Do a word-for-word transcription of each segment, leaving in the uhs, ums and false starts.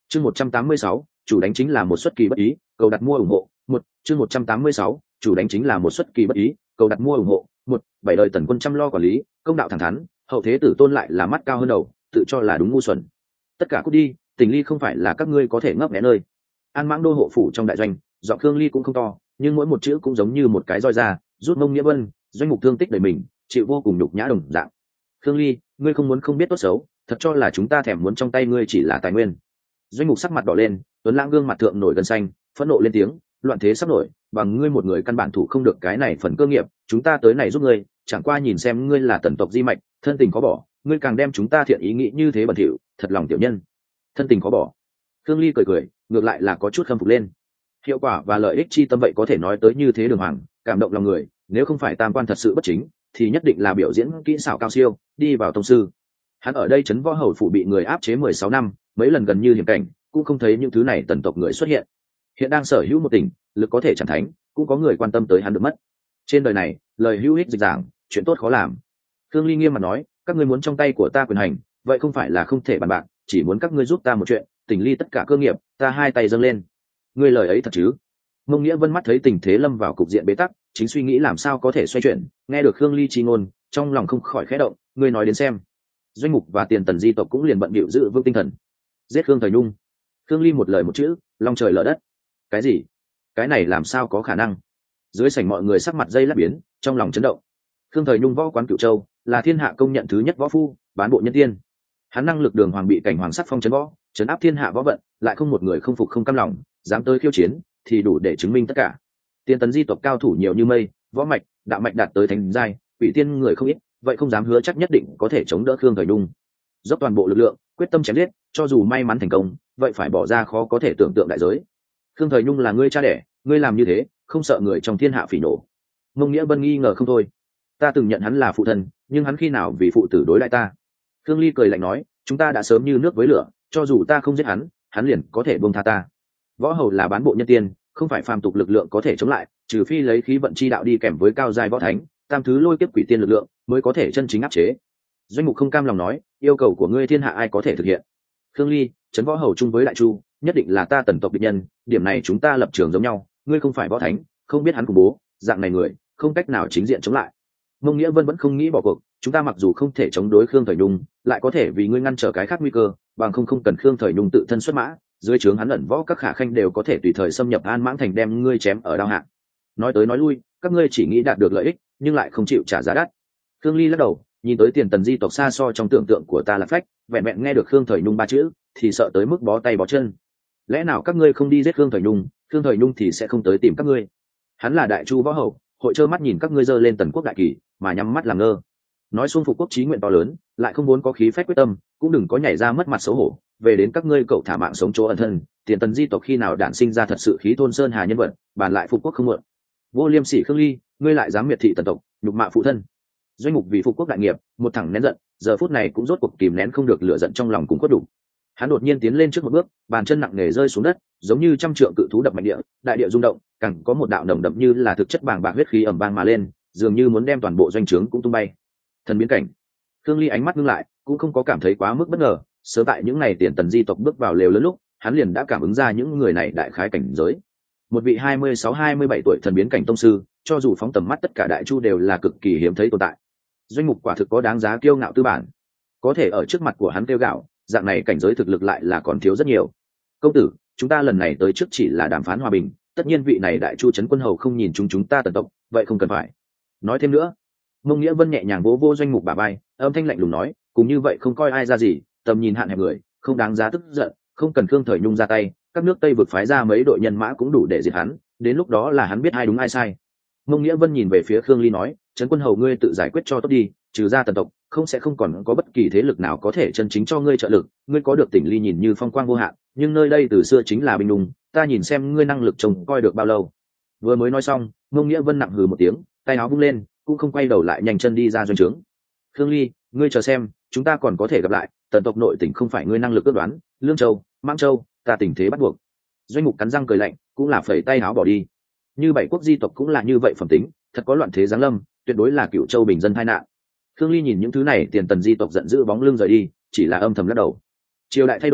chương một trăm tám mươi sáu, chủ đánh chính là một xuất kỳ bất ý, cầu đặt mua ủng hộ. Một chương một trăm tám mươi sáu, chủ đánh chính là một xuất kỳ bất ý, cầu đặt mua ủng hộ. Một bảy đời tần quân chăm lo quản lý, công đạo thẳng thắn, hậu thế tử tôn lại là mắt cao hơn đầu, tự cho là đúng ngu xuẩn. Tất cả cút đi, Tình Ly không phải là các ngươi có thể ngấp nghé nơi. An Mãng đô hộ phủ trong đại doanh, giọng Khương Ly cũng không to, nhưng mỗi một chữ cũng giống như một cái roi ra, rút mông nghĩa vân, doanh mục thương tích đời mình, chịu vô cùng nhục nhã đồng dạng. Khương Ly, ngươi không muốn không biết tốt xấu, thật cho là chúng ta thèm muốn trong tay ngươi chỉ là tài nguyên. Doanh mục sắc mặt đỏ lên, tuấn lãng gương mặt thượng nổi gân xanh, phẫn nộ lên tiếng, loạn thế sắp nổi, bằng ngươi một người căn bản thủ không được cái này phần cơ nghiệp, chúng ta tới này giúp ngươi, chẳng qua nhìn xem ngươi là tần tộc di mạch, thân tình khó bỏ, ngươi càng đem chúng ta thiện ý nghĩ như thế bẩn thỉu, thật lòng tiểu nhân. Thân tình khó bỏ. Khương Ly cười cười, ngược lại là có chút khâm phục lên. Hiệu quả và lợi ích chi tâm vậy có thể nói tới như thế đường hoàng, cảm động lòng người, nếu không phải tam quan thật sự bất chính, thì nhất định là biểu diễn kỹ xảo cao siêu, đi vào tông sư. Hắn ở đây trấn võ hầu phủ bị người áp chế mười sáu năm, mấy lần gần như hiểm cảnh, cũng không thấy những thứ này tần tộc người xuất hiện. Hiện đang sở hữu một tình, lực có thể chẳng thánh, cũng có người quan tâm tới hắn được mất. Trên đời này, lời hữu ích dịch giảng, chuyện tốt khó làm. Khương Ly nghiêm mặt nói, các ngươi muốn trong tay của ta quyền hành, vậy không phải là không thể bàn bạc, chỉ muốn các ngươi giúp ta một chuyện, Tình Ly tất cả cơ nghiệp, ta hai tay dâng lên. Ngươi lời ấy thật chứ? Mông Nghĩa Vân mắt thấy tình thế lâm vào cục diện bế tắc, chính suy nghĩ làm sao có thể xoay chuyển, nghe được Khương Ly chi ngôn, trong lòng không khỏi khẽ động, ngươi nói đến xem. Doanh mục và tiền tần di tộc cũng liền bận bịu giữ vững tinh thần. Giết Khương Thời Nhung. Khương Ly một lời một chữ, long trời lở đất. Cái gì? Cái này làm sao có khả năng? Dưới sảnh mọi người sắc mặt dây lắc biến, trong lòng chấn động. Khương Thời Nhung võ quán Cửu Châu, là thiên hạ công nhận thứ nhất võ phu, bán bộ nhân tiên. Hắn năng lực đường hoàng bị cảnh hoàng sắc phong chấn võ, chấn áp thiên hạ võ vận, lại không một người không phục không cam lòng, dám tới khiêu chiến, thì đủ để chứng minh tất cả. Tiên tần di tộc cao thủ nhiều như mây, võ mạch, đạo mạch đạt tới thánh giai, quỷ tiên người không ít, vậy không dám hứa chắc nhất định có thể chống đỡ Khương Thời Nhung. Dốc toàn bộ lực lượng, quyết tâm chém giết, cho dù may mắn thành công, vậy phải bỏ ra khó có thể tưởng tượng đại giới. Khương Thời Nhung là ngươi cha đẻ, ngươi làm như thế, không sợ người trong thiên hạ phỉ nổ. Mông Nghĩa Bân nghi ngờ không thôi. Ta từng nhận hắn là phụ thân, nhưng hắn khi nào vì phụ tử đối lại ta? Khương Ly cười lạnh nói, chúng ta đã sớm như nước với lửa, cho dù ta không giết hắn, hắn liền có thể buông tha ta. Võ hầu là bán bộ nhân tiên, không phải phàm tục lực lượng có thể chống lại, trừ phi lấy khí vận chi đạo đi kèm với cao giai võ thánh, tam thứ lôi kiếp quỷ tiên lực lượng mới có thể chân chính áp chế. Doanh mục không cam lòng nói, yêu cầu của ngươi thiên hạ ai có thể thực hiện? Khương Ly, trấn võ hầu chung với đại chu, nhất định là ta tần tộc địch nhân, điểm này chúng ta lập trường giống nhau, ngươi không phải võ thánh, không biết hắn khủng bố, dạng này người không cách nào chính diện chống lại. Mông Nghĩa Vân vẫn không nghĩ bỏ cuộc, chúng ta mặc dù không thể chống đối Khương Thời Nhung, lại có thể vì ngươi ngăn trở cái khác nguy cơ, bằng không không cần Khương Thời Nhung tự thân xuất mã, dưới trướng hắn ẩn võ các khả khanh đều có thể tùy thời xâm nhập An Mãng thành đem ngươi chém ở đao hạ. Nói tới nói lui, các ngươi chỉ nghĩ đạt được lợi ích, nhưng lại không chịu trả giá đắt. Khương Ly lắc đầu, nhìn tới tiền tần di tộc xa so trong tưởng tượng của ta là phách, vẹn vẹn nghe được Khương Thời Nhung ba chữ, thì sợ tới mức bó tay bó chân. Lẽ nào các ngươi không đi giết Khương Thời Nhung, Khương Thời Nhung thì sẽ không tới tìm các ngươi? Hắn là đại chu võ hầu, hội trơ mắt nhìn các ngươi giơ lên tần quốc đại kỳ, mà nhắm mắt làm ngơ. Nói xuông phục quốc chí nguyện to lớn, lại không muốn có khí phách quyết tâm, cũng đừng có nhảy ra mất mặt xấu hổ. Về đến các ngươi cậu thả mạng sống chỗ ẩn thân, tiền tần di tộc khi nào đản sinh ra thật sự khí thôn sơn hà nhân vật, bàn lại phục quốc không muộn. Vô liêm sỉ Khương Ly, ngươi lại dám miệt thị tần tộc, nhục mạ phụ thân. Doanh mục vì phục quốc đại nghiệp, một thằng nén giận, giờ phút này cũng rốt cuộc kìm nén không được lửa giận trong lòng cũng quất đủ. Hắn đột nhiên tiến lên trước một bước, bàn chân nặng nề rơi xuống đất, giống như trăm trượng cự thú đập mạnh địa, đại địa rung động, càng có một đạo nồng đậm như là thực chất bàng bạc huyết khí ầm vang mà lên, dường như muốn đem toàn bộ doanh trướng cũng tung bay. Thần biến cảnh. Khương Ly ánh mắt ngưng lại, cũng không có cảm thấy quá mức bất ngờ, sớm tại những ngày tiền tần di tộc bước vào lều lớn lúc, hắn liền đã cảm ứng ra những người này đại khái cảnh giới. Một vị hai mươi sáu hai mươi bảy tuổi thần biến cảnh tông sư, cho dù phóng tầm mắt tất cả đại chu đều là cực kỳ hiếm thấy tồn tại. Doanh mục quả thực có đáng giá kiêu ngạo tư bản, có thể ở trước mặt của hắn kêu gạo, dạng này cảnh giới thực lực lại là còn thiếu rất nhiều. Công tử, chúng ta lần này tới trước chỉ là đàm phán hòa bình, tất nhiên vị này đại chu trấn quân hầu không nhìn chúng chúng ta tần tộc, vậy không cần phải nói thêm nữa. Mông Nghĩa Vân nhẹ nhàng vỗ vô Doanh mục bả vai, âm thanh lạnh lùng nói, cùng như vậy không coi ai ra gì, tầm nhìn hạn hẹp người, không đáng giá tức giận, không cần Khương Thời Nhung ra tay, các nước Tây vực phái ra mấy đội nhân mã cũng đủ để diệt hắn, đến lúc đó là hắn biết ai đúng ai sai. Mông Nghĩa Vân nhìn về phía Khương Ly nói, trấn quân hầu ngươi tự giải quyết cho tốt đi, trừ ra tần tộc, không sẽ không còn có bất kỳ thế lực nào có thể chân chính cho ngươi trợ lực. Ngươi có được Tỉnh Ly nhìn như phong quang vô hạn, nhưng nơi đây từ xưa chính là bình đùng, ta nhìn xem ngươi năng lực trông coi được bao lâu. Vừa mới nói xong, Mông Nghĩa Vân nặng hừ một tiếng, tay áo vung lên, cũng không quay đầu lại nhanh chân đi ra doanh trướng. Khương Ly, ngươi chờ xem, chúng ta còn có thể gặp lại, tần tộc nội tỉnh không phải ngươi năng lực ước đoán, Lương Châu, Mãng Châu, ta tình thế bắt buộc. Doanh mục cắn răng cười lạnh, cũng là phẩy tay áo bỏ đi. Như bảy quốc di tộc cũng là như vậy phẩm tính, thật có loạn thế giáng lâm, tuyệt đối là Cửu Châu bình dân tai nạn. Khương Ly nhìn những thứ này tiền tần di tộc giận dữ bóng lưng rời đi, chỉ là âm thầm lắc đầu. Triều đại thay đổi,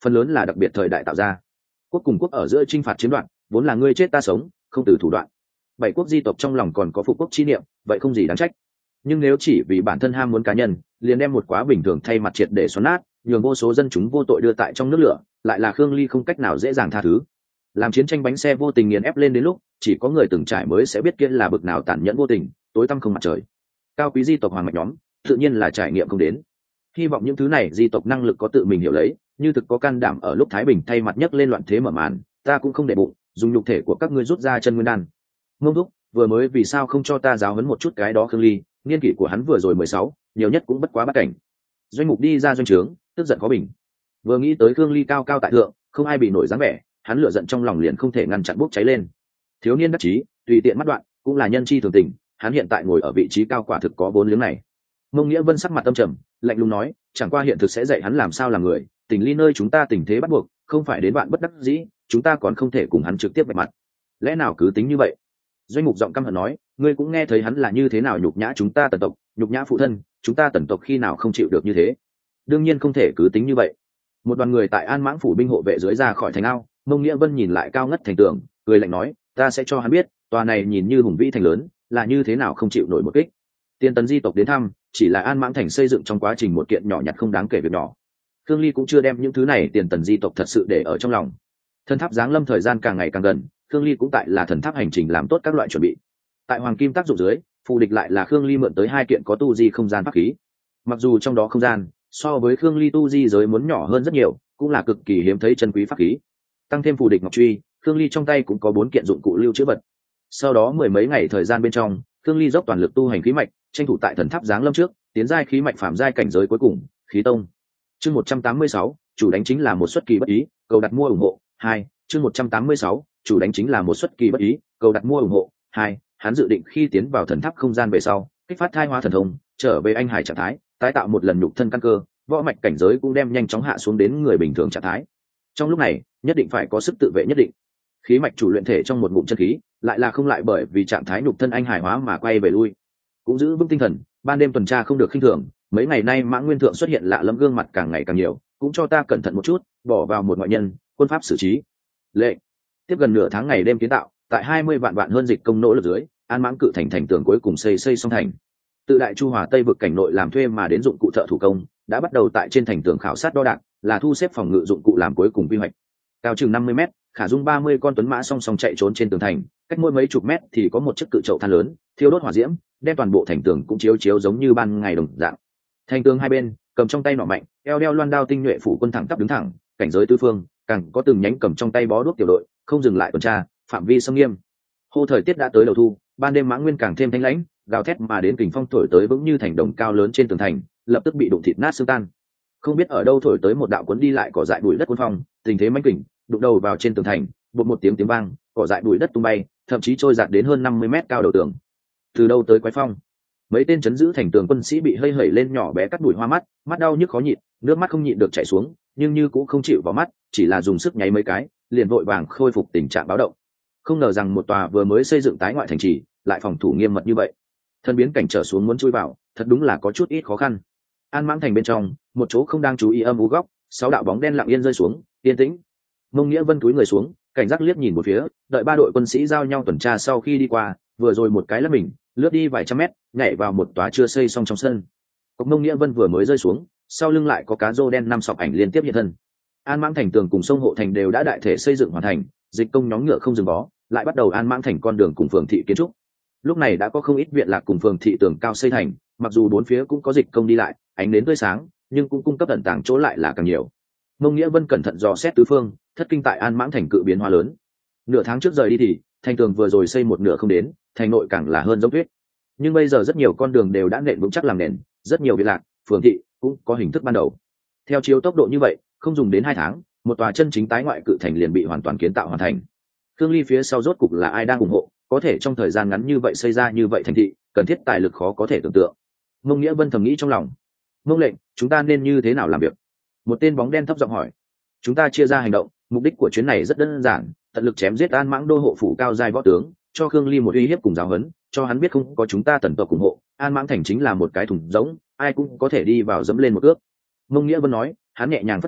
phần lớn là đặc biệt thời đại tạo ra. Quốc cùng quốc ở giữa chinh phạt chiếm đoạt vốn là ngươi chết ta sống, không từ thủ đoạn. Bảy quốc di tộc trong lòng còn có phục quốc chi niệm, vậy không gì đáng trách. Nhưng nếu chỉ vì bản thân ham muốn cá nhân, liền đem một quá bình thường thay mặt triệt để xoắn nát, nhường vô số dân chúng vô tội đưa tại trong nước lửa, lại là Khương Ly không cách nào dễ dàng tha thứ. Làm chiến tranh bánh xe vô tình nghiền ép lên đến lúc, chỉ có người từng trải mới sẽ biết kia là bực nào tàn nhẫn vô tình, tối tăm không mặt trời. Cao quý di tộc hoàng mạch nhóm, tự nhiên là trải nghiệm không đến. Hy vọng những thứ này di tộc năng lực có tự mình hiểu lấy, như thực có can đảm ở lúc thái bình thay mặt nhấc lên loạn thế mở màn, ta cũng không để bụng, dùng nhục thể của các ngươi rút ra chân nguyên đan. Ngông Thúc, vừa mới vì sao không cho ta giáo huấn một chút cái đó Khương Ly, niên kỷ của hắn vừa rồi mười sáu, nhiều nhất cũng bất quá bắt cảnh. Doanh Mục đi ra doanh trướng, tức giận có bình. Vừa nghĩ tới Khương Ly cao cao tại thượng, không ai bị nổi dáng vẻ, hắn lửa giận trong lòng liền không thể ngăn chặn bốc cháy lên. Thiếu niên đắc chí, tùy tiện mắt đoạn, cũng là nhân chi thường tình, hắn hiện tại ngồi ở vị trí cao quả thực có bốn liếng này. Mông Nghĩa Vân sắc mặt âm trầm, lạnh lùng nói, chẳng qua hiện thực sẽ dạy hắn làm sao làm người, tình ly nơi chúng ta tình thế bắt buộc, không phải đến bạn bất đắc dĩ, chúng ta còn không thể cùng hắn trực tiếp vạch mặt. Lẽ nào cứ tính như vậy? Doanh Mục giọng căm hận nói, ngươi cũng nghe thấy hắn là như thế nào nhục nhã chúng ta Tần tộc, nhục nhã phụ thân, chúng ta Tần tộc khi nào không chịu được như thế? Đương nhiên không thể cứ tính như vậy. Một đoàn người tại An Mãng phủ binh hộ vệ dưới ra khỏi thành ao, Mông Nghĩa Vân nhìn lại cao ngất thành tường, cười lạnh nói, ta sẽ cho hắn biết, tòa này nhìn như hùng vĩ thành lớn, là như thế nào không chịu nổi một kích. Tiên Tần di tộc đến thăm, chỉ là An Mãng thành xây dựng trong quá trình một kiện nhỏ nhặt không đáng kể việc nhỏ. Khương Ly cũng chưa đem những thứ này Tiền Tần di tộc thật sự để ở trong lòng. Thần tháp giáng lâm thời gian càng ngày càng gần, Khương Ly cũng tại là thần tháp hành trình làm tốt các loại chuẩn bị. Tại hoàng kim tác dụng dưới, phù địch lại là Khương Ly mượn tới hai kiện có tu di không gian pháp khí. Mặc dù trong đó không gian so với Khương Ly tu di giới muốn nhỏ hơn rất nhiều, cũng là cực kỳ hiếm thấy chân quý pháp khí. Tăng thêm phù địch ngọc truy, Khương Ly trong tay cũng có bốn kiện dụng cụ lưu trữ vật. Sau đó mười mấy ngày thời gian bên trong, Khương Ly dốc toàn lực tu hành khí mạch, tranh thủ tại thần tháp giáng lâm trước, tiến giai khí mạch phạm giai cảnh giới cuối cùng, khí tông. Chương một trăm tám mươi sáu, chủ đánh chính là một xuất kỳ bất ý, cầu đặt mua ủng hộ. Hai, chương một trăm tám mươi sáu, chủ đánh chính là một xuất kỳ bất ý, cầu đặt mua ủng hộ. Hai, hắn dự định khi tiến vào thần tháp không gian về sau, kích phát thai hoa thần thông, trở về anh hải trạng thái, tái tạo một lần nhục thân căn cơ, võ mạch cảnh giới cũng đem nhanh chóng hạ xuống đến người bình thường trạng thái. Trong lúc này, nhất định phải có sức tự vệ nhất định. Khí mạch chủ luyện thể trong một ngụm chân khí, lại là không lại bởi vì trạng thái nhục thân anh hải hóa mà quay về lui. Cũng giữ vững tinh thần, ban đêm tuần tra không được khinh thường, mấy ngày nay Mã Nguyên Thượng xuất hiện lạ lẫm gương mặt càng ngày càng nhiều, cũng cho ta cẩn thận một chút, bỏ vào một ngoại nhân, quân pháp xử trí. Lệ. Tiếp gần nửa tháng ngày đêm kiến tạo, tại hai mươi vạn vạn hơn dịch công nỗ lực dưới, An Mãng cự thành thành tường cuối cùng xây xây xong thành. Tự Đại Chu Hòa Tây vực cảnh nội làm thuê mà đến dụng cụ thợ thủ công, đã bắt đầu tại trên thành tường khảo sát đo đạc, là thu xếp phòng ngự dụng cụ làm cuối cùng quy hoạch. Cao chừng năm mươi mét, khả dung ba mươi con tuấn mã song song chạy trốn trên tường thành, cách mỗi mấy chục mét thì có một chiếc cự chậu than lớn, thiêu đốt hỏa diễm, đem toàn bộ thành tường cũng chiếu chiếu giống như ban ngày đồng dạng. Thành tường hai bên, cầm trong tay nỏ mạnh, eo đeo loan đao tinh nhuệ phủ quân thẳng tắp đứng thẳng, cảnh giới tứ phương, càng có từng nhánh cầm trong tay bó đuốc tiểu đội, không dừng lại tuần tra, phạm vi xâm nghiêm. Hô thời tiết đã tới đầu thu, ban đêm Mã Nguyên càng thêm thanh lãnh, gào thét mà đến kình phong thổi tới vững như thành đồng cao lớn trên tường thành, lập tức bị đụng thịt nát xương tan. Không biết ở đâu thổi tới một đạo cuốn đi lại cỏ dại bụi đất cuốn phong, tình thế mãnh kình, đụng đầu vào trên tường thành, bột một tiếng tiếng vang, cỏ dại bụi đất tung bay, thậm chí trôi dạt đến hơn năm mươi mét cao đầu tường. Từ đâu tới quái phong? Mấy tên chấn giữ thành tường quân sĩ bị hơi hẩy lên nhỏ bé cắt đùi hoa mắt, mắt đau nhức khó nhịn, nước mắt không nhịn được chảy xuống, nhưng như cũng không chịu vào mắt, chỉ là dùng sức nháy mấy cái, liền vội vàng khôi phục tình trạng báo động. Không ngờ rằng một tòa vừa mới xây dựng tái ngoại thành trì, lại phòng thủ nghiêm mật như vậy. Thân biến cảnh trở xuống muốn chui vào, thật đúng là có chút ít khó khăn. An Mãng thành bên trong, một chỗ không đang chú ý âm u góc, sáu đạo bóng đen lặng yên rơi xuống, yên tĩnh. Mông Nghĩa Vân cúi người xuống, cảnh giác liếc nhìn một phía, đợi ba đội quân sĩ giao nhau tuần tra sau khi đi qua, vừa rồi một cái lướt mình, lướt đi vài trăm mét, nhảy vào một tòa chưa xây xong trong sân. Cốc Mông Nghĩa Vân vừa mới rơi xuống, sau lưng lại có cá rô đen năm sọc ảnh liên tiếp hiện thân. An Mãng thành tường cùng sông hộ thành đều đã đại thể xây dựng hoàn thành, dịch công nhóm ngựa không dừng bó, lại bắt đầu An Mãng thành con đường cùng phường thị kiến trúc. Lúc này đã có không ít viện lạc cùng phường thị tường cao xây thành, mặc dù bốn phía cũng có dịch công đi lại, ánh đến tươi sáng, nhưng cũng cung cấp tận tàng chỗ lại là càng nhiều. Mông Nghĩa Vân cẩn thận dò xét tứ phương, thất kinh tại An Mãng thành cự biến hóa lớn. Nửa tháng trước rời đi thì thành tường vừa rồi xây một nửa không đến, thành nội càng là hơn giống tuyết. Nhưng bây giờ rất nhiều con đường đều đã nện vững chắc làm nền, rất nhiều viện lạc, phường thị cũng có hình thức ban đầu. Theo chiếu tốc độ như vậy, không dùng đến hai tháng, một tòa chân chính tái ngoại cự thành liền bị hoàn toàn kiến tạo hoàn thành. Khương Ly phía sau rốt cục là ai đang ủng hộ, có thể trong thời gian ngắn như vậy xây ra như vậy thành thị, cần thiết tài lực khó có thể tưởng tượng. Mông Nghĩa Vân thầm nghĩ trong lòng. Mông lệnh, chúng ta nên như thế nào làm việc? Một tên bóng đen thấp giọng hỏi. Chúng ta chia ra hành động, mục đích của chuyến này rất đơn giản, tận lực chém giết An Mãng đô hộ phủ cao giai võ tướng, cho Khương Ly một uy hiếp cùng giáo huấn, cho hắn biết không có chúng ta Tần tộc ủng hộ, An Mãng thành chính là một cái thùng rỗng, ai cũng có thể đi vào dẫm lên một ước. Mông Nghĩa Vân nói, hắn nhẹ nhàng phất tay,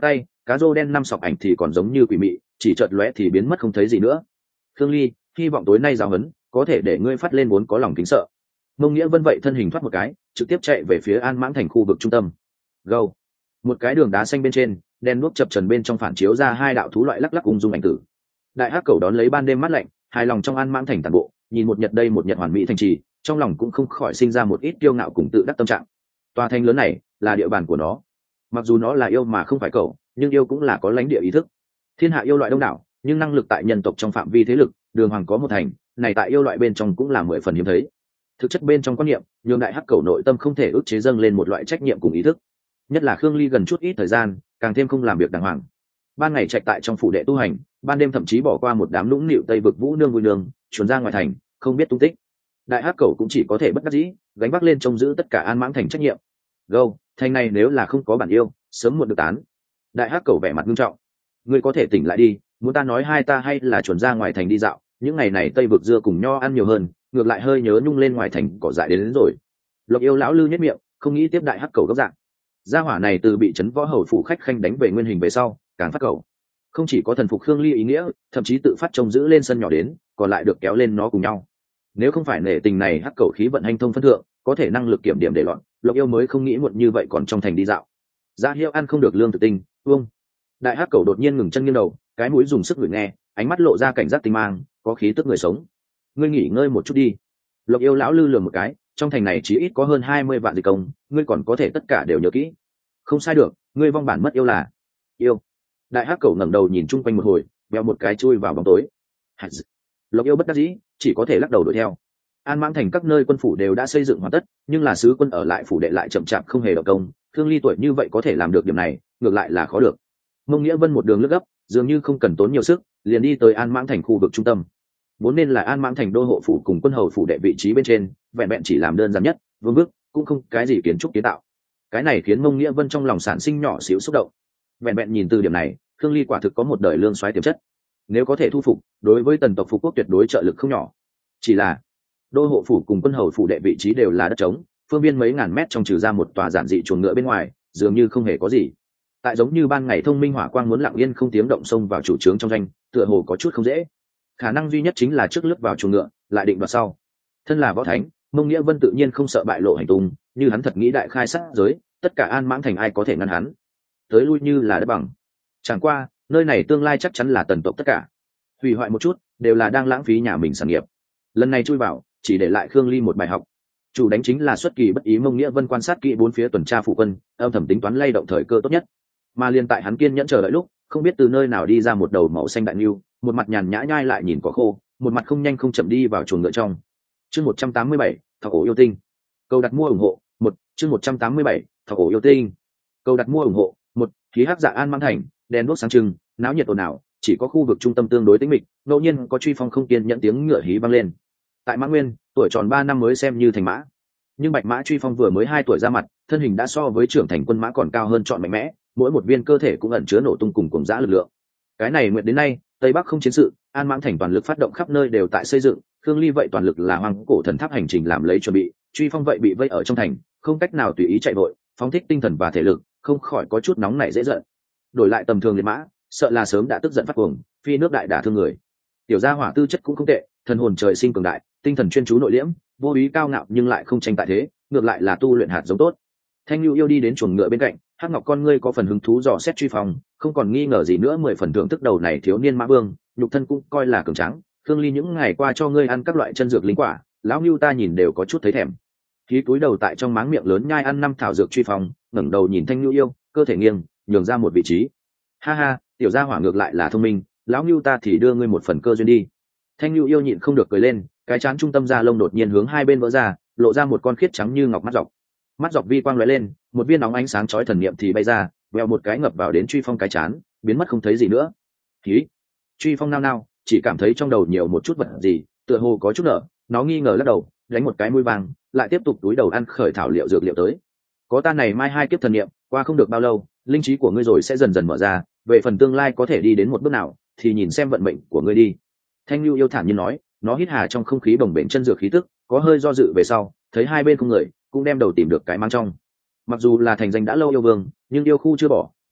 cá rô đen năm sọc ảnh thì còn giống như quỷ mị, chỉ chợt lóe thì biến mất không thấy gì nữa. Khương Ly, hy vọng tối nay giáo huấn có thể để ngươi phát lên vốn có lòng kính sợ. Mông Nghĩa Vân vậy thân hình thoát một cái, trực tiếp chạy về phía An Mãng Thành khu vực trung tâm. Go. Một cái đường đá xanh bên trên, đen đuốc chập trần bên trong phản chiếu ra hai đạo thú loại lắc lắc ung dung ảnh tử. Đại hắc cầu đón lấy ban đêm mát lạnh, hài lòng trong An Mãng Thành toàn bộ, nhìn một nhật đây một nhật hoàn mỹ thành trì, trong lòng cũng không khỏi sinh ra một ít kiêu ngạo cùng tự đắc tâm trạng. Tòa thành lớn này là địa bàn của nó. Mặc dù nó là yêu mà không phải cậu, nhưng yêu cũng là có lãnh địa ý thức. Thiên hạ yêu loại đông đảo, nhưng năng lực tại nhân tộc trong phạm vi thế lực, đường hoàng có một thành, này tại yêu loại bên trong cũng là mười phần hiếm thấy. Thực chất bên trong quan niệm, nhường đại hắc cầu nội tâm không thể ức chế dâng lên một loại trách nhiệm cùng ý thức. Nhất là Khương Ly gần chút ít thời gian, càng thêm không làm việc đàng hoàng. Ban ngày trạch tại trong phủ đệ tu hành, ban đêm thậm chí bỏ qua một đám lũng nịu tây vực vũ nương vui nương, chuồn ra ngoài thành, không biết tung tích. Đại hắc cầu cũng chỉ có thể bất đắc dĩ, gánh vác lên trông giữ tất cả An Mãng Thành trách nhiệm. Gâu, thành này nếu là không có bản yêu, sớm muộn được tán. Đại hắc cầu vẻ mặt nghiêm trọng. Ngươi có thể tỉnh lại đi, muốn ta nói hai ta hay là chuồn ra ngoài thành đi dạo, những ngày này tây vực dưa cùng nho ăn nhiều hơn, ngược lại hơi nhớ nhung lên ngoài thành cỏ dại đến, đến rồi. Lộc Yêu lão lư nhất miệng, không nghĩ tiếp đại hắc cầu góc dạng. Gia hỏa này từ bị trấn võ hầu phủ khách khanh đánh về nguyên hình về sau, càng phát cầu. Không chỉ có thần phục Khương Ly ý nghĩa, thậm chí tự phát trông giữ lên sân nhỏ đến, còn lại được kéo lên nó cùng nhau. Nếu không phải nể tình này hắc cầu khí vận hành thông phân thượng, có thể năng lực kiểm điểm để loạn, Lộc Yêu mới không nghĩ muộn như vậy còn trong thành đi dạo. Gia Hiếu ăn không được lương thực tinh, vương. Đại hắc cầu đột nhiên ngừng chân nghiêng đầu, cái mũi dùng sức ngửi nghe, ánh mắt lộ ra cảnh giác tinh mang, có khí tức người sống. Ngươi nghỉ ngơi một chút đi. Lộc Yêu lão lư lườm một cái, trong thành này chỉ ít có hơn hai mươi vạn dịch công, ngươi còn có thể tất cả đều nhớ kỹ. Không sai được, ngươi vong bản mất yêu là yêu. Đại hắc cầu ngẩng đầu nhìn chung quanh một hồi, veo một cái chui vào bóng tối. Lộc Yêu bất đắc dĩ, chỉ có thể lắc đầu đuổi theo. An Mãng Thành các nơi quân phủ đều đã xây dựng hoàn tất, nhưng là sứ quân ở lại phủ đệ lại chậm chạp không hề động công. Thương Ly tuổi như vậy có thể làm được điểm này, ngược lại là khó được. Mông Nghĩa Vân một đường lướt gấp, dường như không cần tốn nhiều sức, liền đi tới An Mãng Thành khu vực trung tâm. Vốn nên là An Mãng Thành đô hộ phủ cùng quân hầu phủ đệ vị trí bên trên, vẹn vẹn chỉ làm đơn giản nhất, vương bước, cũng không cái gì kiến trúc kiến tạo. Cái này khiến Mông Nghĩa Vân trong lòng sản sinh nhỏ xíu xúc động. Vẹn vẹn nhìn từ điểm này, Khương Ly quả thực có một đời lương soái tiềm chất. Nếu có thể thu phục, đối với tần tộc phục quốc tuyệt đối trợ lực không nhỏ. Chỉ là đô hộ phủ cùng quân hầu phủ đệ vị trí đều là đất trống, phương viên mấy ngàn mét trong trừ ra một tòa giản dị chuồng ngựa bên ngoài, dường như không hề có gì. Tại giống như ban ngày thông minh hỏa quang muốn lặng yên không tiếng động xông vào chủ trướng trong doanh, tựa hồ có chút không dễ. Khả năng duy nhất chính là trước lướt vào chuồng ngựa, lại định vào sau. Thân là võ thánh, Mông Nghĩa Vân tự nhiên không sợ bại lộ hành tung, như hắn thật nghĩ đại khai sát giới, tất cả An Mãng Thành ai có thể ngăn hắn? Tới lui như là đất bằng. Chẳng qua, nơi này tương lai chắc chắn là tần tộc tất cả. Hủy hoại một chút, đều là đang lãng phí nhà mình sản nghiệp. Lần này chui vào, chỉ để lại Khương Ly một bài học. Chủ đánh chính là xuất kỳ bất ý. Mông Nghĩa Vân quan sát kỹ bốn phía tuần tra phụ quân, âm thầm tính toán lay động thời cơ tốt nhất. Mà liên tại hắn kiên nhẫn chờ đợi lúc, không biết từ nơi nào đi ra một đầu màu xanh đại nưu, một mặt nhàn nhã nhai lại nhìn có khô, một mặt không nhanh không chậm đi vào chuồng ngựa trong. Chương một trăm tám mươi bảy, Thọc ổ yêu tinh. Câu đặt mua ủng hộ, một, chương một trăm tám mươi bảy, Thọc ổ yêu tinh. Câu đặt mua ủng hộ, một, khí hắc dạ An Mãng Thành, đèn đuốc sáng trưng, náo nhiệt ồn ào, chỉ có khu vực trung tâm tương đối tĩnh mịch, ngẫu nhiên có truy phong không kiên nhận tiếng ngựa hí vang lên. Tại Mã Nguyên, tuổi tròn ba năm mới xem như thành mã, nhưng bạch mã truy phong vừa mới hai tuổi ra mặt, thân hình đã so với trưởng thành quân mã còn cao hơn trọn mạnh mẽ, mỗi một viên cơ thể cũng ẩn chứa nổ tung cùng cùng dã lực lượng. Cái này nguyện đến nay, tây bắc không chiến sự, An Mãng Thành toàn lực phát động khắp nơi đều tại xây dựng, Khương Ly vậy toàn lực là hoang cổ thần tháp hành trình làm lấy chuẩn bị, truy phong vậy bị vây ở trong thành, không cách nào tùy ý chạy vội, phóng thích tinh thần và thể lực, không khỏi có chút nóng nảy dễ giận. Đổi lại tầm thường liệt mã, sợ là sớm đã tức giận phát cuồng, phi nước đại đả thương người. Tiểu gia hỏa tư chất cũng không tệ, thần hồn trời sinh cường đại, tinh thần chuyên chú nội liễm, vô ý cao ngạo nhưng lại không tranh tại thế, ngược lại là tu luyện hạt giống tốt. Thanh Nhu yêu đi đến chuồng ngựa bên cạnh, hắc ngọc con ngươi có phần hứng thú dò xét truy phong, không còn nghi ngờ gì nữa, mười phần thưởng thức đầu này thiếu niên mã vương, nhục thân cũng coi là cường tráng. Khương Ly những ngày qua cho ngươi ăn các loại chân dược linh quả, lão Nhu ta nhìn đều có chút thấy thèm. Khí túi đầu tại trong máng miệng lớn nhai ăn năm thảo dược truy phong, ngẩng đầu nhìn Thanh Nhu yêu, cơ thể nghiêng, nhường ra một vị trí. Ha ha, tiểu gia hỏa ngược lại là thông minh, lão Nhu ta thì đưa ngươi một phần cơ duyên đi. Thanh Nhu yêu nhịn không được cười lên, cái trán trung tâm da lông đột nhiên hướng hai bên vỡ ra, lộ ra một con khiết trắng như ngọc mắt dọc. Mắt dọc vi quang lóe lên, một viên nóng ánh sáng chói thần niệm thì bay ra, vèo một cái ngập vào đến truy phong cái chán, biến mất không thấy gì nữa. Khí. Truy phong nao nao, chỉ cảm thấy trong đầu nhiều một chút vật gì, tựa hồ có chút nở, nó nghi ngờ lắc đầu, đánh một cái mũi vàng, lại tiếp tục túi đầu ăn khởi thảo liệu dược liệu tới. Có ta này mai hai kiếp thần niệm, qua không được bao lâu, linh trí của ngươi rồi sẽ dần dần mở ra, về phần tương lai có thể đi đến một bước nào, thì nhìn xem vận mệnh của ngươi đi. Thanh Lưu yêu thản nhiên nói, nó hít hà trong không khí bồng bềnh chân dược khí tức, có hơi do dự về sau, thấy hai bên không người, cũng đem đầu tìm được cái mang trong. Mặc dù là thành danh đã lâu yêu vương, nhưng yêu khu chưa bỏ,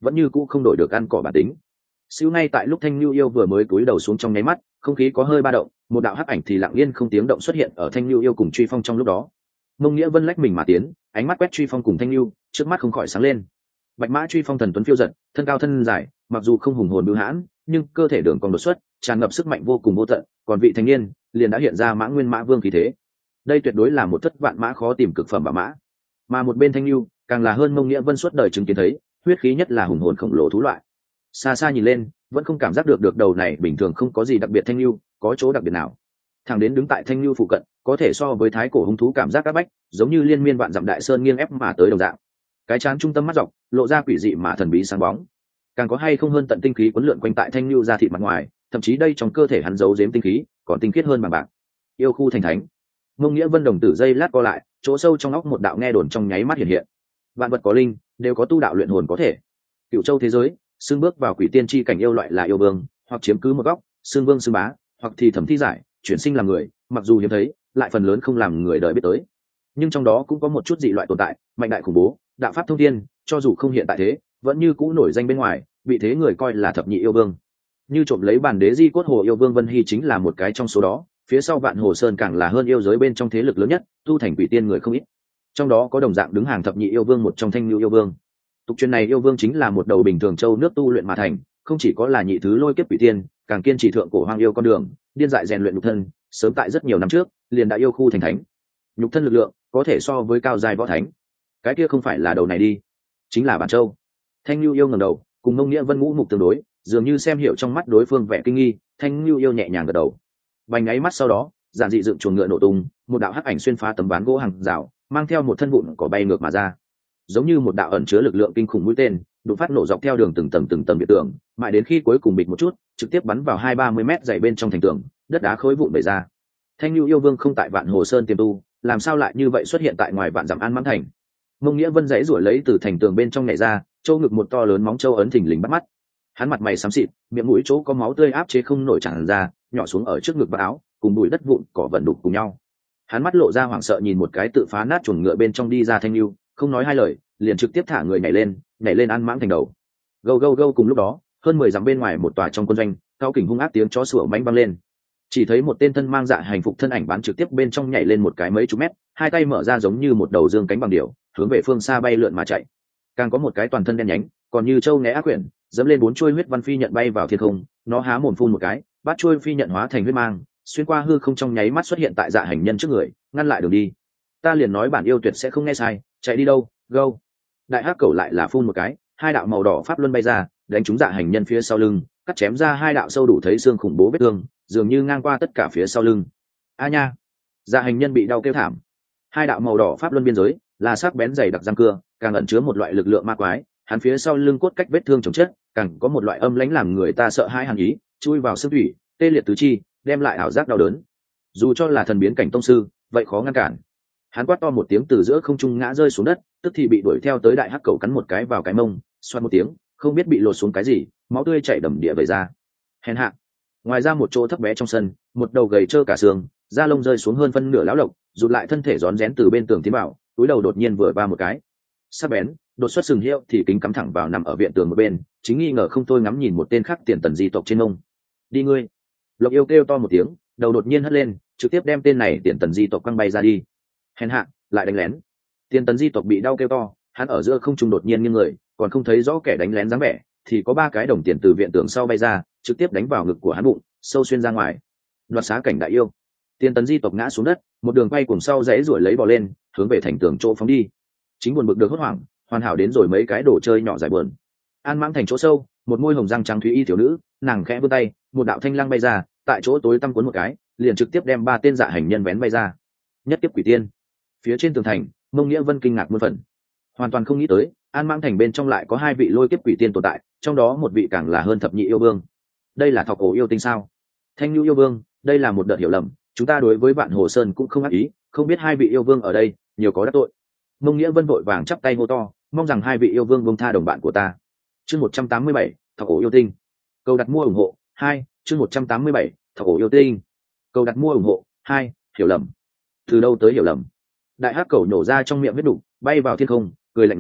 vẫn như cũ không đổi được ăn cỏ bản tính. Siêu ngay tại lúc Thanh Nhu Yêu vừa mới cúi đầu xuống trong nháy mắt, không khí có hơi ba động, một đạo hắc ảnh thì lặng yên không tiếng động xuất hiện ở Thanh Nhu Yêu cùng Truy Phong trong lúc đó. Mông Nghĩa Vân lách mình mà tiến, ánh mắt quét Truy Phong cùng Thanh Nhu, trước mắt không khỏi sáng lên. Bạch mã Truy Phong thần tuấn phiêu giật, thân cao thân dài, mặc dù không hùng hồn bưu hãn, nhưng cơ thể đường còn đột xuất, tràn ngập sức mạnh vô cùng vô tận, còn vị thanh niên liền đã hiện ra Mã Nguyên Mã Vương khí thế. Đây tuyệt đối là một thất vạn mã khó tìm cực phẩm bảo mã. Mà một bên Thanh Nhu, càng là hơn Mông Nghĩa Vân suốt đời chứng kiến thấy, huyết khí nhất là hùng hồn khổng lồ thú loại. Xa xa nhìn lên, vẫn không cảm giác được được đầu này bình thường không có gì đặc biệt Thanh Nhu, có chỗ đặc biệt nào. Thằng đến đứng tại Thanh Nhu phụ cận, có thể so với thái cổ hung thú cảm giác các bách, giống như liên miên vạn dặm đại sơn nghiêng ép mà tới đồng dạng. Cái trán trung tâm mắt dọc, lộ ra quỷ dị mà thần bí sáng bóng. Càng có hay không hơn tận tinh khí quấn lượn quanh tại Thanh Nhu ra thịt mặt ngoài, thậm chí đây trong cơ thể hắn giấu giếm tinh khí, còn tinh khiết hơn bằng bạc. Yêu khu thành thánh. Mông Nghĩa Vân đồng tử dây lát co lại, chỗ sâu trong óc một đạo nghe đồn trong nháy mắt hiện hiện. Vạn vật có linh, đều có tu đạo luyện hồn có thể. Cựu châu thế giới, xưng bước vào quỷ tiên chi cảnh yêu loại là yêu vương, hoặc chiếm cứ một góc, xưng vương xưng bá, hoặc thì thẩm thi giải, chuyển sinh làm người, mặc dù hiếm thấy, lại phần lớn không làm người đời biết tới. Nhưng trong đó cũng có một chút dị loại tồn tại, mạnh đại khủng bố, đạo pháp thông thiên, cho dù không hiện tại thế, vẫn như cũ nổi danh bên ngoài, bị thế người coi là thập nhị yêu vương. Như trộm lấy bản đế di cốt hồ yêu vương Vân Hy chính là một cái trong số đó, phía sau Vạn Hồ Sơn càng là hơn yêu giới bên trong thế lực lớn nhất, tu thành quỷ tiên người không ít. Trong đó có đồng dạng đứng hàng thập nhị yêu vương một trong Thanh Nhu yêu vương. Tục truyền này yêu vương chính là một đầu bình thường châu nước tu luyện mà thành, không chỉ có là nhị thứ lôi kiếp quỷ tiên, càng kiên trì thượng cổ hoang yêu con đường, điên dại rèn luyện nhục thân, sớm tại rất nhiều năm trước, liền đã yêu khu thành thánh. Nhục thân lực lượng có thể so với cao giai võ thánh. Cái kia không phải là đầu này đi, chính là Bản Châu. Thanh Nhu yêu ngẩng đầu, cùng Mông Nghĩa Vân ngũ mục tương đối, dường như xem hiểu trong mắt đối phương vẻ kinh nghi, Thanh Nhu yêu nhẹ nhàng gật đầu. Vành nháy mắt sau đó, giản dị dựng chuồng ngựa nổ tung, một đạo hắc ảnh xuyên phá tấm ván gỗ hàng rào, mang theo một thân vụn cỏ bay ngược mà ra, giống như một đạo ẩn chứa lực lượng kinh khủng mũi tên, đụng phát nổ dọc theo đường từng tầng từng tầng biệt tường, mãi đến khi cuối cùng bịch một chút, trực tiếp bắn vào hai ba mươi mét dày bên trong thành tường, đất đá khối vụn bể ra. Thanh Nhu yêu vương không tại Vạn Hồ Sơn tiềm tu, làm sao lại như vậy xuất hiện tại ngoài vạn dặm An Mãn thành? Mông Nghĩa Vân giãy giụa lấy từ thành tường bên trong nhảy ra, châu ngực một to lớn móng châu ấn thình lình bắt mắt. Hắn mặt mày xám xịt, miệng mũi chỗ có máu tươi áp chế không nổi tràn ra, nhỏ xuống ở trước ngực và áo, cùng bụi đất vụn cỏ vận đục cùng nhau. Hắn mắt lộ ra hoảng sợ nhìn một cái tự phá nát chuồng ngựa bên trong đi ra Thanh Nhu, không nói hai lời, liền trực tiếp thả người nhảy lên, nhảy lên An Mãng thành đầu. Gâu gâu gâu cùng lúc đó, hơn mười dặm bên ngoài một tòa trong quân doanh, cao kình hung ác tiếng chó sủa mãnh vang lên. Chỉ thấy một tên thân mang dạ hành phục thân ảnh bán trực tiếp bên trong nhảy lên một cái mấy chục mét, hai tay mở ra giống như một đầu dương cánh bằng điểu, hướng về phương xa bay lượn mà chạy. Càng có một cái toàn thân đen nhánh, còn như châu né ác quyển, dẫm lên bốn chuôi huyết văn phi nhận bay vào thiên không, nó há mồm phun một cái, bát chuôi phi nhận hóa thành huyết mang, xuyên qua hư không trong nháy mắt xuất hiện tại dạ hành nhân trước người, ngăn lại đường đi. Ta liền nói bản yêu tuyệt sẽ không nghe sai, chạy đi đâu, go. Đại hắc cẩu lại là phun một cái, hai đạo màu đỏ pháp luân bay ra, đánh trúng dạ hành nhân phía sau lưng, cắt chém ra hai đạo sâu đủ thấy xương khủng bố vết thương, dường như ngang qua tất cả phía sau lưng. A nha, dạ hành nhân bị đau kêu thảm. Hai đạo màu đỏ pháp luân biên giới là sắc bén dày đặc răng cưa, càng ẩn chứa một loại lực lượng ma quái. Hắn phía sau lưng cốt cách vết thương chồng chất, càng có một loại âm lãnh làm người ta sợ hãi hàn ý, chui vào xương thủy, tê liệt tứ chi, đem lại ảo giác đau đớn. Dù cho là thần biến cảnh tông sư, vậy khó ngăn cản. Hắn quát to một tiếng từ giữa không trung ngã rơi xuống đất, tức thì bị đuổi theo tới đại hắc cẩu cắn một cái vào cái mông, xoát một tiếng, không biết bị lột xuống cái gì, máu tươi chảy đầm địa về ra. Hèn hạ. Ngoài ra một chỗ thấp bé trong sân, một đầu gầy trơ cả xương, da lông rơi xuống hơn phân nửa lão lộc, rụt lại thân thể rón rén từ bên tường tiến vào, túi đầu đột nhiên vừa va một cái. Sắc bén, đột xuất sừng hiệu thì kính cắm thẳng vào nằm ở viện tường một bên, chính nghi ngờ không thôi ngắm nhìn một tên khác tiền tần di tộc trên mông. Đi ngươi. Lộc yêu kêu to một tiếng, đầu đột nhiên hất lên, trực tiếp đem tên này tiền tần di tộc quăng bay ra đi. Hèn hạ, lại đánh lén. Tiền tần di tộc bị đau kêu to, hắn ở giữa không trung đột nhiên nghiêng người, còn không thấy rõ kẻ đánh lén dáng vẻ, thì có ba cái đồng tiền từ viện tường sau bay ra, trực tiếp đánh vào ngực của hắn bụng, sâu xuyên ra ngoài. Đoạt xá cảnh đại yêu. Tiền tần di tộc ngã xuống đất, một đường quay cuồng sau rẽ ruổi lấy bò lên, hướng về thành tường chỗ phóng đi. Chính buồn bực được hốt hoảng, hoàn hảo đến rồi mấy cái đồ chơi nhỏ giải buồn. An Mãng thành chỗ sâu, một môi hồng răng trắng thúy y thiếu nữ, nàng khẽ vươn tay, một đạo thanh lăng bay ra, tại chỗ tối tăm cuốn một cái, liền trực tiếp đem ba tên dạ hành nhân vén bay ra. Nhất kiếp quỷ tiên. Phía trên tường thành, Mông Nghĩa Vân kinh ngạc muôn phần, hoàn toàn không nghĩ tới An Mãng thành bên trong lại có hai vị lôi kiếp quỷ tiên tồn tại, trong đó một vị càng là hơn thập nhị yêu vương. Đây là thọ cổ yêu tinh sao? Thanh Nhu yêu vương, đây là một đợt hiểu lầm, chúng ta đối với Vạn Hồ Sơn cũng không ác ý, không biết hai vị yêu vương ở đây nhiều có đắc tội. Mông Nghĩa Vân vội vàng chắp tay hô to, mong rằng hai vị yêu vương buông tha đồng bạn của ta. Chương một trăm tám mươi bảy, thọ cổ yêu tinh. Cầu đặt mua ủng hộ hai. Chương một trăm tám mươi bảy, thọ cổ yêu tinh. Cầu đặt mua ủng hộ hai. Hiểu lầm. Từ đâu tới hiểu lầm? Đại hắc cẩu nhổ ra trong miệng huyết đục, bay vào thiên không, cười lạnh nói,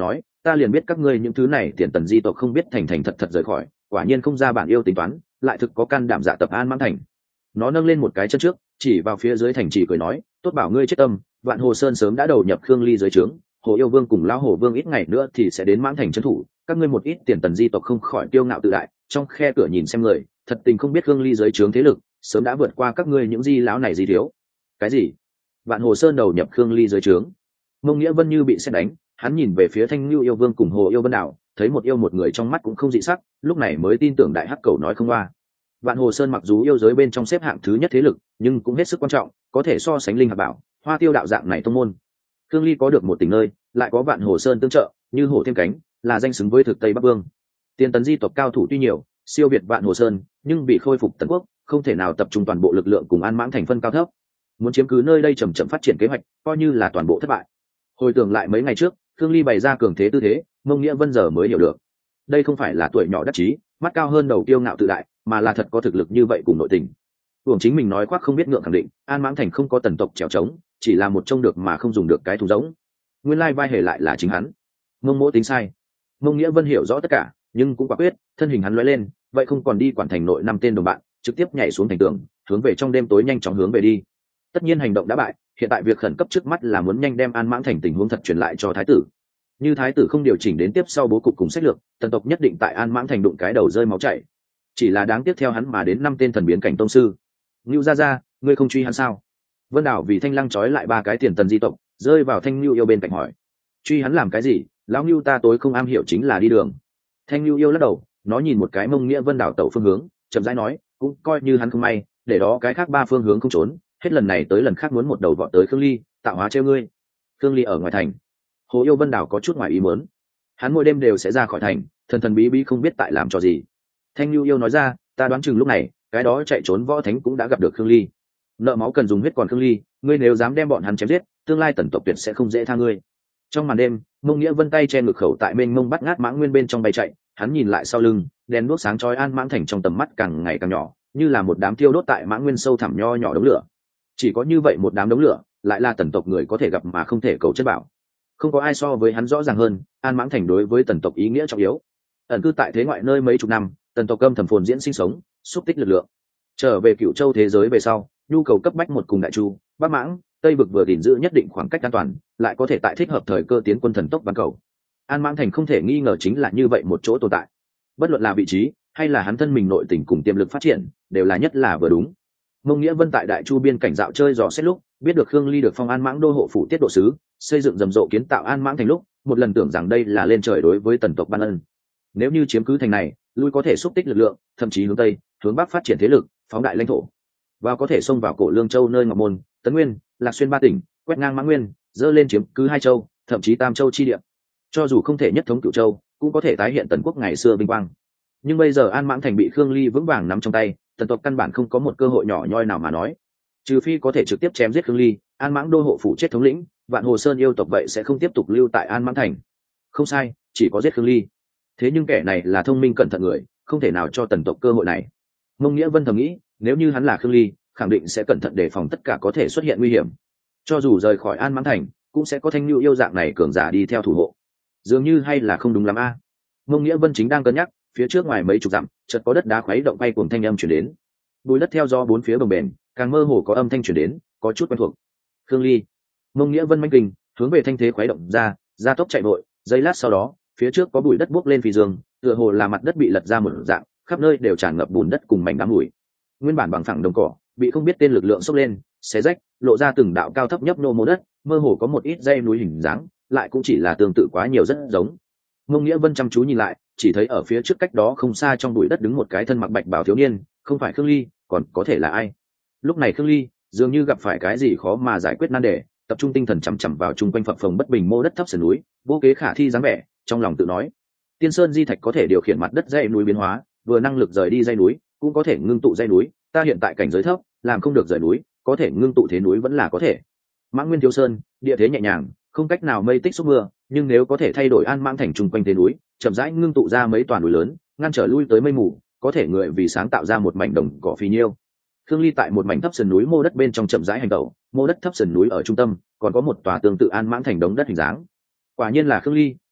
ta liền biết các ngươi những thứ này tiền tần di tộc không biết thành thành thật thật rời khỏi, quả nhiên không ra bản yêu tính toán, lại thực có can đảm dạ tập An Mãng Thành. Nó nâng lên một cái chân trước, chỉ vào phía dưới thành trì cười nói, tốt bảo ngươi chết tâm, Vạn Hồ Sơn sớm đã đầu nhập Khương Ly dưới trướng, Hồ Yêu Vương cùng lão Hồ Vương ít ngày nữa thì sẽ đến Mãng Thành trấn thủ, các ngươi một ít tiền tần di tộc không khỏi kiêu ngạo tự đại, trong khe cửa nhìn xem người, thật tình không biết Khương Ly dưới trướng thế lực, sớm đã vượt qua các ngươi những di lão này di thiếu. Cái gì? Vạn Hồ Sơn đầu nhập Khương Ly dưới trướng? Mông Nghĩa Vân như bị sét đánh, hắn nhìn về phía Thanh Nưu Yêu Vương cùng Hồ Yêu Vân đảo, thấy một yêu một người trong mắt cũng không dị sắc, lúc này mới tin tưởng đại hắc cầu nói không qua. Vạn Hồ Sơn mặc dù yêu giới bên trong xếp hạng thứ nhất thế lực, nhưng cũng hết sức quan trọng, có thể so sánh linh hạt bảo, hoa tiêu đạo dạng này tông môn. Khương Ly có được một tỉnh nơi, lại có Vạn Hồ Sơn tương trợ, như hổ thêm cánh, là danh xứng với thực Tây Bắc Vương. Tiên tấn di tộc cao thủ tuy nhiều, siêu việt Vạn Hồ Sơn, nhưng bị khôi phục tần quốc, không thể nào tập trung toàn bộ lực lượng cùng An Mãng Thành phân cao thấp. Muốn chiếm cứ nơi đây chậm chậm phát triển kế hoạch, coi như là toàn bộ thất bại. Hồi tưởng lại mấy ngày trước, Khương Ly bày ra cường thế tư thế, Mông Nghĩa Vân giờ mới hiểu được. Đây không phải là tuổi nhỏ đắc chí, mắt cao hơn đầu kiêu ngạo tự đại, mà là thật có thực lực như vậy cùng nội tình. Uổng chính mình nói khoác không biết ngượng khẳng định, An Mãng Thành không có tần tộc trèo trống, chỉ là một trông được mà không dùng được cái thùng giống. Nguyên lai vai hề lại là chính hắn. Mông Mỗ tính sai. Mông Nghĩa Vân hiểu rõ tất cả, nhưng cũng quả quyết, thân hình hắn lóe lên, vậy không còn đi quản thành nội năm tên đồng bạn, trực tiếp nhảy xuống thành tường, hướng về trong đêm tối nhanh chóng hướng về đi. Tất nhiên hành động đã bại, hiện tại việc khẩn cấp trước mắt là muốn nhanh đem An Mãng Thành tình huống thật truyền lại cho thái tử. Như thái tử không điều chỉnh đến tiếp sau bố cục cùng sách lược, tần tộc nhất định tại An Mãng Thành đụng cái đầu rơi máu chảy. Chỉ là đáng tiếc theo hắn mà đến năm tên thần biến cảnh tông sư. Nưu gia gia, ngươi không truy hắn sao? Vân Đảo vì Thanh Lăng trói lại ba cái tiền tần di tộc, rơi vào Thanh Nưu yêu bên cạnh hỏi. Truy hắn làm cái gì? Lão Nưu ta tối không am hiểu chính là đi đường. Thanh Nưu yêu lắc đầu, nó nhìn một cái Mông Nghĩa Vân Đảo tẩu phương hướng, chậm rãi nói, cũng coi như hắn không may, để đó cái khác ba phương hướng không trốn, hết lần này tới lần khác muốn một đầu vọt tới Khương Ly, tạo hóa treo ngươi. Khương Ly ở ngoài thành. Hồ Yêu Vân Đảo có chút ngoài ý muốn. Hắn mỗi đêm đều sẽ ra khỏi thành, thần thần bí bí không biết tại làm trò gì. Thanh Nưu yêu nói ra, ta đoán chừng lúc này, cái đó chạy trốn võ thánh cũng đã gặp được Khương Ly. Nợ máu cần dùng huyết còn Khương Ly, ngươi nếu dám đem bọn hắn chém giết, tương lai tần tộc tuyệt sẽ không dễ tha ngươi. Trong màn đêm, Mông Nghĩa Vân tay che ngực khẩu tại mênh mông bắt ngát Mãng Nguyên bên trong bay chạy, hắn nhìn lại sau lưng, đèn đuốc sáng chói An Mãng Thành trong tầm mắt càng ngày càng nhỏ, như là một đám thiêu đốt tại Mãng Nguyên sâu thẳm nho nhỏ đống lửa. Chỉ có như vậy một đám đống lửa, lại là tần tộc người có thể gặp mà không thể cầu chất bảo. Không có ai so với hắn rõ ràng hơn, An Mãng Thành đối với tần tộc ý nghĩa trọng yếu. Ẩn cư tại thế ngoại nơi mấy chục năm, tần tộc âm thầm phồn diễn sinh sống, xúc tích lực lượng. Trở về Cựu Châu thế giới về sau, nhu cầu cấp bách một cùng Đại Chu, Bắc Mãng, Tây vực vừa gìn giữ nhất định khoảng cách an toàn, lại có thể tại thích hợp thời cơ tiến quân thần tốc ban cầu. An Mãng Thành không thể nghi ngờ chính là như vậy một chỗ tồn tại. Bất luận là vị trí, hay là hắn thân mình nội tình cùng tiềm lực phát triển, đều là nhất là vừa đúng. Mông Nghĩa Vân tại Đại Chu biên cảnh dạo chơi dò xét lúc, biết được Khương Ly được phong An Mãng đô hộ phủ tiết độ sứ, xây dựng rầm rộ kiến tạo An Mãng Thành lúc, một lần tưởng rằng đây là lên trời đối với tần tộc ban ân. Nếu như chiếm cứ thành này, lui có thể xúc tích lực lượng, thậm chí hướng tây, hướng bắc phát triển thế lực, phóng đại lãnh thổ, và có thể xông vào cổ Lương Châu nơi Ngọc Môn, Tấn Nguyên, Lạc Xuyên ba tỉnh, quét ngang Mãng Nguyên, dơ lên chiếm cứ hai châu, thậm chí tam châu chi địa. Cho dù không thể nhất thống Cửu Châu, cũng có thể tái hiện tần quốc ngày xưa vinh quang. Nhưng bây giờ An Mãng Thành bị Khương Ly vững vàng nắm trong tay, tần tộc căn bản không có một cơ hội nhỏ nhoi nào mà nói. Trừ phi có thể trực tiếp chém giết Khương Ly, An Mãng đô hộ phủ chết thống lĩnh, Vạn Hồ Sơn yêu tộc vậy sẽ không tiếp tục lưu tại An Mãng Thành. Không sai, chỉ có giết Khương Ly. Thế nhưng kẻ này là thông minh cẩn thận người, không thể nào cho tần tộc cơ hội này. Mông Nghĩa Vân thầm nghĩ, nếu như hắn là Khương Ly, khẳng định sẽ cẩn thận đề phòng tất cả có thể xuất hiện nguy hiểm. Cho dù rời khỏi An Mãng Thành, cũng sẽ có Thanh Nưu yêu dạng này cường giả đi theo thủ hộ. Dường như hay là không đúng lắm a. À. Mông Nghĩa Vân chính đang cân nhắc, phía trước ngoài mấy chục dặm, chợt có đất đá khuấy động bay cuồng thanh âm truyền đến. Bùi đất theo do bốn phía bồng bềnh, càng mơ hồ có âm thanh truyền đến, có chút quen thuộc. Khương Ly. Mông Nghĩa Vân manh kinh, hướng về thanh thế khuấy động ra, ra tốc chạy vội, giây lát sau đó, phía trước có bụi đất bốc lên phi dương, tựa hồ là mặt đất bị lật ra một dạng, khắp nơi đều tràn ngập bùn đất cùng mảnh đá bụi. Nguyên bản bằng phẳng đồng cỏ, bị không biết tên lực lượng xốc lên, xé rách, lộ ra từng đạo cao thấp nhấp nhô mô đất, mơ hồ có một ít dây núi hình dáng, lại cũng chỉ là tương tự quá nhiều rất giống. Mông Nghĩa Vân chăm chú nhìn lại, chỉ thấy ở phía trước cách đó không xa trong bụi đất đứng một cái thân mặc bạch bào thiếu niên, không phải Khương Ly, còn có thể là ai? Lúc này Khương Ly dường như gặp phải cái gì khó mà giải quyết nan đề, tập trung tinh thần chằm chằm vào chung quanh phập phồng bất bình mô đất thấp sườn núi, vô kế khả thi dáng vẻ, trong lòng tự nói: Tiên Sơn di thạch có thể điều khiển mặt đất dãy núi biến hóa, vừa năng lực rời đi dãy núi, cũng có thể ngưng tụ dãy núi, ta hiện tại cảnh giới thấp, làm không được rời núi, có thể ngưng tụ thế núi vẫn là có thể. Mãng Nguyên thiếu sơn, địa thế nhẹ nhàng, không cách nào mây tích xúc mưa, nhưng nếu có thể thay đổi An Mãng Thành chung quanh thế núi, chậm rãi ngưng tụ ra mấy toàn núi lớn, ngăn trở lui tới mây mù, có thể người vì sáng tạo ra một mảnh đồng cỏ phì nhiêu. Khương Ly tại một mảnh thấp sườn núi mô đất bên trong chậm rãi hành tẩu, mô đất thấp sườn núi ở trung tâm, còn có một tòa tương tự An Mãng Thành đống đất hình dáng. Quả nhiên là Khương Ly,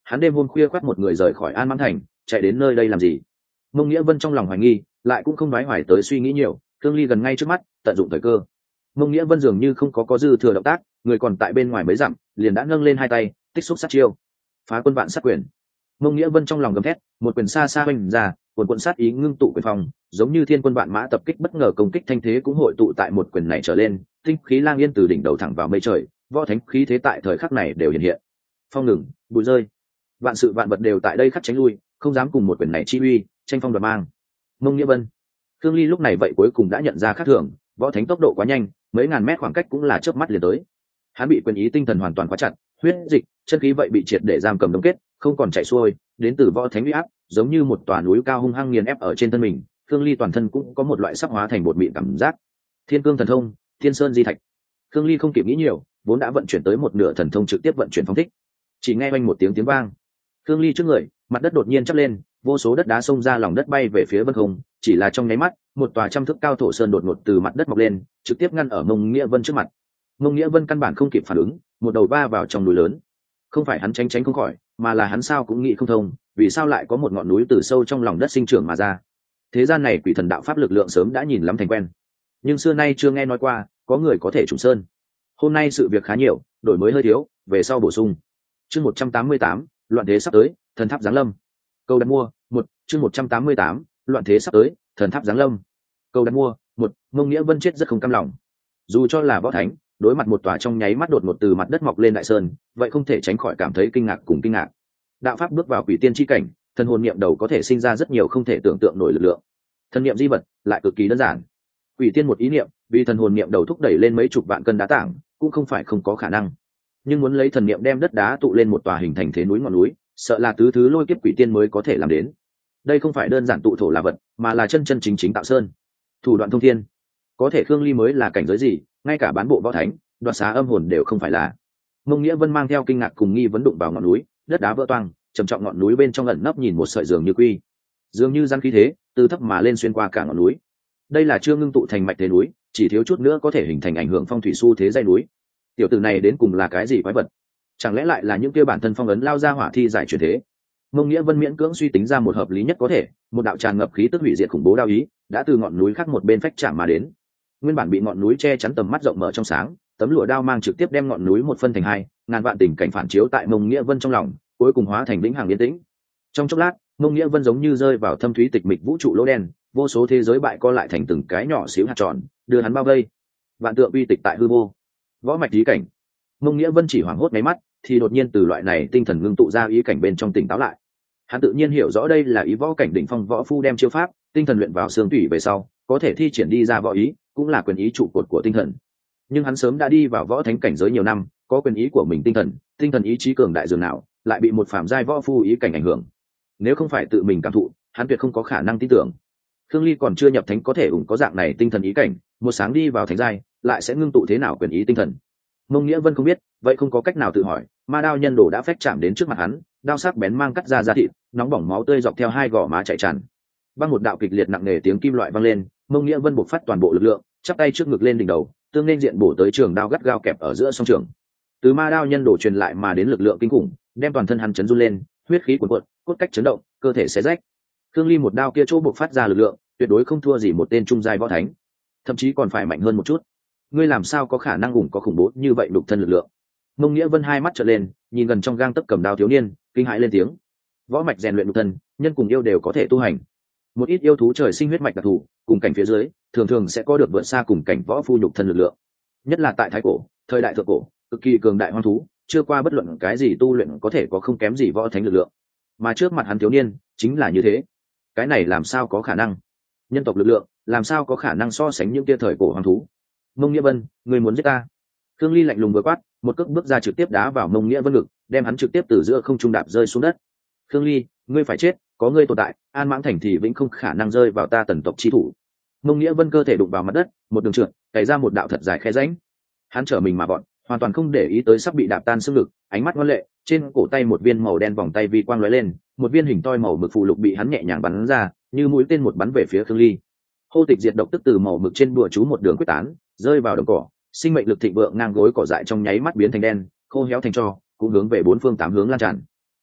hắn đêm hôm khuya khoác một người rời khỏi An Mãng Thành, chạy đến nơi đây làm gì? Mông Nghĩa Vân trong lòng hoài nghi, lại cũng không nói hoài tới suy nghĩ nhiều, Thương Ly gần ngay trước mắt, tận dụng thời cơ. Mông Nghĩa Vân dường như không có có dư thừa động tác, người còn tại bên ngoài mấy dặm, liền đã nâng lên hai tay, tích xúc sát chiêu. Phá quân vạn sát quyền. Mông Nghĩa Vân trong lòng gầm thét, một quyền xa xa vung ra, cuồn cuộn sát ý ngưng tụ quyền phong, giống như thiên quân vạn mã tập kích bất ngờ công kích thanh thế cũng hội tụ tại một quyền này trở lên, tinh khí lang yên từ đỉnh đầu thẳng vào mây trời, võ thánh khí thế tại thời khắc này đều hiện hiện. Phong ngừng, bụi rơi, vạn sự vạn vật đều tại đây khắc tránh lui, không dám cùng một quyền này chi uy, tranh phong đoạt mang. Mông Nghĩa Vân, Thương Ly lúc này vậy cuối cùng đã nhận ra khác thường, võ thánh tốc độ quá nhanh, mấy ngàn mét khoảng cách cũng là chớp mắt liền tới. Hắn bị quyền ý tinh thần hoàn toàn khóa chặt, huyết dịch, chân khí vậy bị triệt để giam cầm đóng kết, không còn chảy xuôi, đến từ võ thánh uy áp, giống như một tòa núi cao hung hăng nghiền ép ở trên thân mình. Thương Ly toàn thân cũng có một loại sắp hóa thành bột mịn cảm giác. Thiên cương thần thông, thiên sơn di thạch. Thương Ly không kịp nghĩ nhiều, vốn đã vận chuyển tới một nửa thần thông trực tiếp vận chuyển phóng thích. Chỉ nghe oanh một tiếng tiếng vang, Thương Ly trước người, mặt đất đột nhiên chắp lên, vô số đất đá xông ra lòng đất bay về phía vân không, chỉ là trong nháy mắt, một tòa trăm thước cao thổ sơn đột ngột từ mặt đất mọc lên, trực tiếp ngăn ở Mông Nghĩa Vân trước mặt. Mông Nghĩa Vân căn bản không kịp phản ứng, một đầu va vào trong núi lớn. Không phải hắn tránh tránh không khỏi, mà là hắn sao cũng nghĩ không thông, vì sao lại có một ngọn núi từ sâu trong lòng đất sinh trưởng mà ra. Thế gian này quỷ thần đạo pháp lực lượng sớm đã nhìn lắm thành quen, nhưng xưa nay chưa nghe nói qua có người có thể trùng sơn. Hôm nay sự việc khá nhiều, đổi mới hơi thiếu, về sau bổ sung. Chương một trăm tám mươi tám, loạn thế sắp tới, thần tháp giáng lâm. Câu đặt mua, một, chương một trăm tám mươi tám, loạn thế sắp tới, thần tháp giáng lâm. Câu đặt mua, một, Mông Nghĩa Vân chết rất không cam lòng. Dù cho là võ thánh, đối mặt một tòa trong nháy mắt đột ngột từ mặt đất mọc lên đại sơn, vậy không thể tránh khỏi cảm thấy kinh ngạc cùng kinh ngạc. Đạo pháp bước vào quỷ tiên chi cảnh, thần hồn niệm đầu có thể sinh ra rất nhiều không thể tưởng tượng nổi lực lượng. Thần niệm di vật lại cực kỳ đơn giản. Quỷ tiên một ý niệm, vì thần hồn niệm đầu thúc đẩy lên mấy chục vạn cân đá tảng, cũng không phải không có khả năng. Nhưng muốn lấy thần niệm đem đất đá tụ lên một tòa hình thành thế núi ngọn núi, sợ là tứ thứ lôi kiếp quỷ tiên mới có thể làm đến. Đây không phải đơn giản tụ thổ là vật, mà là chân chân chính chính tạo sơn. Thủ đoạn thông thiên, có thể Khương Ly mới là cảnh giới gì, ngay cả bán bộ võ thánh, đoạt xá âm hồn đều không phải là. Mông Nghĩa Vân mang theo kinh ngạc cùng nghi vấn đụng vào ngọn núi, đất đá vỡ toang, trầm trọng ngọn núi bên trong ẩn nấp nhìn một sợi giường như quy, dường như gian khí thế, từ thấp mà lên xuyên qua cả ngọn núi. Đây là chưa ngưng tụ thành mạch thế núi, chỉ thiếu chút nữa có thể hình thành ảnh hưởng phong thủy xu thế dãy núi. Tiểu tử này đến cùng là cái gì quái vật? Chẳng lẽ lại là những kia bản thân phong ấn lao ra hỏa thi giải chuyển thế? Mông Nghĩa Vân miễn cưỡng suy tính ra một hợp lý nhất có thể, một đạo tràn ngập khí tức hủy diệt khủng bố đao ý, đã từ ngọn núi khác một bên phách chạm mà đến. Nguyên bản bị ngọn núi che chắn tầm mắt rộng mở trong sáng, tấm lụa đao mang trực tiếp đem ngọn núi một phân thành hai, ngàn vạn tình cảnh phản chiếu tại Mông Nghĩa Vân trong lòng, cuối cùng hóa thành vĩnh hằng yên tĩnh. Trong chốc lát, Mông Nghĩa Vân giống như rơi vào thâm thúy tịch mịch vũ trụ lỗ đen, vô số thế giới bại co lại thành từng cái nhỏ xíu hạt tròn, đưa hắn bao vây. Vạn tượng uy tịch tại hư vô. Võ mạch ý cảnh. Mông Nghĩa Vân chỉ hoảng hốt mấy mắt, thì đột nhiên từ loại này tinh thần ngưng tụ ra ý cảnh bên trong tỉnh táo lại. Hắn tự nhiên hiểu rõ đây là ý võ cảnh đỉnh phong võ phu đem chiêu pháp, tinh thần luyện vào xương tủy về sau, có thể thi triển đi ra võ ý, cũng là quyền ý trụ cột của tinh thần. Nhưng hắn sớm đã đi vào võ thánh cảnh giới nhiều năm, có quyền ý của mình tinh thần, tinh thần ý chí cường đại dường nào, lại bị một phàm giai võ phu ý cảnh ảnh hưởng. Nếu không phải tự mình cảm thụ, hắn tuyệt không có khả năng tin tưởng. Khương Ly còn chưa nhập thánh có thể ủng có dạng này tinh thần ý cảnh, một sáng đi vào thánh giai, lại sẽ ngưng tụ thế nào quyền ý tinh thần. Mông Nghĩa Vân không biết, vậy không có cách nào tự hỏi, ma đao nhân đồ đã phách chạm đến trước mặt hắn, đao sắc bén mang cắt ra da thịt, nóng bỏng máu tươi dọc theo hai gò má chảy tràn. Băng một đạo kịch liệt nặng nề tiếng kim loại vang lên, Mông Nghĩa Vân buộc phát toàn bộ lực lượng, chắp tay trước ngực lên đỉnh đầu, tương nên diện bổ tới trường đao gắt gao kẹp ở giữa song trường. Từ ma đao nhân đồ truyền lại mà đến lực lượng kinh khủng, đem toàn thân hắn chấn run lên, huyết khí cuồn cuộn, cốt cách chấn động, cơ thể xé rách. Khương Ly một đao kia chỗ buộc phát ra lực lượng, tuyệt đối không thua gì một tên trung giai võ thánh, thậm chí còn phải mạnh hơn một chút. Ngươi làm sao có khả năng ủng có khủng bố như vậy đục thân lực lượng? Mông Nghĩa Vân hai mắt trợn lên, nhìn gần trong gang tấc cầm đao thiếu niên, kinh hãi lên tiếng. Võ mạch rèn luyện đục thân, nhân cùng yêu đều có thể tu hành. Một ít yêu thú trời sinh huyết mạch đặc thù, cùng cảnh phía dưới, thường thường sẽ có được vượt xa cùng cảnh võ phu nhục thân lực lượng. Nhất là tại thái cổ, thời đại thượng cổ, cực kỳ cường đại hoang thú, chưa qua bất luận cái gì tu luyện có thể có không kém gì võ thánh lực lượng. Mà trước mặt hắn thiếu niên, chính là như thế. Cái này làm sao có khả năng? Nhân tộc lực lượng, làm sao có khả năng so sánh những kia thời cổ hoang thú? Mông Nghĩa Vân, người muốn giết ta? Khương Ly lạnh lùng vừa quát, một cước bước ra trực tiếp đá vào Mông Nghĩa Vân ngực, đem hắn trực tiếp từ giữa không trung đạp rơi xuống đất. Khương Ly, ngươi phải chết, có ngươi tồn tại, An Mãng Thành thì vĩnh không khả năng rơi vào ta Tần tộc chi thủ. Mông Nghĩa Vân cơ thể đụng vào mặt đất, một đường trượt, cày ra một đạo thật dài khe rãnh. Hắn trở mình mà bọn, hoàn toàn không để ý tới sắp bị đạp tan xương lực, ánh mắt ngoan lệ, trên cổ tay một viên màu đen vòng tay vi quang lóe lên, một viên hình toi màu mực phù lục bị hắn nhẹ nhàng bắn ra, như mũi tên một bắn về phía Khương Ly. Hô tịch diệt độc tức từ màu mực trên bùa chú một đường quyết tán, rơi vào đồng cỏ, sinh mệnh lực thịnh vượng ngang gối cỏ dại trong nháy mắt biến thành đen, khô héo thành tro, cũng hướng về bốn phương tám hướng lan tràn.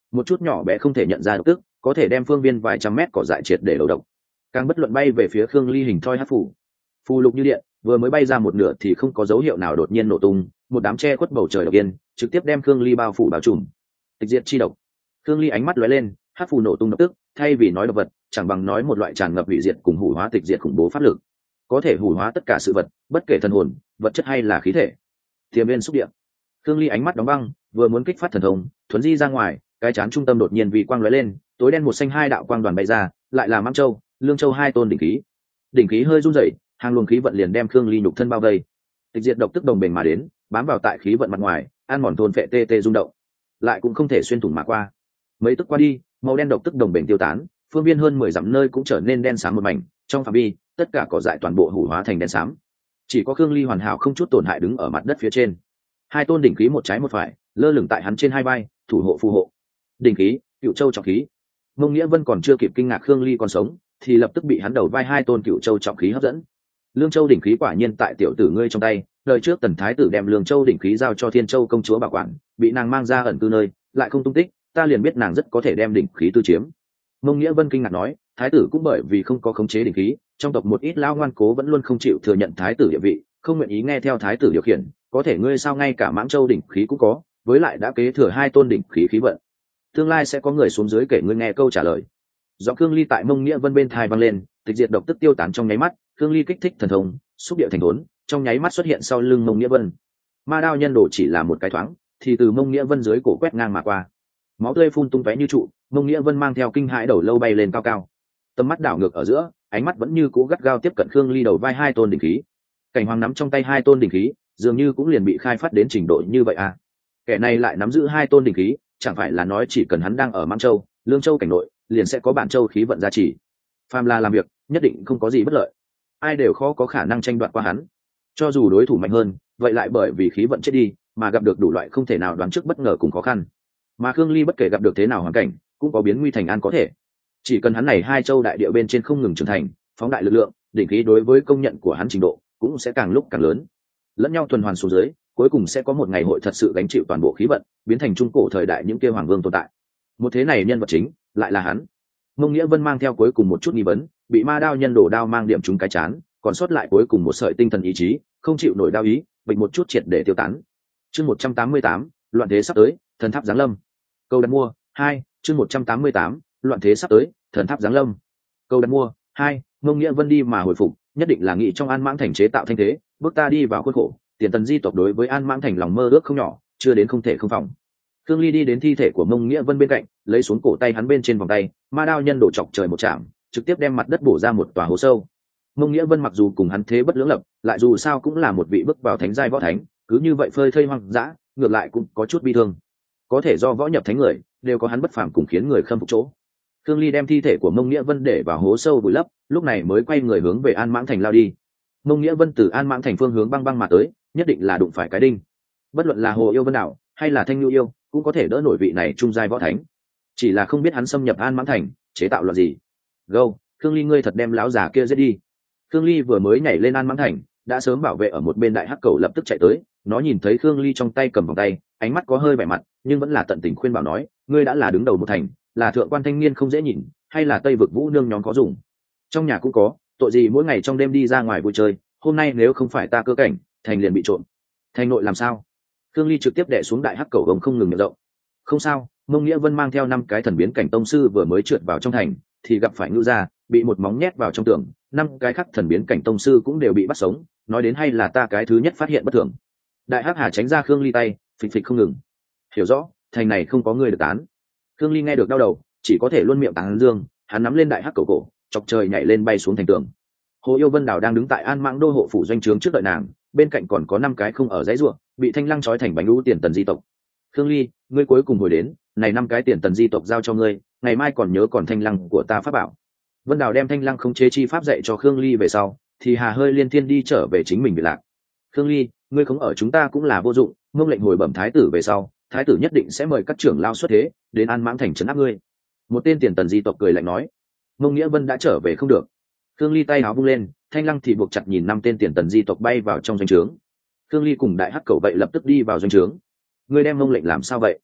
một chút nhỏ bé không thể nhận ra độc tức có thể đem phương viên vài trăm mét cỏ dại triệt để đầu độc. Càng bất luận bay về phía khương ly hình thoi hát phủ, phù lục như điện vừa mới bay ra một nửa thì không có dấu hiệu nào đột nhiên nổ tung, một đám che khuất bầu trời độc yên trực tiếp đem khương ly bao phủ bao trùm. Tịch diệt chi độc. Khương ly ánh mắt lóe lên, hát phù nổ tung lập tức, thay vì nói độc vật chẳng bằng nói một loại tràn ngập hủy diệt cùng hủ hóa tịch diệt khủng bố pháp lực, có thể hủ hóa tất cả sự vật, bất kể thần hồn, vật chất hay là khí thể. Tiềm viên xúc địa. Khương ly ánh mắt đóng băng, vừa muốn kích phát thần thông thuấn di ra ngoài, cái chán trung tâm đột nhiên vì quang lóe lên, tối đen một xanh hai đạo quang đoàn bay ra, lại là Mãng Châu, Lương Châu hai tôn đỉnh khí. Đỉnh khí hơi rung rẩy, hàng luồng khí vận liền đem Khương ly nhục thân bao vây. Tịch diệt độc tức đồng bền mà đến, bám vào tại khí vận mặt ngoài, ăn mòn thôn phệ tê tê rung động, lại cũng không thể xuyên thủng mà qua. Mấy tức qua đi, màu đen độc tức đồng bền tiêu tán, phương viên hơn mười dặm nơi cũng trở nên đen xám một mảnh, trong phạm vi tất cả cỏ dại toàn bộ hủ hóa thành đen xám. Chỉ có Khương ly hoàn hảo không chút tổn hại đứng ở mặt đất phía trên. Hai tôn đỉnh khí một trái một phải lơ lửng tại hắn trên hai vai, thủ hộ phù hộ. Đỉnh khí, Cựu Châu trọng khí. Mông Nghĩa Vân còn chưa kịp kinh ngạc Khương ly còn sống, thì lập tức bị hắn đầu vai hai tôn Cựu Châu trọng khí hấp dẫn. Lương Châu đỉnh khí quả nhiên tại tiểu tử ngươi trong tay. Đời trước Tần Thái tử đem Lương Châu đỉnh khí giao cho Thiên Châu công chúa bảo quản, bị nàng mang ra ẩn cư nơi, lại không tung tích, ta liền biết nàng rất có thể đem đỉnh khí tư chiếm. Mông Nghĩa Vân kinh ngạc nói, Thái tử cũng bởi vì không có khống chế đỉnh khí, trong tộc một ít lao ngoan cố vẫn luôn không chịu thừa nhận Thái tử địa vị, không nguyện ý nghe theo Thái tử điều khiển. Có thể ngươi sao ngay cả Mãng Châu đỉnh khí cũng có, với lại đã kế thừa hai tôn đỉnh khí khí vận, tương lai sẽ có người xuống dưới kể ngươi nghe câu trả lời. Giọng Khương ly tại Mông Nghĩa Vân bên thai vang lên, tịch diệt độc tức tiêu tán trong nháy mắt, Khương ly kích thích thần thông xúc địa thành thốn, trong nháy mắt xuất hiện sau lưng Mông Nghĩa Vân. Ma đao nhân đồ chỉ là một cái thoáng, thì từ Mông Nghĩa Vân dưới cổ quét ngang mà qua, máu tươi phun tung tóe như trụ. Mông Nghĩa Vân mang theo kinh hãi đầu lâu bay lên cao cao, tầm mắt đảo ngược ở giữa, ánh mắt vẫn như cũ gắt gao tiếp cận Khương ly đầu vai hai tôn đỉnh khí. Cảnh Hoàng nắm trong tay hai tôn đỉnh khí, dường như cũng liền bị khai phát đến trình độ như vậy à. Kẻ này lại nắm giữ hai tôn đỉnh khí, chẳng phải là nói chỉ cần hắn đang ở Mãng Châu, Lương Châu cảnh nội, liền sẽ có Bản Châu khí vận gia trì. Phàm là làm việc, nhất định không có gì bất lợi, ai đều khó có khả năng tranh đoạt qua hắn. Cho dù đối thủ mạnh hơn, vậy lại bởi vì khí vận chết đi, mà gặp được đủ loại không thể nào đoán trước bất ngờ cùng khó khăn. Mà Khương ly bất kể gặp được thế nào hoàn cảnh, cũng có biến nguy thành an có thể. Chỉ cần hắn này hai châu đại địa bên trên không ngừng trưởng thành, phóng đại lực lượng, đỉnh khí đối với công nhận của hắn trình độ cũng sẽ càng lúc càng lớn, lẫn nhau tuần hoàn xuống dưới, cuối cùng sẽ có một ngày hội thật sự gánh chịu toàn bộ khí vận, biến thành trung cổ thời đại những kia hoàng vương tồn tại. Một thế này nhân vật chính lại là hắn. Mông Nghĩa Vân mang theo cuối cùng một chút nghi vấn, bị ma đao nhân đổ đao mang điểm trúng cái chán, còn sót lại cuối cùng một sợi tinh thần ý chí, không chịu nổi đao ý, bịch một chút triệt để tiêu tán. Chương một trăm tám mươi tám, loạn thế sắp tới, thần tháp giáng lâm. Câu đặt mua hai, chương một trăm tám mươi tám, loạn thế sắp tới, thần tháp giáng lâm. Câu đặt mua hai, Mông Nghĩa Vân đi mà hồi phục, nhất định là nghĩ trong An Mãng thành chế tạo thanh thế, bước ta đi vào khuôn khổ. Tiền Tần di tộc đối với An Mãng thành lòng mơ ước không nhỏ, chưa đến không thể không phòng. Khương ly đi đến thi thể của Mông Nghĩa Vân bên cạnh, lấy xuống cổ tay hắn bên trên vòng tay, ma đao nhân đổ chọc trời một chạm, trực tiếp đem mặt đất bổ ra một tòa hố sâu. Mông Nghĩa Vân mặc dù cùng hắn thế bất lưỡng lập, lại dù sao cũng là một vị bước vào thánh giai võ thánh, cứ như vậy phơi thây hoang dã, ngược lại cũng có chút bi thương. Có thể do võ nhập thánh người, đều có hắn bất phàm cùng khiến người khâm phục chỗ. Khương ly đem thi thể của Mông Nghĩa Vân để vào hố sâu vùi lấp, lúc này mới quay người hướng về An Mãng thành lao đi. Mông Nghĩa Vân từ An Mãng thành phương hướng băng băng mà tới, nhất định là đụng phải cái đinh. Bất luận là Hồ Yêu Vân Đảo hay là Thanh Nhu Yêu, cũng có thể đỡ nổi vị này trung giai võ thánh. Chỉ là không biết hắn xâm nhập An Mãng thành, chế tạo loạn gì. Gâu, Khương ly ngươi thật đem láo già kia giết đi. Khương ly vừa mới nhảy lên An Mãng thành, đã sớm bảo vệ ở một bên đại hắc cầu lập tức chạy tới, nó nhìn thấy Khương ly trong tay cầm vòng tay, ánh mắt có hơi vẻ mặt, nhưng vẫn là tận tình khuyên bảo nói, ngươi đã là đứng đầu một thành, là thượng quan thanh niên không dễ nhìn, hay là Tây vực vũ nương nhóm có dùng. Trong nhà cũng có, tội gì mỗi ngày trong đêm đi ra ngoài vui chơi, hôm nay nếu không phải ta cơ cảnh, thành liền bị trộm. Thành nội làm sao? Khương ly trực tiếp đè xuống đại hắc cầu gồng không ngừng miệng rộng. Không sao, Mông Nghĩa Vân mang theo năm cái thần biến cảnh tông sư vừa mới trượt vào trong thành, thì gặp phải ngưu gia, bị một móng nhét vào trong tường, năm cái khác thần biến cảnh tông sư cũng đều bị bắt sống, nói đến hay là ta cái thứ nhất phát hiện bất thường. Đại hắc hà tránh ra Khương ly tay, phịch phịch không ngừng. Hiểu rõ, thành này không có người được tán. Khương ly nghe được đau đầu, chỉ có thể luôn miệng tán dương, hắn nắm lên đại hắc cầu cổ, chọc trời nhảy lên bay xuống thành tường. Hồ Yêu Vân Đảo đang đứng tại An Mãng đô hộ phủ doanh trướng trước đợi nàng, bên cạnh còn có năm cái không ở dãy ruộng, bị thanh lăng trói thành bánh lũ tiền tần di tộc. Khương ly, ngươi cuối cùng hồi đến, này năm cái tiền tần di tộc giao cho ngươi, ngày mai còn nhớ còn thanh lăng của ta pháp bảo. Vân Đảo đem thanh lăng không chế chi pháp dạy cho Khương ly về sau, thì hà hơi liên thiên đi trở về chính mình bị lạc. Khương ly, ngươi không ở chúng ta cũng là vô dụng, mông lệnh hồi bẩm thái tử về sau, thái tử nhất định sẽ mời các trưởng lao xuất thế đến An Mãng thành trấn áp ngươi. Một tên tiền tần di tộc cười lạnh nói. Mông Nghĩa Vân đã trở về không được. Khương ly tay áo vung lên, thanh lăng thì buộc chặt nhìn năm tên tiền tần di tộc bay vào trong doanh trướng. Khương ly cùng đại hắc cầu vậy lập tức đi vào doanh trướng. Ngươi đem mông lệnh làm sao vậy?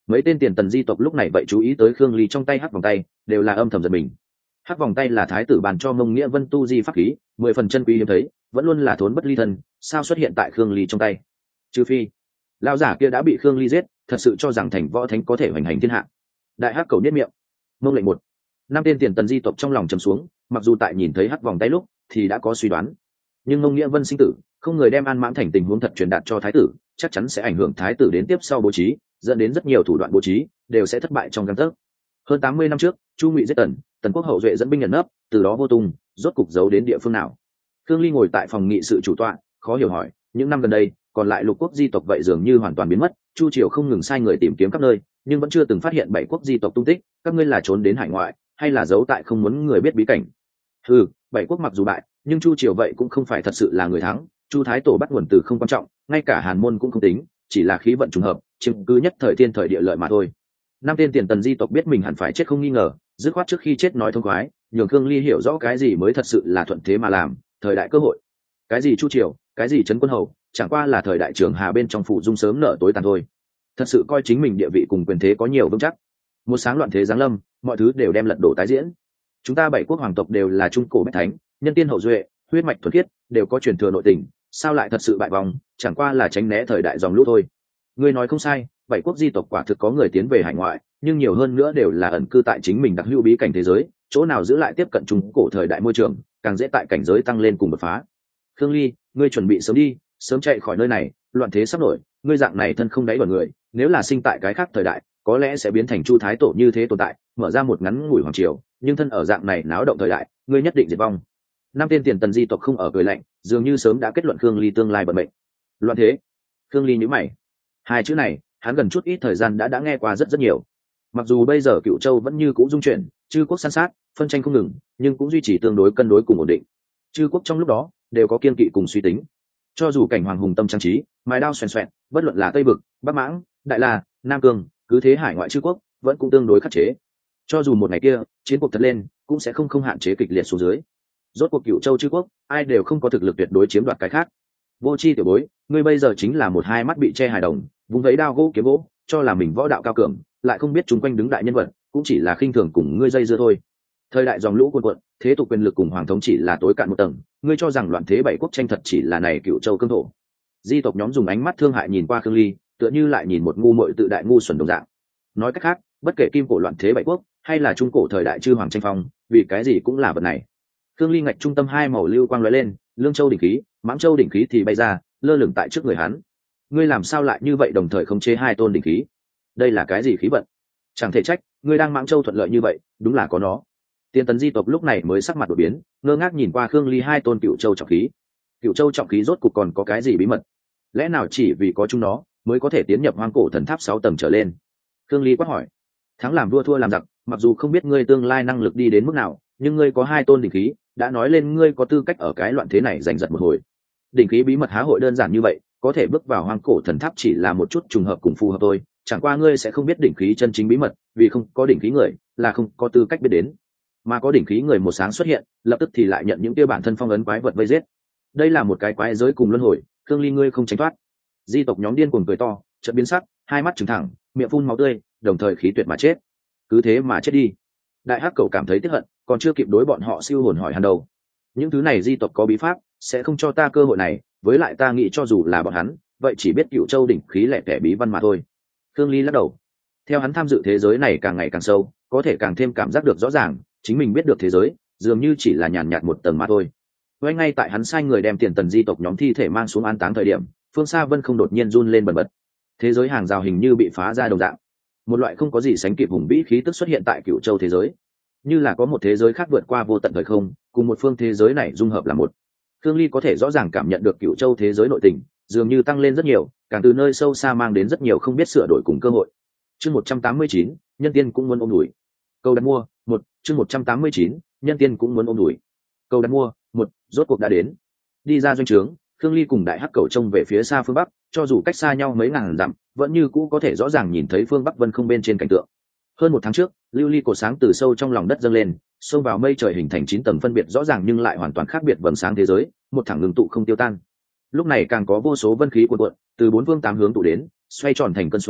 Mấy tên tiền tần di tộc lúc này vậy chú ý tới Khương Ly trong tay hắc vòng tay, đều là âm thầm giật mình. Hắc vòng tay là thái tử bàn cho Mông Nghĩa Vân tu di pháp khí, mười phần chân quý hiếm thấy, vẫn luôn là thốn bất ly thân, sao xuất hiện tại Khương Ly trong tay? Trừ phi lão giả kia đã bị Khương Ly giết, thật sự cho rằng thành võ thánh có thể hoành hành thiên hạ. Đại hắc cầu nhất miệng. Mông lệnh một. Năm tên tiền tần di tộc trong lòng trầm xuống, mặc dù tại nhìn thấy hắc vòng tay lúc thì đã có suy đoán, nhưng Mông Nghĩa Vân sinh tử, không người đem An Mãng Thành tình huống thật truyền đạt cho thái tử, chắc chắn sẽ ảnh hưởng thái tử đến tiếp sau bố trí, dẫn đến rất nhiều thủ đoạn bố trí đều sẽ thất bại trong gang tấc. Hơn tám mươi năm trước, Chu Ngụy giết Tần, Tần Quốc hậu duệ dẫn binh nhận nấp, từ đó vô tung, rốt cục giấu đến địa phương nào? Khương Ly ngồi tại phòng nghị sự chủ tọa, khó hiểu hỏi, những năm gần đây, còn lại lục quốc di tộc vậy dường như hoàn toàn biến mất, Chu triều không ngừng sai người tìm kiếm khắp nơi, nhưng vẫn chưa từng phát hiện bảy quốc di tộc tung tích, các ngươi là trốn đến hải ngoại, hay là giấu tại không muốn người biết bí cảnh? Ừ, bảy quốc mặc dù bại, nhưng Chu triều vậy cũng không phải thật sự là người thắng, Chu thái tổ bắt nguồn từ không quan trọng, ngay cả Hàn môn cũng không tính, chỉ là khí vận trùng hợp, chứng cứ nhất thời thiên thời địa lợi mà thôi. Năm tên tiền tần di tộc biết mình hẳn phải chết không nghi ngờ, dứt khoát trước khi chết nói thông khoái, nhường Khương Ly hiểu rõ cái gì mới thật sự là thuận thế mà làm, thời đại cơ hội. Cái gì Chu triều, cái gì trấn quân hầu, chẳng qua là thời đại trường hà bên trong phủ dung sớm nở tối tàn thôi. Thật sự coi chính mình địa vị cùng quyền thế có nhiều vững chắc. Một sáng loạn thế giáng lâm, mọi thứ đều đem lật đổ tái diễn. Chúng ta bảy quốc hoàng tộc đều là trung cổ bách thánh, nhân tiên hậu duệ, huyết mạch thuần khiết, đều có truyền thừa nội tình, sao lại thật sự bại vòng, chẳng qua là tránh né thời đại dòng lũ thôi. Ngươi nói không sai, bảy quốc di tộc quả thực có người tiến về hải ngoại, nhưng nhiều hơn nữa đều là ẩn cư tại chính mình đặc hữu bí cảnh thế giới, chỗ nào giữ lại tiếp cận trung cổ thời đại môi trường, càng dễ tại cảnh giới tăng lên cùng đột phá. Khương Ly, ngươi chuẩn bị sớm đi, sớm chạy khỏi nơi này, loạn thế sắp nổi, ngươi dạng này thân không đáy vào người, nếu là sinh tại cái khác thời đại, có lẽ sẽ biến thành Chu thái tổ như thế tồn tại, mở ra một ngắn ngủi hoàng triều, nhưng thân ở dạng này náo động thời đại, ngươi nhất định diệt vong. Năm tên tiền tần di tộc không ở cười lạnh, dường như sớm đã kết luận Khương Ly tương lai vận mệnh. Loạn thế? Khương Ly nhíu mày. Hai chữ này, hắn gần chút ít thời gian đã đã nghe qua rất rất nhiều. Mặc dù bây giờ Cựu Châu vẫn như cũ dung chuyển, chư quốc san sát, phân tranh không ngừng, nhưng cũng duy trì tương đối cân đối cùng ổn định. Chư quốc trong lúc đó đều có kiên kỵ cùng suy tính. Cho dù cảnh hoàng hùng tâm trang trí, mài đao xoèn xoẹn, bất luận là Tây Vực, Bắc Mãng, Đại La, Nam Cương, cứ thế hải ngoại chư quốc vẫn cũng tương đối khắc chế. Cho dù một ngày kia chiến cuộc thật lên, cũng sẽ không không hạn chế kịch liệt xuống dưới. Rốt cuộc Cựu Châu chư quốc, ai đều không có thực lực tuyệt đối chiếm đoạt cái khác. Vô chi tiểu bối, ngươi bây giờ chính là một hai mắt bị che hài đồng, vung vẫy đao gỗ kiếm gỗ, cho là mình võ đạo cao cường, lại không biết chúng quanh đứng đại nhân vật, cũng chỉ là khinh thường cùng ngươi dây dưa thôi. Thời đại dòng lũ cuồn cuộn, thế tục quyền lực cùng hoàng thống chỉ là tối cạn một tầng, ngươi cho rằng loạn thế bảy quốc tranh thật chỉ là này Cựu Châu cương thổ. Di tộc nhóm dùng ánh mắt thương hại nhìn qua Khương Ly, tựa như lại nhìn một ngu muội tự đại ngu xuẩn đồng dạng. Nói cách khác, bất kể kim cổ loạn thế bảy quốc, hay là trung cổ thời đại chư hoàng tranh phong, vì cái gì cũng là vật này. Khương Ly ngạch trung tâm hai màu lưu quang lóe lên, Lương Châu đỉnh khí, Mãng Châu đỉnh khí thì bay ra, lơ lửng tại trước người hắn. Ngươi làm sao lại như vậy đồng thời khống chế hai tôn đỉnh khí? Đây là cái gì khí vận? Chẳng thể trách, ngươi đang Mãng Châu thuận lợi như vậy, đúng là có nó. Tiên tấn di tộc lúc này mới sắc mặt đổi biến, ngơ ngác nhìn qua Khương Ly hai tôn Cựu Châu trọng khí. Cựu Châu trọng khí rốt cục còn có cái gì bí mật? Lẽ nào chỉ vì có chúng nó mới có thể tiến nhập Hoang Cổ Thần Tháp sáu tầng trở lên? Khương Ly quát hỏi. Thắng làm vua thua làm giặc, mặc dù không biết ngươi tương lai năng lực đi đến mức nào, nhưng ngươi có hai tôn đỉnh khí, đã nói lên ngươi có tư cách ở cái loạn thế này giành giật một hồi. Đỉnh khí bí mật há hội đơn giản như vậy, có thể bước vào Hoang Cổ Thần Tháp chỉ là một chút trùng hợp cùng phù hợp thôi, chẳng qua ngươi sẽ không biết đỉnh khí chân chính bí mật, vì không có đỉnh khí người là không có tư cách biết đến, mà có đỉnh khí người một sáng xuất hiện, lập tức thì lại nhận những tiêu bản thân phong ấn quái vật vây giết. Đây là một cái quái giới cùng luân hồi, Khương Ly ngươi không tránh thoát. Di tộc nhóm điên cuồng cười to, chợt biến sắc, hai mắt trừng thẳng, miệng phun máu tươi, đồng thời khí tuyệt mà chết. Cứ thế mà chết đi. Đại hắc cầu cảm thấy tiếc hận, còn chưa kịp đối bọn họ siêu hồn hỏi hàn đầu. Những thứ này di tộc có bí pháp, sẽ không cho ta cơ hội này, với lại ta nghĩ cho dù là bọn hắn, vậy chỉ biết Cựu Châu đỉnh khí lẻ tẻ bí văn mà thôi. Khương Ly lắc đầu. Theo hắn tham dự thế giới này càng ngày càng sâu, có thể càng thêm cảm giác được rõ ràng, chính mình biết được thế giới, dường như chỉ là nhàn nhạt một tầng mà thôi. Với ngay tại hắn sai người đem tiền tần di tộc nhóm thi thể mang xuống an táng thời điểm, phương xa vân không đột nhiên run lên bần bật. Thế giới hàng rào hình như bị phá ra đồng dạng. Một loại không có gì sánh kịp hùng vĩ khí tức xuất hiện tại Cựu Châu thế giới, như là có một thế giới khác vượt qua vô tận thời không, cùng một phương thế giới này dung hợp là một. Khương Ly có thể rõ ràng cảm nhận được Cựu Châu thế giới nội tình dường như tăng lên rất nhiều, càng từ nơi sâu xa mang đến rất nhiều không biết sửa đổi cùng cơ hội. Chương một trăm tám mươi chín, nhân tiên cũng muốn ôm đùi. Câu đặt mua, một, chương một trăm tám mươi chín, nhân tiên cũng muốn ôm đùi. Câu đặt mua, một, rốt cuộc đã đến. Đi ra doanh trướng, Khương Ly cùng Đại Hắc Cầu trông về phía xa phương bắc, cho dù cách xa nhau mấy ngàn dặm, vẫn như cũ có thể rõ ràng nhìn thấy phương bắc vân không bên trên cảnh tượng. Hơn một tháng trước, lưu ly cột sáng từ sâu trong lòng đất dâng lên, xông vào mây trời hình thành chín tầng phân biệt rõ ràng nhưng lại hoàn toàn khác biệt vầng sáng thế giới, một thẳng ngừng tụ không tiêu tan. Lúc này càng có vô số vân khí cuộn cuộn, từ bốn phương tám hướng tụ đến, xoay tròn thành cơn xoáy,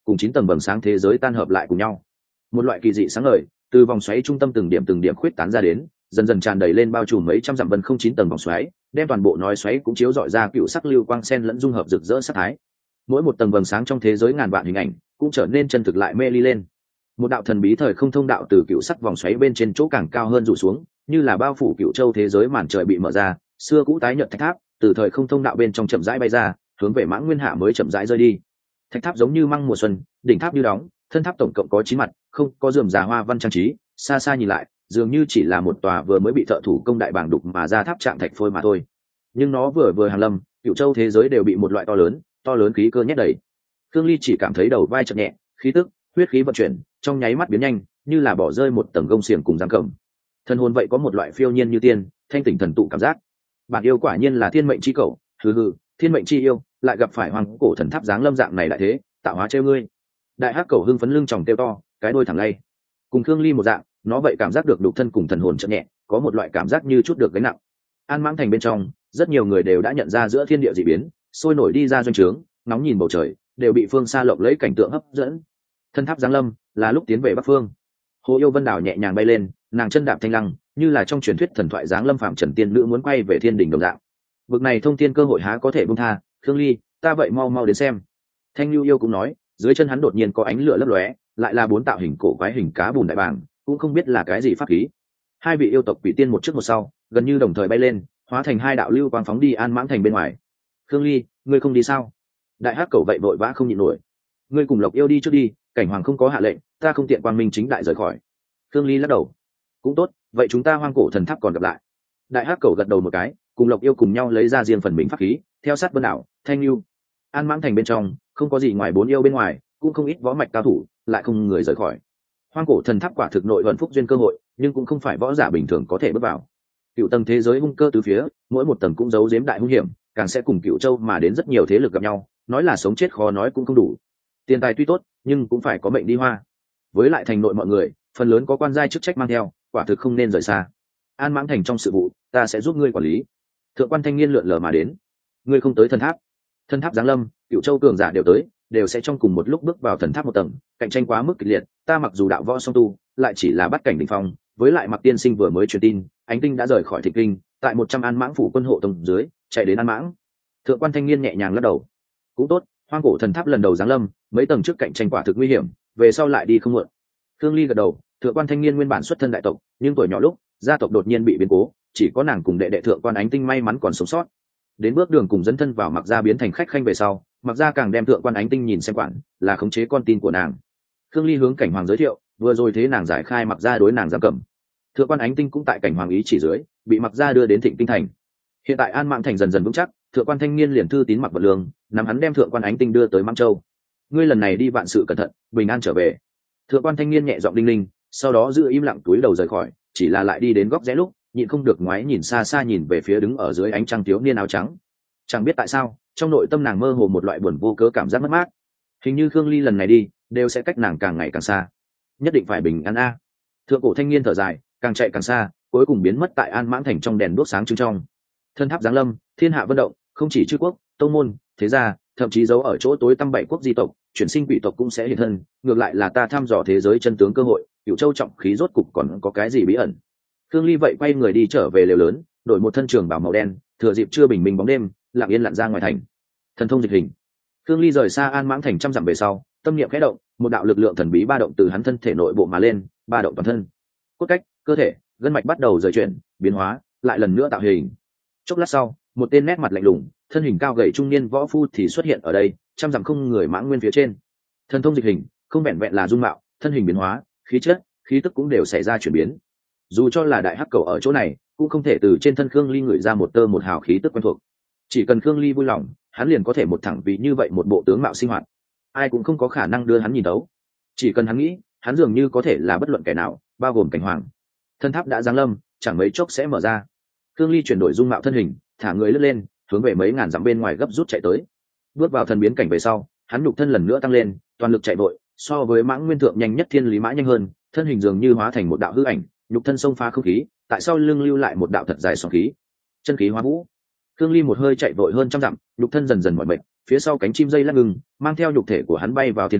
cùng chín tầng vầng sáng thế giới tan hợp lại cùng nhau. Một loại kỳ dị sáng ngời từ vòng xoáy trung tâm từng điểm từng điểm khuyết tán ra đến, dần dần tràn đầy lên bao trùm mấy trăm dặm vân không chín tầng vòng xoáy, đem toàn bộ nói xoáy cũng chiếu rọi ra cựu sắc lưu quang sen lẫn dung hợp rực rỡ sắc thái. Mỗi một tầng vầng sáng trong thế giới ngàn vạn hình ảnh cũng trở nên chân thực lại mê ly lên. Một đạo thần bí thời không thông đạo từ cựu sắc vòng xoáy bên trên chỗ càng cao hơn rủ xuống, như là bao phủ cựu châu thế giới màn trời bị mở ra, xưa cũ tái nhợt thạch tháp từ thời không thông đạo bên trong chậm rãi bay ra, hướng về Mãng Nguyên Hạ mới chậm rãi rơi đi. Thạch tháp giống như măng mùa xuân, đỉnh tháp như đóng, thân tháp tổng cộng có chín mặt, không có rườm rà hoa văn trang trí, xa xa nhìn lại dường như chỉ là một tòa vừa mới bị thợ thủ công đại bảng đục mà ra tháp trạng thạch phôi mà thôi. Nhưng nó vừa vừa hàng lâm, cựu châu thế giới đều bị một loại to lớn to lớn khí cơ nhét đầy. Khương Ly chỉ cảm thấy đầu vai chợt nhẹ, khí tức huyết khí vận chuyển trong nháy mắt biến nhanh, như là bỏ rơi một tầng gông xiềng cùng giam cầm. Thân hồn vậy có một loại phiêu nhiên như tiên, thanh tỉnh thần tụ cảm giác. Bạn yêu quả nhiên là thiên mệnh chi cẩu, hừ hừ, thiên mệnh chi yêu, lại gặp phải hoàng cổ thần tháp dáng lâm dạng này lại thế, tạo hóa trêu ngươi. Đại hắc cẩu hưng phấn lưng tròng kêu to, cái đuôi thẳng lay. Cùng Khương Ly một dạng, nó vậy cảm giác được đục thân cùng thần hồn chợt nhẹ, có một loại cảm giác như chút được gánh nặng. An Mãng Thành bên trong, rất nhiều người đều đã nhận ra giữa thiên địa dị biến, sôi nổi đi ra doanh trướng, nóng nhìn bầu trời, đều bị phương xa lộng lẫy cảnh tượng hấp dẫn. Thân tháp giáng lâm, là lúc tiến về bắc phương. Hồ Yêu Vân đảo nhẹ nhàng bay lên, nàng chân đạp thanh lăng, như là trong truyền thuyết thần thoại giáng lâm phạm trần tiên nữ muốn quay về thiên đỉnh đồng dạng. Vực này thông thiên cơ hội há có thể buông tha, Khương Ly, ta vậy mau mau đến xem. Thanh Nhu Yêu cũng nói, dưới chân hắn đột nhiên có ánh lửa lấp lóe, lại là bốn tạo hình cổ quái hình cá bùn đại bảng, cũng không biết là cái gì pháp khí. Hai vị yêu tộc quỷ tiên một trước một sau, gần như đồng thời bay lên, hóa thành hai đạo lưu quang phóng đi An Mãng Thành bên ngoài. Khương Ly, ngươi không đi sao? Đại hắc cẩu vậy vội vã không nhịn nổi. Ngươi cùng Lộc Yêu đi trước đi, cảnh hoàng không có hạ lệnh, ta không tiện quang minh chính đại rời khỏi. Khương Ly lắc đầu. Cũng tốt, vậy chúng ta hoang cổ thần tháp còn gặp lại. Đại hắc cẩu gật đầu một cái, cùng Lộc Yêu cùng nhau lấy ra riêng phần mình pháp khí, theo sát Vân đảo, Thanh Nhu. An Mãng Thành bên trong, không có gì ngoài bốn yêu bên ngoài, cũng không ít võ mạch cao thủ, lại không người rời khỏi. Hoang cổ thần tháp quả thực nội vận phúc duyên cơ hội, nhưng cũng không phải võ giả bình thường có thể bước vào. Cựu tầng thế giới hung cơ tứ phía, mỗi một tầng cũng giấu giếm đại hung hiểm, càng sẽ cùng Cựu Châu mà đến rất nhiều thế lực gặp nhau, nói là sống chết khó nói cũng không đủ. Tiền tài tuy tốt, nhưng cũng phải có mệnh đi hoa. Với lại thành nội mọi người, phần lớn có quan giai chức trách mang theo, quả thực không nên rời xa. An Mãng Thành trong sự vụ, ta sẽ giúp ngươi quản lý. Thượng quan thanh niên lượn lờ mà đến. Ngươi không tới thần tháp. Thần tháp giáng lâm, Cựu Châu cường giả đều tới, đều sẽ trong cùng một lúc bước vào thần tháp một tầng, cạnh tranh quá mức kịch liệt, ta mặc dù đạo võ song tu, lại chỉ là bắt cảnh đỉnh phong, với lại Mặc tiên sinh vừa mới truyền tin, Ánh Tinh đã rời khỏi Thịnh Kinh, tại một trăm An Mãng phủ quân hộ tông dưới, chạy đến An Mãng. Thượng quan thanh niên nhẹ nhàng lắc đầu. Cũng tốt, hoang cổ thần tháp lần đầu giáng lâm, mấy tầng trước cạnh tranh quả thực nguy hiểm, về sau lại đi không muộn. Khương Ly gật đầu, thượng quan thanh niên nguyên bản xuất thân đại tộc, nhưng tuổi nhỏ lúc, gia tộc đột nhiên bị biến cố, chỉ có nàng cùng đệ đệ thượng quan Ánh Tinh may mắn còn sống sót. Đến bước đường cùng dẫn thân vào Mặc gia biến thành khách khanh về sau, Mặc gia càng đem thượng quan Ánh Tinh nhìn xem quản, là khống chế con tin của nàng. Khương Ly hướng cảnh hoàng giới thiệu, vừa rồi thế nàng giải khai Mặc gia đối nàng giam cầm. Thượng quan Ánh Tinh cũng tại cảnh hoàng ý chỉ dưới, bị Mặc gia đưa đến Thịnh Kinh thành. Hiện tại An Mãng thành dần dần vững chắc, thượng quan thanh niên liền thư tín Mặc Vật Lương, nắm hắn đem thượng quan Ánh Tinh đưa tới Mãng Châu. Ngươi lần này đi vạn sự cẩn thận, bình an trở về. Thượng quan thanh niên nhẹ giọng đinh ninh, sau đó giữ im lặng túi đầu rời khỏi, chỉ là lại đi đến góc rẽ lúc, nhịn không được ngoái nhìn xa xa nhìn về phía đứng ở dưới ánh trăng thiếu niên áo trắng. Chẳng biết tại sao, trong nội tâm nàng mơ hồ một loại buồn vô cớ cảm giác mất mát. Hình như Khương Ly lần này đi, đều sẽ cách nàng càng ngày càng xa. Nhất định phải bình an a. Thượng cổ thanh niên thở dài, càng chạy càng xa, cuối cùng biến mất tại An Mãng thành trong đèn đuốc sáng trưng trong. Thân tháp giáng lâm, thiên hạ vận động, không chỉ chư quốc, tông môn, thế gia, thậm chí giấu ở chỗ tối tăm bảy quốc di tộc, chuyển sinh quỷ tộc cũng sẽ hiện thân. Ngược lại là ta thăm dò thế giới chân tướng cơ hội, Cửu Châu trọng khí rốt cục còn có cái gì bí ẩn. Khương Ly vậy quay người đi trở về lều lớn, đổi một thân trường bào màu đen, thừa dịp chưa bình minh bóng đêm, lặng yên lặn ra ngoài thành. Thần thông dịch hình. Khương Ly rời xa An Mãng thành trăm dặm về sau, tâm niệm khẽ động, một đạo lực lượng thần bí ba động từ hắn thân thể nội bộ mà lên, ba động toàn thân. Cốt cách, cơ thể, gân mạch bắt đầu rời chuyển, biến hóa, lại lần nữa tạo hình. Chốc lát sau, một tên nét mặt lạnh lùng, thân hình cao gầy trung niên võ phu thì xuất hiện ở đây, trăm dặm không người Mãng Nguyên phía trên. Thần thông dịch hình, không vẹn vẹn là dung mạo, thân hình biến hóa, khí chất, khí tức cũng đều xảy ra chuyển biến. Dù cho là đại hắc cầu ở chỗ này, cũng không thể từ trên thân Khương Ly ngửi ra một tơ một hào khí tức quen thuộc. Chỉ cần Khương Ly vui lòng, hắn liền có thể một thẳng vì như vậy một bộ tướng mạo sinh hoạt, ai cũng không có khả năng đưa hắn nhìn thấu. Chỉ cần hắn nghĩ, hắn dường như có thể là bất luận kẻ nào, bao gồm cảnh hoàng. Thân tháp đã giáng lâm, chẳng mấy chốc sẽ mở ra. Khương Ly chuyển đổi dung mạo thân hình, thả người lướt lên, hướng về mấy ngàn dặm bên ngoài gấp rút chạy tới. Bước vào thần biến cảnh về sau, hắn nhục thân lần nữa tăng lên, toàn lực chạy vội, so với Mãng Nguyên thượng nhanh nhất thiên lý mã nhanh hơn, thân hình dường như hóa thành một đạo hư ảnh, nhục thân xông phá không khí, tại sau lưng lưu lại một đạo thật dài xoắn khí. Chân khí hóa vũ. Khương Ly một hơi chạy vội hơn trăm dặm, nhục thân dần dần mỏi mệt, phía sau cánh chim dây lắc ngừng, mang theo nhục thể của hắn bay vào thiên không,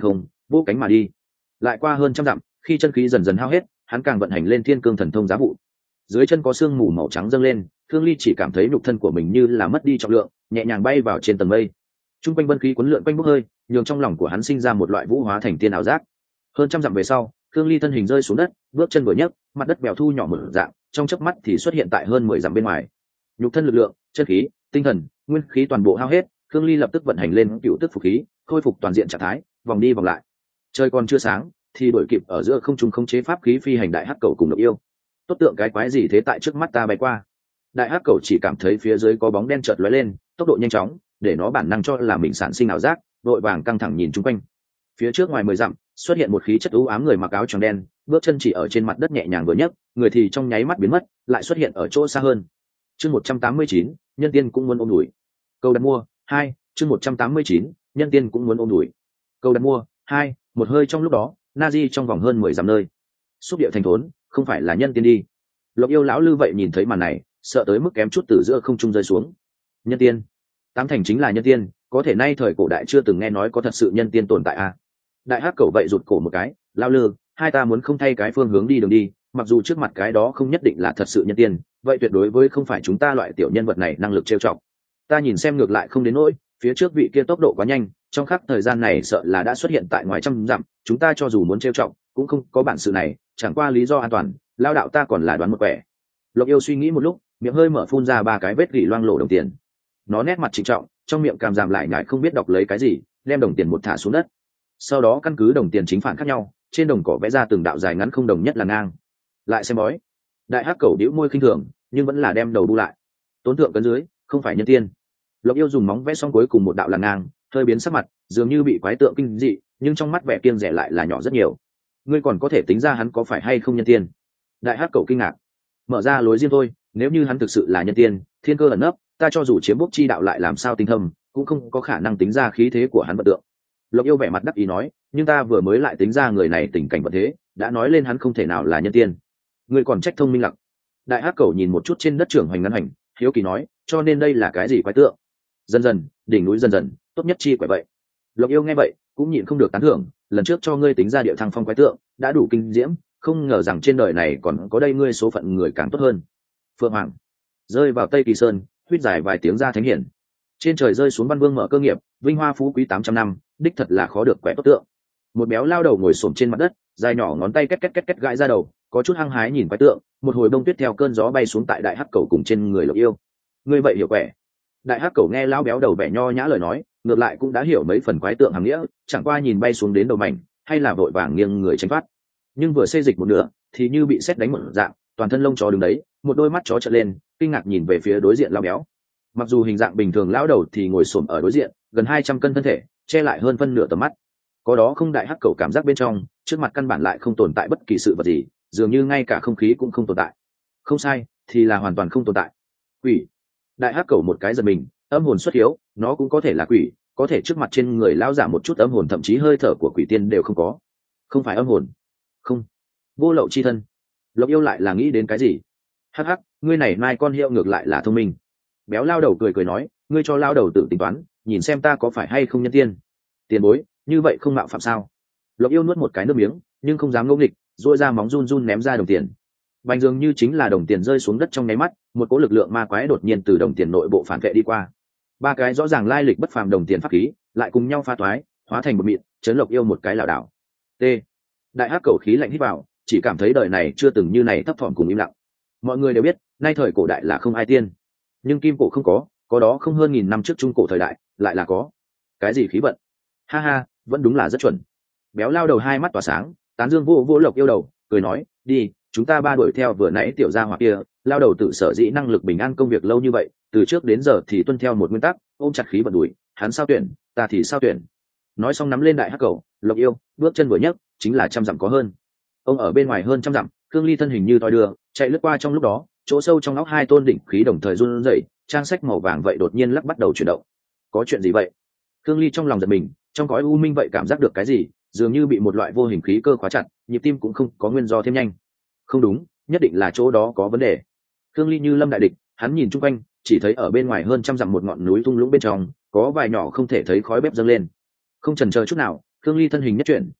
vô cánh mà đi. Lại qua hơn trăm dặm, khi chân khí dần dần hao hết, hắn càng vận hành lên thiên cương thần thông giá vụ. Dưới chân có sương mù màu trắng dâng lên, Thương Ly chỉ cảm thấy nhục thân của mình như là mất đi trọng lượng, nhẹ nhàng bay vào trên tầng mây. Trung quanh vân khí cuốn lượn quanh bốc hơi, nhường trong lòng của hắn sinh ra một loại vũ hóa thành tiên ảo giác. Hơn trăm dặm về sau, Thương Ly thân hình rơi xuống đất, bước chân vừa nhấc, mặt đất bèo thu nhỏ một dạng, trong chớp mắt thì xuất hiện tại hơn mười dặm bên ngoài. Nhục thân lực lượng, chân khí, tinh thần, nguyên khí toàn bộ hao hết, Thương Ly lập tức vận hành lên cựu tức phục khí, khôi phục toàn diện trạng thái, vòng đi vòng lại. Trời còn chưa sáng, thì đuổi kịp ở giữa không trung khống chế pháp khí phi hành đại hắc cầu cùng Lục Yêu. Tốt tượng cái quái gì thế tại trước mắt ta bay qua. Đại hắc cầu chỉ cảm thấy phía dưới có bóng đen chợt lóe lên, tốc độ nhanh chóng, để nó bản năng cho là mình sản sinh ảo giác, vội vàng căng thẳng nhìn chung quanh. Phía trước ngoài mười dặm, xuất hiện một khí chất u ám người mặc áo trắng đen, bước chân chỉ ở trên mặt đất nhẹ nhàng vừa nhấc, người thì trong nháy mắt biến mất, lại xuất hiện ở chỗ xa hơn. Chương một trăm tám mươi chín, nhân tiên cũng muốn ôm đuổi. Câu đặt mua hai, chương một trăm tám mươi chín, nhân tiên cũng muốn ôm đuổi. Câu đặt mua hai, một hơi trong lúc đó, Nazi trong vòng hơn mười dặm nơi. Xúc địa thành thốn, không phải là nhân tiên đi. Lộc Yêu lão lư vậy nhìn thấy màn này, sợ tới mức kém chút từ giữa không trung rơi xuống. Nhân tiên, tám thành chính là nhân tiên, có thể nay thời cổ đại chưa từng nghe nói có thật sự nhân tiên tồn tại à? Đại hắc cầu vậy rụt cổ một cái, lao lư, hai ta muốn không thay cái phương hướng đi đường đi, mặc dù trước mặt cái đó không nhất định là thật sự nhân tiên, vậy tuyệt đối với không phải chúng ta loại tiểu nhân vật này năng lực trêu chọc. Ta nhìn xem ngược lại không đến nỗi, phía trước vị kia tốc độ quá nhanh, trong khắc thời gian này sợ là đã xuất hiện tại ngoài trăm dặm, chúng ta cho dù muốn trêu chọc cũng không có bản sự này, chẳng qua lý do an toàn, lao đạo ta còn là đoán một quẻ. Lộc Yêu suy nghĩ một lúc, miệng hơi mở phun ra ba cái vết gỉ loang lổ đồng tiền. Nó nét mặt trịnh trọng, trong miệng càm giảm lại nhại không biết đọc lấy cái gì, đem đồng tiền một thả xuống đất. Sau đó căn cứ đồng tiền chính phản khác nhau, trên đồng cỏ vẽ ra từng đạo dài ngắn không đồng nhất là ngang. Lại xem bói. Đại hắc cầu đĩu môi khinh thường, nhưng vẫn là đem đầu bu lại. Tốn thượng cấn dưới, không phải nhân tiên. Lộc Yêu dùng móng vẽ xong cuối cùng một đạo là ngang, hơi biến sắc mặt, dường như bị quái tượng kinh dị, nhưng trong mắt vẻ kiêng dè lại là nhỏ rất nhiều. Ngươi còn có thể tính ra hắn có phải hay không nhân tiên? Đại hắc cầu kinh ngạc. Mở ra lối riêng thôi, nếu như hắn thực sự là nhân tiên, thiên cơ ẩn nấp, ta cho dù chiếm bốc chi đạo lại làm sao tinh thâm, cũng không có khả năng tính ra khí thế của hắn vật tượng. Lộc Yêu vẻ mặt đắc ý nói, nhưng ta vừa mới lại tính ra người này tình cảnh vật thế, đã nói lên hắn không thể nào là nhân tiên. Ngươi còn trách thông minh lặc. Đại hắc cầu nhìn một chút trên đất trưởng hoành ngắn hành, hiếu kỳ nói, cho nên đây là cái gì quái tượng? Dần dần, đỉnh núi dần dần, tốt nhất chi quái vậy. Lộc Yêu nghe vậy, cũng nhịn không được tán thưởng, lần trước cho ngươi tính ra địa thăng phong quái tượng, đã đủ kinh diễm, không ngờ rằng trên đời này còn có đây ngươi số phận người càng tốt hơn. Phượng Hoàng rơi vào Tây Kỳ Sơn, huýt dài vài tiếng ra thánh hiển. Trên trời rơi xuống văn vương mở cơ nghiệp, vinh hoa phú quý tám trăm năm, đích thật là khó được quẻ tốt tượng. Một béo lao đầu ngồi xổm trên mặt đất, dài nhỏ ngón tay két két két két gãi ra đầu, có chút hăng hái nhìn quái tượng, một hồi bông tuyết theo cơn gió bay xuống tại đại hắc cầu cùng trên người Lộc Yêu. Ngươi vậy hiểu quẻ. Đại hắc cầu nghe lao béo đầu vẻ nho nhã lời nói, ngược lại cũng đã hiểu mấy phần quái tượng hàm nghĩa, chẳng qua nhìn bay xuống đến đầu mảnh, hay là vội vàng nghiêng người tránh thoát. Nhưng vừa xê dịch một nửa, thì như bị sét đánh một dạng, toàn thân lông chó đứng đấy, một đôi mắt chó trợn lên, kinh ngạc nhìn về phía đối diện lao béo. Mặc dù hình dạng bình thường lão đầu thì ngồi xổm ở đối diện, gần hai trăm cân thân thể, che lại hơn phân nửa tầm mắt. Có đó không đại hắc cầu cảm giác bên trong, trước mặt căn bản lại không tồn tại bất kỳ sự vật gì, dường như ngay cả không khí cũng không tồn tại. Không sai, thì là hoàn toàn không tồn tại. Quỷ. Đại hắc cầu một cái giật mình, âm hồn xuất hiếu, nó cũng có thể là quỷ, có thể trước mặt trên người lão giả một chút âm hồn thậm chí hơi thở của quỷ tiên đều không có. Không phải âm hồn. Không. Vô lậu chi thân. Lộc Yêu lại là nghĩ đến cái gì? Hắc hắc, ngươi này mai con hiệu ngược lại là thông minh. Béo lao đầu cười cười nói, ngươi cho lao đầu tự tính toán, nhìn xem ta có phải hay không nhân tiên. Tiền bối, như vậy không mạo phạm sao? Lộc Yêu nuốt một cái nước miếng, nhưng không dám ngỗ nghịch, duỗi ra móng run run ném ra đồng tiền. Bành dường như chính là đồng tiền rơi xuống đất trong nháy mắt, một cỗ lực lượng ma quái đột nhiên từ đồng tiền nội bộ phản vệ đi qua. Ba cái rõ ràng lai lịch bất phàm đồng tiền pháp khí, lại cùng nhau pha toái, hóa thành một mịn, chấn Lộc Yêu một cái lảo đảo. T. Đại hắc cầu khí lạnh hít vào, chỉ cảm thấy đời này chưa từng như này thấp thỏm cùng im lặng. Mọi người đều biết, nay thời cổ đại là không ai tiên, nhưng kim cổ không có, có đó không hơn nghìn năm trước trung cổ thời đại, lại là có. Cái gì khí vận? Ha ha, vẫn đúng là rất chuẩn. Béo lao đầu hai mắt tỏa sáng, tán dương vô vô Lộc Yêu đầu, cười nói, đi, chúng ta ba đuổi theo vừa nãy tiểu gia hỏa kia. Lao đầu tự sở dĩ năng lực bình an công việc lâu như vậy, từ trước đến giờ thì tuân theo một nguyên tắc, ôm chặt khí vận đuổi, hắn sao tuyển, ta thì sao tuyển. Nói xong nắm lên đại hắc cầu, Lộc Yêu bước chân vừa nhấc, chính là trăm dặm có hơn. Ông ở bên ngoài hơn trăm dặm, Cương Ly thân hình như thoi đưa, chạy lướt qua trong lúc đó, chỗ sâu trong óc hai tôn đỉnh khí đồng thời run rẩy, trang sách màu vàng vậy đột nhiên lắc bắt đầu chuyển động. Có chuyện gì vậy? Cương Ly trong lòng giật mình, trong cõi u minh vậy cảm giác được cái gì, dường như bị một loại vô hình khí cơ khóa chặt, nhịp tim cũng không có nguyên do thêm nhanh. Không đúng, nhất định là chỗ đó có vấn đề. Cương Ly như lâm đại địch, hắn nhìn chung quanh, chỉ thấy ở bên ngoài hơn trăm dặm một ngọn núi thung lũng bên trong, có vài nhỏ không thể thấy khói bếp dâng lên. Không chần chờ chút nào, Cương Ly thân hình nhất chuyển,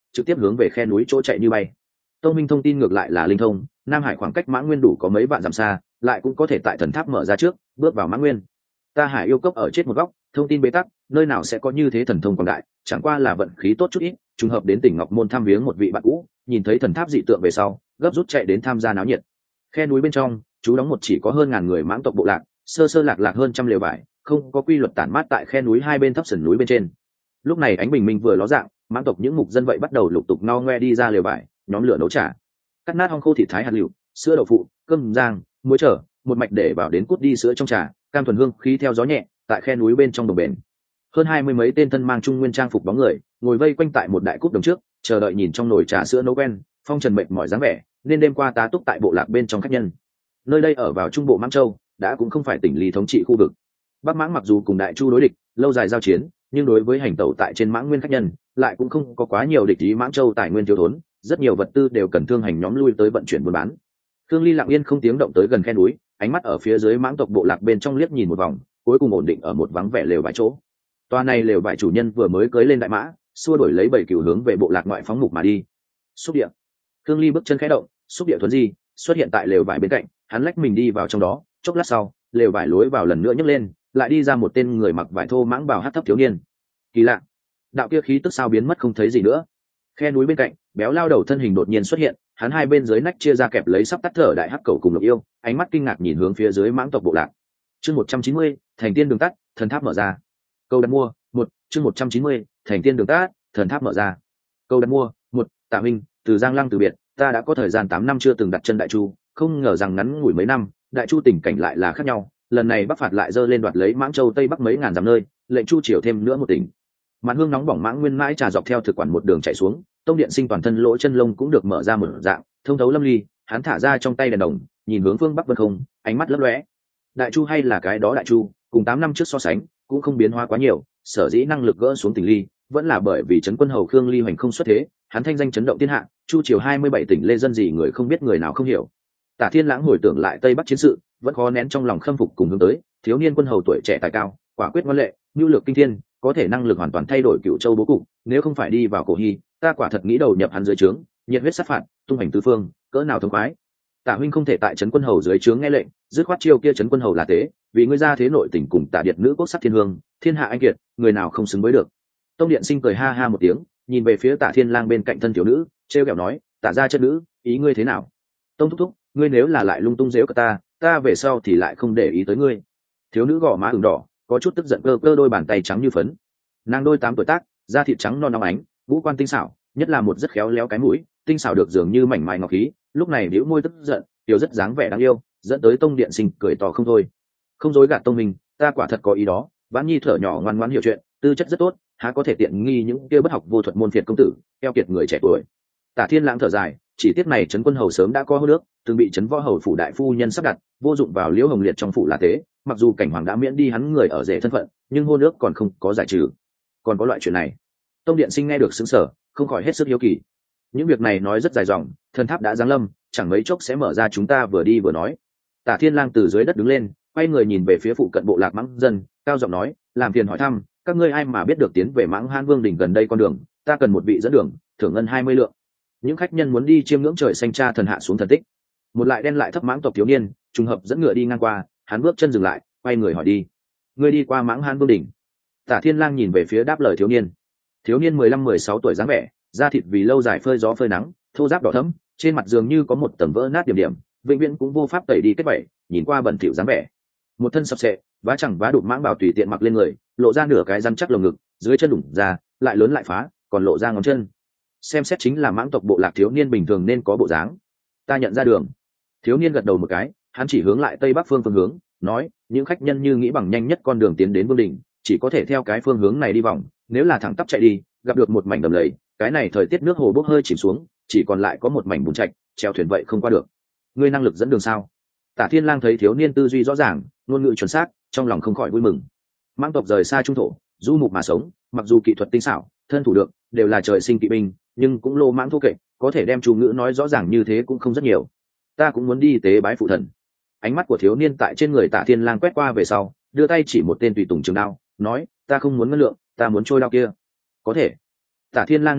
trực tiếp hướng về khe núi chỗ chạy như bay. Tông minh thông tin ngược lại là linh thông, Nam Hải khoảng cách Mã Nguyên đủ có mấy vạn dặm xa, lại cũng có thể tại thần tháp mở ra trước bước vào Mã Nguyên. Ta Hải yêu cốc ở chết một góc, thông tin bế tắc, nơi nào sẽ có như thế thần thông quảng đại, chẳng qua là vận khí tốt chút ít, trùng hợp đến tỉnh Ngọc Môn thăm viếng một vị bạn cũ, nhìn thấy thần tháp dị tượng về sau, gấp rút chạy đến tham gia náo nhiệt. Khe núi bên trong, chú đóng một chỉ có hơn ngàn người mãng tộc bộ lạc, sơ sơ lạc lạc hơn trăm lều vải, không có quy luật tản mát tại khe núi hai bên thấp sườn núi bên trên. Lúc này ánh bình minh vừa ló dạng, mãng tộc những mục dân vậy bắt đầu lục tục no ngoe đi ra lều vải, nhóm lửa nấu trà, cắt nát hong khô thịt thái hạt lựu, sữa đậu phụ, cơm rang, muối trở, một mạch để vào đến cút đi sữa trong trà, cam thuần hương khí theo gió nhẹ, tại khe núi bên trong đồng bền. Hơn hai mươi mấy tên thân mang trung nguyên trang phục bóng người, ngồi vây quanh tại một đại cúp đồng trước, chờ đợi nhìn trong nồi trà sữa nấu quen, phong trần mệt mỏi dáng vẻ, nên đêm qua tá túc tại bộ lạc bên trong khách nhân. Nơi đây ở vào trung bộ Mãng Châu, đã cũng không phải tỉnh lý thống trị khu vực. Bắc Mãng mặc dù cùng Đại Chu đối địch, lâu dài giao chiến, nhưng đối với hành tẩu tại trên Mãng Nguyên khách nhân, lại cũng không có quá nhiều địch ý. Mãng Châu tài nguyên thiếu thốn, rất nhiều vật tư đều cần thương hành nhóm lui tới vận chuyển buôn bán. Thương Ly lặng yên không tiếng động tới gần khe núi, ánh mắt ở phía dưới mãng tộc bộ lạc bên trong liếc nhìn một vòng, cuối cùng ổn định ở một vắng vẻ lều vải chỗ. Toa này lều vải chủ nhân vừa mới cưỡi lên đại mã, xua đổi lấy bảy cửu hướng về bộ lạc ngoại phóng mục mà đi. Xúc địa. Thương Ly bước chân khẽ động, xúc địa thuần di xuất hiện tại lều vải bên cạnh, hắn lách mình đi vào trong đó, chốc lát sau, lều vải lối vào lần nữa nhấc lên, lại đi ra một tên người mặc vải thô mãng bào hắc thấp thiếu niên. Kỳ lạ, đạo kia khí tức sao biến mất không thấy gì nữa. Khe núi bên cạnh, béo lao đầu thân hình đột nhiên xuất hiện, hắn hai bên dưới nách chia ra kẹp lấy sắp tắt thở đại hắc cầu cùng Lục Yêu, ánh mắt kinh ngạc nhìn hướng phía dưới mãng tộc bộ lạc. Chương một trăm chín mươi, thành tiên đường tắt, thần tháp mở ra. Câu đặt mua, một, chương một trăm chín mươi, thành tiên đường tắt, thần tháp mở ra. Câu đặt mua, một, Tạ huynh, từ Giang Lăng từ biệt, ta đã có thời gian tám năm chưa từng đặt chân Đại Chu, không ngờ rằng ngắn ngủi mấy năm, Đại Chu tình cảnh lại là khác nhau, lần này Bắc phạt lại dơ lên đoạt lấy Mãng Châu Tây Bắc mấy ngàn dặm nơi, lệnh Chu triều thêm nữa một tỉnh. Màn hương nóng bỏng Mãng Nguyên mãi trà dọc theo thực quản một đường chạy xuống, Tông Điện Sinh toàn thân lỗ chân lông cũng được mở ra một dạng, thông thấu lâm ly, hắn thả ra trong tay đèn đồng, nhìn hướng phương Bắc vân không, ánh mắt lấp lóe. Đại Chu hay là cái đó Đại Chu, cùng tám năm trước so sánh, cũng không biến hóa quá nhiều, sở dĩ năng lực gỡ xuống tỉnh ly, vẫn là bởi vì trấn quân hầu Khương Ly hoành không xuất thế, hắn thanh danh chấn động thiên hạ, Chu triều hai mươi bảy tỉnh lê dân gì người không biết người nào không hiểu. Tả Thiên Lãng hồi tưởng lại Tây Bắc chiến sự, vẫn khó nén trong lòng khâm phục cùng hướng tới, thiếu niên quân hầu tuổi trẻ tài cao, quả quyết ngoan lệ, nhu lược kinh thiên, có thể năng lực hoàn toàn thay đổi Cựu Châu bố cục, nếu không phải đi vào cổ hy, ta quả thật nghĩ đầu nhập hắn dưới trướng, nhiệt huyết sát phạt, tung hành tứ phương, cỡ nào thông khoái. Tả huynh không thể tại trấn quân hầu dưới trướng nghe lệnh, dứt khoát chiêu kia trấn quân hầu là thế, vì ngươi ra thế nội tình cùng Tả Điệt nữ quốc sắc thiên hương, thiên hạ anh kiệt, người nào không xứng với được. Tông Điện Sinh cười ha ha một tiếng, nhìn về phía Tả Thiên Lang bên cạnh thân thiếu nữ, trêu ghẹo nói, Tả gia chất nữ, ý ngươi thế nào? Tông thúc thúc, ngươi nếu là lại lung tung giễu cả ta, ta về sau thì lại không để ý tới ngươi. Thiếu nữ gò má ửng đỏ, có chút tức giận cơ cơ đôi bàn tay trắng như phấn. Nàng đôi tám tuổi tác, da thịt trắng non nóng ánh, ngũ quan tinh xảo, nhất là một rất khéo léo cái mũi, tinh xảo được dường như mảnh mai ngọc khí, lúc này bĩu môi tức giận, tiểu rất dáng vẻ đáng yêu, dẫn tới Tông Điện Sinh cười to không thôi. Không dối gạt Tông mình, ta quả thật có ý đó, Vãn Nhi thở nhỏ ngoan ngoãn hiểu chuyện, tư chất rất tốt, há có thể tiện nghi những kia bất học vô thuật môn phiệt công tử, keo kiệt người trẻ tuổi. Tả Thiên Lãng thở dài, chỉ tiếc này trấn quân hầu sớm đã có hô nước, từng bị trấn võ hầu phủ đại phu nhân sắp đặt, vô dụng vào Liễu Hồng Liệt trong phủ là thế, mặc dù cảnh hoàng đã miễn đi hắn người ở rể thân phận, nhưng hô nước còn không có giải trừ. Còn có loại chuyện này. Tông Điện Sinh nghe được sững sờ, không khỏi hết sức hiếu kỳ. Những việc này nói rất dài dòng, thần tháp đã giáng lâm, chẳng mấy chốc sẽ mở ra, chúng ta vừa đi vừa nói. Tả Thiên Lang từ dưới đất đứng lên, quay người nhìn về phía phụ cận bộ lạc Mãng dân, cao giọng nói, làm phiền hỏi thăm, các ngươi ai mà biết được tiến về Mãng Han Vương đỉnh gần đây con đường, ta cần một vị dẫn đường, thưởng ngân hai mươi lượng. Những khách nhân muốn đi chiêm ngưỡng trời xanh cha thần hạ xuống thần tích. Một lại đen lại thấp mãng tộc thiếu niên, trùng hợp dẫn ngựa đi ngang qua, hắn bước chân dừng lại, quay người hỏi đi. Ngươi đi qua Mãng Han Vương đỉnh? Tả Thiên Lang nhìn về phía đáp lời thiếu niên. Thiếu niên mười lăm mười sáu tuổi dáng vẻ, da thịt vì lâu dài phơi gió phơi nắng, thô ráp đỏ thẫm, trên mặt dường như có một tầng vỡ nát điểm điểm, vĩnh viễn cũng vô pháp tẩy đi kết vảy, nhìn qua bẩn thỉu dáng vẻ. Một thân sập sệ, vá chẳng vá đụt mãng bào tùy tiện mặc lên người, lộ ra nửa cái rắn chắc lồng ngực, dưới chân đủng ra, lại lớn lại phá, còn lộ ra ngón chân. Xem xét chính là mãng tộc bộ lạc thiếu niên bình thường nên có bộ dáng. Ta nhận ra đường. Thiếu niên gật đầu một cái, hắn chỉ hướng lại tây bắc phương phương hướng, nói, những khách nhân như nghĩ bằng nhanh nhất con đường tiến đến vương đỉnh, chỉ có thể theo cái phương hướng này đi vòng, nếu là thẳng tắp chạy đi, gặp được một mảnh đầm lầy, cái này thời tiết nước hồ bốc hơi chìm xuống, chỉ còn lại có một mảnh bùn trạch, treo thuyền vậy không qua được. Ngươi năng lực dẫn đường sao? Tả Thiên Lang thấy thiếu niên tư duy rõ ràng, ngôn ngữ chuẩn xác, trong lòng không khỏi vui mừng. Mãng tộc rời xa trung thổ, du mục mà sống, mặc dù kỹ thuật tinh xảo, thân thủ được, đều là trời sinh kỵ binh, nhưng cũng lô mãng thô kệch, có thể đem chủ ngữ nói rõ ràng như thế cũng không rất nhiều. Ta cũng muốn đi tế bái phụ thần. Ánh mắt của thiếu niên tại trên người Tả Thiên Lang quét qua về sau, đưa tay chỉ một tên tùy tùng trường đao, nói, ta không muốn ngân lượng, ta muốn trôi đao kia. Có thể. Tả Thiên Lang nao nao,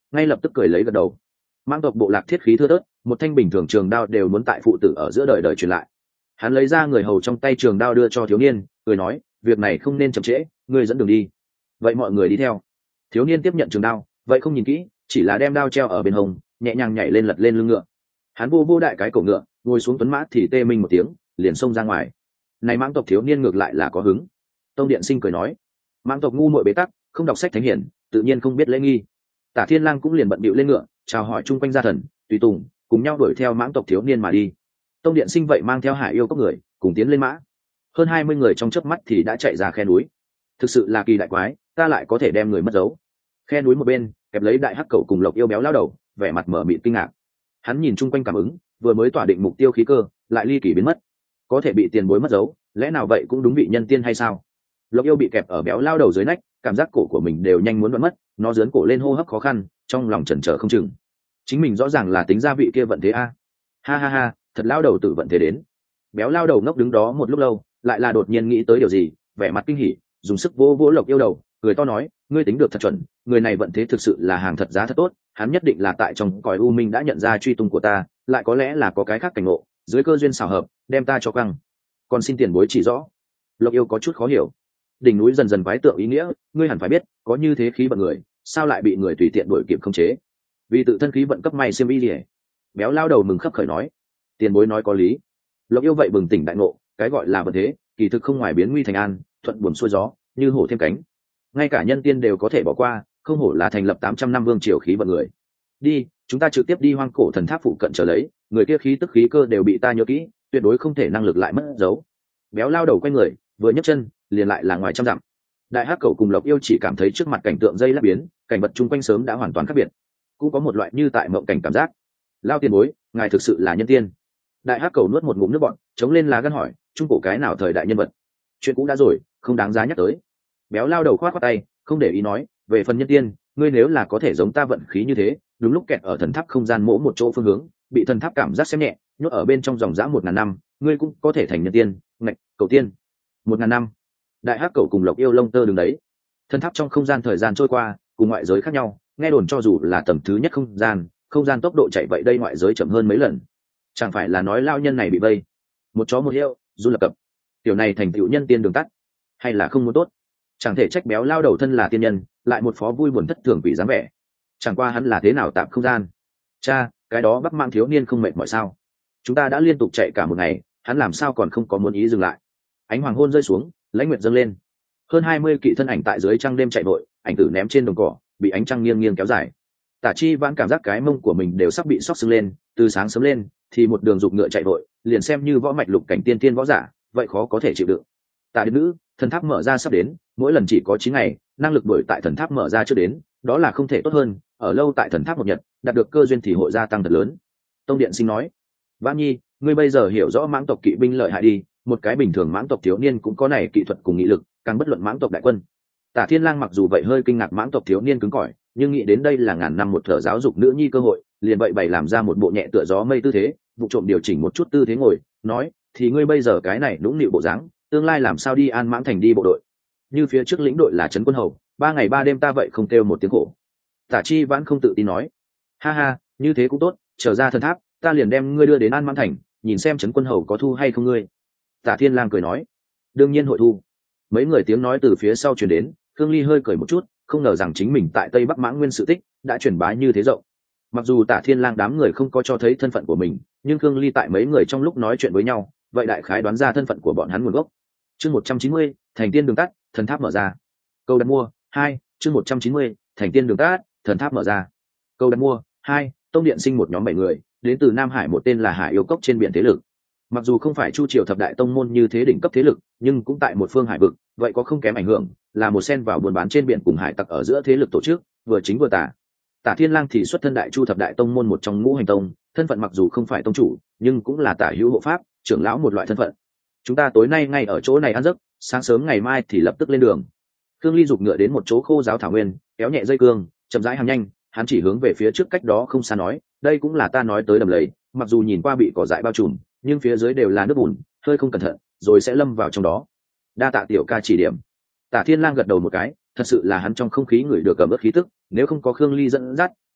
ngay lập tức cười lấy gật đầu. Mãng tộc bộ lạc thiết khí thưa thớt, một thanh bình thường trường đao đều muốn tại phụ tử ở giữa đời đời truyền lại. Hắn lấy ra người hầu trong tay trường đao đưa cho thiếu niên, cười nói, việc này không nên chậm trễ, ngươi dẫn đường đi. Vậy mọi người đi theo. Thiếu niên tiếp nhận trường đao, vậy không nhìn kỹ, chỉ là đem đao treo ở bên hông, nhẹ nhàng nhảy lên lật lên lưng ngựa. Hắn vô vô đại cái cổ ngựa, ngồi xuống tuấn mã thì tê minh một tiếng, liền xông ra ngoài. Này mãng tộc thiếu niên ngược lại là có hứng. Tông Điện Sinh cười nói, mãng tộc ngu muội bế tắc, không đọc sách thánh hiển, tự nhiên không biết lễ nghi. Tả Thiên Lang cũng liền bận bịu lên ngựa, chào hỏi chung quanh gia thần, tùy tùng, cùng nhau đuổi theo mãng tộc thiếu niên mà đi. Tông Điện Sinh vậy mang theo Hải Yêu Cốc người, cùng tiến lên mã. Hơn hai mươi người trong chớp mắt thì đã chạy ra khe núi. Thực sự là kỳ đại quái, ta lại có thể đem người mất dấu. Khe núi một bên, kẹp lấy đại hắc cẩu cùng Lộc Yêu béo lao đầu, vẻ mặt mở mịt kinh ngạc. Hắn nhìn chung quanh cảm ứng, vừa mới tỏa định mục tiêu khí cơ, lại ly kỳ biến mất. Có thể bị tiền bối mất dấu, lẽ nào vậy cũng đúng vị nhân tiên hay sao? Lộc Yêu bị kẹp ở béo lao đầu dưới nách, cảm giác cổ của mình đều nhanh muốn đoạn mất, nó giớn cổ lên hô hấp khó khăn, trong lòng chần chờ không chừng. Chính mình rõ ràng là tính ra vị kia vận thế a. Ha ha ha, thật lao đầu tự vận thế đến. Béo lao đầu ngốc đứng đó một lúc lâu, lại là đột nhiên nghĩ tới điều gì, vẻ mặt kinh hỉ, dùng sức vỗ vỗ Lộc Yêu đầu, cười to nói, ngươi tính được thật chuẩn, người này vận thế thực sự là hàng thật giá thật tốt, hắn nhất định là tại trong cõi u minh đã nhận ra truy tung của ta, lại có lẽ là có cái khác cảnh ngộ, dưới cơ duyên xảo hợp, đem ta cho căng. Còn xin tiền bối chỉ rõ. Lộc Yêu có chút khó hiểu. Đỉnh núi dần dần quái tượng ý nghĩa, ngươi hẳn phải biết, có như thế khí vận người, sao lại bị người tùy tiện đuổi kịp khống chế? Vì tự thân khí vận cấp may xiêm y liễu. Béo lao đầu mừng khấp khởi nói, tiền bối nói có lý. Lộc Yêu vậy bừng tỉnh đại ngộ, cái gọi là vận thế, kỳ thực không ngoài biến nguy thành an, thuận buồm xuôi gió, như hổ thêm cánh. Ngay cả nhân tiên đều có thể bỏ qua, không hổ là thành lập tám trăm năm vương triều khí vận người. Đi, chúng ta trực tiếp đi Hoang Cổ Thần Tháp phụ cận chờ lấy, người kia khí tức khí cơ đều bị ta nhớ kỹ, tuyệt đối không thể năng lực lại mất dấu. Béo lao đầu quay người, vừa nhấc chân, liền lại là ngoài trăm dặm. Đại hắc cẩu cùng Lộc Yêu chỉ cảm thấy trước mặt cảnh tượng dây lát biến, cảnh vật chung quanh sớm đã hoàn toàn khác biệt, cũng có một loại như tại mộng cảnh cảm giác. Lao tiền bối, ngài thực sự là nhân tiên. Đại hắc cẩu nuốt một ngụm nước bọt, chống lên lá gan hỏi, trung cổ cái nào thời đại nhân vật? Chuyện cũ đã rồi, không đáng giá nhắc tới. Béo lao đầu khoát khoát tay, không để ý nói, về phần nhân tiên, ngươi nếu là có thể giống ta vận khí như thế, đúng lúc kẹt ở thần tháp không gian mỗ một chỗ phương hướng, bị thần tháp cảm giác xem nhẹ, nhốt ở bên trong dòng dã một ngàn năm, ngươi cũng có thể thành nhân tiên. Ngạch, cầu tiên. Một ngàn năm. Đại hắc cẩu cùng Lộc Yêu lông tơ đứng đấy. Thần tháp trong không gian thời gian trôi qua, cùng ngoại giới khác nhau, nghe đồn cho dù là tầm thứ nhất không gian, không gian tốc độ chạy vậy đây ngoại giới chậm hơn mấy lần. Chẳng phải là nói lao nhân này bị vây, một chó một heo, du lập cập. Tiểu này thành tựu nhân tiên đường tắt, hay là không muốn tốt? Chẳng thể trách béo lao đầu thân là tiên nhân, lại một phó vui buồn thất thường quỷ dáng vẻ. Chẳng qua hắn là thế nào tạm không gian. Cha, cái đó Bắc Mang thiếu niên không mệt mỏi sao? Chúng ta đã liên tục chạy cả một ngày, hắn làm sao còn không có muốn ý dừng lại? Ánh hoàng hôn rơi xuống, lãnh nguyệt dâng lên. Hơn hai mươi kỵ thân ảnh tại dưới trăng đêm chạy vội, ảnh tử ném trên đồng cỏ, bị ánh trăng nghiêng nghiêng kéo dài. Tả Chi Vãn cảm giác cái mông của mình đều sắp bị xóc sưng lên, từ sáng sớm lên thì một đường dục ngựa chạy vội, liền xem như võ mạch lục cảnh tiên tiên võ giả, vậy khó có thể chịu đựng. Tả Điện Nữ, thần tháp mở ra sắp đến, mỗi lần chỉ có chín ngày, năng lực đuổi tại thần tháp mở ra chưa đến, đó là không thể tốt hơn, ở lâu tại thần tháp một nhật, đạt được cơ duyên thì hội gia tăng thật lớn. Tông Điện Sinh nói, Vãn Nhi, ngươi bây giờ hiểu rõ mãng tộc kỵ binh lợi hại đi, một cái bình thường mãng tộc thiếu niên cũng có này kỹ thuật cùng nghị lực, càng bất luận mãng tộc đại quân. Tả Thiên Lang mặc dù vậy hơi kinh ngạc mãng tộc thiếu niên cứng cỏi, nhưng nghĩ đến đây là ngàn năm một thở giáo dục nữ nhi cơ hội, liền vậy bày làm ra một bộ nhẹ tựa gió mây tư thế, vụ trộm điều chỉnh một chút tư thế ngồi, nói, thì ngươi bây giờ cái này nũng nịu bộ dáng, tương lai làm sao đi An Mãng thành đi bộ đội? Như phía trước lĩnh đội là trấn quân hầu, ba ngày ba đêm ta vậy không kêu một tiếng khổ. Tả Chi Vãn không tự tin nói, ha ha, như thế cũng tốt, trở ra thần tháp, ta liền đem ngươi đưa đến An Mãng thành, nhìn xem trấn quân hầu có thu hay không ngươi. Tả Thiên Lang cười nói, đương nhiên hội thu. Mấy người tiếng nói từ phía sau truyền đến, Khương Ly hơi cười một chút, không ngờ rằng chính mình tại Tây Bắc Mãng Nguyên sự tích đã truyền bá như thế rộng. Mặc dù Tả Thiên Lang đám người không có cho thấy thân phận của mình, nhưng Khương Ly tại mấy người trong lúc nói chuyện với nhau, vậy đại khái đoán ra thân phận của bọn hắn nguồn gốc. Chương một trăm chín mươi, thành tiên đường tắt, thần tháp mở ra. Câu đặt mua hai, chương một trăm chín mươi, thành tiên đường tắt, thần tháp mở ra. Câu đặt mua hai, Tông Điện Sinh một nhóm bảy người, đến từ Nam Hải một tên là Hải Yêu Cốc trên biển thế lực. Mặc dù không phải Chu Triều thập đại tông môn như thế đỉnh cấp thế lực, nhưng cũng tại một phương hải vực, vậy có không kém ảnh hưởng, là một sen vào buôn bán trên biển cùng hải tặc ở giữa thế lực tổ chức, vừa chính vừa tả. Tả Thiên Lang thì xuất thân đại Chu thập đại tông môn một trong Ngũ Hành Tông, thân phận mặc dù không phải tông chủ, nhưng cũng là tả hữu hộ pháp, trưởng lão một loại thân phận. Chúng ta tối nay ngay ở chỗ này ăn giấc, sáng sớm ngày mai thì lập tức lên đường. Khương Ly giục ngựa đến một chỗ khô giáo thảo nguyên, kéo nhẹ dây cương, chậm rãi hàng nhanh, hắn chỉ hướng về phía trước cách đó không xa nói, đây cũng là ta nói tới đầm lầy, mặc dù nhìn qua bị cỏ dại bao trùm, nhưng phía dưới đều là nước bùn, hơi không cẩn thận rồi sẽ lâm vào trong đó. Đa tạ tiểu ca chỉ điểm. Tả Thiên Lang gật đầu một cái, thật sự là hắn trong không khí ngửi được cảm giác khí tức, nếu không có Khương Ly dẫn dắt,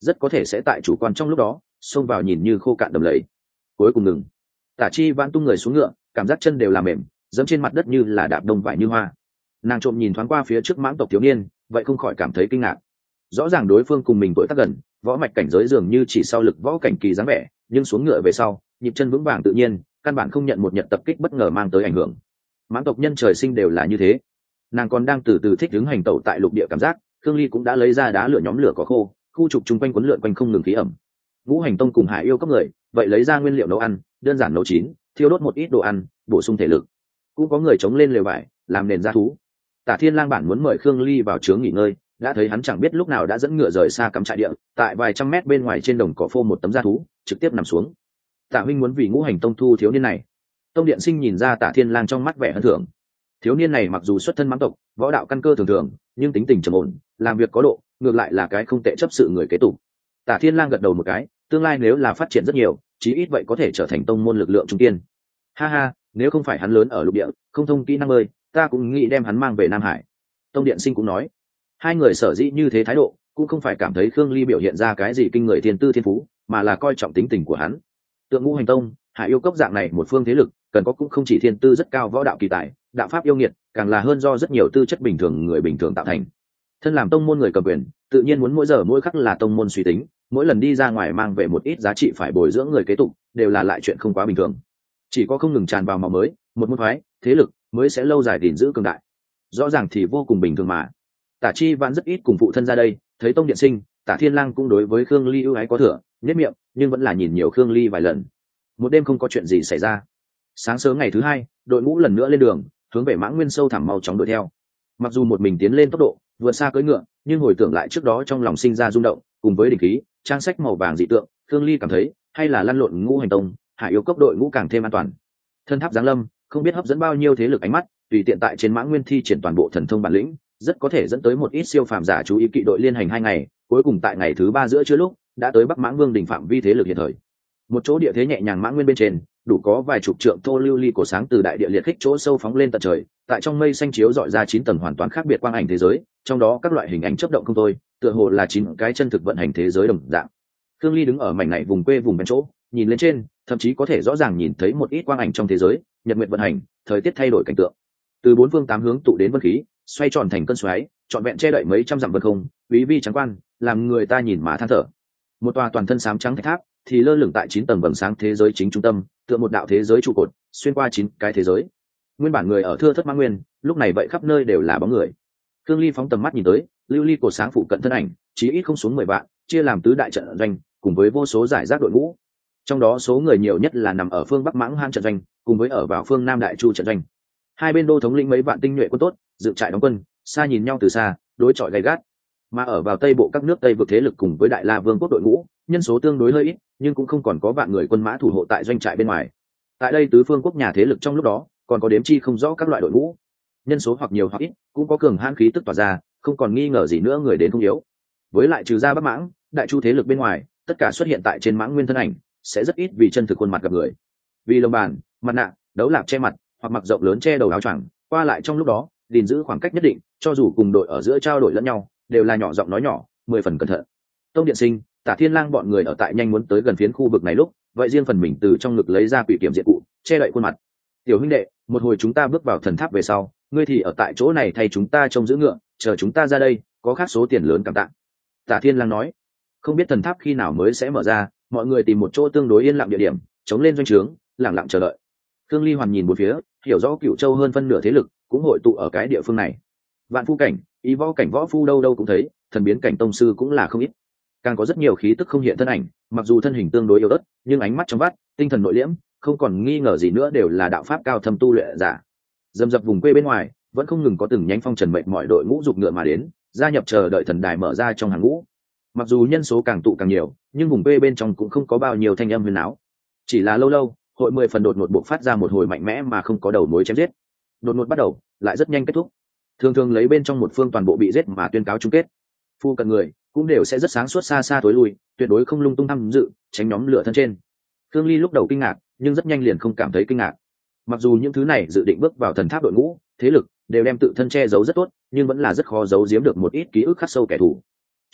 rất có thể sẽ tại chủ quan trong lúc đó xông vào nhìn như khô cạn đầm lầy. Cuối cùng ngừng. Tả Chi Vãn tung người xuống ngựa, cảm giác chân đều là mềm, dẫm trên mặt đất như là đạp đông vải như hoa. Nàng trộm nhìn thoáng qua phía trước mãng tộc thiếu niên, vậy không khỏi cảm thấy kinh ngạc. Rõ ràng đối phương cùng mình tuổi tác gần, võ mạch cảnh giới dường như chỉ sau lực võ cảnh kỳ dáng vẻ, nhưng xuống ngựa về sau, nhịp chân vững vàng tự nhiên, căn bản không nhận một nhật tập kích bất ngờ mang tới ảnh hưởng. Mãng tộc nhân trời sinh đều là như thế. Nàng còn đang từ từ thích ứng hành tẩu tại lục địa cảm giác, Khương Ly cũng đã lấy ra đá lửa nhóm lửa có khô, khu trục chung quanh quấn lượn quanh không ngừng khí ẩm. Ngũ Hành Tông cùng Hải Yêu cấp người, vậy lấy ra nguyên liệu nấu ăn, đơn giản nấu chín, thiêu đốt một ít đồ ăn, bổ sung thể lực. Cũng có người chống lên lều vải, làm nền gia thú. Tả Thiên Lang bản muốn mời Khương Ly vào trướng nghỉ ngơi, đã thấy hắn chẳng biết lúc nào đã dẫn ngựa rời xa cắm trại địa, tại vài trăm mét bên ngoài trên đồng cỏ phô một tấm gia thú, trực tiếp nằm xuống. Tả huynh muốn vì Ngũ Hành Tông thu thiếu niên này. Tông Điện Sinh nhìn ra Tả Thiên Lang trong mắt vẻ hân thưởng. Thiếu niên này mặc dù xuất thân mãng tộc, võ đạo căn cơ thường thường, nhưng tính tình trầm ổn, làm việc có độ, ngược lại là cái không tệ chấp sự người kế tục. Tả Thiên Lang gật đầu một cái, tương lai nếu là phát triển rất nhiều, chí ít vậy có thể trở thành tông môn lực lượng trung kiên. Ha ha, nếu không phải hắn lớn ở lục địa, không thông kỹ năng bơi, ta cũng nghĩ đem hắn mang về Nam Hải. Tông Điện Sinh cũng nói, hai người sở dĩ như thế thái độ, cũng không phải cảm thấy Khương Ly biểu hiện ra cái gì kinh người thiên tư thiên phú, mà là coi trọng tính tình của hắn. Tượng Ngũ Hành Tông, Hải Yêu cốc dạng này một phương thế lực, cần có cũng không chỉ thiên tư rất cao võ đạo kỳ tài, đạo pháp yêu nghiệt, càng là hơn do rất nhiều tư chất bình thường người bình thường tạo thành. Thân làm tông môn người cầm quyền, tự nhiên muốn mỗi giờ mỗi khắc là tông môn suy tính, mỗi lần đi ra ngoài mang về một ít giá trị phải bồi dưỡng người kế tục, đều là lại chuyện không quá bình thường. Chỉ có không ngừng tràn vào máu mới, một môn phái, thế lực mới sẽ lâu dài gìn giữ cường đại. Rõ ràng thì vô cùng bình thường mà. Tả Chi Vãn rất ít cùng phụ thân ra đây, thấy Tông Điện Sinh, Tả Thiên Lang cũng đối với Khương Ly ưu ái có thừa, nhất miệng, nhưng vẫn là nhìn nhiều Khương Ly vài lần. Một đêm không có chuyện gì xảy ra. Sáng sớm ngày thứ hai, đội ngũ lần nữa lên đường, hướng về Mãng Nguyên sâu thẳm mau chóng đuổi theo. Mặc dù một mình tiến lên tốc độ vượt xa cưỡi ngựa, nhưng hồi tưởng lại trước đó trong lòng sinh ra rung động, cùng với đỉnh khí, trang sách màu vàng dị tượng, Khương Ly cảm thấy, hay là lăn lộn Ngũ Hành Tông, Hải Yêu cốc đội ngũ càng thêm an toàn. Thân tháp giáng lâm, không biết hấp dẫn bao nhiêu thế lực ánh mắt, tùy tiện tại trên Mãng Nguyên thi triển toàn bộ thần thông bản lĩnh, rất có thể dẫn tới một ít siêu phàm giả chú ý kỵ đội liên hành hai ngày, cuối cùng tại ngày thứ ba giữa trưa lúc, đã tới Bắc Mãng Vương đỉnh phạm vi thế lực hiện thời. Một chỗ địa thế nhẹ nhàng Mãng Nguyên bên trên, đủ có vài chục trượng thô lưu ly cổ sáng từ đại địa liệt khích chỗ sâu phóng lên tận trời, tại trong mây xanh chiếu dọi ra chín tầng hoàn toàn khác biệt quang ảnh thế giới, trong đó các loại hình ảnh chớp động không thôi, tựa hồ là chín cái chân thực vận hành thế giới đồng dạng. Khương Ly đứng ở mảnh này vùng quê vùng ven chỗ, nhìn lên trên, thậm chí có thể rõ ràng nhìn thấy một ít quang ảnh trong thế giới, nhật nguyệt vận hành, thời tiết thay đổi cảnh tượng. Từ bốn phương tám hướng tụ đến vân khí, xoay tròn thành cơn xoáy, trọn vẹn che đậy mấy trăm dặm vân không, quý vi trắng quan, làm người ta nhìn mà than thở. Một tòa toàn thân xám trắng thạch tháp thì lơ lửng tại chín tầng vầng sáng thế giới chính trung tâm, tựa một đạo thế giới trụ cột, xuyên qua chín cái thế giới. Nguyên bản người ở thưa thất Mãng Nguyên, lúc này vậy khắp nơi đều là bóng người. Khương Ly phóng tầm mắt nhìn tới, lưu ly cột sáng phụ cận thân ảnh, chí ít không xuống mười vạn, chia làm tứ đại trận doanh, cùng với vô số giải rác đội ngũ. Trong đó số người nhiều nhất là nằm ở phương Bắc Mãng Han trận doanh, cùng với ở vào phương Nam Đại Chu trận doanh. Hai bên đô thống lĩnh mấy vạn tinh nhuệ quân tốt, dựng trại đóng quân, xa nhìn nhau từ xa, đối chọi gay gắt. Mà ở vào Tây bộ các nước Tây vực thế lực cùng với Đại La Vương quốc đội ngũ, nhân số tương đối hơi ít, nhưng cũng không còn có vạn người quân mã thủ hộ tại doanh trại bên ngoài. Tại đây tứ phương quốc nhà thế lực trong lúc đó, còn có đếm chi không rõ các loại đội ngũ, nhân số hoặc nhiều hoặc ít, cũng có cường hãn khí tức tỏa ra, không còn nghi ngờ gì nữa người đến không yếu. Với lại trừ ra Bắc Mãng, Đại Chu thế lực bên ngoài, tất cả xuất hiện tại trên Mãng Nguyên thân ảnh, sẽ rất ít vì chân thực khuôn mặt gặp người. Vì lồng bàn, mặt nạ, đấu lạp che mặt, hoặc mặc rộng lớn che đầu áo choàng, qua lại trong lúc đó, gìn giữ khoảng cách nhất định, cho dù cùng đội ở giữa trao đổi lẫn nhau, đều là nhỏ giọng nói nhỏ, mười phần cẩn thận. Tông Điện Sinh, Tả Thiên Lang bọn người ở tại nhanh muốn tới gần phiến khu vực này lúc, vậy riêng phần mình từ trong ngực lấy ra quỷ kiểm diện cụ, che đậy khuôn mặt. Tiểu huynh đệ, một hồi chúng ta bước vào thần tháp về sau, ngươi thì ở tại chỗ này thay chúng ta trông giữ ngựa, chờ chúng ta ra đây, có khác số tiền lớn cảm tạ. Tả Thiên Lang nói, không biết thần tháp khi nào mới sẽ mở ra, mọi người tìm một chỗ tương đối yên lặng địa điểm, chống lên doanh trướng, lặng lặng chờ đợi. Khương Ly hoàn nhìn bốn phía, hiểu rõ Cửu Châu hơn phân nửa thế lực cũng hội tụ ở cái địa phương này. Vạn phu cảnh, ý võ cảnh võ phu đâu đâu cũng thấy, thần biến cảnh tông sư cũng là không ít. Càng có rất nhiều khí tức không hiện thân ảnh, mặc dù thân hình tương đối yếu ớt, nhưng ánh mắt trong vắt, tinh thần nội liễm, không còn nghi ngờ gì nữa đều là đạo pháp cao thâm tu luyện giả. Dầm dập vùng quê bên ngoài, vẫn không ngừng có từng nhánh phong trần mệnh mọi đội ngũ dục ngựa mà đến, gia nhập chờ đợi thần đài mở ra trong hàng ngũ. Mặc dù nhân số càng tụ càng nhiều, nhưng vùng quê bên trong cũng không có bao nhiêu thanh âm huyền áo. Chỉ là lâu lâu, hội mười phần đột ngột buộc phát ra một hồi mạnh mẽ mà không có đầu mối chém giết. Đột ngột bắt đầu, lại rất nhanh kết thúc. Thường thường lấy bên trong một phương toàn bộ bị giết mà tuyên cáo chung kết. Phu cận người cũng đều sẽ rất sáng suốt xa xa tối lui, tuyệt đối không lung tung tham dự, tránh nhóm lửa thân trên. Khương Ly lúc đầu kinh ngạc, nhưng rất nhanh liền không cảm thấy kinh ngạc. Mặc dù những thứ này dự định bước vào thần tháp đội ngũ, thế lực đều đem tự thân che giấu rất tốt, nhưng vẫn là rất khó giấu giếm được một ít ký ức khắc sâu kẻ thù. Cho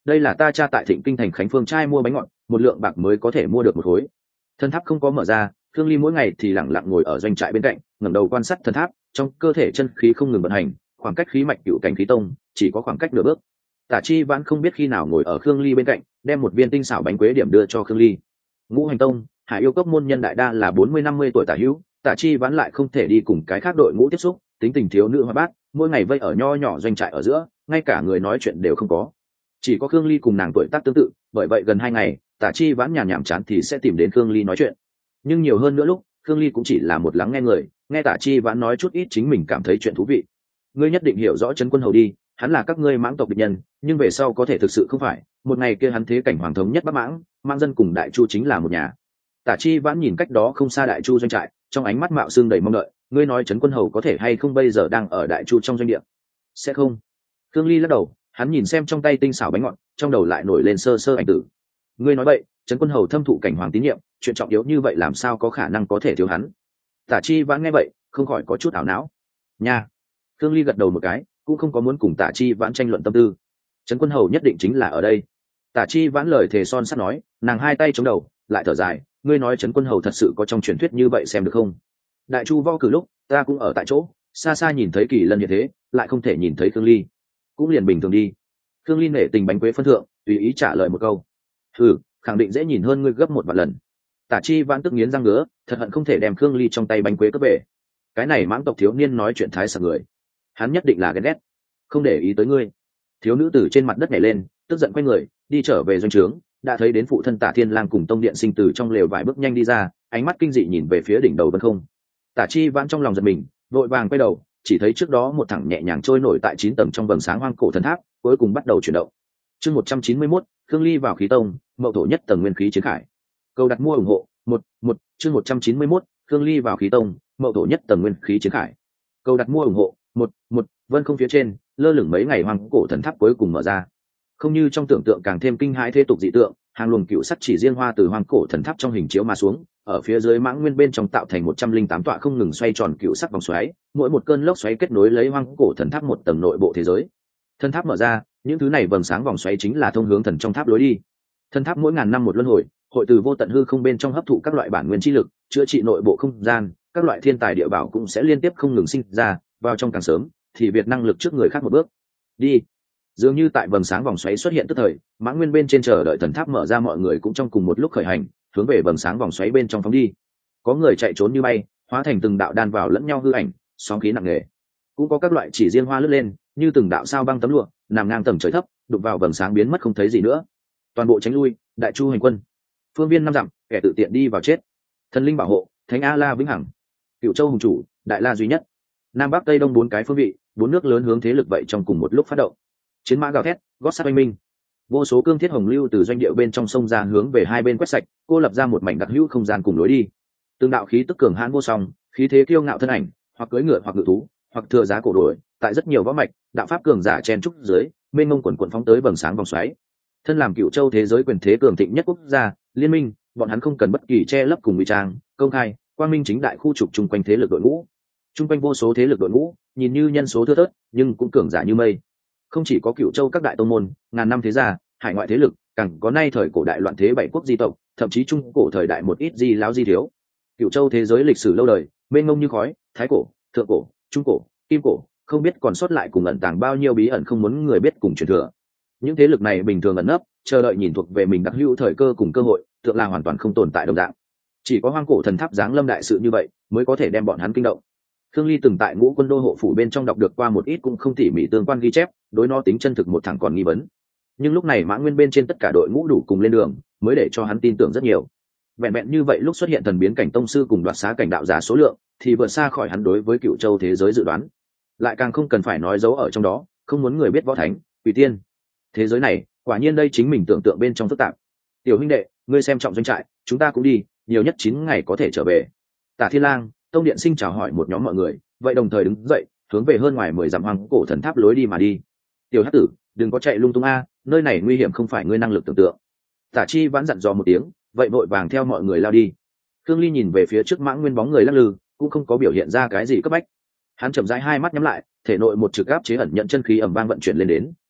đây là ta cha tại Thịnh Kinh thành Khánh Phương trai mua bánh ngọt, một lượng bạc mới có thể mua được một khối. Thân tháp không có mở ra, Thương Ly mỗi ngày thì lặng lặng ngồi ở doanh trại bên cạnh, ngẩng đầu quan sát thân tháp, trong cơ thể chân khí không ngừng vận hành, khoảng cách khí mạch cựu cảnh khí tông chỉ có khoảng cách nửa bước. Tả Chi Vãn không biết khi nào ngồi ở Khương Ly bên cạnh, đem một viên tinh xảo bánh quế điểm đưa cho Khương Ly. Ngũ Hành Tông, Hải Yêu Cốc môn nhân đại đa là bốn mươi năm mươi tuổi tả hữu, Tả Chi Vãn lại không thể đi cùng cái khác đội ngũ tiếp xúc, tính tình thiếu nữ hoa bát, mỗi ngày vây ở nho nhỏ doanh trại ở giữa, ngay cả người nói chuyện đều không có. Chỉ có Khương Ly cùng nàng tuổi tác tương tự, bởi vậy gần hai ngày, Tả Chi Vãn nhàn nhảm chán thì sẽ tìm đến Khương Ly nói chuyện. Nhưng nhiều hơn nữa lúc, Khương Ly cũng chỉ là một lắng nghe người, nghe Tả Chi Vãn nói chút ít chính mình cảm thấy chuyện thú vị. Ngươi nhất định hiểu rõ Trấn Quân Hầu đi, hắn là các ngươi Mãng tộc địch nhân, nhưng về sau có thể thực sự không phải, một ngày kia hắn thế cảnh hoàng thống nhất Bắc Mãng, Mãng dân cùng Đại Chu chính là một nhà. Tả Chi Vãn nhìn cách đó không xa Đại Chu doanh trại, trong ánh mắt mạo xương đầy mong đợi, ngươi nói Trấn Quân Hầu có thể hay không bây giờ đang ở Đại Chu trong doanh địa? Sẽ không. Khương Ly lắc đầu, hắn nhìn xem trong tay tinh xảo bánh ngọt, trong đầu lại nổi lên sơ sơ ảnh tử. Ngươi nói vậy, Trấn Quân Hầu thâm thụ cảnh hoàng tín nhiệm, chuyện trọng yếu như vậy làm sao có khả năng có thể thiếu hắn? Tả Chi Vãn nghe vậy, không khỏi có chút ảo não. Nha. Khương Ly gật đầu một cái, cũng không có muốn cùng Tả Chi Vãn tranh luận tâm tư. Trấn Quân Hầu nhất định chính là ở đây. Tả Chi Vãn lời thề son sắt nói, nàng hai tay chống đầu, lại thở dài, ngươi nói Trấn Quân Hầu thật sự có trong truyền thuyết như vậy xem được không? Đại Chu võ cử lúc, ta cũng ở tại chỗ, xa xa nhìn thấy Kỳ Lân như thế, lại không thể nhìn thấy Khương Ly, cũng liền bình thường đi. Khương Ly nể tình bánh quế phân thượng, tùy ý trả lời một câu. Ừ, khẳng định dễ nhìn hơn ngươi gấp một vạn lần. Tả Chi Vãn tức nghiến răng ngứa, thật hận không thể đem Khương Ly trong tay bánh quế cướp về. Cái này Mãng tộc thiếu niên nói chuyện thái sặc người, hắn nhất định là ghen ghét, không để ý tới ngươi. Thiếu nữ từ trên mặt đất nhảy lên, tức giận quay người đi trở về doanh trướng, đã thấy đến phụ thân Tả Thiên Lang cùng Tông Điện Sinh từ trong lều vài bước nhanh đi ra, ánh mắt kinh dị nhìn về phía đỉnh đầu vân không. Tả Chi Vãn trong lòng giật mình, vội vàng quay đầu, chỉ thấy trước đó một thẳng nhẹ nhàng trôi nổi tại chín tầng trong vầng sáng hoang cổ thần tháp, cuối cùng bắt đầu chuyển động. Chương một trăm chín mươi mốt, Khương Ly vào khí tông, mậu thổ nhất tầng nguyên khí chiến khải. Câu đặt mua ủng hộ, một, một, chương một trăm chín mươi mốt, Khương Ly vào khí tông, mậu thổ nhất tầng nguyên khí chiến khải. Câu đặt mua ủng hộ, một, một, vân không phía trên, lơ lửng mấy ngày hoang cổ thần tháp cuối cùng mở ra. Không như trong tưởng tượng càng thêm kinh hãi thế tục dị tượng, hàng luồng cựu sắc chỉ riêng hoa từ hoang cổ thần tháp trong hình chiếu mà xuống, ở phía dưới Mãng Nguyên bên trong tạo thành một trăm linh tám tọa không ngừng xoay tròn cựu sắc vòng xoáy, mỗi một cơn lốc xoáy kết nối lấy hoang cổ thần tháp một tầng nội bộ thế giới. Thần tháp mở ra, những thứ này vầng sáng vòng xoáy chính là thông hướng thần trong tháp lối đi. Thần tháp mỗi ngàn năm một luân hồi, hội từ vô tận hư không bên trong hấp thụ các loại bản nguyên chi lực, chữa trị nội bộ không gian, các loại thiên tài địa bảo cũng sẽ liên tiếp không ngừng sinh ra, vào trong càng sớm thì việc năng lực trước người khác một bước. Đi. Dường như tại vầng sáng vòng xoáy xuất hiện tức thời, Mãng Nguyên bên trên chờ đợi thần tháp mở ra, mọi người cũng trong cùng một lúc khởi hành, hướng về vầng sáng vòng xoáy bên trong phóng đi. Có người chạy trốn như bay, hóa thành từng đạo đan vào lẫn nhau hư ảnh, sóng khí nặng nề. Cũng có các loại chỉ riêng hoa lướt lên, như từng đạo sao băng tấm lụa, nằm ngang tầng trời thấp, đụng vào vầng sáng biến mất không thấy gì nữa. Toàn bộ tránh lui, Đại Chu hành quân. Phương viên năm dặm, kẻ tự tiện đi vào chết. Thần linh bảo hộ, Thánh A La vĩnh hằng. Cựu Châu hùng chủ, Đại La duy nhất. Nam Bắc Tây Đông bốn cái phương vị, bốn nước lớn hướng thế lực vậy trong cùng một lúc phát động. Chiến mã gào thét, gót sắt oanh minh. Vô số cương thiết hồng lưu từ doanh địa bên trong sông ra hướng về hai bên quét sạch, cô lập ra một mảnh đặc hữu không gian cùng lối đi. Từng đạo khí tức cường hãn vô song, khí thế kiêu ngạo thân ảnh, hoặc cưỡi ngựa hoặc ngự thú, hoặc thừa giá cổ đuổi, tại rất nhiều võ mạch, đạo pháp cường giả chen trúc dưới, mênh mông quần quần phóng tới vầng sáng vòng xoáy. Thân làm Cựu Châu thế giới quyền thế cường thịnh nhất quốc gia, liên minh, bọn hắn không cần bất kỳ che lấp cùng ngụy trang, công khai, quang minh chính đại khu trục chung quanh thế lực đội ngũ. Chung quanh vô số thế lực đội ngũ, nhìn như nhân số thưa thớt, nhưng cũng cường giả như mây. Không chỉ có Cựu Châu các đại tông môn, ngàn năm thế gia, hải ngoại thế lực, càng có nay thời cổ đại loạn thế bảy quốc di tộc, thậm chí trung cổ thời đại một ít di láo di thiếu. Cựu Châu thế giới lịch sử lâu đời, mênh mông như khói, thái cổ, thượng cổ, trung cổ, kim cổ, không biết còn sót lại cùng ẩn tàng bao nhiêu bí ẩn không muốn người biết cùng truyền thừa. Những thế lực này bình thường ẩn nấp, chờ đợi nhìn thuộc về mình đặc hữu thời cơ cùng cơ hội, tượng là hoàn toàn không tồn tại đồng dạng. Chỉ có hoang cổ thần tháp giáng lâm đại sự như vậy, mới có thể đem bọn hắn kinh động. Khương Ly từng tại Ngũ Quân đô hộ phủ bên trong đọc được qua một ít cũng không tỉ mỉ tương quan ghi chép, đối nó tính chân thực một thằng còn nghi vấn. Nhưng lúc này Mã Nguyên bên trên tất cả đội ngũ đủ cùng lên đường, mới để cho hắn tin tưởng rất nhiều. Vẹn vẹn như vậy lúc xuất hiện thần biến cảnh tông sư cùng đoạt xá cảnh đạo giả số lượng, thì vượt xa khỏi hắn đối với Cựu Châu thế giới dự đoán. Lại càng không cần phải nói dấu ở trong đó, không muốn người biết võ thánh, quỷ tiên. Thế giới này, quả nhiên đây chính mình tưởng tượng bên trong phức tạp. Tiểu huynh đệ, ngươi xem trọng doanh trại, chúng ta cũng đi, nhiều nhất chín ngày có thể trở về. Tả Thiên Lang, Tông Điện Sinh chào hỏi một nhóm mọi người, vậy đồng thời đứng dậy, hướng về hơn ngoài mười dặm hoang cổ thần tháp lối đi mà đi. Tiểu Hắc Tử, đừng có chạy lung tung a, nơi này nguy hiểm không phải ngươi năng lực tưởng tượng. Tả Chi Vãn dặn dò một tiếng, vậy vội vàng theo mọi người lao đi. Khương Ly nhìn về phía trước Mã Nguyên bóng người lắc lư, cũng không có biểu hiện ra cái gì cấp bách. Hắn chậm rãi hai mắt nhắm lại, thể nội một trực áp chế ẩn nhận chân khí ầm vang vận chuyển lên đến,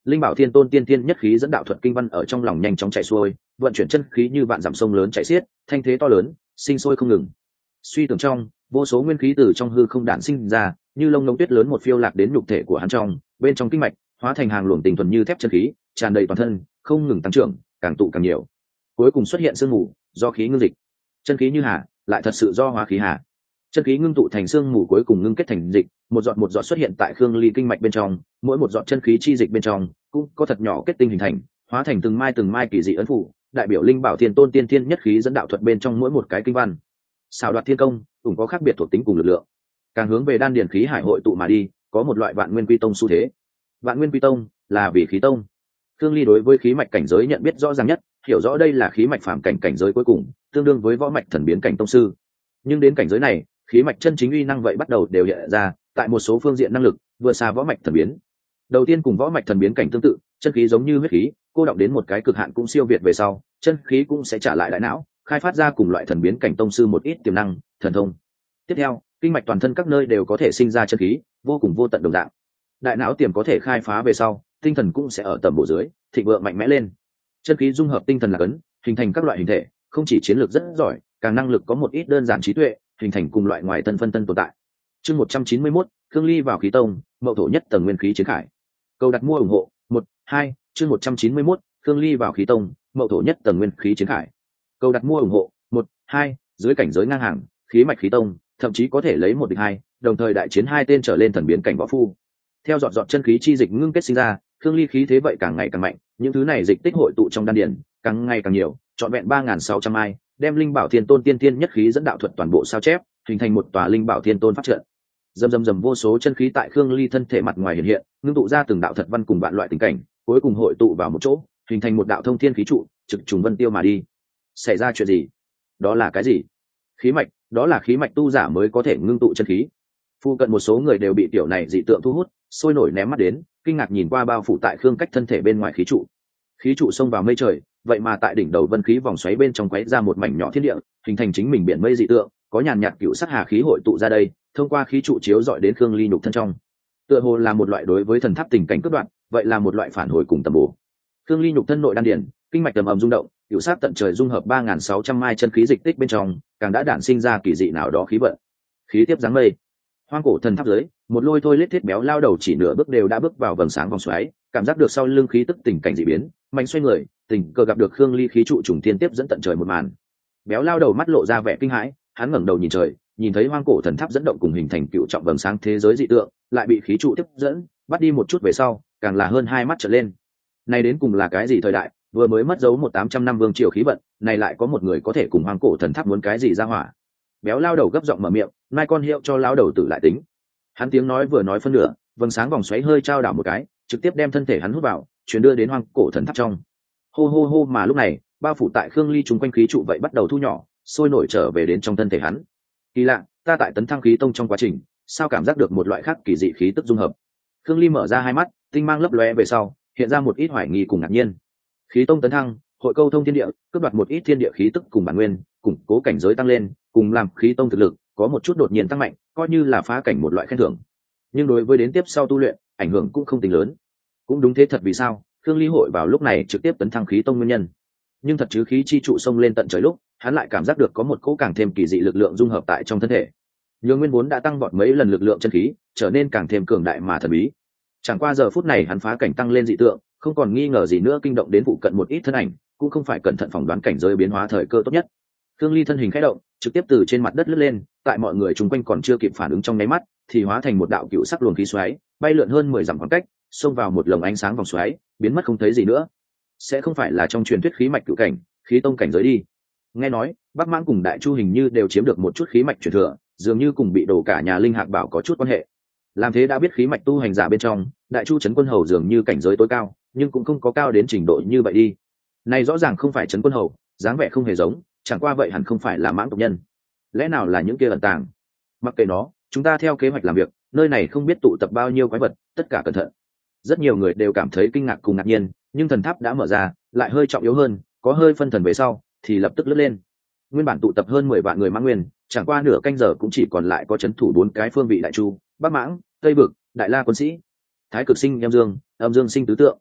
Linh Bảo Thiên Tôn tiên tiên nhất khí dẫn đạo thuật kinh văn ở trong lòng nhanh chóng chạy xuôi, vận chuyển chân khí như vạn dặm sông lớn chảy xiết, thanh thế to lớn, sinh sôi không ngừng. Suy tưởng trong, vô số nguyên khí từ trong hư không đản sinh ra, như lông lông tuyết lớn một phiêu lạc đến nhục thể của hắn trong, bên trong kinh mạch, hóa thành hàng luồng tình thuần như thép chân khí, tràn đầy toàn thân, không ngừng tăng trưởng, càng tụ càng nhiều. Cuối cùng xuất hiện sương mù, do khí ngưng dịch. Chân khí như hà, lại thật sự do hóa khí hà. Chân khí ngưng tụ thành sương mù cuối cùng ngưng kết thành dịch, một giọt một giọt xuất hiện tại khương ly kinh mạch bên trong, mỗi một giọt chân khí chi dịch bên trong cũng có thật nhỏ kết tinh hình thành, hóa thành từng mai từng mai kỳ dị ấn phủ, đại biểu Linh Bảo Thiên Tôn tiên thiên nhất khí dẫn đạo thuật bên trong mỗi một cái kinh văn. Xảo đoạt thiên công cũng có khác biệt thuộc tính cùng lực lượng, càng hướng về đan điển khí hải hội tụ mà đi, có một loại vạn nguyên quy tông xu thế. Vạn nguyên quy tông là vì khí tông. Khương Ly đối với khí mạch cảnh giới nhận biết rõ ràng nhất, hiểu rõ đây là khí mạch phàm cảnh cảnh giới cuối cùng, tương đương với võ mạch thần biến cảnh tông sư. Nhưng đến cảnh giới này, khí mạch chân chính uy năng vậy bắt đầu đều hiện ra, tại một số phương diện năng lực vượt xa võ mạch thần biến. Đầu tiên cùng võ mạch thần biến cảnh tương tự, chân khí giống như huyết khí, cô động đến một cái cực hạn cũng siêu việt về sau, chân khí cũng sẽ trả lại đại não, khai phát ra cùng loại thần biến cảnh tông sư một ít tiềm năng, thần thông. Tiếp theo, kinh mạch toàn thân các nơi đều có thể sinh ra chân khí, vô cùng vô tận đồng dạng. Đại não tiềm có thể khai phá về sau, tinh thần cũng sẽ ở tầm bộ dưới, thịnh vượng mạnh mẽ lên. Chân khí dung hợp tinh thần là cấn, hình thành các loại hình thể, không chỉ chiến lược rất giỏi, càng năng lực có một ít đơn giản trí tuệ, hình thành cùng loại ngoài tân phân tân tồn tại. Chương một trăm chín mươi mốt, Khương Ly vào khí tông, mậu thổ nhất tầng nguyên khí chiến khải. Câu đặt mua ủng hộ, một, hai, chương một trăm chín mươi mốt, Khương Ly vào khí tông, mậu thổ nhất tầng nguyên khí chiến khải. Câu đặt mua ủng hộ, một, hai, dưới cảnh giới ngang hàng, khí mạch khí tông, thậm chí có thể lấy một địch hai, đồng thời đại chiến hai tên trở lên thần biến cảnh võ phu. Theo dọn dọn chân khí chi dịch ngưng kết sinh ra, Khương Ly khí thế vậy càng ngày càng mạnh, những thứ này dịch tích hội tụ trong đan điền, càng ngày càng nhiều, trọn vẹn ba nghìn sáu trăm ai, đem Linh Bảo Thiên Tôn tiên tiên nhất khí dẫn đạo thuật toàn bộ sao chép, hình thành một tòa Linh Bảo Thiên Tôn pháp trận. Dầm dầm dầm vô số chân khí tại Khương Ly thân thể mặt ngoài hiện hiện, ngưng tụ ra từng đạo thật văn cùng vạn loại tình cảnh, cuối cùng hội tụ vào một chỗ, hình thành một đạo thông thiên khí trụ, trực trùng vân tiêu mà đi. Xảy ra chuyện gì? Đó là cái gì? Khí mạch, đó là khí mạch tu giả mới có thể ngưng tụ chân khí. Phu cận một số người đều bị tiểu này dị tượng thu hút, sôi nổi ném mắt đến, kinh ngạc nhìn qua bao phủ tại Khương Cách thân thể bên ngoài khí trụ. Khí trụ xông vào mây trời, vậy mà tại đỉnh đầu vân khí vòng xoáy bên trong quấy ra một mảnh nhỏ thiên địa, hình thành chính mình biển mây dị tượng, có nhàn nhạt cựu sắc hà khí hội tụ ra đây, thông qua khí trụ chiếu dọi đến Khương Ly nhục thân trong. Tựa hồ là một loại đối với thần tháp tình cảnh cướp đoạn, vậy là một loại phản hồi cùng tầm bổ. Khương Ly nhục thân nội đan điển, kinh mạch tầm ầm rung động, cựu sắc tận trời dung hợp ba nghìn sáu trăm mai chân khí dịch tích bên trong, càng đã đản sinh ra kỳ dị nào đó khí vận. Khí tiếp dáng mây. Hoang cổ thần tháp dưới, một lôi thôi lết thiết béo lao đầu chỉ nửa bước đều đã bước vào vầng sáng vòng xoáy, cảm giác được sau lưng khí tức tình cảnh dị biến, mạnh xoay người, tình cờ gặp được Khương Ly khí trụ trùng thiên tiếp dẫn tận trời một màn. Béo lao đầu mắt lộ ra vẻ kinh hãi, hắn ngẩng đầu nhìn trời, nhìn thấy hoang cổ thần tháp dẫn động cùng hình thành cựu trọng vầng sáng thế giới dị tượng, lại bị khí trụ tiếp dẫn bắt đi một chút về sau, càng là hơn hai mắt trợn lên. Này đến cùng là cái gì thời đại, vừa mới mất dấu một tám trăm năm vương triều khí vận, này lại có một người có thể cùng hoang cổ thần tháp muốn cái gì ra hỏa. Béo lao đầu gấp giọng mở miệng, mai con hiệu cho lao đầu tử lại tính. Hắn tiếng nói vừa nói phân nửa, vầng sáng vòng xoáy hơi trao đảo một cái, trực tiếp đem thân thể hắn hút vào, chuyển đưa đến hoang cổ thần tháp trong. Hô hô hô, mà lúc này, bao phủ tại Khương Ly chúng quanh khí trụ vậy bắt đầu thu nhỏ, sôi nổi trở về đến trong thân thể hắn. Kỳ lạ, ta tại tấn thăng khí tông trong quá trình, sao cảm giác được một loại khác kỳ dị khí tức dung hợp. Khương Ly mở ra hai mắt, tinh mang lấp lóe về sau, hiện ra một ít hoài nghi cùng ngạc nhiên. Khí tông tấn thăng, hội câu thông thiên địa, cướp đoạt một ít thiên địa khí tức cùng bản nguyên, củng cố cảnh giới tăng lên, cùng làm khí tông thực lực có một chút đột nhiên tăng mạnh, coi như là phá cảnh một loại khen thưởng. Nhưng đối với đến tiếp sau tu luyện, ảnh hưởng cũng không tính lớn. Cũng đúng thế thật, vì sao Khương Ly hội vào lúc này trực tiếp tấn thăng khí tông nguyên nhân. Nhưng thật chứ khí chi trụ xông lên tận trời lúc, hắn lại cảm giác được có một cỗ càng thêm kỳ dị lực lượng dung hợp tại trong thân thể. Nhường nguyên vốn đã tăng vọt mấy lần lực lượng chân khí, trở nên càng thêm cường đại mà thần bí. Chẳng qua giờ phút này hắn phá cảnh tăng lên dị tượng, không còn nghi ngờ gì nữa kinh động đến phụ cận một ít thân ảnh, cũng không phải cẩn thận phỏng đoán cảnh giới biến hóa thời cơ tốt nhất. Khương Ly thân hình khẽ động, trực tiếp từ trên mặt đất lướt lên, tại mọi người chung quanh còn chưa kịp phản ứng trong nháy mắt, thì hóa thành một đạo cựu sắc luồng khí xoáy, bay lượn hơn mười dặm khoảng cách, xông vào một lồng ánh sáng vòng xoáy, biến mất không thấy gì nữa. Sẽ không phải là trong truyền thuyết khí mạch cựu cảnh, khí tông cảnh giới đi. Nghe nói, Bắc Mãng cùng Đại Chu hình như đều chiếm được một chút khí mạch truyền thừa, dường như cùng bị đổ cả nhà Linh Hạc Bảo có chút quan hệ. Làm thế đã biết khí mạch tu hành giả bên trong, Đại Chu trấn quân hầu dường như cảnh giới tối cao, nhưng cũng không có cao đến trình độ như vậy đi. Này rõ ràng không phải trấn quân hầu, dáng vẻ không hề giống, chẳng qua vậy hẳn không phải là Mãng tộc nhân. Lẽ nào là những kia ẩn tàng? Mặc kệ nó, chúng ta theo kế hoạch làm việc, nơi này không biết tụ tập bao nhiêu quái vật, tất cả cẩn thận. Rất nhiều người đều cảm thấy kinh ngạc cùng ngạc nhiên, nhưng thần tháp đã mở ra, lại hơi trọng yếu hơn, có hơi phân thần về sau, thì lập tức lướt lên. Nguyên bản tụ tập hơn mười vạn người Mãng Nguyên, chẳng qua nửa canh giờ cũng chỉ còn lại có trấn thủ bốn cái phương vị Đại Chu, Bắc Mãng, Tây Vực, Đại La quân sĩ, Thái Cực sinh Âm Dương, Âm Dương sinh tứ tượng.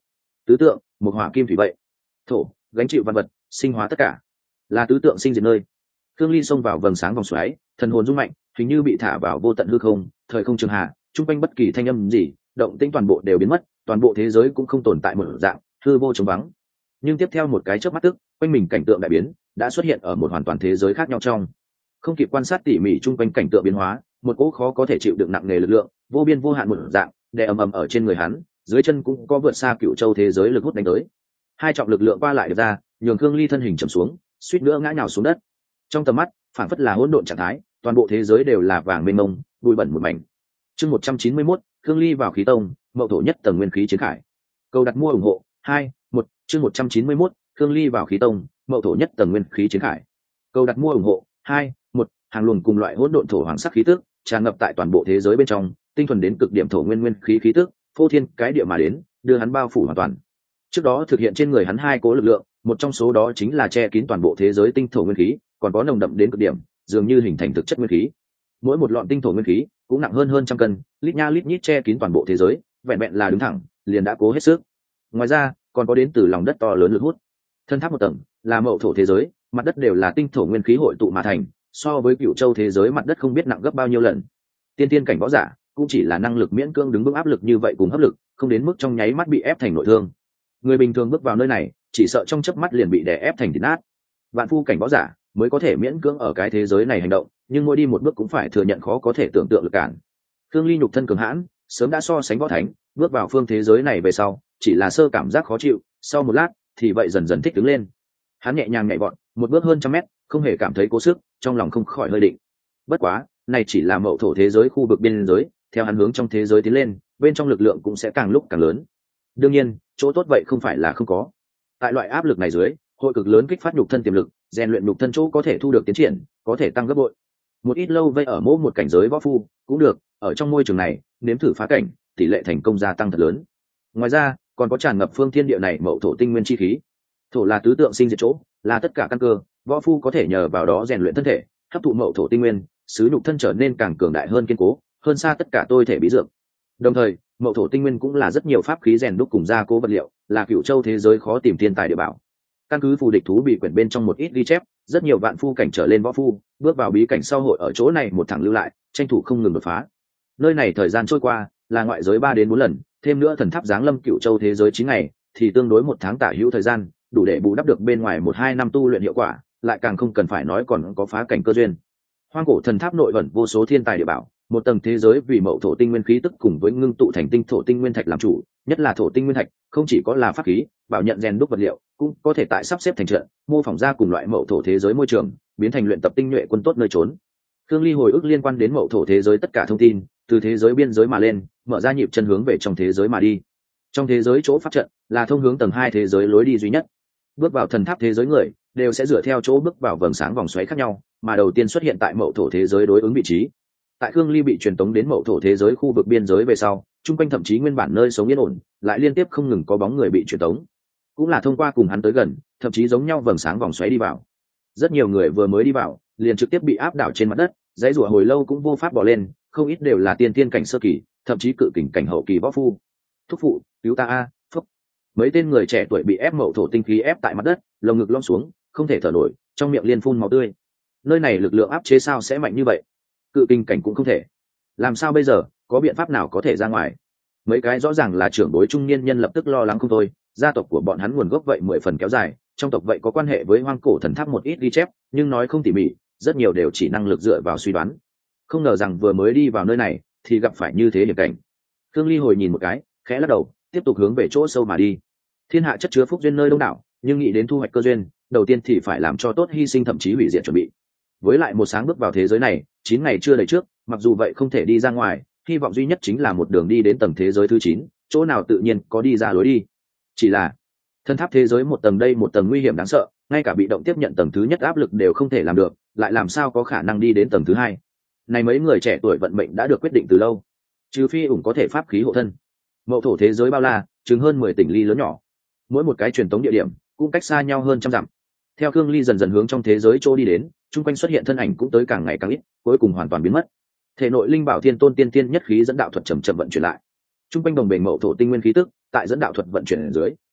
tứ tượng một hỏa kim thủy vậy, thổ gánh chịu văn vật sinh hóa tất cả, là tứ tượng sinh diệt nơi. Thương Ly xông vào vầng sáng vòng xoáy, thần hồn rung mạnh, hình như bị thả vào vô tận hư không, thời không trường hạ, trung quanh bất kỳ thanh âm gì, động tĩnh toàn bộ đều biến mất, toàn bộ thế giới cũng không tồn tại một dạng, hư vô trống vắng. Nhưng tiếp theo một cái chớp mắt tức, quanh mình cảnh tượng đại biến, đã xuất hiện ở một hoàn toàn thế giới khác nhau trong. Không kịp quan sát tỉ mỉ trung quanh cảnh tượng biến hóa, một cỗ khó có thể chịu đựng nặng nề lực lượng, vô biên vô hạn một dạng, đè ầm ầm ở trên người hắn, dưới chân cũng có vượt xa cựu châu thế giới lực hút đánh tới. Hai trọng lực lượng qua lại được ra, nhường Thương Ly thân hình trầm xuống, suýt nữa ngã nhào xuống đất. Trong tầm mắt, phản phất là hỗn độn trạng thái, toàn bộ thế giới đều là vàng mênh mông, bụi bẩn một mảnh. Chương một trăm chín mươi mốt, Thương Ly vào khí tông, mậu thổ nhất tầng nguyên khí chiến khải. Câu đặt mua ủng hộ hai, một, chương một trăm chín mươi mốt, Thương Ly vào khí tông, mậu thổ nhất tầng nguyên khí chiến khải. Câu đặt mua ủng hộ hai, một, hàng luồng cùng loại hỗn độn thổ hoàng sắc khí tức, tràn ngập tại toàn bộ thế giới bên trong, tinh thuần đến cực điểm thổ nguyên nguyên khí khí tức, phô thiên cái địa mà đến, đưa hắn bao phủ hoàn toàn. Trước đó thực hiện trên người hắn hai cố lực lượng, một trong số đó chính là che kín toàn bộ thế giới tinh thổ nguyên khí, còn có nồng đậm đến cực điểm, dường như hình thành thực chất nguyên khí. Mỗi một lọn tinh thổ nguyên khí cũng nặng hơn hơn trăm cân, lít nha lít nhít che kín toàn bộ thế giới, vẹn vẹn là đứng thẳng, liền đã cố hết sức. Ngoài ra, còn có đến từ lòng đất to lớn lực hút. Thân tháp một tầng, là mậu thổ thế giới, mặt đất đều là tinh thổ nguyên khí hội tụ mà thành, so với cựu châu thế giới mặt đất không biết nặng gấp bao nhiêu lần. Tiên tiên cảnh võ giả cũng chỉ là năng lực miễn cưỡng đứng vững áp lực như vậy cùng hấp lực, không đến mức trong nháy mắt bị ép thành nội thương. Người bình thường bước vào nơi này, chỉ sợ trong chớp mắt liền bị đè ép thành thịt nát. Vạn phu cảnh võ giả mới có thể miễn cưỡng ở cái thế giới này hành động, nhưng mỗi đi một bước cũng phải thừa nhận khó có thể tưởng tượng lực cản. Thương Ly nhục thân cường hãn, sớm đã so sánh võ thánh, bước vào phương thế giới này về sau, chỉ là sơ cảm giác khó chịu, sau một lát thì vậy dần dần thích đứng lên. Hắn nhẹ nhàng nhảy vọt, một bước hơn trăm mét, không hề cảm thấy cố sức, trong lòng không khỏi hơi định. Bất quá, này chỉ là mậu thổ thế giới khu vực biên giới, theo hắn hướng trong thế giới tiến lên, bên trong lực lượng cũng sẽ càng lúc càng lớn. Đương nhiên, chỗ tốt vậy không phải là không có. Tại loại áp lực này dưới, hội cực lớn kích phát nhục thân tiềm lực, rèn luyện nhục thân chỗ có thể thu được tiến triển, có thể tăng gấp bội. Một ít lâu vây ở mỗi một cảnh giới võ phu cũng được, ở trong môi trường này, nếm thử phá cảnh, tỷ lệ thành công gia tăng thật lớn. Ngoài ra, còn có tràn ngập phương thiên địa này mậu thổ tinh nguyên chi khí. Thổ là tứ tượng sinh diệt chỗ, là tất cả căn cơ, võ phu có thể nhờ vào đó rèn luyện thân thể, hấp thụ mậu thổ tinh nguyên, sứ nhục thân trở nên càng cường đại hơn kiên cố, hơn xa tất cả tôi thể bí dược. Đồng thời, mậu thổ tinh nguyên cũng là rất nhiều pháp khí rèn đúc cùng gia cố vật liệu, là cựu châu thế giới khó tìm thiên tài địa bảo. Căn cứ phù địch thú bị quyển bên trong một ít ghi chép, rất nhiều vạn phu cảnh trở lên võ phu bước vào bí cảnh sau hội ở chỗ này một thẳng lưu lại, tranh thủ không ngừng đột phá. Nơi này thời gian trôi qua là ngoại giới ba đến bốn lần, thêm nữa thần tháp giáng lâm cựu châu thế giới chín ngày, thì tương đối một tháng tả hữu thời gian, đủ để bù đắp được bên ngoài một hai năm tu luyện hiệu quả, lại càng không cần phải nói còn có phá cảnh cơ duyên. Hoang cổ thần tháp nội ẩn vô số thiên tài địa bảo, một tầng thế giới vì mậu thổ tinh nguyên khí tức cùng với ngưng tụ thành tinh thổ tinh nguyên thạch làm chủ, nhất là thổ tinh nguyên thạch, không chỉ có là pháp khí, bảo nhận rèn đúc vật liệu, cũng có thể tại sắp xếp thành trận, mô phỏng ra cùng loại mậu thổ thế giới môi trường, biến thành luyện tập tinh nhuệ quân tốt nơi trốn. Thương Ly hồi ức liên quan đến mậu thổ thế giới tất cả thông tin, từ thế giới biên giới mà lên, mở ra nhịp chân hướng về trong thế giới mà đi. Trong thế giới chỗ pháp trận là thông hướng tầng hai thế giới lối đi duy nhất. Bước vào thần tháp thế giới người đều sẽ dựa theo chỗ bước vào vầng sáng vòng xoáy khác nhau, mà đầu tiên xuất hiện tại mậu thổ thế giới đối ứng vị trí. Tại Thương Ly bị truyền tống đến mậu thổ thế giới khu vực biên giới về sau, chung quanh thậm chí nguyên bản nơi sống yên ổn, lại liên tiếp không ngừng có bóng người bị truyền tống. Cũng là thông qua cùng hắn tới gần, thậm chí giống nhau vầng sáng vòng xoáy đi vào. Rất nhiều người vừa mới đi vào, liền trực tiếp bị áp đảo trên mặt đất, dãy rủa hồi lâu cũng vô pháp bỏ lên, không ít đều là tiên tiên cảnh sơ kỳ, thậm chí cự kình cảnh hậu kỳ võ phu. Thúc phụ, cứu ta a, phúc. Mấy tên người trẻ tuổi bị ép mậu thổ tinh khí ép tại mặt đất, lồng ngực lõm xuống, không thể thở nổi, trong miệng liên phun máu tươi. Nơi này lực lượng áp chế sao sẽ mạnh như vậy? Cự kình cảnh cũng không thể. Làm sao bây giờ, có biện pháp nào có thể ra ngoài? Mấy cái rõ ràng là trưởng bối trung niên nhân lập tức lo lắng không thôi, gia tộc của bọn hắn nguồn gốc vậy mười phần kéo dài, trong tộc vậy có quan hệ với hoang cổ thần tháp một ít ghi chép, nhưng nói không tỉ mỉ, rất nhiều đều chỉ năng lực dựa vào suy đoán. Không ngờ rằng vừa mới đi vào nơi này thì gặp phải như thế hiểm cảnh. Thương Ly hồi nhìn một cái, khẽ lắc đầu, tiếp tục hướng về chỗ sâu mà đi. Thiên hạ chất chứa phúc duyên nơi đông đảo, nhưng nghĩ đến thu hoạch cơ duyên, đầu tiên thì phải làm cho tốt hy sinh thậm chí hủy diệt chuẩn bị. Với lại một sáng bước vào thế giới này, chín ngày chưa đầy trước, mặc dù vậy không thể đi ra ngoài, hy vọng duy nhất chính là một đường đi đến tầng thế giới thứ chín, chỗ nào tự nhiên có đi ra lối đi. Chỉ là thân tháp thế giới một tầng đây một tầng nguy hiểm đáng sợ, ngay cả bị động tiếp nhận tầng thứ nhất áp lực đều không thể làm được, lại làm sao có khả năng đi đến tầng thứ hai? Này mấy người trẻ tuổi vận mệnh đã được quyết định từ lâu, trừ phi ủng có thể pháp khí hộ thân. Mậu thổ thế giới bao la, chừng hơn mười tỉnh ly lớn nhỏ, mỗi một cái truyền tống địa điểm cũng cách xa nhau hơn trăm dặm. Theo Thương Ly dần dần hướng trong thế giới chỗ đi đến, chung quanh xuất hiện thân ảnh cũng tới càng ngày càng ít, cuối cùng hoàn toàn biến mất. Thể nội linh bảo thiên tôn tiên tiên nhất khí dẫn đạo thuật chậm chậm vận chuyển lại. Chung quanh đồng bền mậu thổ tinh nguyên khí tức, tại dẫn đạo thuật vận chuyển ở dưới,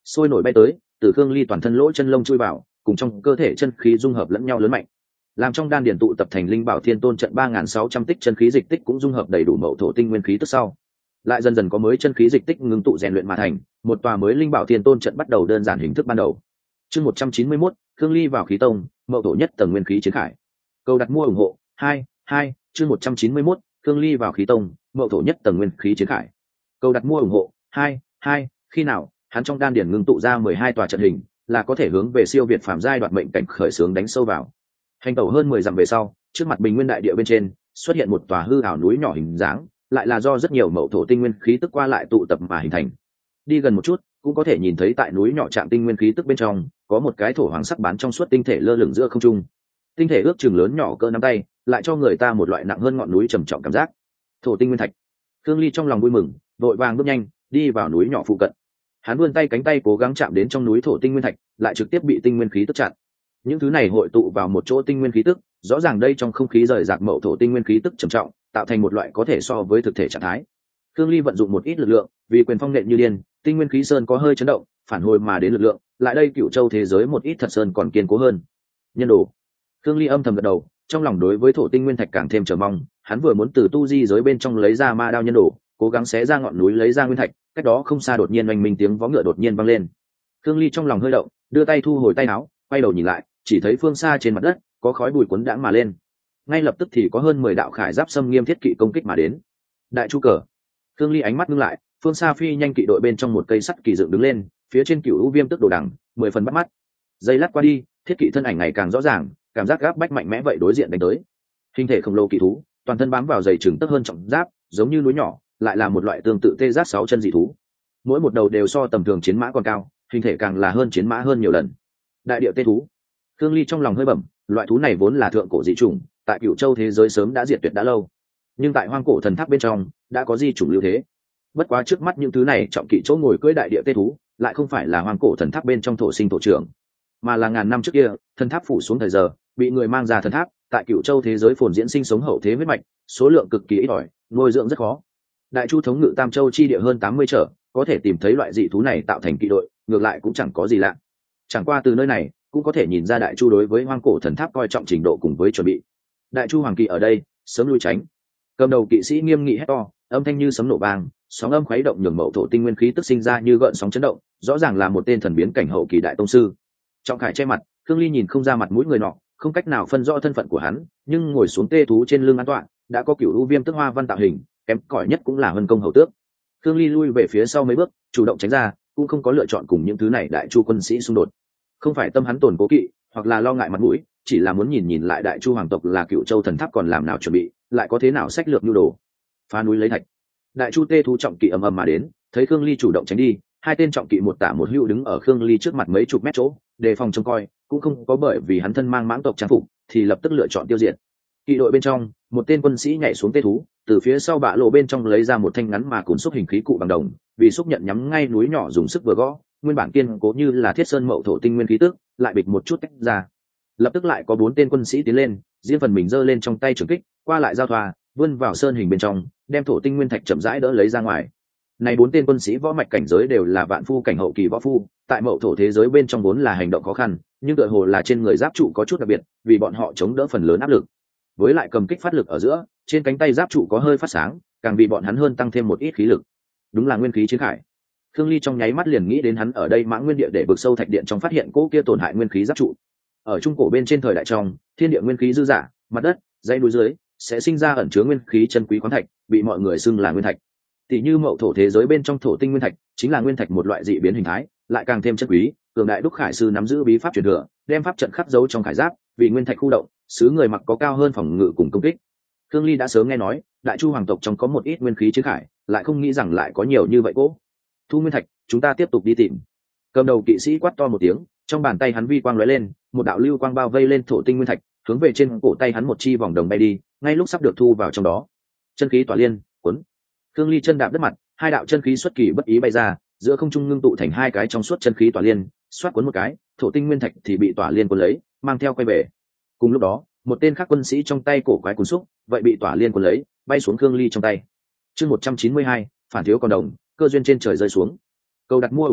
sôi nổi bay tới, từ Khương Ly toàn thân lỗ chân lông chui vào, cùng trong cơ thể chân khí dung hợp lẫn nhau lớn mạnh, làm trong đan điển tụ tập thành linh bảo thiên tôn trận ba nghìn sáu trăm tích chân khí dịch tích cũng dung hợp đầy đủ mậu thổ tinh nguyên khí tức sau, lại dần dần có mới chân khí dịch tích ngưng tụ rèn luyện mà thành một tòa mới linh bảo thiên tôn trận bắt đầu đơn giản hình thức ban đầu. Chương một trăm chín mươi mốt, Khương Ly vào khí tông, mậu thổ nhất tầng nguyên khí chiến khải. Câu đặt mua ủng hộ hai hai. Chương một trăm chín mươi mốt, Khương Ly vào khí tông, mậu thổ nhất tầng nguyên khí chiến khải. Câu đặt mua ủng hộ hai hai. Khi nào hắn trong đan điển ngưng tụ ra mười hai tòa trận hình, là có thể hướng về siêu việt phàm giai đoạn mệnh cảnh khởi xướng đánh sâu vào. Hành tẩu hơn mười dặm về sau, trước mặt bình nguyên đại địa bên trên xuất hiện một tòa hư ảo núi nhỏ hình dáng, lại là do rất nhiều mậu thổ tinh nguyên khí tức qua lại tụ tập mà hình thành. Đi gần một chút cũng có thể nhìn thấy tại núi nhỏ trạng tinh nguyên khí tức bên trong có một cái thổ hoàng sắc bán trong suốt tinh thể lơ lửng giữa không trung. Tinh thể ước chừng lớn nhỏ cỡ nắm tay, lại cho người ta một loại nặng hơn ngọn núi trầm trọng cảm giác. Thổ tinh nguyên thạch. Khương Ly trong lòng vui mừng, vội vàng bước nhanh đi vào núi nhỏ phụ cận. Hắn vươn tay cánh tay cố gắng chạm đến trong núi thổ tinh nguyên thạch, lại trực tiếp bị tinh nguyên khí tức chặn. Những thứ này hội tụ vào một chỗ tinh nguyên khí tức, rõ ràng đây trong không khí rời rạc mậu thổ tinh nguyên khí tức trầm trọng, tạo thành một loại có thể so với thực thể trạng thái. Khương Ly vận dụng một ít lực lượng, vì quyền phong nện như điên, tinh nguyên khí sơn có hơi chấn động, phản hồi mà đến lực lượng, lại đây Cựu Châu thế giới một ít thật sơn còn kiên cố hơn. Nhân đồ. Khương Ly âm thầm gật đầu, trong lòng đối với thổ tinh nguyên thạch càng thêm chờ mong, hắn vừa muốn từ tu di giới bên trong lấy ra ma đao nhân đồ, cố gắng xé ra ngọn núi lấy ra nguyên thạch, cách đó không xa đột nhiên oanh minh tiếng vó ngựa đột nhiên vang lên. Khương Ly trong lòng hơi động, đưa tay thu hồi tay áo, quay đầu nhìn lại, chỉ thấy phương xa trên mặt đất có khói bụi cuốn đãng mà lên. Ngay lập tức thì có hơn mười đạo khải giáp xâm nghiêm thiết kỵ công kích mà đến. Đại chu cờ. Khương Ly ánh mắt ngưng lại, phương xa phi nhanh kỵ đội bên trong một cây sắt kỳ dựng đứng lên, phía trên cửu u viêm tức đồ đằng, mười phần bắt mắt. Giây lát qua đi, thiết kỵ thân ảnh ngày càng rõ ràng, cảm giác gáp bách mạnh mẽ vậy đối diện đánh tới. Hình thể khổng lồ kỵ thú, toàn thân bám vào dày chừng tấc hơn trọng giáp, giống như núi nhỏ, lại là một loại tương tự tê giác sáu chân dị thú. Mỗi một đầu đều so tầm thường chiến mã còn cao, hình thể càng là hơn chiến mã hơn nhiều lần. Đại điệu tê thú. Khương Ly trong lòng hơi bẩm, loại thú này vốn là thượng cổ dị chủng, tại Cửu Châu thế giới sớm đã diệt tuyệt đã lâu, nhưng tại hoang cổ thần tháp bên trong đã có di chủng lưu thế. Bất quá trước mắt những thứ này trọng kỵ chỗ ngồi cưỡi đại địa tê thú, lại không phải là hoang cổ thần tháp bên trong thổ sinh thổ trưởng, mà là ngàn năm trước kia thần tháp phủ xuống thời giờ bị người mang ra thần tháp, tại Cửu Châu thế giới phồn diễn sinh sống hậu thế huyết mạch, số lượng cực kỳ ít ỏi, nuôi dưỡng rất khó. Đại chu thống ngự Tam Châu chi địa hơn tám mươi trở, có thể tìm thấy loại dị thú này tạo thành kỵ đội, ngược lại cũng chẳng có gì lạ. Chẳng qua từ nơi này cũng có thể nhìn ra đại chu đối với hoang cổ thần tháp coi trọng trình độ cùng với chuẩn bị. Đại chu hoàng kỵ ở đây sớm lui tránh. Cầm đầu kỵ sĩ nghiêm nghị hét to, âm thanh như sấm nổ vang, sóng âm khuấy động nhường mậu thổ tinh nguyên khí tức sinh ra như gợn sóng chấn động, rõ ràng là một tên thần biến cảnh hậu kỳ đại tông sư. Trọng khải che mặt, Khương Ly nhìn không ra mặt mũi người nọ, không cách nào phân rõ thân phận của hắn, nhưng ngồi xuống tê thú trên lưng an toàn, đã có cửu u viêm tức hoa văn tạo hình, kém cỏi nhất cũng là huân công hầu tước. Khương Ly lui về phía sau mấy bước, chủ động tránh ra, cũng không có lựa chọn cùng những thứ này đại chu quân sĩ xung đột. Không phải tâm hắn tổn cố kỵ, hoặc là lo ngại mặt mũi, chỉ là muốn nhìn nhìn lại đại chu hoàng tộc là Cửu Châu thần tháp còn làm nào chuẩn bị, lại có thế nào sách lược nhu đồ. Phá núi lấy thạch. Đại chu tê thú trọng kỵ ầm ầm mà đến, thấy Khương Ly chủ động tránh đi, hai tên trọng kỵ một tả một hữu đứng ở Khương Ly trước mặt mấy chục mét chỗ, đề phòng trông coi, cũng không có bởi vì hắn thân mang mãng tộc trang phục thì lập tức lựa chọn tiêu diệt. Kỵ đội bên trong, một tên quân sĩ nhảy xuống tê thú, từ phía sau bạ lộ bên trong lấy ra một thanh ngắn mà cùn xúc hình khí cụ bằng đồng, vì xúc nhận nhắm ngay núi nhỏ dùng sức vừa gõ, nguyên bản kiên cố như là thiết sơn mậu thổ tinh nguyên khí tức, lại bịch một chút tách ra. Lập tức lại có bốn tên quân sĩ tiến lên, riêng phần mình giơ lên trong tay trường kích, qua lại giao thoa, vươn vào sơn hình bên trong, đem thổ tinh nguyên thạch chậm rãi đỡ lấy ra ngoài. Này bốn tên quân sĩ võ mạch cảnh giới đều là vạn phu cảnh hậu kỳ võ phu, tại mậu thổ thế giới bên trong vốn là hành động khó khăn, nhưng tựa hồ là trên người giáp trụ có chút đặc biệt, vì bọn họ chống đỡ phần lớn áp lực. Với lại cầm kích phát lực ở giữa, trên cánh tay giáp trụ có hơi phát sáng, càng vì bọn hắn hơn tăng thêm một ít khí lực. Đúng là nguyên khí chiến khải. Khương Ly trong nháy mắt liền nghĩ đến hắn ở đây Mãng Nguyên Địa để vực sâu thạch điện trong phát hiện cỗ kia tổn hại nguyên khí giáp trụ. Ở trung cổ bên trên thời đại trong, thiên địa nguyên khí dư dả, mặt đất, dãy núi dưới sẽ sinh ra ẩn chứa nguyên khí chân quý khoáng thạch, bị mọi người xưng là nguyên thạch. Tỷ như mậu thổ thế giới bên trong thổ tinh nguyên thạch, chính là nguyên thạch một loại dị biến hình thái, lại càng thêm chân quý, cường đại đúc khải sư nắm giữ bí pháp truyền thừa, đem pháp trận khắc dấu trong khải giáp, vì nguyên thạch khu động, sứ người mặc có cao hơn phòng ngự cùng công kích. Khương Ly đã sớm nghe nói, đại chu hoàng tộc trong có một ít nguyên khí chiến khải, lại không nghĩ rằng lại có nhiều như vậy cố. Thu nguyên thạch, chúng ta tiếp tục đi tìm. Cầm đầu kỵ sĩ quát to một tiếng, trong bàn tay hắn vi quang lóe lên, một đạo lưu quang bao vây lên thổ tinh nguyên thạch, hướng về trên cổ tay hắn một chi vòng đồng bay đi, ngay lúc sắp được thu vào trong đó. Chân khí tỏa liên, cuốn. Khương Ly chân đạp đất mặt, hai đạo chân khí xuất kỳ bất ý bay ra, giữa không trung ngưng tụ thành hai cái trong suốt chân khí tỏa liên, xoát cuốn một cái, thổ tinh nguyên thạch thì bị tỏa liên cuốn lấy, mang theo quay về. Cùng lúc đó, một tên khác quân sĩ trong tay cổ quái cuốn xúc, vậy bị tỏa liên cuốn lấy, bay xuống Khương Ly trong tay. Chương một trăm chín mươi hai, phản thiếu còn đồng, cơ duyên trên trời rơi xuống. Câu đặt mua ủng hộ,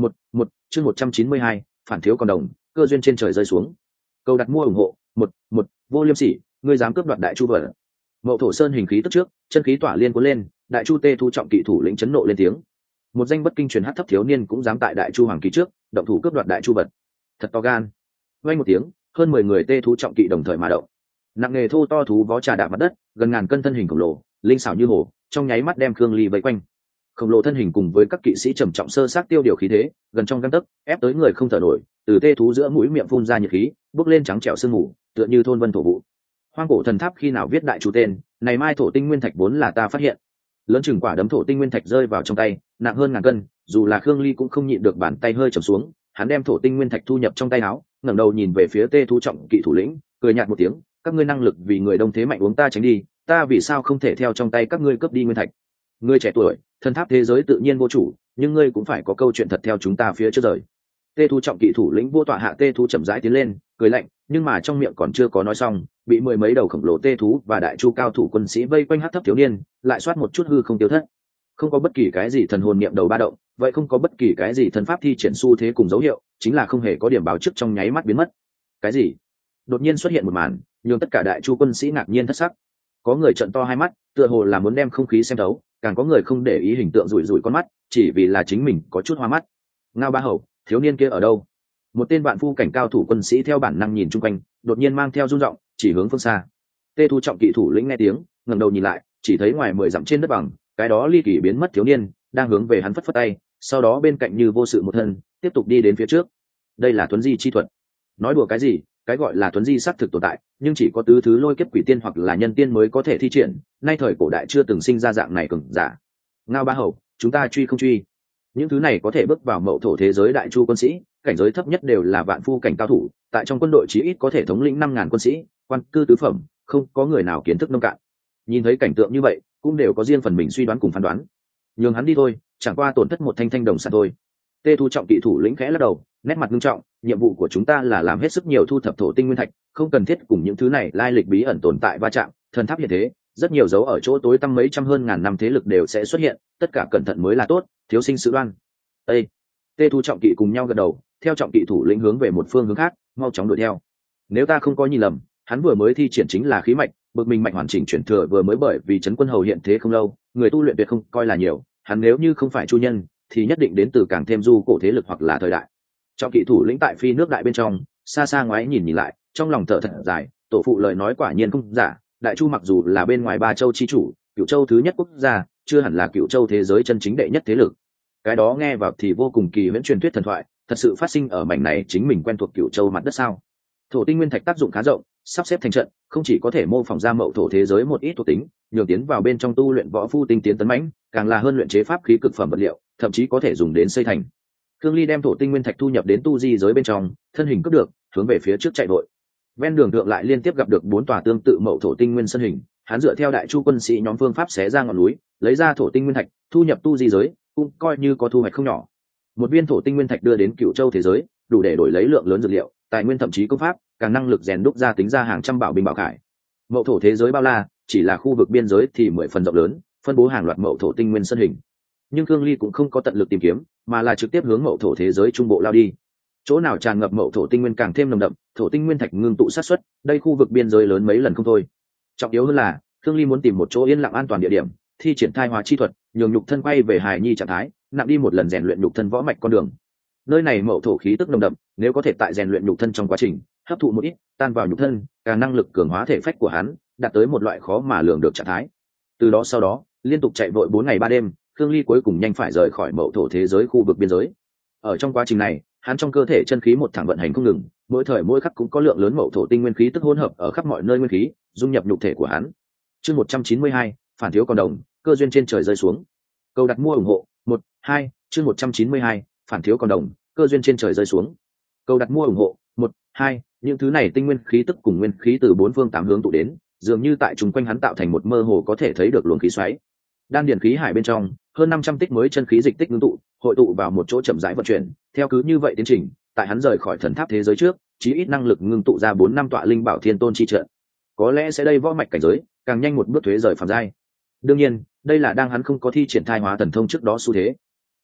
một một chương một trăm chín mươi hai phản thiếu còn đồng, cơ duyên trên trời rơi xuống. Câu đặt mua ủng hộ một một vô liêm sỉ, ngươi dám cướp đoạt đại chu vợ. Mậu thổ sơn hình khí tức trước, chân khí tỏa liên cuốn lên, đại chu tê thu trọng kỵ thủ lĩnh chấn nộ lên tiếng. Một danh bất kinh truyền hắc thấp thiếu niên cũng dám tại đại chu hoàng ký trước động thủ cướp đoạt đại chu vật, thật to gan. Vang một tiếng, hơn mười người tê thú trọng kỵ đồng thời mà động. Nặng nghề thô to thú vó trà đạp mặt đất, gần ngàn cân thân hình khổng lồ, linh xảo như hồ, trong nháy mắt đem Khương Ly vây quanh. Khổng lồ thân hình cùng với các kỵ sĩ trầm trọng sơ sát tiêu điều khí thế, gần trong gang tấc, ép tới người không thở nổi, từ tê thú giữa mũi miệng phun ra nhiệt khí, bốc lên trắng trẻo sương mù, tựa như thôn vân thổ vụ. Hoang cổ thần tháp khi nào viết đại chu tên, này mai thổ tinh nguyên thạch vốn là ta phát hiện. Lớn chừng quả đấm thổ tinh nguyên thạch rơi vào trong tay, nặng hơn ngàn cân, dù là Khương Ly cũng không nhịn được bàn tay hơi trầm xuống, hắn đem thổ tinh nguyên thạch thu nhập trong tay áo, ngẩng đầu nhìn về phía tê thú trọng kỵ thủ lĩnh, cười nhạt một tiếng, các ngươi năng lực vì người đông thế mạnh uống ta tránh đi, ta vì sao không thể theo trong tay các ngươi cướp đi nguyên thạch? Ngươi trẻ tuổi, thần tháp thế giới tự nhiên vô chủ, nhưng ngươi cũng phải có câu chuyện thật theo chúng ta phía trước rời. Tê thú trọng kỵ thủ lĩnh vô tọa hạ tê thú chậm rãi tiến lên, cười lạnh, nhưng mà trong miệng còn chưa có nói xong, bị mười mấy đầu khổng lồ tê thú và đại chu cao thủ quân sĩ vây quanh hắc thấp thiếu niên, lại soát một chút hư không tiêu thất. Không có bất kỳ cái gì thần hồn niệm đầu ba động, vậy không có bất kỳ cái gì thần pháp thi triển xu thế cùng dấu hiệu, chính là không hề có điểm báo trước trong nháy mắt biến mất. Cái gì? Đột nhiên xuất hiện một màn, nhưng tất cả đại chu quân sĩ ngạc nhiên thất sắc. Có người trợn to hai mắt, tựa hồ là muốn đem không khí xem thấu, càng có người không để ý hình tượng rủi rủi con mắt, chỉ vì là chính mình có chút hoa mắt. Ngao Ba Hầu, thiếu niên kia ở đâu? Một tên vạn phu cảnh cao thủ quân sĩ theo bản năng nhìn chung quanh, đột nhiên mang theo run giọng, chỉ hướng phương xa. Tê Thu trọng kỵ thủ lĩnh nghe tiếng, ngẩng đầu nhìn lại, chỉ thấy ngoài mười dặm trên đất bằng, cái đó ly kỳ biến mất thiếu niên, đang hướng về hắn phất phất tay, sau đó bên cạnh như vô sự một thân, tiếp tục đi đến phía trước. Đây là tuấn di chi thuật. Nói đùa cái gì, cái gọi là tuấn di xác thực tồn tại, nhưng chỉ có tứ thứ lôi kiếp quỷ tiên hoặc là nhân tiên mới có thể thi triển, nay thời cổ đại chưa từng sinh ra dạng này cường giả. Ngao Ba Hầu, chúng ta truy không truy? Những thứ này có thể bước vào mậu thổ thế giới đại chu quân sĩ, cảnh giới thấp nhất đều là vạn phu cảnh cao thủ, tại trong quân đội chí ít có thể thống lĩnh năm ngàn quân sĩ, quan cư tứ phẩm, không có người nào kiến thức nông cạn. Nhìn thấy cảnh tượng như vậy, cũng đều có riêng phần mình suy đoán cùng phán đoán. Nhường hắn đi thôi, chẳng qua tổn thất một thanh thanh đồng sản thôi. Tê Thu trọng kỵ thủ lĩnh khẽ lắc đầu, nét mặt nghiêm trọng, nhiệm vụ của chúng ta là làm hết sức nhiều thu thập thổ tinh nguyên thạch, không cần thiết cùng những thứ này lai lịch bí ẩn tồn tại va chạm, thần tháp hiện thế, rất nhiều dấu ở chỗ tối tăm mấy trăm hơn ngàn năm thế lực đều sẽ xuất hiện, tất cả cẩn thận mới là tốt, thiếu sinh sự đoan. Ê! Tê Thu trọng kỵ cùng nhau gật đầu, theo trọng kỵ thủ lĩnh hướng về một phương hướng khác, mau chóng đuổi theo. Nếu ta không có nhìn lầm, hắn vừa mới thi triển chính là khí mạch, bực mình mạnh hoàn chỉnh chuyển thừa vừa mới bởi vì trấn quân hầu hiện thế không lâu, người tu luyện tuyệt không coi là nhiều, hắn nếu như không phải chu nhân, thì nhất định đến từ càng thêm du cổ thế lực hoặc là thời đại. Trọng kỵ thủ lĩnh tại phi nước đại bên trong, xa xa ngoái nhìn nhìn lại, trong lòng thở thật dài, tổ phụ lời nói quả nhiên không giả, đại chu mặc dù là bên ngoài ba châu chi chủ, cửu châu thứ nhất quốc gia, chưa hẳn là cửu châu thế giới chân chính đệ nhất thế lực. Cái đó nghe vào thì vô cùng kỳ huyễn truyền thuyết thần thoại, thật sự phát sinh ở mảnh này chính mình quen thuộc cửu châu mặt đất sao? Thổ tinh nguyên thạch tác dụng khá rộng, sắp xếp thành trận, không chỉ có thể mô phỏng ra mậu thổ thế giới một ít thuộc tính, nhường tiến vào bên trong tu luyện võ phu tinh tiến tấn mãnh, càng là hơn luyện chế pháp khí cực phẩm vật liệu, thậm chí có thể dùng đến xây thành. Khương Ly đem thổ tinh nguyên thạch thu nhập đến tu di giới bên trong, thân hình cướp được, hướng về phía trước chạy vội. Ven đường thượng lại liên tiếp gặp được bốn tòa tương tự mậu thổ tinh nguyên sân hình, hắn dựa theo đại chu quân sĩ nhóm phương pháp xé ra ngọn núi, lấy ra thổ tinh nguyên thạch, thu nhập tu di giới, cũng coi như có thu hoạch không nhỏ. Một viên thổ tinh nguyên thạch đưa đến cửu châu thế giới, đủ để đổi lấy lượng lớn dược liệu, tài nguyên thậm chí công pháp, càng năng lực rèn đúc ra tính ra hàng trăm bảo binh bảo khải. Mậu thổ thế giới bao la, chỉ là khu vực biên giới thì mười phần rộng lớn, phân bố hàng loạt mậu thổ tinh nguyên sân hình. Nhưng Khương Ly cũng không có tận lực tìm kiếm, mà là trực tiếp hướng mậu thổ thế giới trung bộ lao đi. Chỗ nào tràn ngập mậu thổ tinh nguyên càng thêm nồng đậm, thổ tinh nguyên thạch ngưng tụ sát xuất, đây khu vực biên giới lớn mấy lần không thôi. Trọng yếu hơn là, Khương Ly muốn tìm một chỗ yên lặng an toàn địa điểm, thi triển thai hóa chi thuật, nhường nhục thân quay về hài nhi trạng thái, nặng đi một lần rèn luyện nhục thân võ mạch con đường. Nơi này mậu thổ khí tức nồng đậm, nếu có thể tại rèn luyện nhục thân trong quá trình hấp thụ một ít, tan vào nhục thân, càng năng lực cường hóa thể phách của hắn, đạt tới một loại khó mà lường được trạng thái. Từ đó sau đó, liên tục chạy vội bốn ngày ba đêm, Khương Ly cuối cùng nhanh phải rời khỏi mậu thổ thế giới khu vực biên giới. Ở trong quá trình này, hắn trong cơ thể chân khí một thẳng vận hành không ngừng, mỗi thời mỗi khắc cũng có lượng lớn mậu thổ tinh nguyên khí tức hỗn hợp ở khắp mọi nơi nguyên khí, dung nhập nhục thể của hắn. Chương một trăm chín mươi hai, phản thiếu còn đồng, cơ duyên trên trời rơi xuống. Câu đặt mua ủng hộ một hai, chương một trăm chín mươi hai, phản thiếu còn đồng, cơ duyên trên trời rơi xuống. Câu đặt mua ủng hộ một hai, những thứ này tinh nguyên khí tức cùng nguyên khí từ bốn phương tám hướng tụ đến, dường như tại chúng quanh hắn tạo thành một mơ hồ có thể thấy được luồng khí xoáy. Đan điền khí hải bên trong, hơn năm trăm tích mới chân khí dịch tích ngưng tụ, hội tụ vào một chỗ chậm rãi vận chuyển, theo cứ như vậy tiến trình, tại hắn rời khỏi thần tháp thế giới trước, chí ít năng lực ngưng tụ ra bốn năm tọa linh bảo thiên tôn chi trận. Có lẽ sẽ đây võ mạch cảnh giới, càng nhanh một bước thuế rời phàm giai. Đương nhiên, đây là đang hắn không có thi triển thai hóa thần thông trước đó xu thế. Hô,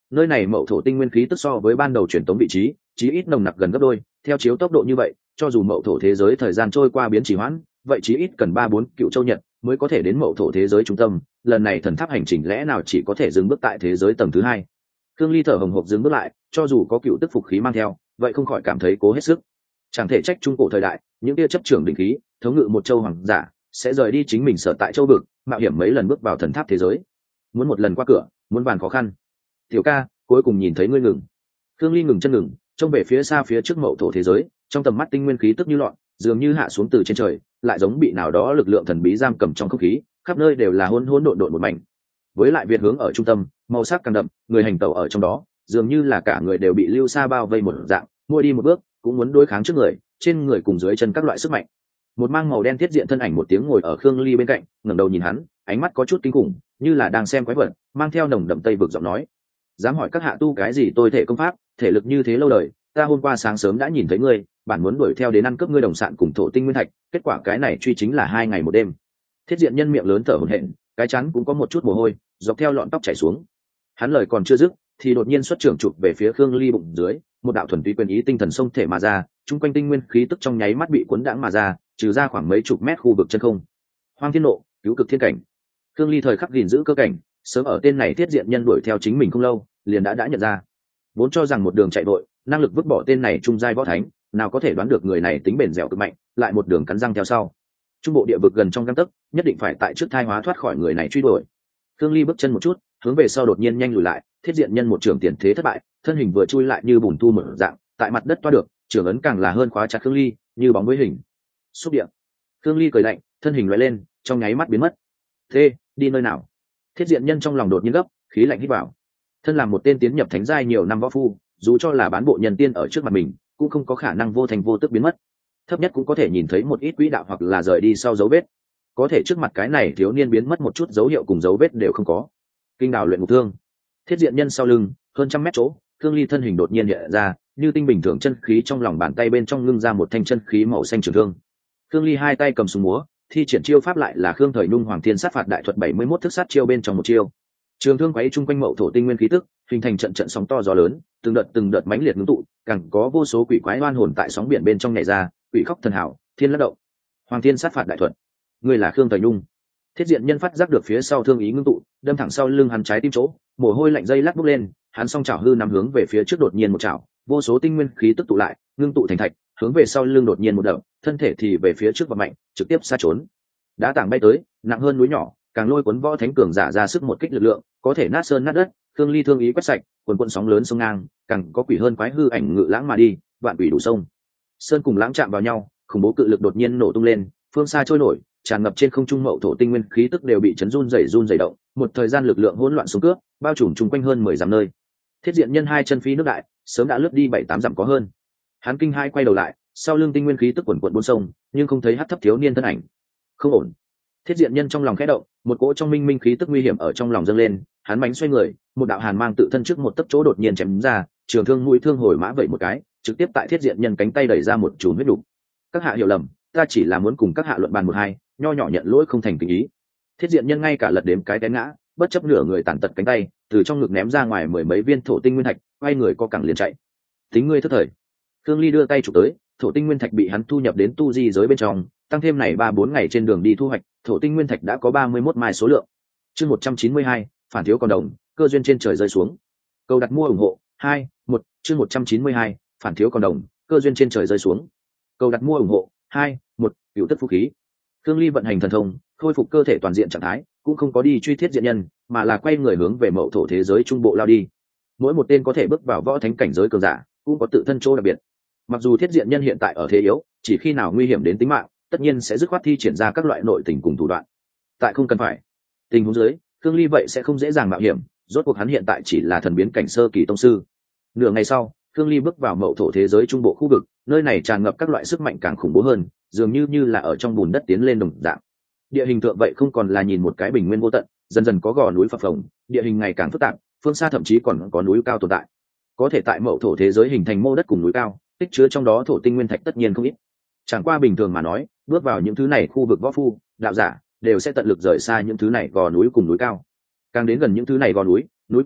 nơi này mậu thổ tinh nguyên khí tức so với ban đầu truyền tống vị trí chí ít nồng nặc gần gấp đôi. Theo chiếu tốc độ như vậy, cho dù mậu thổ thế giới thời gian trôi qua biến trì hoãn, vậy chí ít cần ba bốn cựu châu nhật mới có thể đến mậu thổ thế giới trung tâm. Lần này thần tháp hành trình lẽ nào chỉ có thể dừng bước tại thế giới tầng thứ hai? Khương Ly thở hồng hộc dừng bước lại, cho dù có cựu tức phục khí mang theo, vậy không khỏi cảm thấy cố hết sức. Chẳng thể trách trung cổ thời đại, những tia chấp trưởng đỉnh khí, thống ngự một châu hoàng giả, sẽ rời đi chính mình sở tại châu vực, mạo hiểm mấy lần bước vào thần tháp thế giới. Muốn một lần qua cửa, muốn bàn khó khăn. Tiểu ca, cuối cùng nhìn thấy ngươi ngừng. Khương Ly ngừng chân ngừng, trông về phía xa phía trước mậu thổ thế giới, trong tầm mắt tinh nguyên khí tức như loạn, dường như hạ xuống từ trên trời, lại giống bị nào đó lực lượng thần bí giam cầm trong không khí, khắp nơi đều là hỗn hỗn độn độn một mảnh. Với lại việt hướng ở trung tâm, màu sắc càng đậm, người hành tẩu ở trong đó, dường như là cả người đều bị lưu sa bao vây một dạng, mỗi đi một bước cũng muốn đối kháng trước người, trên người cùng dưới chân các loại sức mạnh. Một mang màu đen thiết diện thân ảnh một tiếng ngồi ở Khương Ly bên cạnh, ngẩng đầu nhìn hắn, ánh mắt có chút kinh khủng, như là đang xem quái vật, mang theo nồng đậm tây vực giọng nói: dám hỏi các hạ tu cái gì tôi thể công pháp, thể lực như thế lâu đời, ta hôm qua sáng sớm đã nhìn thấy ngươi, bản muốn đuổi theo đến ăn cướp ngươi đồng sạn cùng thổ tinh nguyên thạch, kết quả cái này truy chính là hai ngày một đêm. Thiết diện nhân miệng lớn thở hổn hển, cái chắn cũng có một chút mồ hôi dọc theo lọn tóc chảy xuống. Hắn lời còn chưa dứt thì đột nhiên xuất trưởng chụp về phía Khương Ly bụng dưới, một đạo thuần túy quyền ý tinh thần xông thể mà ra, chung quanh tinh nguyên khí tức trong nháy mắt bị cuốn đãng mà ra, trừ ra khoảng mấy chục mét khu vực chân không. Hoang thiên nộ, cứu cực thiên cảnh. Khương Ly thời khắc gìn giữ cơ cảnh, sớm ở tên này thiết diện nhân đuổi theo chính mình không lâu, liền đã đã nhận ra. Vốn cho rằng một đường chạy vội, năng lực vứt bỏ tên này trung giai võ thánh, nào có thể đoán được người này tính bền dẻo cực mạnh, lại một đường cắn răng theo sau. Trung bộ địa vực gần trong gang tấc, nhất định phải tại trước thai hóa thoát khỏi người này truy đuổi. Khương Ly bước chân một chút, hướng về sau đột nhiên nhanh lùi lại, thiết diện nhân một trường tiền thế thất bại, thân hình vừa chui lại như bùn thu mở dạng, tại mặt đất toa được, trường ấn càng là hơn khóa chặt Khương Ly, như bóng với hình. Xúc địa. Khương Ly cười lạnh, thân hình lóe lên, trong nháy mắt biến mất. Thế, đi nơi nào? Thiết diện nhân trong lòng đột nhiên gấp, khí lạnh hít vào. Thân làm một tên tiến nhập thánh giai nhiều năm võ phu, dù cho là bán bộ nhân tiên ở trước mặt mình, cũng không có khả năng vô thành vô tức biến mất. Thấp nhất cũng có thể nhìn thấy một ít quỹ đạo hoặc là rời đi sau dấu vết. Có thể trước mặt cái này thiếu niên biến mất một chút dấu hiệu cùng dấu vết đều không có. Kinh đào luyện ngục thương. Thiết diện nhân sau lưng, hơn trăm mét chỗ, Khương Ly thân hình đột nhiên hiện ra, như tinh bình thường chân khí trong lòng bàn tay bên trong ngưng ra một thanh chân khí màu xanh trường thương. Khương Ly hai tay cầm súng múa, thi triển chiêu pháp lại là Khương Thời Nhung Hoàng Thiên sát phạt đại thuật bảy mươi mốt thức sát chiêu bên trong một chiêu. Trường thương quấy chung quanh mậu thổ tinh nguyên khí tức, hình thành trận trận sóng to gió lớn, từng đợt từng đợt mãnh liệt ngưng tụ, càng có vô số quỷ quái oan hồn tại sóng biển bên trong nhảy ra, quỷ khóc thần hảo, thiên lắc động. Hoàng Thiên sát phạt đại thuật, người là Khương Thời Nhung. Thiết diện nhân phát giác được phía sau thương ý ngưng tụ, đâm thẳng sau lưng hắn trái tim chỗ, mồ hôi lạnh dây lắc bốc lên, hắn song chảo hư nắm hướng về phía trước đột nhiên một chảo, vô số tinh nguyên khí tức tụ lại, ngưng tụ thành thạch, hướng về sau lưng đột nhiên một đập, thân thể thì về phía trước và mạnh, trực tiếp xa trốn. Đá tảng bay tới, nặng hơn núi nhỏ, càng lôi cuốn võ thánh cường giả ra sức một kích lực lượng, có thể nát sơn nát đất. Thương Ly thương ý quét sạch, cuồn cuộn sóng lớn sông ngang, càng có quỷ hơn quái hư ảnh ngự lãng mà đi, vạn quỷ đủ sông. Sơn cùng lãng chạm vào nhau, khủng bố cự lực đột nhiên nổ tung lên, phương xa trôi nổi, tràn ngập trên không trung mậu thổ tinh nguyên khí tức đều bị chấn run rẩy run rẩy động, một thời gian lực lượng hỗn loạn xuống cướp, bao trùm chung quanh hơn mười dặm nơi. Thiết diện nhân hai chân phi nước đại, sớm đã lướt đi bảy tám dặm có hơn. Hắn kinh hai quay đầu lại, sau lưng tinh nguyên khí tức quần quần bốn sông, nhưng không thấy hắc thấp thiếu niên thân ảnh. Không ổn. Thiết diện nhân trong lòng khẽ động, một cỗ trong minh minh khí tức nguy hiểm ở trong lòng dâng lên, hắn bánh xoay người, một đạo hàn mang tự thân trước một tấc chỗ đột nhiên chém ra, trường thương mũi thương hồi mã vẩy một cái, trực tiếp tại thiết diện nhân cánh tay đẩy ra một chùm huyết đục. Các hạ hiểu lầm, ta chỉ là muốn cùng các hạ luận bàn một hai, nho nhỏ nhận lỗi không thành tình ý. Thiết diện nhân ngay cả lật đếm cái té ngã, bất chấp nửa người tàn tật cánh tay, từ trong ngực ném ra ngoài mười mấy viên thổ tinh nguyên thạch, quay người co cẳng liền chạy. Tính ngươi thất thời. Thương Ly đưa tay chụp tới, thổ tinh nguyên thạch bị hắn thu nhập đến tu di giới bên trong, tăng thêm này ba bốn ngày trên đường đi thu hoạch, thổ tinh nguyên thạch đã có ba mươi mốt mai số lượng. Chương một trăm chín mươi hai, phản thiếu còn đồng, cơ duyên trên trời rơi xuống. Cầu đặt mua ủng hộ hai, một, chương một trăm chín mươi hai, phản thiếu còn đồng, cơ duyên trên trời rơi xuống. Cầu đặt mua ủng hộ hai, một, cửu tức phú khí. Thương Ly vận hành thần thông, khôi phục cơ thể toàn diện trạng thái, cũng không có đi truy thiết diện nhân, mà là quay người hướng về mậu thổ thế giới trung bộ lao đi. Mỗi một tên có thể bước vào võ thánh cảnh giới cường giả, cũng có tự thân chỗ đặc biệt. Mặc dù thiết diện nhân hiện tại ở thế yếu, chỉ khi nào nguy hiểm đến tính mạng, tất nhiên sẽ dứt khoát thi triển ra các loại nội tình cùng thủ đoạn. Tại không cần phải tình huống dưới, Thương Ly vậy sẽ không dễ dàng mạo hiểm, rốt cuộc hắn hiện tại chỉ là thần biến cảnh sơ kỳ tông sư. Nửa ngày sau, Thương Ly bước vào mậu thổ thế giới trung bộ khu vực, nơi này tràn ngập các loại sức mạnh càng khủng bố hơn, dường như như là ở trong bùn đất tiến lên đồng dạng. Địa hình thượng vậy không còn là nhìn một cái bình nguyên vô tận, dần dần có gò núi phập phồng, địa hình ngày càng phức tạp, phương xa thậm chí còn có núi cao tồn tại. Có thể tại mậu thổ thế giới hình thành mô đất cùng núi cao, tích chứa trong đó thổ tinh nguyên thạch tất nhiên không ít. Chẳng qua bình thường mà nói, bước vào những thứ này khu vực võ phu, đạo giả đều sẽ tận lực rời xa những thứ này gò núi cùng núi cao. Càng đến gần những thứ này gò núi, núi cao,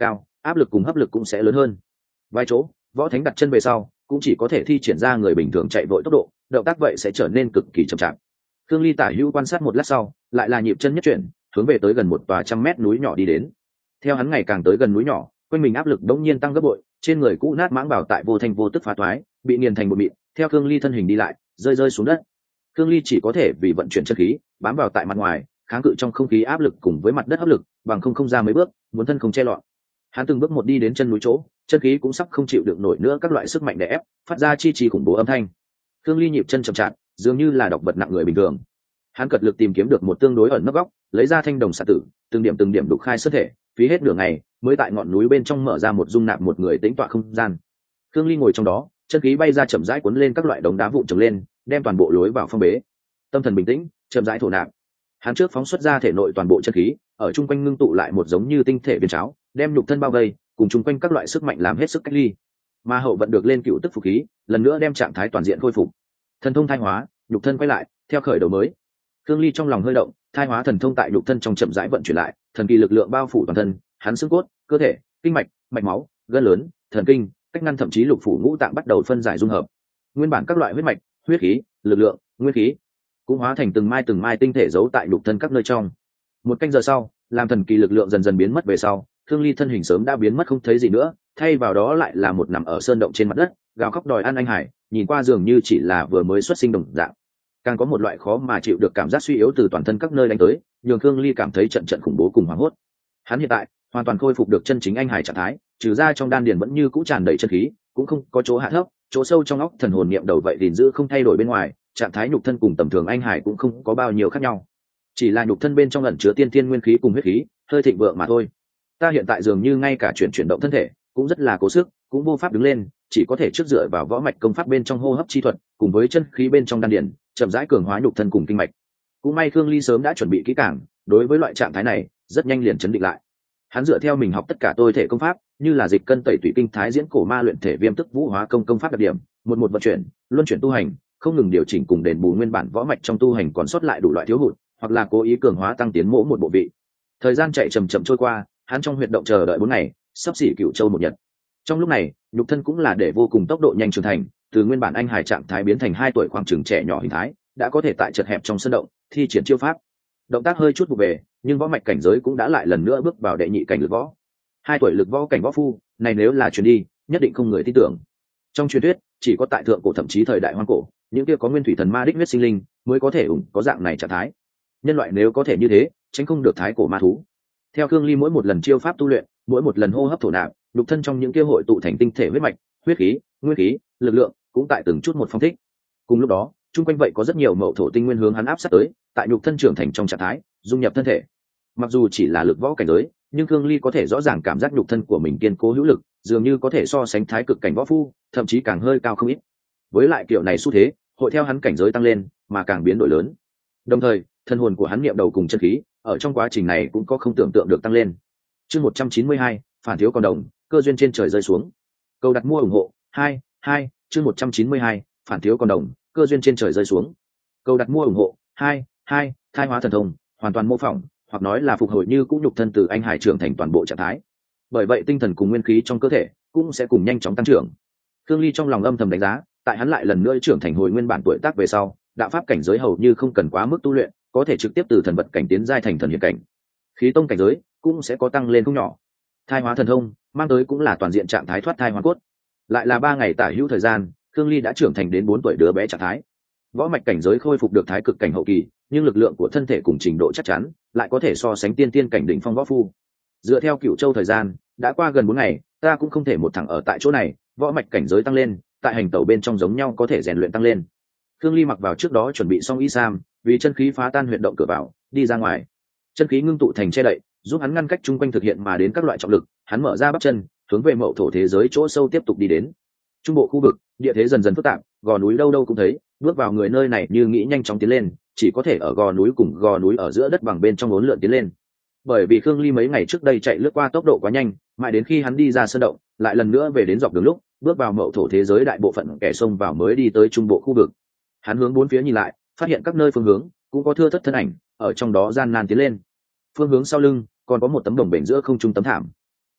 áp lực cùng hấp lực cũng sẽ lớn hơn. Vài chỗ võ thánh đặt chân về sau cũng chỉ có thể thi triển ra người bình thường chạy vội tốc độ, động tác vậy sẽ trở nên cực kỳ chậm chạp. Thương Ly tả hữu quan sát một lát sau, lại là nhịp chân nhất chuyển, hướng về tới gần một tòa trăm mét núi nhỏ đi đến. Theo hắn ngày càng tới gần núi nhỏ, quanh mình áp lực đống nhiên tăng gấp bội, trên người cũ nát mãng bảo tại vô thanh vô tức phá toái, bị nghiền thành một mịn. Theo Thương Ly thân hình đi lại, rơi rơi xuống đất. Thương Ly chỉ có thể vì vận chuyển chân khí, bám vào tại mặt ngoài, kháng cự trong không khí áp lực cùng với mặt đất áp lực, bằng không không ra mấy bước, muốn thân không che lọt. Hắn từng bước một đi đến chân núi chỗ, chân khí cũng sắp không chịu được nổi nữa các loại sức mạnh đè ép, phát ra chi chi khủng bố âm thanh. Thương Ly nhịp chân chậm chạp, dường như là độc vật nặng người bình thường. Hắn cật lực tìm kiếm được một tương đối ẩn nấp góc, lấy ra thanh đồng xạ tử, từng điểm từng điểm đục khai xuất thể, phí hết nửa ngày, mới tại ngọn núi bên trong mở ra một dung nạp một người tĩnh tọa không gian. Thương Ly ngồi trong đó, chân khí bay ra chậm rãi cuốn lên các loại đống đá vụn trồng lên, đem toàn bộ lối vào phong bế. Tâm thần bình tĩnh, chậm rãi thổ nạp. Hắn trước phóng xuất ra thể nội toàn bộ chân khí, ở trung quanh ngưng tụ lại một giống như tinh thể viên cháo, đem nhục thân bao vây, cùng trung quanh các loại sức mạnh làm hết sức cách ly. Mà hậu vận được lên cựu tức phục khí, lần nữa đem trạng thái toàn diện khôi phục. Thần thông thai hóa, nhục thân quay lại, theo khởi đầu mới. Thương Ly trong lòng hơi động, thai hóa thần thông tại nhục thân trong chậm rãi vận chuyển lại, thần kỳ lực lượng bao phủ toàn thân, hắn xương cốt, cơ thể, kinh mạch, mạch máu, gân lớn, thần kinh, cách ngăn thậm chí lục phủ ngũ tạng bắt đầu phân giải dung hợp. Nguyên bản các loại huyết mạch, huyết khí, lực lượng, nguyên khí cũng hóa thành từng mai từng mai tinh thể giấu tại nhục thân các nơi trong. Một canh giờ sau, làm thần kỳ lực lượng dần dần biến mất về sau, Thương Ly thân hình sớm đã biến mất không thấy gì nữa, thay vào đó lại là một nằm ở sơn động trên mặt đất, gào khóc đòi ăn anh hải, nhìn qua dường như chỉ là vừa mới xuất sinh đồng dạng. Càng có một loại khó mà chịu được cảm giác suy yếu từ toàn thân các nơi đánh tới, nhường Thương Ly cảm thấy trận trận khủng bố cùng hoảng hốt. Hắn hiện tại hoàn toàn khôi phục được chân chính anh hải trạng thái, trừ ra trong đan điền vẫn như cũ tràn đầy chân khí, cũng không có chỗ hạ thấp, chỗ sâu trong óc thần hồn niệm đầu vậy gìn giữ không thay đổi bên ngoài, trạng thái nhục thân cùng tầm thường anh hải cũng không có bao nhiêu khác nhau, chỉ là nhục thân bên trong ẩn chứa tiên thiên nguyên khí cùng huyết khí hơi thịnh vượng mà thôi. Ta hiện tại dường như ngay cả chuyển chuyển động thân thể cũng rất là cố sức, cũng vô pháp đứng lên, chỉ có thể trước dựa vào võ mạch công pháp bên trong hô hấp chi thuật cùng với chân khí bên trong đan điền chậm rãi cường hóa nhục thân cùng kinh mạch. Cũng may Khương Ly sớm đã chuẩn bị kỹ càng, đối với loại trạng thái này rất nhanh liền chấn định lại. Hắn dựa theo mình học tất cả tôi thể công pháp, như là dịch cân tẩy tủy kinh thái diễn cổ ma luyện thể viêm tức vũ hóa công công pháp đặc điểm, một một vận chuyển, luân chuyển tu hành, không ngừng điều chỉnh cùng đền bù nguyên bản võ mạch trong tu hành còn sót lại đủ loại thiếu hụt, hoặc là cố ý cường hóa tăng tiến mỗi một bộ vị. Thời gian chạy chậm chậm trôi qua, hắn trong huyệt động chờ đợi bốn ngày, sắp xỉ cửu châu một nhật. Trong lúc này, nhục thân cũng là để vô cùng tốc độ nhanh trưởng thành, từ nguyên bản anh hải trạng thái biến thành hai tuổi khoảng chừng trẻ nhỏ hình thái, đã có thể tại chật hẹp trong sân động thi triển chiêu pháp. Động tác hơi chút vụ về, nhưng võ mạch cảnh giới cũng đã lại lần nữa bước vào đệ nhị cảnh lực võ. Hai tuổi lực võ cảnh võ phu, này nếu là truyền đi, nhất định không người tin tưởng. Trong truyền thuyết, chỉ có tại thượng cổ thậm chí thời đại hoang cổ, những kia có nguyên thủy thần ma đích huyết sinh linh mới có thể ủng có dạng này trạng thái. Nhân loại nếu có thể như thế, tránh không được thái cổ ma thú. Theo Khương Ly mỗi một lần chiêu pháp tu luyện, mỗi một lần hô hấp thổ nạp, nhục thân trong những kia hội tụ thành tinh thể huyết mạch, huyết khí, nguyên khí, lực lượng cũng tại từng chút một phong thích. Cùng lúc đó, chung quanh vậy có rất nhiều mậu thổ tinh nguyên hướng hắn áp sát tới, tại nhục thân trưởng thành trong trạng thái, dung nhập thân thể. Mặc dù chỉ là lực võ cảnh giới, nhưng Khương Ly có thể rõ ràng cảm giác nhục thân của mình kiên cố hữu lực, dường như có thể so sánh thái cực cảnh võ phu, thậm chí càng hơi cao không ít. Với lại kiểu này xu thế, hội theo hắn cảnh giới tăng lên, mà càng biến đổi lớn. Đồng thời, thân hồn của hắn niệm đầu cùng chân khí, ở trong quá trình này cũng có không tưởng tượng được tăng lên. Chương một trăm chín mươi hai, phản thiếu con đồng, cơ duyên trên trời rơi xuống. Cầu đặt mua ủng hộ hai hai, chương một trăm chín mươi hai, phản thiếu con đồng, cơ duyên trên trời rơi xuống. Cầu đặt mua ủng hộ hai hai, thai hóa thần thông, hoàn toàn mô phỏng, hoặc nói là phục hồi như cũ nhục thân từ anh hải trưởng thành toàn bộ trạng thái. Bởi vậy tinh thần cùng nguyên khí trong cơ thể cũng sẽ cùng nhanh chóng tăng trưởng. Khương Ly trong lòng âm thầm đánh giá, tại hắn lại lần nữa trưởng thành hồi nguyên bản tuổi tác về sau, đạo pháp cảnh giới hầu như không cần quá mức tu luyện, có thể trực tiếp từ thần vật cảnh tiến giai thành thần hiển cảnh. Khí tông cảnh giới cũng sẽ có tăng lên không nhỏ. Thai hóa thần thông mang tới cũng là toàn diện trạng thái thoát thai hóa cốt. Lại là ba ngày tả hữu thời gian, Khương Ly đã trưởng thành đến bốn tuổi đứa bé trạng thái. Võ mạch cảnh giới khôi phục được thái cực cảnh hậu kỳ, nhưng lực lượng của thân thể cùng trình độ chắc chắn lại có thể so sánh tiên tiên cảnh đỉnh phong võ phu. Dựa theo cửu châu thời gian, đã qua gần bốn ngày, ta cũng không thể một thẳng ở tại chỗ này, võ mạch cảnh giới tăng lên, tại hành tẩu bên trong giống nhau có thể rèn luyện tăng lên. Khương Ly mặc vào trước đó chuẩn bị xong y sam, vì chân khí phá tan huyệt động cửa vào, đi ra ngoài. Chân khí ngưng tụ thành che đậy, giúp hắn ngăn cách chung quanh thực hiện mà đến các loại trọng lực, hắn mở ra bắp chân, hướng về mậu thổ thế giới chỗ sâu tiếp tục đi đến. Trung bộ khu vực, địa thế dần dần phức tạp, gò núi đâu đâu cũng thấy, bước vào người nơi này như nghĩ nhanh chóng tiến lên, chỉ có thể ở gò núi cùng gò núi ở giữa đất bằng bên trong uốn lượn tiến lên. Bởi vì Khương Ly mấy ngày trước đây chạy lướt qua tốc độ quá nhanh, mãi đến khi hắn đi ra sơn động, lại lần nữa về đến dọc đường lúc, bước vào mậu thổ thế giới đại bộ phận kẻ xông vào mới đi tới trung bộ khu vực. Hắn hướng bốn phía nhìn lại, phát hiện các nơi phương hướng cũng có thưa thất thân ảnh, ở trong đó gian nan tiến lên. Phương hướng sau lưng còn có một tấm đồng bể giữa không trung tấm thảm.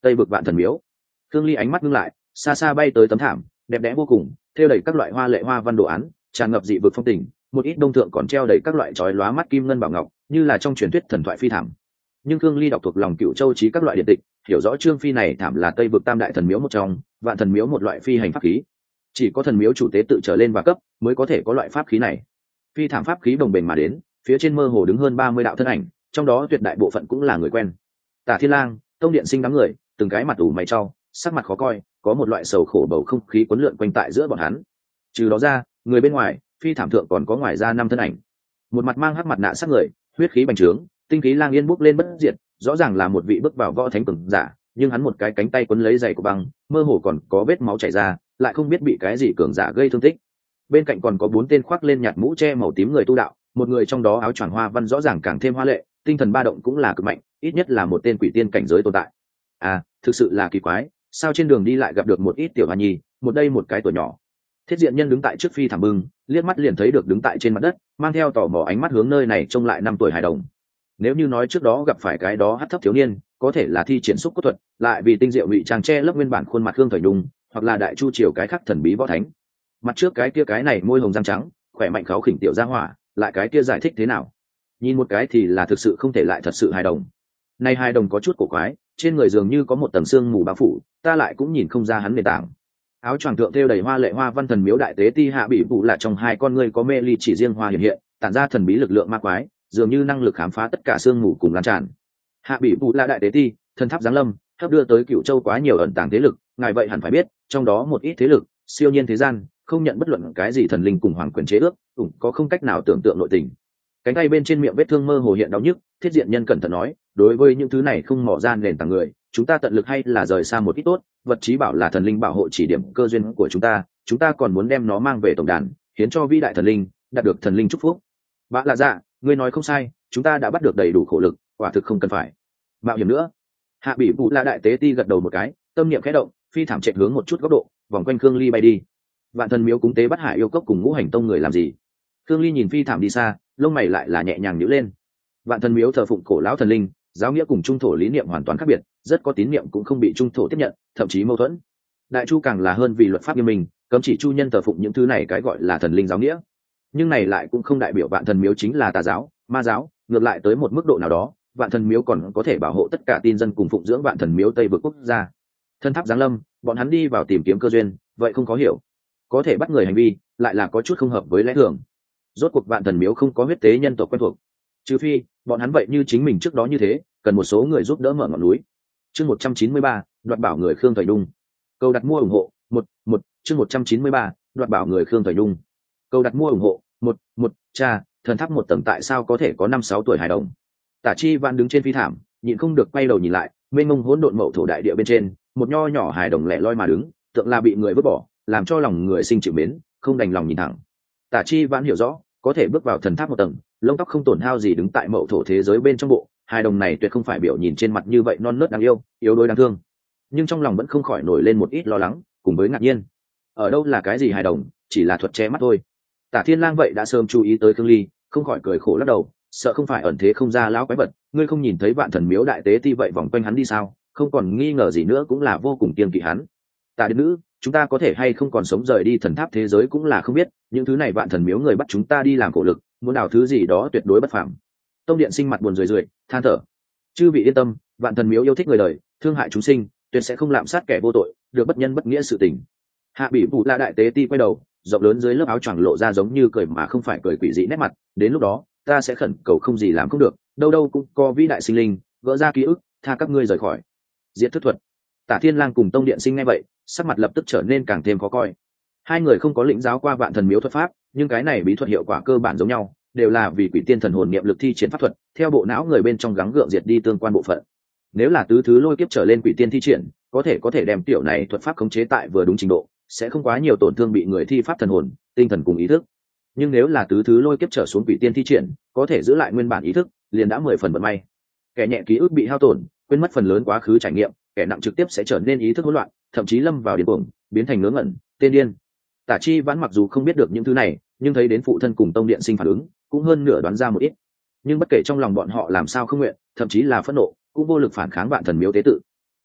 Tây vực vạn thần miếu. Thương Ly ánh mắt ngưng lại, xa xa bay tới tấm thảm, đẹp đẽ vô cùng, thêu đầy các loại hoa lệ hoa văn đồ án, tràn ngập dị vực phong tình, một ít đông thượng còn treo đầy các loại chói lóa mắt kim ngân bảo ngọc, như là trong truyền thuyết thần thoại phi thảm. Nhưng Thương Ly đọc thuộc lòng Cựu Châu chí các loại điện tịch, hiểu rõ trương phi này thảm là Tây vực tam đại thần miếu một trong, vạn thần miếu một loại phi hành pháp khí. Chỉ có thần miếu chủ tế tự trở lên và cấp mới có thể có loại pháp khí này. Phi thảm pháp khí bồng bềnh mà đến, phía trên mơ hồ đứng hơn ba mươi đạo thân ảnh, trong đó tuyệt đại bộ phận cũng là người quen. Tả Thiên Lang, Tông Điện Sinh đám người, từng cái mặt ủ mày chau, sắc mặt khó coi, có một loại sầu khổ bầu không khí cuốn lượn quanh tại giữa bọn hắn. Trừ đó ra, người bên ngoài, phi thảm thượng còn có ngoài ra năm thân ảnh. Một mặt mang hắc mặt nạ sắc người, huyết khí bành trướng, tinh khí lang yên bốc lên bất diệt, rõ ràng là một vị bước vào võ thánh cường giả, nhưng hắn một cái cánh tay quấn lấy giày của băng, mơ hồ còn có vết máu chảy ra, lại không biết bị cái gì cường giả gây thương tích. Bên cạnh còn có bốn tên khoác lên nhạt mũ che màu tím người tu đạo, một người trong đó áo choàng hoa văn rõ ràng càng thêm hoa lệ, tinh thần ba động cũng là cực mạnh, ít nhất là một tên quỷ tiên cảnh giới tồn tại. À, thực sự là kỳ quái, sao trên đường đi lại gặp được một ít tiểu hoa nhi, một đây một cái tuổi nhỏ. Thiết diện nhân đứng tại trước phi thảm bưng, liếc mắt liền thấy được đứng tại trên mặt đất, mang theo tò mò ánh mắt hướng nơi này trông lại năm tuổi hài đồng. Nếu như nói trước đó gặp phải cái đó hắc thấp thiếu niên, có thể là thi triển xúc cốt thuật, lại vì tinh diệu ngụy trang che lấp nguyên bản khuôn mặt Khương Thời Nhung, hoặc là đại chu triều cái khắc thần bí võ thánh. Mặt trước cái kia cái này môi hồng răng trắng, khỏe mạnh kháo khỉnh tiểu gia hỏa, lại cái kia giải thích thế nào? Nhìn một cái thì là thực sự không thể lại thật sự hài đồng. Này hài đồng có chút cổ quái, trên người dường như có một tầng xương mù bao phủ, ta lại cũng nhìn không ra hắn nền tảng. Áo choàng thượng thêu đầy hoa lệ hoa văn thần miếu đại tế ti hạ bị vụ là trong hai con ngươi có mê ly chỉ riêng hoa hiện hiện, tản ra thần bí lực lượng ma quái, dường như năng lực khám phá tất cả xương mù cùng lan tràn. Hạ bị vụ là đại tế ti, thần tháp giáng lâm, hấp đưa tới Cựu Châu quá nhiều ẩn tàng thế lực, ngài vậy hẳn phải biết, trong đó một ít thế lực siêu nhiên thế gian, không nhận bất luận cái gì thần linh cùng hoàng quyền chế ước, cũng có không cách nào tưởng tượng nội tình. Cánh tay bên trên miệng vết thương mơ hồ hiện đau nhức, thiết diện nhân cẩn thận nói, đối với những thứ này không mỏ ra nền tảng người, chúng ta tận lực hay là rời xa một ít tốt, vật chí bảo là thần linh bảo hộ chỉ điểm cơ duyên của chúng ta, chúng ta còn muốn đem nó mang về tổng đàn, hiến cho vĩ đại thần linh, đạt được thần linh chúc phúc. Bạ là dạ, ngươi nói không sai, chúng ta đã bắt được đầy đủ khổ lực, quả thực không cần phải mạo hiểm nữa. Hạ bị vụ là đại tế ti gật đầu một cái, tâm niệm khẽ động, phi thảm chạy hướng một chút góc độ, vòng quanh Khương Ly bay đi. Vạn thần miếu cúng tế bắt hải yêu cốc cùng ngũ hành tông người làm gì? Khương Ly nhìn phi thảm đi xa, lông mày lại là nhẹ nhàng nhíu lên. Vạn thần miếu thờ phụng cổ lão thần linh, giáo nghĩa cùng trung thổ lý niệm hoàn toàn khác biệt, rất có tín niệm cũng không bị trung thổ tiếp nhận, thậm chí mâu thuẫn. Đại chu càng là hơn vì luật pháp nghiêm minh, cấm chỉ chu nhân thờ phụng những thứ này cái gọi là thần linh giáo nghĩa. Nhưng này lại cũng không đại biểu vạn thần miếu chính là tà giáo, ma giáo, ngược lại tới một mức độ nào đó, vạn thần miếu còn có thể bảo hộ tất cả tin dân cùng phụng dưỡng vạn thần miếu Tây vực quốc gia. Thân tháp giáng lâm, bọn hắn đi vào tìm kiếm cơ duyên, vậy không có hiểu, có thể bắt người hành vi, lại là có chút không hợp với lẽ thường. Rốt cuộc vạn thần miếu không có huyết tế nhân tộc quen thuộc, trừ phi bọn hắn vậy như chính mình trước đó như thế, cần một số người giúp đỡ mở ngọn núi. Chương một trăm chín mươi ba, đoạt bảo người Khương Thời Nhung. Câu đặt mua ủng hộ một một chương một trăm chín mươi ba, đoạt bảo người Khương Thời Nhung. Câu đặt mua ủng hộ một một cha, thần tháp một tầng tại sao có thể có năm sáu tuổi hài đồng? Tả Chi Vạn đứng trên phi thảm, nhịn không được quay đầu nhìn lại, mênh mông hỗn độn mậu thổ đại địa bên trên, một nho nhỏ hài đồng lẻ loi mà đứng, tượng là bị người vứt bỏ, làm cho lòng người sinh chịu mến, không đành lòng nhìn thẳng. Tả Chi Vạn hiểu rõ, có thể bước vào thần tháp một tầng, lông tóc không tổn hao gì đứng tại mậu thổ thế giới bên trong bộ, hài đồng này tuyệt không phải biểu nhìn trên mặt như vậy non nớt đáng yêu, yếu đuối đáng thương, nhưng trong lòng vẫn không khỏi nổi lên một ít lo lắng, cùng với ngạc nhiên. Ở đâu là cái gì hài đồng, chỉ là thuật che mắt thôi. Tả Thiên Lang vậy đã sớm chú ý tới Khương Ly, không khỏi cười khổ lắc đầu, sợ không phải ẩn thế không ra lão quái vật, ngươi không nhìn thấy vạn thần miếu đại tế ti vậy vòng quanh hắn đi sao? Không còn nghi ngờ gì nữa cũng là vô cùng kiêng kỵ hắn. Tả điện nữ, chúng ta có thể hay không còn sống rời đi thần tháp thế giới cũng là không biết, những thứ này vạn thần miếu người bắt chúng ta đi làm khổ lực, muốn đào thứ gì đó tuyệt đối bất phàm. Tông Điện Sinh mặt buồn rười rượi, than thở. Chư vị yên tâm, vạn thần miếu yêu thích người đời, thương hại chúng sinh, tuyệt sẽ không lạm sát kẻ vô tội, được bất nhân bất nghĩa sự tình. Hạ bị vụ la đại tế ti quay đầu, rộng lớn dưới lớp áo choàng lộ ra giống như cười mà không phải cười quỷ dị nét mặt, đến lúc đó ta sẽ khẩn cầu không gì làm không được, đâu đâu cũng có vĩ đại sinh linh gỡ ra ký ức, tha các ngươi rời khỏi. Diệt thức thuật. Tả Thiên Lang cùng Tông Điện Sinh nghe vậy, sắc mặt lập tức trở nên càng thêm khó coi. Hai người không có lĩnh giáo qua vạn thần miếu thuật pháp, nhưng cái này bí thuật hiệu quả cơ bản giống nhau, đều là vì quỷ tiên thần hồn niệm lực thi triển pháp thuật, theo bộ não người bên trong gắng gượng diệt đi tương quan bộ phận. Nếu là tứ thứ lôi kiếp trở lên quỷ tiên thi triển, có thể có thể đem tiểu này thuật pháp khống chế tại vừa đúng trình độ, sẽ không quá nhiều tổn thương bị người thi pháp thần hồn, tinh thần cùng ý thức. Nhưng nếu là tứ thứ lôi kiếp trở xuống quỷ tiên thi triển, có thể giữ lại nguyên bản ý thức, liền đã mười phần vận may. Kẻ nhẹ ký ức bị hao tổn, quên mất phần lớn quá khứ trải nghiệm, kẻ nặng trực tiếp sẽ trở nên ý thức hỗn loạn, thậm chí lâm vào điên cuồng, biến thành ngớ ngẩn, tên điên. Tả Chi Vãn mặc dù không biết được những thứ này, nhưng thấy đến phụ thân cùng Tông Điện Sinh phản ứng, cũng hơn nửa đoán ra một ít. Nhưng bất kể trong lòng bọn họ làm sao không nguyện, thậm chí là phẫn nộ, cũng vô lực phản kháng vạn thần miếu tế tự.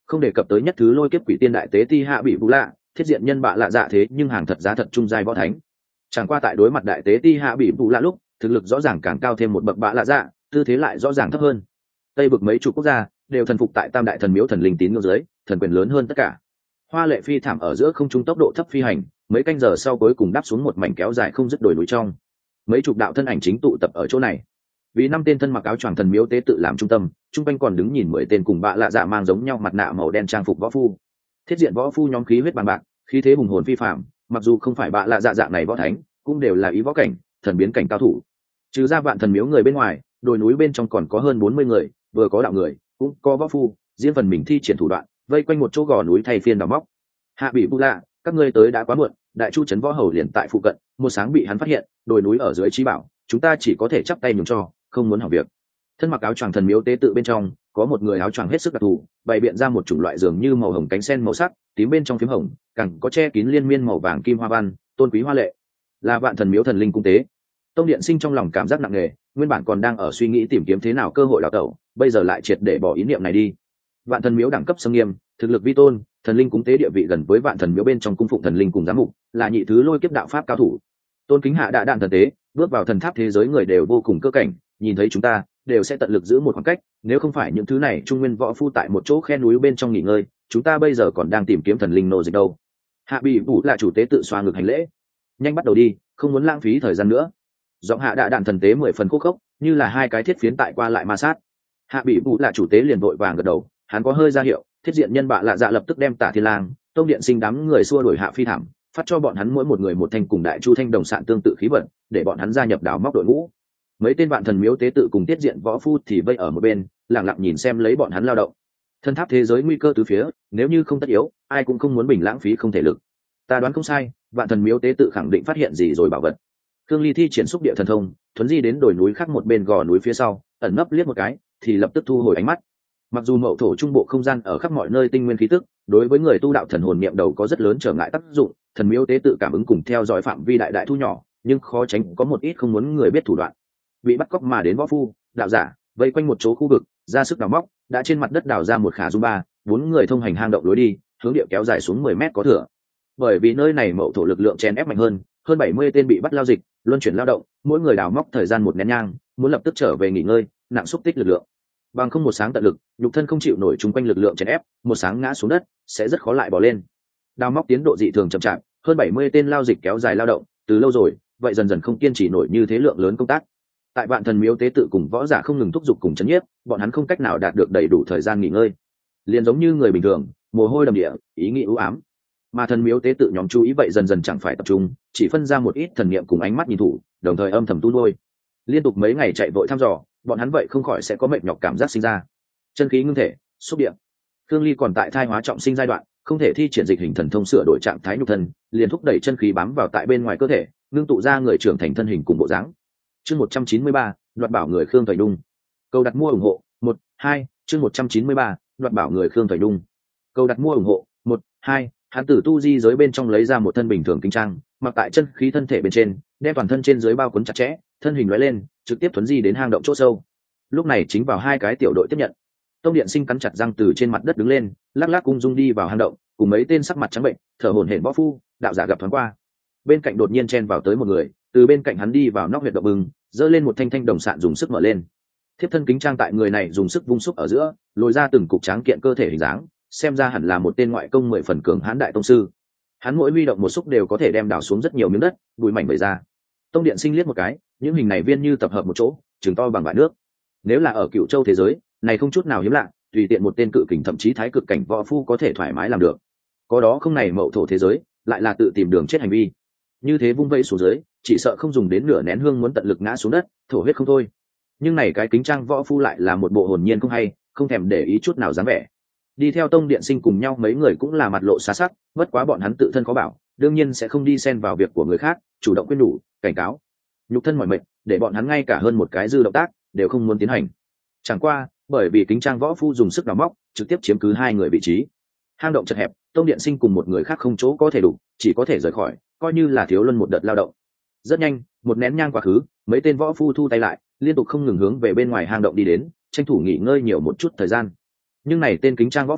Không đề cập tới nhất thứ lôi kiếp quỷ tiên đại tế ti hạ bị vũ lạ, thiết diện nhân bạ lạ dạ thế nhưng hàng thật giá thật trung giai võ thánh. Chẳng qua tại đối mặt đại tế ti hạ bị vũ lạ lúc, thực lực rõ ràng càng cao thêm một bậc bạ lạ dạ, tư thế lại rõ ràng thấp hơn. Tây vực mấy chủ quốc gia đều thần phục tại tam đại thần miếu thần linh tín ngưỡng dưới, thần quyền lớn hơn tất cả. Hoa lệ phi thảm ở giữa không trung tốc độ thấp phi hành, mấy canh giờ sau cuối cùng đáp xuống một mảnh kéo dài không dứt đồi núi trong. Mấy chục đạo thân ảnh chính tụ tập ở chỗ này. Vì năm tên thân mặc áo choàng thần miếu tế tự làm trung tâm, trung quanh còn đứng nhìn mười tên cùng bạ lạ dạ mang giống nhau mặt nạ màu đen trang phục võ phu. Thiết diện võ phu nhóm khí huyết bằng bạc, khí thế hùng hồn phi phạm, mặc dù không phải bạ lạ dạ dạng này võ thánh, cũng đều là ý võ cảnh, thần biến cảnh cao thủ. Trừ ra vạn thần miếu người bên ngoài, đồi núi bên trong còn có hơn bốn mươi người, vừa có đạo người, cũng có võ phu, riêng phần mình thi triển thủ đoạn, vây quanh một chỗ gò núi thay phiên đào móc. Hạ bị bu lạ, các ngươi tới đã quá muộn, đại chu trấn võ hầu liền tại phụ cận, một sáng bị hắn phát hiện, đồi núi ở dưới trí bảo, chúng ta chỉ có thể chắp tay nhường cho, không muốn hỏng việc. Thân mặc áo choàng thần miếu tế tự bên trong, có một người áo choàng hết sức đặc thù, bày biện ra một chủng loại dường như màu hồng cánh sen màu sắc, tím bên trong phím hồng, càng có che kín liên miên màu vàng kim hoa văn, tôn quý hoa lệ, là vạn thần miếu thần linh cung tế. Tông Điện Sinh trong lòng cảm giác nặng nề, nguyên bản còn đang ở suy nghĩ tìm kiếm thế nào cơ hội đào tẩu, bây giờ lại triệt để bỏ ý niệm này đi. Vạn thần miếu đẳng cấp xâm nghiêm, thực lực vi tôn, thần linh cung tế địa vị gần với vạn thần miếu bên trong cung phụng thần linh cùng giám mục, là nhị thứ lôi kiếp đạo pháp cao thủ. Tôn kính hạ đã đạn thần tế, bước vào thần tháp thế giới người đều vô cùng cơ cảnh, nhìn thấy chúng ta đều sẽ tận lực giữ một khoảng cách, nếu không phải những thứ này trung nguyên võ phu tại một chỗ khe núi bên trong nghỉ ngơi, chúng ta bây giờ còn đang tìm kiếm thần linh nô dịch đâu. Hạ bị vũ là chủ tế tự xoa ngực hành lễ, nhanh bắt đầu đi, không muốn lãng phí thời gian nữa. Giọng hạ đã đạn thần tế mười phần khô khốc, như là hai cái thiết phiến tại qua lại ma sát. Hạ bị vũ là chủ tế liền vội vàng gật đầu, hắn có hơi ra hiệu, thiết diện nhân bạ lạ dạ lập tức đem Tả Thiên Lang, Tông Điện Sinh đám người xua đuổi hạ phi thảm, phát cho bọn hắn mỗi một người một thanh cùng đại chu thanh đồng sạn tương tự khí vận, để bọn hắn gia nhập đảo móc đội ngũ. Mấy tên vạn thần miếu tế tự cùng tiết diện võ phu thì vây ở một bên, lặng lặng nhìn xem lấy bọn hắn lao động. Thân tháp thế giới nguy cơ từ phía, nếu như không tất yếu, ai cũng không muốn bình lãng phí không thể lực. Ta đoán không sai, vạn thần miếu tế tự khẳng định phát hiện gì rồi bảo vật. Khương Ly thi triển xúc địa thần thông, thuấn di đến đồi núi khác một bên gò núi phía sau, ẩn nấp liếc một cái, thì lập tức thu hồi ánh mắt. Mặc dù mậu thổ trung bộ không gian ở khắp mọi nơi tinh nguyên khí tức, đối với người tu đạo thần hồn niệm đầu có rất lớn trở ngại tác dụng, thần miếu tế tự cảm ứng cùng theo dõi phạm vi đại đại thu nhỏ, nhưng khó tránh có một ít không muốn người biết thủ đoạn. Bị bắt cóc mà đến võ phu, đạo giả, vây quanh một chỗ khu vực, ra sức đào móc, đã trên mặt đất đào ra một khả dung ba, bốn người thông hành hang động lối đi, hướng địa kéo dài xuống mười mét có thừa. Bởi vì nơi này mậu thổ lực lượng chen ép mạnh hơn, hơn bảy mươi tên bị bắt lao dịch, luân chuyển lao động, mỗi người đào móc thời gian một nén nhang, muốn lập tức trở về nghỉ ngơi, nặng xúc tích lực lượng. Bằng không một sáng tận lực, nhục thân không chịu nổi chung quanh lực lượng chèn ép, một sáng ngã xuống đất, sẽ rất khó lại bỏ lên. Đào móc tiến độ dị thường chậm chạp, hơn bảy mươi tên lao dịch kéo dài lao động, từ lâu rồi, vậy dần dần không kiên trì nổi như thế lượng lớn công tác. Tại vạn thần miếu tế tự cùng võ giả không ngừng thúc giục cùng chấn nhiếp, bọn hắn không cách nào đạt được đầy đủ thời gian nghỉ ngơi. Liền giống như người bình thường, mồ hôi đầm địa, ý nghĩ u ám. Mà thần miếu tế tự nhóm chú ý vậy dần dần chẳng phải tập trung, chỉ phân ra một ít thần niệm cùng ánh mắt nhìn thủ, đồng thời âm thầm tu nuôi. Liên tục mấy ngày chạy vội thăm dò, bọn hắn vậy không khỏi sẽ có mệt nhọc cảm giác sinh ra. Chân khí ngưng thể, xúc địa. Khương Ly còn tại thai hóa trọng sinh giai đoạn, không thể thi triển dịch hình thần thông sửa đổi trạng thái nhục thân, liền thúc đẩy chân khí bám vào tại bên ngoài cơ thể, ngưng tụ ra người trưởng thành thân hình cùng bộ dáng. Chương một trăm chín mươi ba, đoạt bảo người Khương Thời Đung. Câu đặt mua ủng hộ, một, hai, chương một trăm chín mươi ba, đoạt bảo người Khương Thời Đung. Câu đặt mua ủng hộ, một, hai, hắn tử tu di giới bên trong lấy ra một thân bình thường kinh trang, mặc tại chân khí thân thể bên trên, đem toàn thân trên dưới bao quấn chặt chẽ, thân hình lóe lên, trực tiếp thuấn di đến hang động chỗ sâu. Lúc này chính vào hai cái tiểu đội tiếp nhận. Tông Điện Sinh cắn chặt răng từ trên mặt đất đứng lên, lắc lắc ung dung đi vào hang động, cùng mấy tên sắc mặt trắng bệnh, thở hổn hển võ phu, đạo giả gặp thoáng qua. Bên cạnh đột nhiên chen vào tới một người, từ bên cạnh hắn đi vào nóc huyệt động bừng, giơ lên một thanh thanh đồng sạn dùng sức mở lên. Thiếp thân kính trang tại người này dùng sức vung xúc ở giữa, lồi ra từng cục tráng kiện cơ thể hình dáng, xem ra hẳn là một tên ngoại công mười phần cường hãn đại tông sư. Hắn mỗi huy động một xúc đều có thể đem đào xuống rất nhiều miếng đất, bụi mảnh vẩy ra. Tông Điện Sinh liếc một cái, những hình này viên như tập hợp một chỗ, chừng to bằng vại nước. Nếu là ở Cựu Châu thế giới, này không chút nào hiếm lạ, tùy tiện một tên cự kình thậm chí thái cực cảnh võ phu có thể thoải mái làm được. Có đó không này mậu thổ thế giới, lại là tự tìm đường chết hành vi. Như thế vung vẫy xuống dưới, chỉ sợ không dùng đến nửa nén hương muốn tận lực ngã xuống đất, thổ huyết không thôi. Nhưng này cái kính trang võ phu lại là một bộ hồn nhiên không hay, không thèm để ý chút nào dáng vẻ. Đi theo Tông Điện Sinh cùng nhau mấy người cũng là mặt lộ xá sắc, bất quá bọn hắn tự thân có bảo, đương nhiên sẽ không đi xen vào việc của người khác, chủ động khuyên nhủ, cảnh cáo. Nhục thân mỏi mệt, để bọn hắn ngay cả hơn một cái dư động tác đều không muốn tiến hành. Chẳng qua, bởi vì kính trang võ phu dùng sức đào móc, trực tiếp chiếm cứ hai người vị trí. Hang động chật hẹp, Tông Điện Sinh cùng một người khác không chỗ có thể đủ, chỉ có thể rời khỏi, coi như là thiếu luân một đợt lao động. Rất nhanh, một nén nhang quá khứ, mấy tên võ phu thu tay lại, liên tục không ngừng hướng về bên ngoài hang động đi đến, tranh thủ nghỉ ngơi nhiều một chút thời gian. Nhưng này tên kính trang võ phu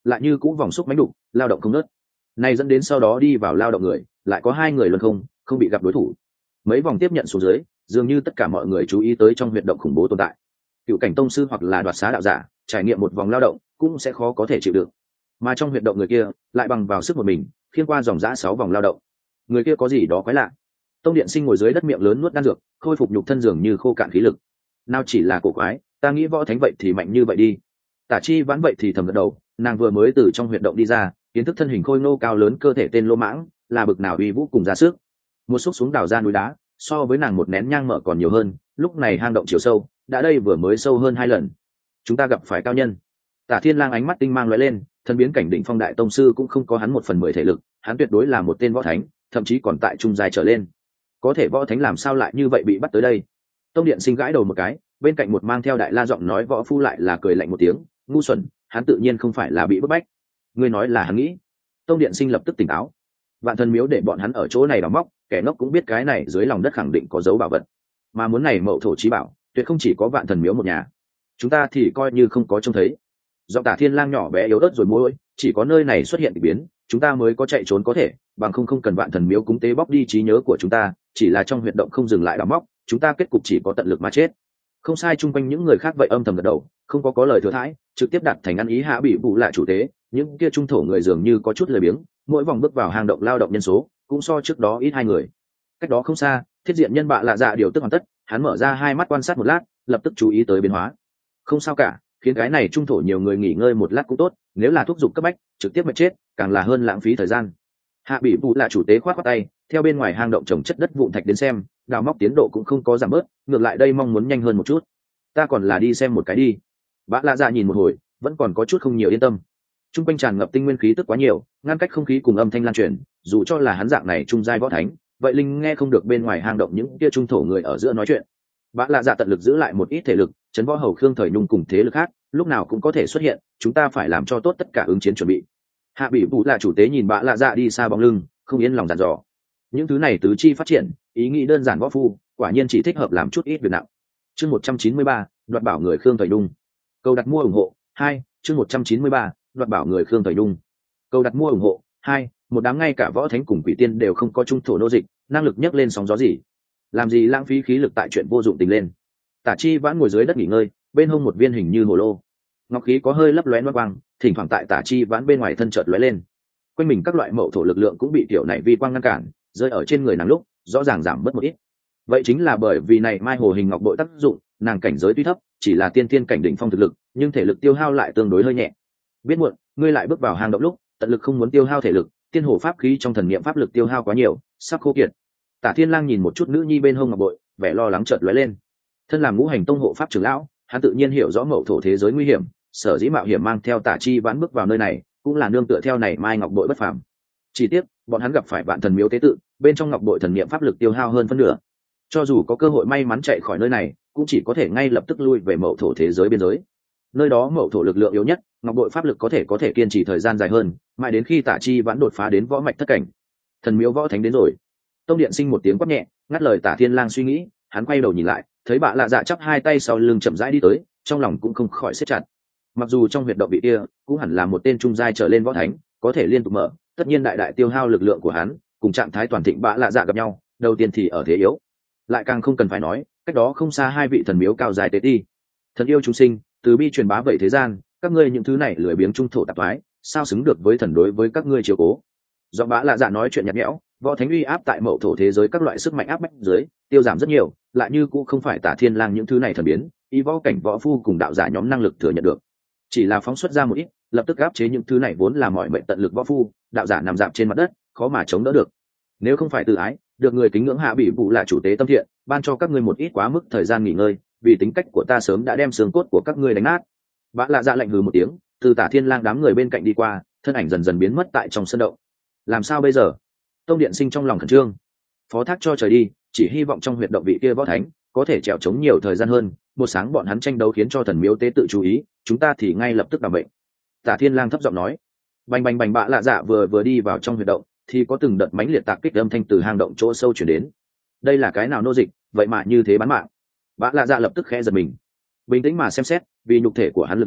lại như cũng vòng xúc mánh đục lao động không nớt. Này dẫn đến sau đó đi vào lao động người lại có hai người luân không không bị gặp đối thủ. Mấy vòng tiếp nhận xuống dưới, dường như tất cả mọi người chú ý tới trong huyệt động khủng bố tồn tại. Cựu cảnh tông sư hoặc là đoạt xá đạo giả trải nghiệm một vòng lao động cũng sẽ khó có thể chịu đựng, mà trong huyệt động người kia lại bằng vào sức một mình khiên qua dòng giã sáu vòng lao động. Người kia có gì đó quái lạ. Tông Điện Sinh ngồi dưới đất miệng lớn nuốt đan dược, khôi phục nhục thân dường như khô cạn khí lực. Nào chỉ là cổ quái, ta nghĩ võ thánh vậy thì mạnh như vậy đi. Tả Chi Vãn vậy thì thầm gật đầu, nàng vừa mới từ trong huyệt động đi ra, kiến thức thân hình khôi ngô cao lớn cơ thể tên lô mãng là bực nào uy vũ cùng ra sức. Một xúc xuống đào ra núi đá, so với nàng một nén nhang mở còn nhiều hơn. Lúc này hang động chiều sâu đã đây vừa mới sâu hơn hai lần. Chúng ta gặp phải cao nhân. Tả Thiên Lang ánh mắt tinh mang lóe lên, thân biến cảnh định phong đại tông sư cũng không có hắn một phần mười thể lực, hắn tuyệt đối là một tên võ thánh, thậm chí còn tại trung giai trở lên. Có thể võ thánh làm sao lại như vậy bị bắt tới đây? Tông Điện Sinh gãi đầu một cái, bên cạnh một mang theo đại la giọng nói võ phu lại là cười lạnh một tiếng, ngu xuẩn, hắn tự nhiên không phải là bị bức bách. Ngươi nói là hắn nghĩ. Tông Điện Sinh lập tức tỉnh táo. Vạn Thần Miếu để bọn hắn ở chỗ này đào móc, kẻ ngốc cũng biết cái này dưới lòng đất khẳng định có dấu bảo vật, mà muốn này mậu thổ chí bảo tuyệt không chỉ có Vạn Thần Miếu một nhà, chúng ta thì coi như không có trông thấy. Giọng Tả Thiên Lang nhỏ bé yếu ớt rồi môi, chỉ có nơi này xuất hiện kỳ biến chúng ta mới có chạy trốn có thể, bằng không không cần Vạn Thần Miếu cúng tế bóc đi trí nhớ của chúng ta, chỉ là trong huyệt động không dừng lại đào móc, chúng ta kết cục chỉ có tận lực mà chết. Không sai. Chung quanh những người khác vậy âm thầm gật đầu, không có có lời thừa thãi, trực tiếp đặt thành ăn ý hạ bị vụ lại chủ tế. Những kia trung thổ người dường như có chút lười biếng, mỗi vòng bước vào hang động lao động nhân số cũng so trước đó ít hai người. Cách đó không xa, Thiết Diện Nhân Bạ Lạ Dạ điều tức hoàn tất, hắn mở ra hai mắt quan sát một lát, lập tức chú ý tới biến hóa. Không sao cả, khiến cái này trung thổ nhiều người nghỉ ngơi một lát cũng tốt, nếu là thúc giục cấp bách trực tiếp mà chết càng là hơn lãng phí thời gian. Hạ bị vụ là chủ tế khoát khoát tay, theo bên ngoài hang động trồng chất đất vụn thạch đến xem, đào móc tiến độ cũng không có giảm bớt, ngược lại đây mong muốn nhanh hơn một chút. Ta còn là đi xem một cái đi. Bạ Lạ Dạ nhìn một hồi, vẫn còn có chút không nhiều yên tâm. Trung quanh tràn ngập tinh nguyên khí tức quá nhiều, ngăn cách không khí cùng âm thanh lan truyền, dù cho là hắn dạng này trung giai võ thánh, vậy linh nghe không được bên ngoài hang động những kia trung thổ người ở giữa nói chuyện. Bạ Lạ Dạ tận lực giữ lại một ít thể lực, chấn võ hầu Khương Thời Nhung cùng thế lực khác lúc nào cũng có thể xuất hiện, chúng ta phải làm cho tốt tất cả ứng chiến chuẩn bị. Hạ bị vụ là chủ tế nhìn Bạ Lạ Dạ đi xa bóng lưng, không yên lòng dặn dò. Những thứ này tứ chi phát triển, ý nghĩ đơn giản võ phu, quả nhiên chỉ thích hợp làm chút ít việc nặng. Chương một trăm chín mươi ba, đoạt bảo người Khương Thời Nhung. Câu đặt mua ủng hộ hai. Chương một trăm chín mươi ba, đoạt bảo người Khương Thời Nhung. Câu đặt mua ủng hộ hai. Một đám ngay cả võ thánh cùng quỷ tiên đều không có trung thổ nô dịch, năng lực nhấc lên sóng gió gì, làm gì lãng phí khí lực tại chuyện vô dụng tình lên. Tả Chi Vãn ngồi dưới đất nghỉ ngơi, bên hông một viên hình như hồ lô ngọc khí có hơi lấp lóe loang quang, thỉnh thoảng tại Tả Chi Vãn bên ngoài thân chợt lóe lên. Quanh mình các loại mậu thổ lực lượng cũng bị tiểu này vi quang ngăn cản, rơi ở trên người nàng lúc rõ ràng giảm bớt một ít. Vậy chính là bởi vì này mai hồ hình ngọc bội tác dụng, nàng cảnh giới tuy thấp, chỉ là tiên tiên cảnh đỉnh phong thực lực, nhưng thể lực tiêu hao lại tương đối hơi nhẹ. Biết muộn, ngươi lại bước vào hang động lúc, tận lực không muốn tiêu hao thể lực, tiên hồ pháp khí trong thần niệm pháp lực tiêu hao quá nhiều, sắp khô kiệt. Tả Thiên Lang nhìn một chút nữ nhi bên hông ngọc bội, vẻ lo lắng chợt lóe lên. Thân làm ngũ hành tông hộ pháp trưởng lão, hắn tự nhiên hiểu rõ mậu thổ thế giới nguy hiểm, sở dĩ mạo hiểm mang theo Tả Chi Vãn bước vào nơi này, cũng là nương tựa theo này mai ngọc bội bất phàm. Chỉ tiếc, bọn hắn gặp phải Vạn Thần Miếu tế tự, bên trong ngọc bội thần niệm pháp lực tiêu hao hơn phân nửa. Cho dù có cơ hội may mắn chạy khỏi nơi này, cũng chỉ có thể ngay lập tức lui về mậu thổ thế giới biên giới. Nơi đó mậu thổ lực lượng yếu nhất, ngọc bội pháp lực có thể có thể kiên trì thời gian dài hơn, mãi đến khi Tả Chi Vãn đột phá đến võ mạch thất cảnh. Thần Miếu võ thánh đến rồi. Tông Điện Sinh một tiếng quát nhẹ, ngắt lời Tả Thiên Lang suy nghĩ, hắn quay đầu nhìn lại, thấy Bạ Lạ Dạ chắp hai tay sau lưng chậm rãi đi tới, trong lòng cũng không khỏi siết chặt. Mặc dù trong huyệt động bị kia cũng hẳn là một tên trung giai trở lên võ thánh, có thể liên tục mở, tất nhiên đại đại tiêu hao lực lượng của hắn, cùng trạng thái toàn thịnh Bạ Lạ Dạ gặp nhau, đầu tiên thì ở thế yếu, lại càng không cần phải nói, cách đó không xa hai vị thần miếu cao dài tế ti. Thần yêu chúng sinh, từ bi truyền bá vậy thế gian, các ngươi những thứ này lười biếng trung thổ tạp thoái, sao xứng được với thần đối với các ngươi chiếu cố. Do Bạ Lạ Dạ nói chuyện nhạt nhẽo, võ thánh uy áp tại mậu thổ thế giới các loại sức mạnh áp bách dưới tiêu giảm rất nhiều, lại như cũng không phải Tả Thiên Lang những thứ này thần biến, y võ cảnh võ phu cùng đạo giả nhóm năng lực thừa nhận được. Chỉ là phóng xuất ra một ít, lập tức áp chế những thứ này vốn là mọi mệnh tận lực võ phu, đạo giả nằm dạp trên mặt đất, khó mà chống đỡ được. Nếu không phải tự ái, được người kính ngưỡng hạ bị vụ là chủ tế tâm thiện, ban cho các ngươi một ít quá mức thời gian nghỉ ngơi, vì tính cách của ta sớm đã đem xương cốt của các ngươi đánh nát. Bạ Lạ Dạ lạnh hừ một tiếng, từ Tả Thiên Lang đám người bên cạnh đi qua, thân ảnh dần dần biến mất tại trong sân động. Làm sao bây giờ? Tông Điện Sinh trong lòng khẩn trương, phó thác cho trời đi, chỉ hy vọng trong huyệt động vị kia võ thánh có thể trèo chống nhiều thời gian hơn, một sáng bọn hắn tranh đấu khiến cho thần miếu tế tự chú ý, chúng ta thì ngay lập tức đảm bệnh. Tả Thiên Lang thấp giọng nói. Bành bành bành. Bạ Lạ Dạ vừa vừa đi vào trong huyệt động, thì có từng đợt mãnh liệt tạc kích âm thanh từ hang động chỗ sâu truyền đến. Đây là cái nào nô dịch, vậy mà như thế bán mạng? Bạ Lạ Dạ lập tức khẽ giật mình, bình tĩnh mà xem xét, vì nhục thể của hắn lực lượng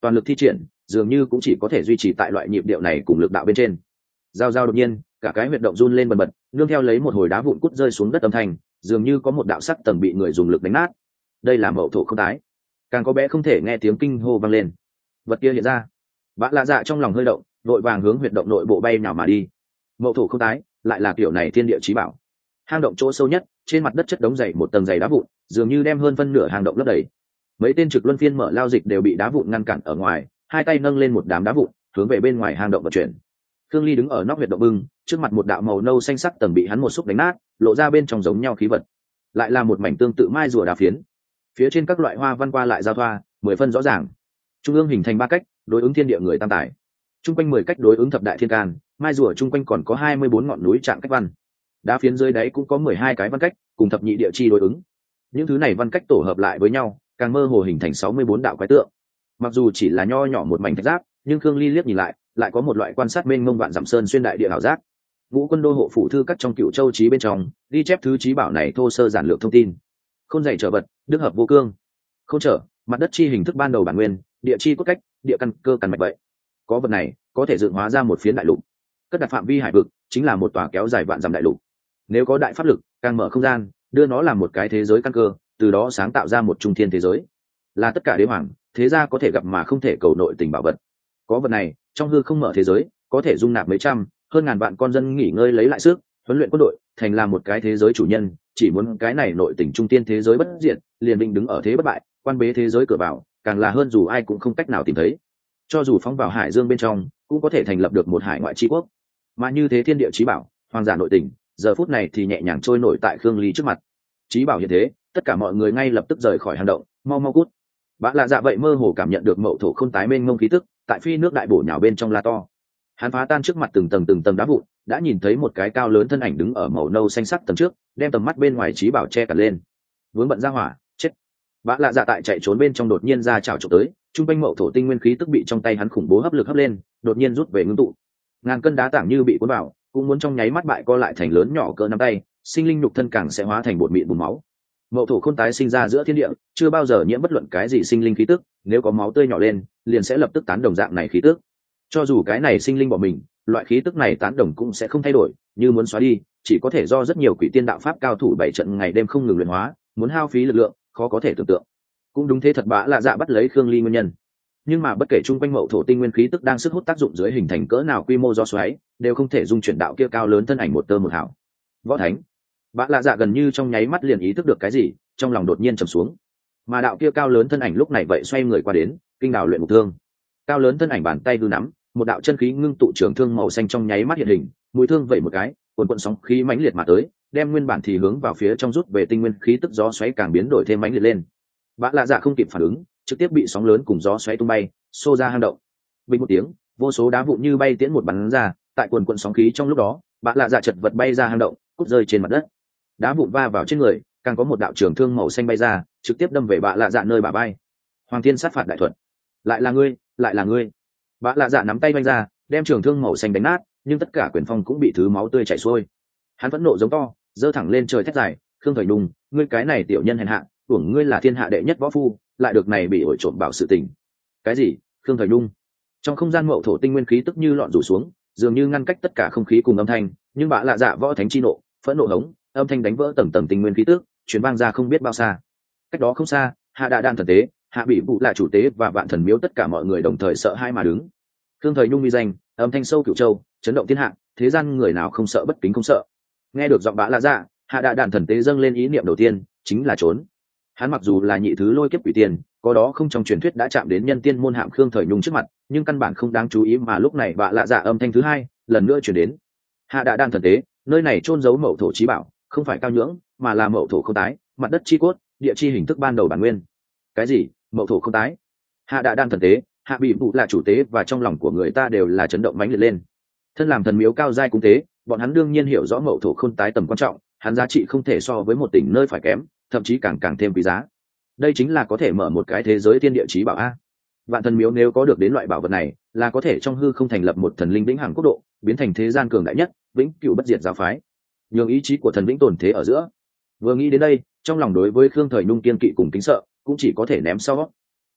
toàn lực thi triển dường như cũng chỉ có thể duy trì tại loại nhịp điệu này cùng lực đạo bên trên. Giao giao đột nhiên cả cái huyệt động run lên bần bật, nương theo lấy một hồi đá vụn cút rơi xuống đất âm thanh, dường như có một đạo sắc tầng bị người dùng lực đánh nát. Đây là mậu thổ không tái. Càng có bé không thể nghe tiếng kinh hô vang lên. Vật kia hiện ra. Bạ lạ dạ trong lòng hơi động, vội vàng hướng huyệt động nội bộ bay nào mà đi. Mậu thổ không tái lại là kiểu này thiên địa chí bảo. Hang động chỗ sâu nhất, trên mặt đất chất đống dày một tầng dày đá vụn, dường như đem hơn phân nửa hang động lấp đầy. Mấy tên trực luân phiên mở lao dịch đều bị đá vụn ngăn cản ở ngoài, hai tay nâng lên một đám đá vụn, hướng về bên ngoài hang động vận chuyển. Khương Ly đứng ở nóc huyệt động bưng, trước mặt một đạo màu nâu xanh sắc tầng bị hắn một xúc đánh nát, lộ ra bên trong giống nhau khí vật. Lại là một mảnh tương tự mai rùa đá phiến. Phía trên các loại hoa văn qua lại giao thoa, mười phân rõ ràng. Trung ương hình thành ba cách, đối ứng thiên địa người tam tải. Trung quanh mười cách đối ứng thập đại thiên can, mai rùa trung quanh còn có hai mươi bốn ngọn núi trạng cách văn. Đá phiến dưới đáy cũng có mười hai cái văn cách, cùng thập nhị địa chi đối ứng. Những thứ này văn cách tổ hợp lại với nhau, càng mơ hồ hình thành sáu mươi bốn đạo quái tượng. Mặc dù chỉ là nho nhỏ một mảnh thạch giáp, nhưng Khương Ly liếc nhìn lại, lại có một loại quan sát mênh mông vạn dặm sơn xuyên đại địa hảo giác. Ngũ quân đô hộ phủ thư cắt trong Cựu Châu chí bên trong, ghi chép thứ chí bảo này thô sơ giản lược thông tin. Khôn dày trở vật, đức hợp vô cương. Khôn trở, mặt đất chi hình thức ban đầu bản nguyên, địa chi cốt cách, địa căn cơ căn mạch vậy. Có vật này, có thể dựng hóa ra một phiến đại lục. Cất đặt phạm vi hải vực, chính là một tòa kéo dài vạn dặm đại lục. Nếu có đại pháp lực, càng mở không gian, đưa nó làm một cái thế giới căn cơ, từ đó sáng tạo ra một trung thiên thế giới. Là tất cả đế hoàng, thế gia có thể gặp mà không thể cầu nội tình bảo vật. Có vật này, trong hư không mở thế giới, có thể dung nạp mấy trăm, hơn ngàn vạn con dân nghỉ ngơi lấy lại sức, huấn luyện quân đội, thành làm một cái thế giới chủ nhân, chỉ muốn cái này nội tình trung tiên thế giới bất diệt, liền định đứng ở thế bất bại, quan bế thế giới cửa vào, càng là hơn dù ai cũng không cách nào tìm thấy. Cho dù phóng vào hải dương bên trong, cũng có thể thành lập được một hải ngoại chi quốc. Mà như thế thiên địa chí bảo, hoàng giả nội tình, giờ phút này thì nhẹ nhàng trôi nổi tại Khương Ly trước mặt. Chí bảo hiện thế, tất cả mọi người ngay lập tức rời khỏi hang động, mau mau cút. Bạ lạ dạ vậy mơ hồ cảm nhận được mậu thổ khôn tái mênh mông khí tức, tại phi nước đại bổ nhào bên trong la to. Hắn phá tan trước mặt từng tầng từng tầng đá vụn, đã nhìn thấy một cái cao lớn thân ảnh đứng ở màu nâu xanh sắc tầng trước, đem tầm mắt bên ngoài chí bảo che cả lên. Vướng bận ra hỏa, chết. Bạ lạ dạ tại chạy trốn bên trong đột nhiên ra chảo chụp tới, trung quanh mậu thổ tinh nguyên khí tức bị trong tay hắn khủng bố hấp lực hấp lên, đột nhiên rút về ngưng tụ. Ngàn cân đá tảng như bị cuốn vào, cũng muốn trong nháy mắt bại co lại thành lớn nhỏ cỡ nắm tay, sinh linh nhục thân càng sẽ hóa thành bột mịn bùn máu. Mậu thổ khôn tái sinh ra giữa thiên địa, chưa bao giờ nhiễm bất luận cái gì sinh linh khí tức, nếu có máu tươi nhỏ lên, liền sẽ lập tức tán đồng dạng này khí tức. Cho dù cái này sinh linh bỏ mình, loại khí tức này tán đồng cũng sẽ không thay đổi, như muốn xóa đi, chỉ có thể do rất nhiều quỷ tiên đạo pháp cao thủ bảy trận ngày đêm không ngừng luyện hóa, muốn hao phí lực lượng, khó có thể tưởng tượng. Cũng đúng thế thật bạ lạ dạ bắt lấy Khương Ly nguyên nhân. Nhưng mà bất kể trung quanh mậu thổ tinh nguyên khí tức đang sức hút tác dụng dưới hình thành cỡ nào quy mô do xoáy, đều không thể dung chuyển đạo kia cao lớn thân ảnh một tơ một hảo. Võ thánh. Bạ lạ dạ gần như trong nháy mắt liền ý thức được cái gì, trong lòng đột nhiên trầm xuống. Mà đạo kia cao lớn thân ảnh lúc này vậy xoay người qua đến, kinh đào luyện mục thương. Cao lớn thân ảnh bàn tay hư nắm, một đạo chân khí ngưng tụ trường thương màu xanh trong nháy mắt hiện hình, mũi thương vẩy một cái, cuồn cuộn sóng khí mãnh liệt mà tới, đem nguyên bản thì hướng vào phía trong rút về tinh nguyên khí tức gió xoáy càng biến đổi thêm mãnh liệt lên. Bạ lạ dạ không kịp phản ứng, trực tiếp bị sóng lớn cùng gió xoáy tung bay, xô ra hang động. Bình một tiếng, vô số đá vụn như bay tiễn một bắn ra, tại cuồn cuộn sóng khí trong lúc đó, bạ lạ dạ chật vật bay ra hang động, cút rơi trên mặt đất. Đá vụn va vào trên người, càng có một đạo trường thương màu xanh bay ra, trực tiếp đâm về bạ lạ dạ nơi bả vai. Hoàng thiên sát phạt đại thuật, lại là ngươi, lại là ngươi. Bạ lạ dạ nắm tay vung ra, đem trường thương màu xanh đánh nát, nhưng tất cả quyền phong cũng bị thứ máu tươi chảy xuôi. Hắn vẫn nộ giống to, giơ thẳng lên trời thét dài, Khương Thời Nung, ngươi cái này tiểu nhân hèn hạ, tưởng ngươi là thiên hạ đệ nhất võ phu, lại được này bị ổi trộm bảo sự tình. Cái gì? Khương Thời Nung? Trong không gian mậu thổ tinh nguyên khí tức như lọn rủ xuống, dường như ngăn cách tất cả không khí cùng âm thanh, nhưng bạ lạ dạ võ thánh chi nộ, phẫn nộ hống, âm thanh đánh vỡ tầng tầng tinh nguyên khí tức, truyền vang ra không biết bao xa. Cách đó không xa, hạ đạ đan thần tế, hạ bị vụ là chủ tế và vạn thần miếu tất cả mọi người đồng thời sợ hãi mà đứng. Khương Thời Nhung uy danh, âm thanh sâu cửu châu, chấn động thiên hạ, thế gian người nào không sợ bất kính không sợ. Nghe được giọng bạ lạ dạ, hạ đạ đan thần tế dâng lên ý niệm đầu tiên, chính là trốn. Hắn mặc dù là nhị thứ lôi kiếp quỷ tiên, có đó không trong truyền thuyết đã chạm đến nhân tiên môn hạm Khương Thời Nhung trước mặt, nhưng căn bản không đáng chú ý mà lúc này bạ lạ dạ âm thanh thứ hai lần nữa truyền đến. Hạ đạ đan thần tế, nơi này chôn giấu mậu thổ chí bảo, không phải cao nhưỡng, mà là mậu thổ không tái, mặt đất chi cốt, địa chi hình thức ban đầu bản nguyên. Cái gì? Mậu thổ không tái? Hạ đạ đan thần tế, hạ bị vụ là chủ tế và trong lòng của người ta đều là chấn động mãnh liệt lên. Thân làm thần miếu cao giai cung tế, bọn hắn đương nhiên hiểu rõ mậu thổ không tái tầm quan trọng, hắn giá trị không thể so với một tỉnh nơi phải kém, thậm chí càng càng thêm quý giá. Đây chính là có thể mở một cái thế giới thiên địa chí bảo a. Vạn thần miếu nếu có được đến loại bảo vật này, là có thể trong hư không thành lập một thần linh vĩnh hằng quốc độ, biến thành thế gian cường đại nhất, vĩnh cửu bất diệt giáo phái. Nhường ý chí của thần vĩnh tồn thế ở giữa. Vừa nghĩ đến đây, trong lòng đối với Khương Thời Nhung kiên kỵ cùng kính sợ, cũng chỉ có thể ném sau.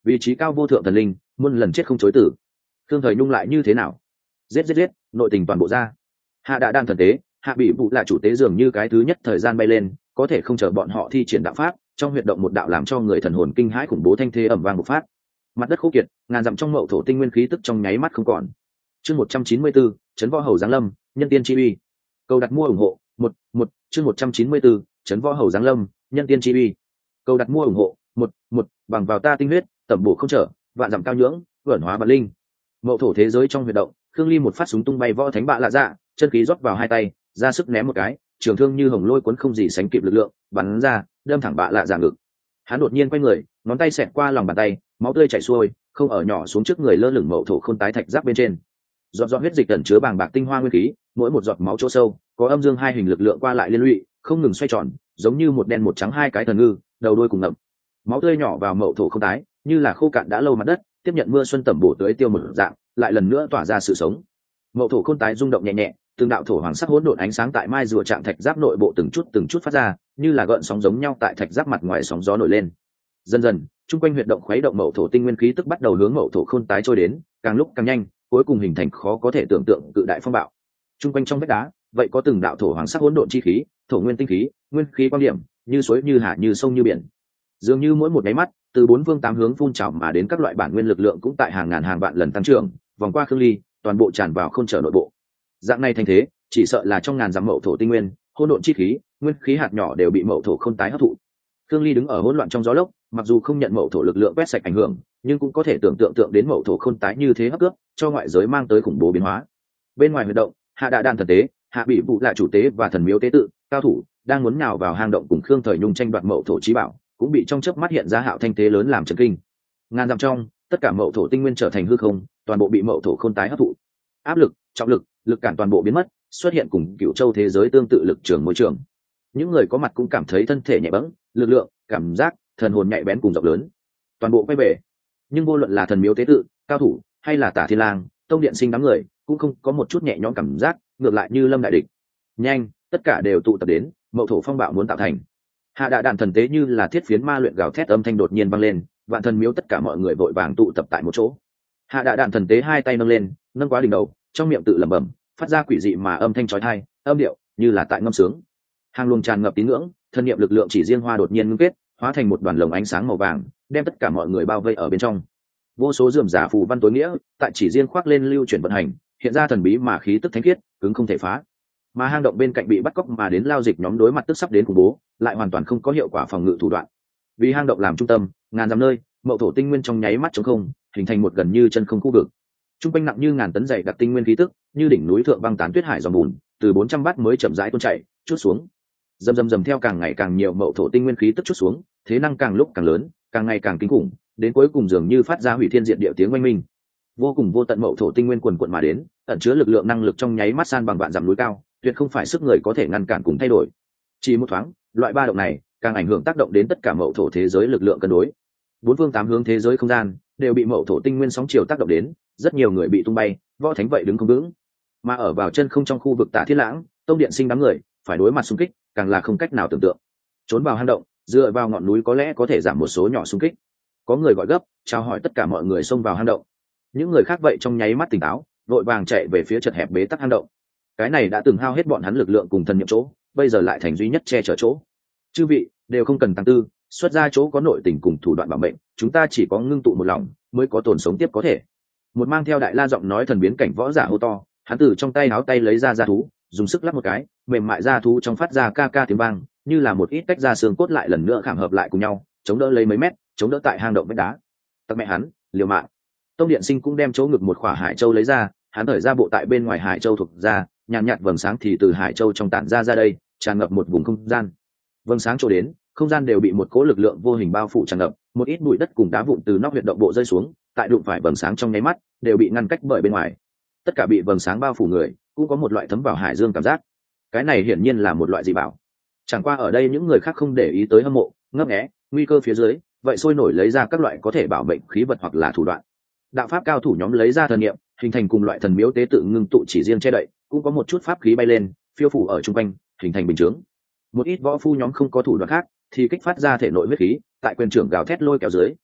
vị trí cao vô thượng thần linh muôn lần chết không chối tử. Thương thời nhung lại như thế nào? Giết giết giết, nội tình toàn bộ ra. Hạ đã đang thần tế, hạ bị vụ là chủ tế dường như cái thứ nhất thời gian bay lên, có thể không chờ bọn họ thi triển đạo pháp, trong huyệt động một đạo làm cho người thần hồn kinh hãi khủng bố thanh thế ầm vang một phát. Mặt đất khô kiệt, ngàn dặm trong mậu thổ tinh nguyên khí tức trong nháy mắt không còn. Chương một trăm chín mươi bốn, trấn võ hầu giáng lâm, nhân tiên chi uy. Câu đặt mua ủng hộ, một, một, chương một trăm chín mươi bốn, trấn võ hầu giáng lâm, nhân tiên chi uy. Câu đặt mua ủng hộ, một, một, bằng vào ta tinh huyết, tẩm bổ không trở, vạn dặm cao nhưỡng, vẩn hóa vật linh. Mậu thổ thế giới trong huyệt động, Khương Ly một phát súng tung bay võ thánh bạ lạ dạ, chân khí rót vào hai tay, ra sức ném một cái, trường thương như hồng lôi cuốn không gì sánh kịp lực lượng, bắn ra, đâm thẳng bạ lạ dạ ngực. Hắn đột nhiên quay người, ngón tay xẹt qua lòng bàn tay, máu tươi chảy xuôi, không ở nhỏ xuống trước người lơ lửng mậu thổ khôn tái thạch giáp bên trên. Giọt giọt huyết dịch ẩn chứa bàng bạc tinh hoa nguyên khí, mỗi một giọt máu chỗ sâu, có âm dương hai hình lực lượng qua lại liên lụy, không ngừng xoay tròn, giống như một đen một trắng hai cái thần ngư, đầu đuôi cùng ngậm. Máu tươi nhỏ vào mậu thổ khôn tái, như là khô cạn đã lâu mặt đất, tiếp nhận mưa xuân tẩm bổ tưới tiêu một dạng, lại lần nữa tỏa ra sự sống. Mậu thổ khôn tái rung động nhẹ nhẹ, từng đạo thổ hoàng sắc hỗn độn ánh sáng tại mai rùa trạng thạch giáp nội bộ từng chút từng chút phát ra, như là gợn sóng giống nhau tại thạch giáp mặt ngoài sóng gió nổi lên. Dần dần, trung quanh huyệt động khuấy động mậu thổ tinh nguyên khí tức bắt đầu hướng mậu thổ khôn tái trôi đến, càng lúc càng nhanh, cuối cùng hình thành khó có thể tưởng tượng cự đại phong bạo. Trung quanh trong vách đá, vậy có từng đạo thổ hoàng sắc hỗn độn chi khí, thổ nguyên tinh khí, nguyên khí quan điểm, như suối như hà như sông như biển. Dường như mỗi một cái mắt, từ bốn phương tám hướng phun trào mà đến các loại bản nguyên lực lượng cũng tại hàng ngàn hàng vạn lần tăng trưởng, vòng qua Khương Ly, toàn bộ tràn vào khôn trở nội bộ. Dạng này thành thế, chỉ sợ là trong ngàn dặm mậu thổ tinh nguyên, hỗn độn chi khí, nguyên khí hạt nhỏ đều bị mậu thổ khôn tái hấp thụ. Khương Ly đứng ở hỗn loạn trong gió lốc, mặc dù không nhận mậu thổ lực lượng quét sạch ảnh hưởng, nhưng cũng có thể tưởng tượng tượng đến mậu thổ khôn tái như thế hấp cướp, cho ngoại giới mang tới khủng bố biến hóa. Bên ngoài huyệt động, hạ đã đan thần tế, hạ bị vụ lại chủ tế và thần miếu tế tự, cao thủ đang muốn nhào vào hang động cùng Khương Thời Nhung tranh đoạt mậu thổ chí bảo, cũng bị trong chớp mắt hiện ra hạo thanh thế lớn làm chấn kinh. Ngàn dặm trong, tất cả mậu thổ tinh nguyên trở thành hư không, toàn bộ bị mậu thổ khôn tái hấp thụ. Áp lực, trọng lực, lực cản toàn bộ biến mất, xuất hiện cùng Cửu Châu thế giới tương tự lực trường môi trường. Những người có mặt cũng cảm thấy thân thể nhẹ bẫng, lực lượng, cảm giác, thần hồn nhạy bén cùng rộng lớn, toàn bộ quay về. Nhưng vô luận là thần miếu tế tự, cao thủ hay là Tả Thiên Lang, Tông Điện Sinh đám người, cũng không có một chút nhẹ nhõm cảm giác, ngược lại như lâm đại địch. Nhanh, tất cả đều tụ tập đến, mậu thổ phong bạo muốn tạo thành. Hạ Đạ Đạn thần tế như là thiết phiến ma luyện gào thét âm thanh đột nhiên vang lên, vạn thần miếu tất cả mọi người vội vàng tụ tập tại một chỗ. Hạ Đạ Đạn thần tế hai tay nâng lên, nâng quá đỉnh đầu, trong miệng tự lẩm bẩm, phát ra quỷ dị mà âm thanh chói tai, âm điệu như là tại ngâm sướng. Hàng luồng tràn ngập tín ngưỡng, thân niệm lực lượng chỉ riêng hoa đột nhiên ngưng kết, hóa thành một đoàn lồng ánh sáng màu vàng, đem tất cả mọi người bao vây ở bên trong. Vô số rườm rà phù văn tối nghĩa, tại chỉ riêng khoác lên lưu chuyển vận hành, hiện ra thần bí mà khí tức thánh khiết, cứng không thể phá. Mà hang động bên cạnh bị bắt cóc mà đến lao dịch nhóm đối mặt tức sắp đến khủng bố, lại hoàn toàn không có hiệu quả phòng ngự thủ đoạn. Vì hang động làm trung tâm, ngàn dặm nơi, mậu thổ tinh nguyên trong nháy mắt trống không, hình thành một gần như chân không khu vực. Trung quanh nặng như ngàn tấn dày đặc tinh nguyên khí tức, như đỉnh núi thượng băng tán tuyết hải giòn bùn, từ bốn trăm bát mới chậm rãi tuôn chảy, chút xuống. Dầm dầm dầm theo càng ngày càng nhiều mậu thổ tinh nguyên khí tức chút xuống, thế năng càng lúc càng lớn, càng ngày càng kinh khủng, đến cuối cùng dường như phát ra hủy thiên diệt địa tiếng oanh minh. Vô cùng vô tận mậu thổ tinh nguyên quần quần mà đến, ẩn chứa lực lượng năng lực trong nháy mắt san bằng vạn dặm núi cao, tuyệt không phải sức người có thể ngăn cản cùng thay đổi. Chỉ một thoáng, loại ba động này càng ảnh hưởng tác động đến tất cả mậu thổ thế giới lực lượng cân đối. Bốn phương tám hướng thế giới không gian đều bị mậu thổ tinh nguyên sóng chiều tác động đến, rất nhiều người bị tung bay, võ thánh vậy đứng không vững. Mà ở vào chân không trong khu vực Tả Thiên Lãng, Tông Điện Sinh đám người phải đối mặt xung kích, càng là không cách nào tưởng tượng. Trốn vào hang động, dựa vào ngọn núi có lẽ có thể giảm một số nhỏ xung kích. Có người gọi gấp, chào hỏi tất cả mọi người xông vào hang động. Những người khác vậy trong nháy mắt tỉnh táo, vội vàng chạy về phía chật hẹp bế tắc hang động. Cái này đã từng hao hết bọn hắn lực lượng cùng thần nhiệm chỗ, bây giờ lại thành duy nhất che chở chỗ. Chư vị đều không cần tăng tư, xuất ra chỗ có nội tình cùng thủ đoạn bảo mệnh, chúng ta chỉ có ngưng tụ một lòng mới có tồn sống tiếp có thể. Một mang theo đại la giọng nói thần biến cảnh võ giả hô to, hắn từ trong tay áo tay lấy ra da thú, dùng sức lắp một cái, mềm mại da thú trong phát ra ca ca tiếng vang, như là một ít tách da xương cốt lại lần nữa khảm hợp lại cùng nhau, chống đỡ lấy mấy mét, chống đỡ tại hang động vách đá. Tặc mẹ hắn, liều mạng. Tông Điện Sinh cũng đem chỗ ngực một khỏa hải châu lấy ra, hắn thở ra bộ tại bên ngoài hải châu thuộc ra, nhàn nhạt vầng sáng thì từ hải châu trong tản ra ra đây, tràn ngập một vùng không gian. Vầng sáng trổ đến, không gian đều bị một cỗ lực lượng vô hình bao phủ tràn ngập, một ít bụi đất cùng đá vụn từ nóc huyệt động bộ rơi xuống, tại đụng phải vầng sáng trong nháy mắt, đều bị ngăn cách bởi bên ngoài. Tất cả bị vầng sáng bao phủ người, cũng có một loại thấm vào hải dương cảm giác. Cái này hiển nhiên là một loại dị bảo. Chẳng qua ở đây những người khác không để ý tới hâm mộ, ngấp nghé, nguy cơ phía dưới, vậy sôi nổi lấy ra các loại có thể bảo mệnh khí vật hoặc là thủ đoạn. Đạo pháp cao thủ nhóm lấy ra thần niệm, hình thành cùng loại thần miếu tế tự ngưng tụ chỉ riêng che đậy, cũng có một chút pháp khí bay lên, phiêu phủ ở trung quanh, hình thành bình chướng. Một ít võ phu nhóm không có thủ đoạn khác, thì kích phát ra thể nội huyết khí, tại quyền trưởng gào thét lôi kéo dưới,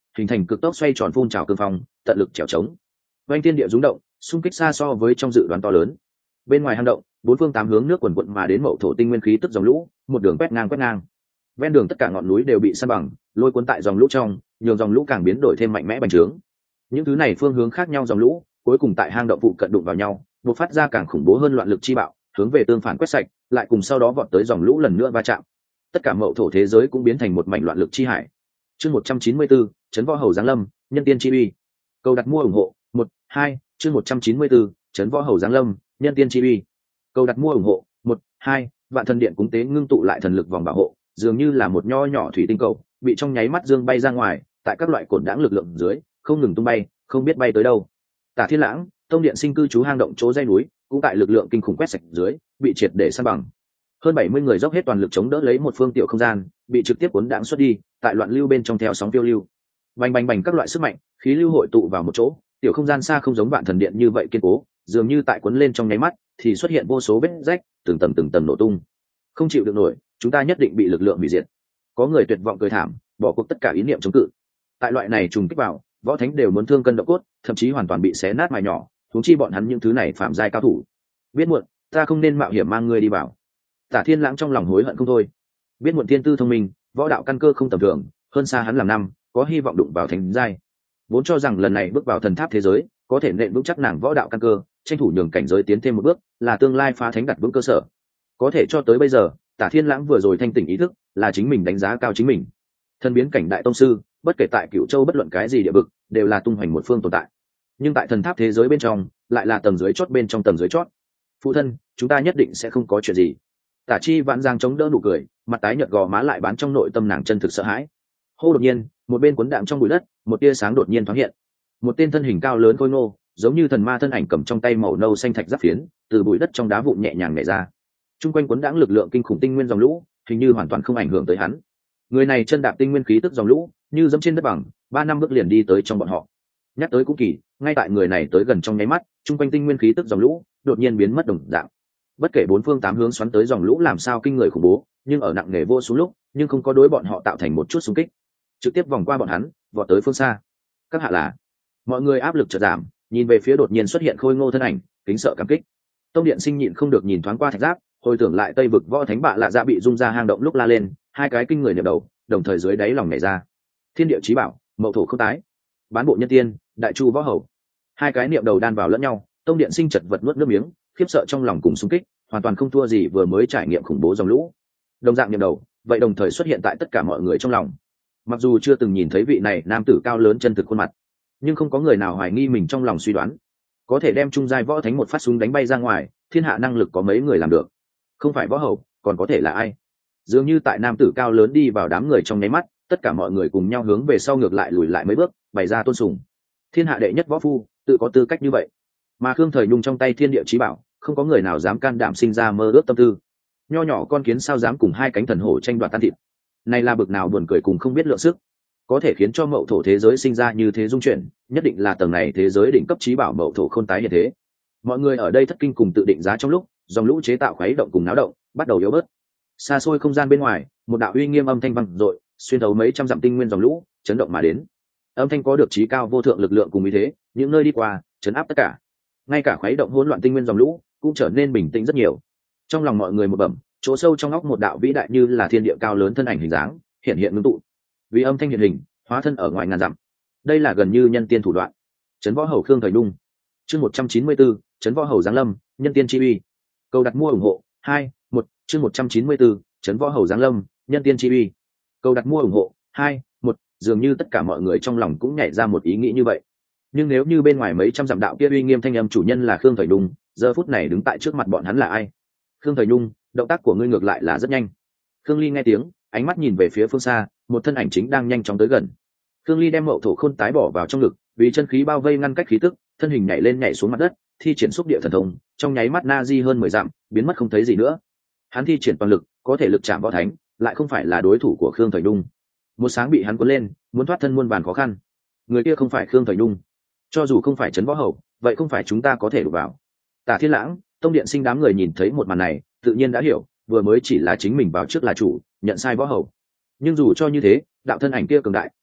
hình thành cực tốc xoay tròn phun trào cương phong, tận lực chèo chống. Oanh thiên địa rung động, xung kích xa so với trong dự đoán to lớn. Bên ngoài hang động, bốn phương tám hướng nước quần quận mà đến mậu thổ tinh nguyên khí tức dòng lũ, một đường quét ngang quét ngang. Ven đường tất cả ngọn núi đều bị san bằng, lôi cuốn tại dòng lũ trong, nhường dòng lũ càng biến đổi thêm mạnh mẽ bành trướng. Những thứ này phương hướng khác nhau dòng lũ, cuối cùng tại hang động phụ cận đụng vào nhau, bộc phát ra càng khủng bố hơn loạn lực chi bạo, hướng về tương phản quét sạch, lại cùng sau đó vọt tới dòng lũ lần nữa va chạm. Tất cả mậu thổ thế giới cũng biến thành một mảnh loạn lực chi hải. Chương một trăm chín mươi bốn, trấn võ hầu giáng lâm, nhân tiên chi uy. Câu đặt mua ủng hộ, một, hai, chương một trăm chín mươi bốn, trấn võ hầu giáng lâm, nhân tiên chi uy. Câu đặt mua ủng hộ, một, hai, vạn thần điện cúng tế ngưng tụ lại thần lực vòng bảo hộ, dường như là một nho nhỏ thủy tinh cầu, bị trong nháy mắt dương bay ra ngoài, tại các loại cột đãng lực lượng dưới, không ngừng tung bay, không biết bay tới đâu. Tả Thiên Lãng, tông điện sinh cư trú hang động chỗ dây núi, cũng tại lực lượng kinh khủng quét sạch dưới, bị triệt để san bằng. Hơn bảy mươi người dốc hết toàn lực chống đỡ lấy một phương tiểu không gian, bị trực tiếp cuốn đãng xuất đi, tại loạn lưu bên trong theo sóng phiêu lưu. Bành bành bành các loại sức mạnh, khí lưu hội tụ vào một chỗ, tiểu không gian xa không giống vạn thần điện như vậy kiên cố, dường như tại cuốn lên trong nháy mắt, thì xuất hiện vô số vết rách, từng tầng từng tầng nổ tung. Không chịu được nổi, chúng ta nhất định bị lực lượng hủy diệt. Có người tuyệt vọng cười thảm, bỏ cuộc tất cả ý niệm chống cự. Tại loại này trùng kích vào, võ thánh đều muốn thương cân động cốt, thậm chí hoàn toàn bị xé nát mài nhỏ, huống chi bọn hắn những thứ này phạm giai cao thủ. Biết muộn, ta không nên mạo hiểm mang ngươi đi vào. Tả Thiên Lãng trong lòng hối hận không thôi. Biết muộn thiên tư thông minh, võ đạo căn cơ không tầm thường, hơn xa hắn làm năm, có hy vọng đụng vào thánh giai. Vốn cho rằng lần này bước vào thần tháp thế giới, có thể nện vững chắc nàng võ đạo căn cơ, tranh thủ nhường cảnh giới tiến thêm một bước, là tương lai phá thánh đặt vững cơ sở. Có thể cho tới bây giờ, Tả Thiên Lãng vừa rồi thanh tỉnh ý thức, là chính mình đánh giá cao chính mình. Thân biến cảnh đại tông sư, bất kể tại Cửu Châu bất luận cái gì địa vực, đều là tung hoành một phương tồn tại. Nhưng tại thần tháp thế giới bên trong, lại là tầng dưới chót bên trong tầng dưới chót. Phụ thân, chúng ta nhất định sẽ không có chuyện gì. Tả Chi Vãn Giang chống đỡ nụ cười, mặt tái nhợt gò má lại bán trong nội tâm nàng chân thực sợ hãi. Hô đột nhiên, một bên cuốn đạm trong bụi đất, một tia sáng đột nhiên thoáng hiện. Một tên thân hình cao lớn khôi ngô, giống như thần ma thân ảnh cầm trong tay màu nâu xanh thạch giáp phiến, từ bụi đất trong đá vụn nhẹ nhàng nhảy ra. Trung quanh cuốn đãng lực lượng kinh khủng tinh nguyên dòng lũ, hình như hoàn toàn không ảnh hưởng tới hắn. Người này chân đạp tinh nguyên khí tức dòng lũ, như dẫm trên đất bằng, ba năm bước liền đi tới trong bọn họ. Nhắc tới cũng kỳ, ngay tại người này tới gần trong nháy mắt, trung quanh tinh nguyên khí tức dòng lũ đột nhiên biến mất đồng dạng. Bất kể bốn phương tám hướng xoắn tới dòng lũ làm sao kinh người khủng bố, nhưng ở nặng nề vô xuống lúc, nhưng không có đối bọn họ tạo thành một chút xung kích, trực tiếp vòng qua bọn hắn, vọt tới phương xa. Các hạ là, mọi người áp lực chợt giảm, nhìn về phía đột nhiên xuất hiện khôi ngô thân ảnh, kính sợ cảm kích. Tông điện sinh nhịn không được nhìn thoáng qua thạch giáp, hồi tưởng lại tây vực võ thánh bạ lạ dạ bị rung ra hang động lúc la lên, hai cái kinh người niệm đầu, đồng thời dưới đáy lòng nhảy ra. Thiên địa chí bảo, mậu thổ không tái, bán bộ nhân tiên, đại chu võ hầu. Hai cái niệm đầu đan vào lẫn nhau, tông điện sinh chật vật nuốt nước miếng, khiếp sợ trong lòng cùng xung kích, hoàn toàn không thua gì vừa mới trải nghiệm khủng bố dòng lũ. Đồng dạng niệm đầu, vậy đồng thời xuất hiện tại tất cả mọi người trong lòng. Mặc dù chưa từng nhìn thấy vị này nam tử cao lớn chân thực khuôn mặt, nhưng không có người nào hoài nghi mình trong lòng suy đoán, có thể đem trung giai võ thánh một phát súng đánh bay ra ngoài, thiên hạ năng lực có mấy người làm được. Không phải võ hầu, còn có thể là ai? Dường như tại nam tử cao lớn đi vào đám người trong nháy mắt, tất cả mọi người cùng nhau hướng về sau ngược lại lùi lại mấy bước, bày ra tôn sùng. Thiên hạ đệ nhất võ phu, tự có tư cách như vậy. Mà Khương Thời Nhung trong tay thiên địa chí bảo, không có người nào dám can đảm sinh ra mơ ước tâm tư. Nho nhỏ con kiến sao dám cùng hai cánh thần hổ tranh đoạt tan thịt? Này là bực nào buồn cười cùng không biết lượng sức. Có thể khiến cho mậu thổ thế giới sinh ra như thế dung chuyển, nhất định là tầng này thế giới đỉnh cấp chí bảo mậu thổ khôn tái như thế. Mọi người ở đây thất kinh cùng tự định giá trong lúc, dòng lũ chế tạo khuấy động cùng náo động, bắt đầu yếu bớt. Xa xôi không gian bên ngoài, một đạo uy nghiêm âm thanh vang dội, xuyên thấu mấy trăm dặm tinh nguyên dòng lũ, chấn động mà đến. Âm thanh có được chí cao vô thượng lực lượng cùng ý thế, những nơi đi qua, chấn áp tất cả. Ngay cả khuấy động hỗn loạn tinh nguyên dòng lũ, cũng trở nên bình tĩnh rất nhiều. Trong lòng mọi người một bẩm, chỗ sâu trong óc một đạo vĩ đại như là thiên địa cao lớn thân ảnh hình dáng, hiện hiện ngưng tụ. Vì âm thanh hiện hình, hóa thân ở ngoài ngàn dặm. Đây là gần như nhân tiên thủ đoạn. Trấn võ hầu Khương Thời Nhung. Chương một trăm chín mươi bốn, Trấn võ hầu giáng lâm, nhân tiên chi uy. Câu đặt mua ủng hộ, hai, một, chương một trăm chín mươi bốn, Trấn võ hầu giáng lâm, nhân tiên chi uy. Câu đặt mua ủng hộ, hai, một, dường như tất cả mọi người trong lòng cũng nhảy ra một ý nghĩ như vậy. Nhưng nếu như bên ngoài mấy trăm dặm đạo kia uy nghiêm thanh âm chủ nhân là Khương Thời Nhung, giờ phút này đứng tại trước mặt bọn hắn là ai? Khương Thời Nhung, động tác của ngươi ngược lại là rất nhanh. Khương Ly nghe tiếng, ánh mắt nhìn về phía phương xa, một thân ảnh chính đang nhanh chóng tới gần. Khương Ly đem mậu thổ khôn tái bỏ vào trong ngực, vì chân khí bao vây ngăn cách khí tức, thân hình nhảy lên nhảy xuống mặt đất, thi triển xúc địa thần thông, trong nháy mắt na di hơn mười dặm, biến mất không thấy gì nữa. Hắn thi triển toàn lực, có thể lực chạm võ thánh, lại không phải là đối thủ của Khương Thời Nhung. Một sáng bị hắn cuốn lên, muốn thoát thân muôn vàn khó khăn. Người kia không phải Khương Thời Nhung, cho dù không phải trấn võ hầu, vậy không phải chúng ta có thể đụng vào. Tả Thiên Lãng, tông điện sinh đám người nhìn thấy một màn này, tự nhiên đã hiểu, vừa mới chỉ là chính mình vào trước là chủ, nhận sai võ hầu. Nhưng dù cho như thế, đạo thân ảnh kia cường đại,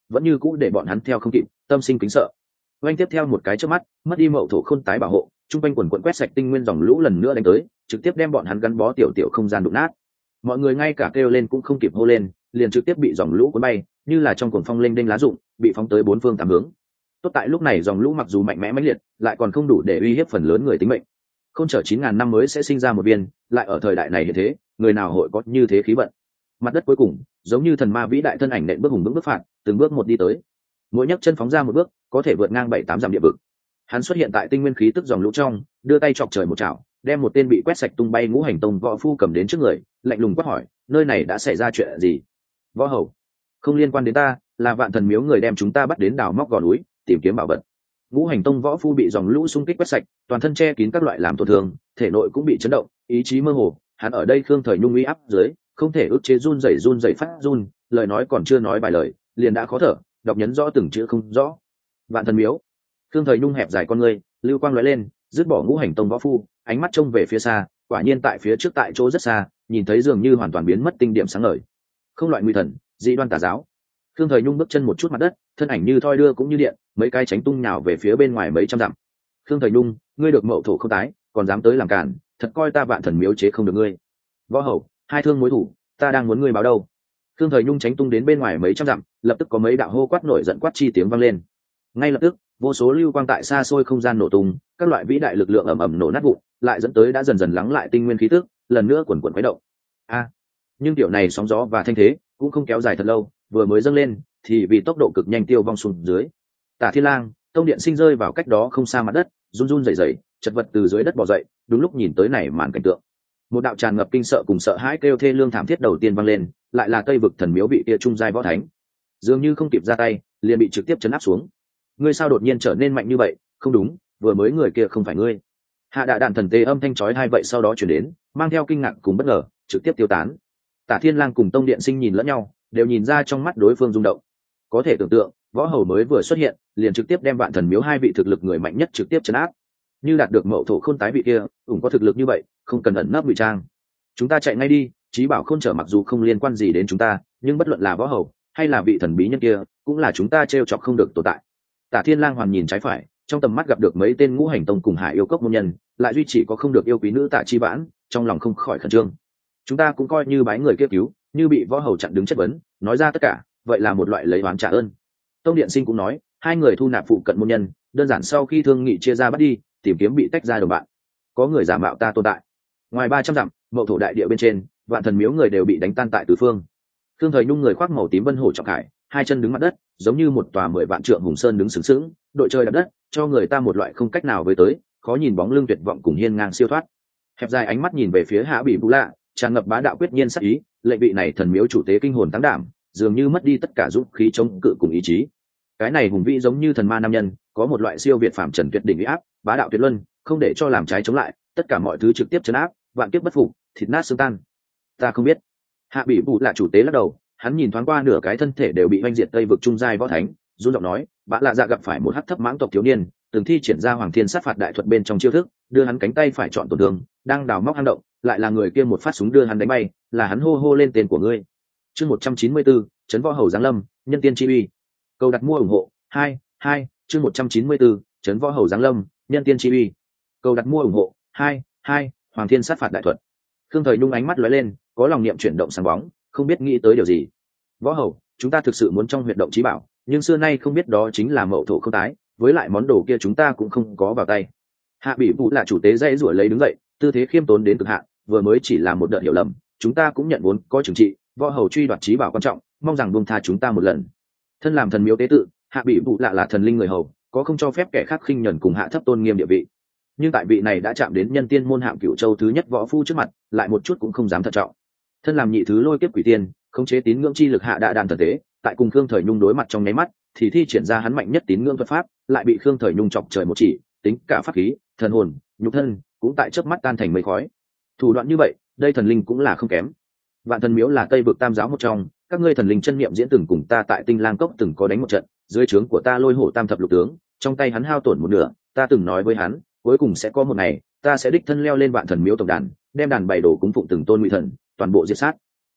vẫn như cũ để bọn hắn theo không kịp, tâm sinh kính sợ. Oanh tiếp theo một cái trước mắt, mất đi mậu thổ khôn tái bảo hộ, trung quanh quần quần quét sạch tinh nguyên dòng lũ lần nữa đánh tới, trực tiếp đem bọn hắn gắn bó tiểu tiểu không gian đụng nát. Mọi người ngay cả kêu lên cũng không kịp hô lên, liền trực tiếp bị dòng lũ cuốn bay, như là trong cuồng phong lênh đênh lá rụng, bị phóng tới bốn phương tám hướng. Tốt tại lúc này dòng lũ mặc dù mạnh mẽ mãnh liệt, lại còn không đủ để uy hiếp phần lớn người tính mệnh. Không chờ chín ngàn năm mới sẽ sinh ra một viên, lại ở thời đại này như thế, người nào hội có như thế khí vận. Mặt đất cuối cùng, giống như thần ma vĩ đại thân ảnh nện bước hùng vững bước phạt, từng bước một đi tới. Mỗi nhấc chân phóng ra một bước, có thể vượt ngang bảy tám dặm địa vực. Hắn xuất hiện tại tinh nguyên khí tức dòng lũ trong, đưa tay chọc trời một chảo, đem một tên bị quét sạch tung bay ngũ hành tông võ phu cầm đến trước người, lạnh lùng quát hỏi, nơi này đã xảy ra chuyện gì? Võ hầu, không liên quan đến ta, là Vạn Thần Miếu người đem chúng ta bắt đến đào móc gò núi, tìm kiếm bảo vật. Ngũ hành tông võ phu bị dòng lũ xung kích quét sạch, toàn thân che kín các loại làm tổn thương, thể nội cũng bị chấn động, ý chí mơ hồ. Hắn ở đây Khương Thời Nhung uy áp dưới, không thể ức chế run rẩy run rẩy phát run, lời nói còn chưa nói vài lời, liền đã khó thở, đọc nhấn rõ từng chữ không rõ. Vạn Thần Miếu. Khương Thời Nhung hẹp dài con ngươi, lưu quang lóe lên, dứt bỏ ngũ hành tông võ phu, ánh mắt trông về phía xa, quả nhiên tại phía trước tại chỗ rất xa, nhìn thấy dường như hoàn toàn biến mất tinh điểm sáng ngời. Không loại nguy thần, dị đoan tà giáo. Khương Thời Nhung bước chân một chút mặt đất, thân ảnh như thoi đưa cũng như điện, mấy cái tránh tung nhào về phía bên ngoài mấy trăm dặm. Khương Thời Nhung, ngươi được mậu thổ không tái, còn dám tới làm cản, thật coi ta Vạn Thần Miếu chế không được ngươi. Võ hầu, hai thương mối thủ, ta đang muốn ngươi báo đâu. Khương Thời Nhung tránh tung đến bên ngoài mấy trăm dặm, lập tức có mấy đạo hô quát nổi giận quát chi tiếng vang lên. Ngay lập tức, vô số lưu quang tại xa xôi không gian nổ tung, các loại vĩ đại lực lượng ầm ầm nổ nát vụn, lại dẫn tới đã dần dần lắng lại tinh nguyên khí tức, lần nữa quần quần khuấy động. A, nhưng tiểu này sóng gió và thanh thế cũng không kéo dài thật lâu, vừa mới dâng lên thì vì tốc độ cực nhanh tiêu vong xuống dưới. Tả Thiên Lang, Tông Điện Sinh rơi vào cách đó không xa mặt đất, run run rẩy rẩy, chật vật từ dưới đất bò dậy, đúng lúc nhìn tới này màn cảnh tượng. Một đạo tràn ngập kinh sợ cùng sợ hãi kêu thê lương thảm thiết đầu tiên vang lên, lại là Tây vực thần miếu bị kia trung giai võ thánh, dường như không kịp ra tay, liền bị trực tiếp chấn áp xuống. Ngươi sao đột nhiên trở nên mạnh như vậy? Không đúng, vừa mới người kia không phải ngươi. Hạ Đạ Đạn thần tê âm thanh chói tai vậy sau đó truyền đến, mang theo kinh ngạc cùng bất ngờ, trực tiếp tiêu tán. Tả Thiên Lang cùng Tông Điện Sinh nhìn lẫn nhau, đều nhìn ra trong mắt đối phương rung động. Có thể tưởng tượng, võ hầu mới vừa xuất hiện, liền trực tiếp đem Vạn Thần Miếu hai vị thực lực người mạnh nhất trực tiếp trấn áp. Như đạt được mậu thổ khôn tái vị kia, ủng có thực lực như vậy, không cần ẩn nấp ngụy trang. Chúng ta chạy ngay đi, Chí Bảo Khôn trở mặc dù không liên quan gì đến chúng ta, nhưng bất luận là võ hầu hay là vị thần bí nhân kia, cũng là chúng ta trêu chọc không được tồn tại. Tả Thiên Lang hoàn nhìn trái phải, trong tầm mắt gặp được mấy tên ngũ hành tông cùng Hải yêu cốc môn nhân, lại duy chỉ có không được yêu quý nữ Tạ Chi Vãn, trong lòng không khỏi khẩn trương. Chúng ta cũng coi như bái người kia cứu, như bị võ hầu chặn đứng chất vấn, nói ra tất cả, vậy là một loại lấy oán trả ơn. Tông Điện Sinh cũng nói, hai người thu nạp phụ cận môn nhân, đơn giản sau khi thương nghị chia ra bắt đi, tìm kiếm bị tách ra đồng bạn. Có người giả mạo ta tồn tại. Ngoài ba trăm dặm, mậu thổ đại địa bên trên, Vạn Thần Miếu người đều bị đánh tan tại tứ phương. Khương Thời Nhung người khoác màu tím vân hổ trọng khải, hai chân đứng mặt đất, giống như một tòa mười vạn trượng hùng sơn đứng sừng sững, đội trời đạp đất, cho người ta một loại không cách nào với tới, khó nhìn bóng lưng tuyệt vọng cùng hiên ngang siêu thoát. Hẹp dài ánh mắt nhìn về phía Hạ Bỉ Vũ Lạ, tràn ngập bá đạo quyết nhiên sắc ý, lệnh vị này thần miếu chủ tế kinh hồn tăng đảm, dường như mất đi tất cả dũng khí chống cự cùng ý chí. Cái này hùng vĩ giống như thần ma nam nhân, có một loại siêu việt phàm trần tuyệt đỉnh uy áp, bá đạo tuyệt luân, không để cho làm trái chống lại, tất cả mọi thứ trực tiếp chấn áp, vạn kiếp bất phục, thịt nát xương tan. Ta không biết. Hạ Bỉ Vũ Lạ chủ tế lắc đầu, hắn nhìn thoáng qua nửa cái thân thể đều bị oanh diệt Tây vực trung giai võ thánh, run giọng nói, bạ lạ dạ gặp phải một hắc thấp mãng tộc thiếu niên, từng thi triển ra Hoàng Thiên sát phạt đại thuật bên trong chiêu thức, đưa hắn cánh tay phải chọn tổn thương, đang đào móc hang động, lại là người kia một phát súng đưa hắn đánh bay, là hắn hô hô lên tên của ngươi. Chương một trăm chín mươi bốn, trấn võ hầu giáng lâm, nhân tiên chi uy. Câu đặt mua ủng hộ, hai, hai, chương một trăm chín mươi bốn, trấn võ hầu giáng lâm, nhân tiên chi uy. Câu đặt mua ủng hộ, hai, hai, Hoàng Thiên sát phạt đại thuật. Khương Thời Nhung ánh mắt lóe lên, có lòng niệm chuyển động sáng bóng, không biết nghĩ tới điều gì. Võ hầu, chúng ta thực sự muốn trong huyệt động trí bảo, nhưng xưa nay không biết đó chính là mậu thổ không tái, với lại món đồ kia chúng ta cũng không có vào tay. Hạ Bỉ Vũ là chủ tế dây rủi lấy đứng dậy, tư thế khiêm tốn đến cực hạn, vừa mới chỉ là một đợt hiểu lầm, chúng ta cũng nhận vốn có trừng trị, võ hầu truy đoạt trí bảo quan trọng, mong rằng buông tha chúng ta một lần. Thân làm thần miếu tế tự, Hạ Bỉ Vũ lạ là thần linh người hầu, có không cho phép kẻ khác khinh nhẫn cùng hạ thấp tôn nghiêm địa vị. Nhưng tại vị này đã chạm đến nhân tiên môn hạng cửu châu thứ nhất võ phu trước mặt, lại một chút cũng không dám thận trọng. Thân làm nhị thứ lôi kiếp quỷ tiên, khống chế tín ngưỡng chi lực Hạ Đạ Đàn thần tế, tại cùng Khương Thời Nhung đối mặt trong nháy mắt, thì thi triển ra hắn mạnh nhất tín ngưỡng thuật pháp, lại bị Khương Thời Nhung chọc trời một chỉ, tính cả pháp khí, thần hồn, nhục thân cũng tại chớp mắt tan thành mây khói. Thủ đoạn như vậy, đây thần linh cũng là không kém. Vạn Thần Miếu là Tây vực tam giáo một trong, các ngươi thần linh chân niệm diễn từng cùng ta tại Tinh Lang Cốc từng có đánh một trận, dưới trướng của ta lôi hổ tam thập lục tướng, trong tay hắn hao tổn một nửa, ta từng nói với hắn, cuối cùng sẽ có một ngày, ta sẽ đích thân leo lên Vạn Thần Miếu tổng đàn, đem đàn bày đồ cúng phụng từng tôn ngụy thần, toàn bộ diệt sát.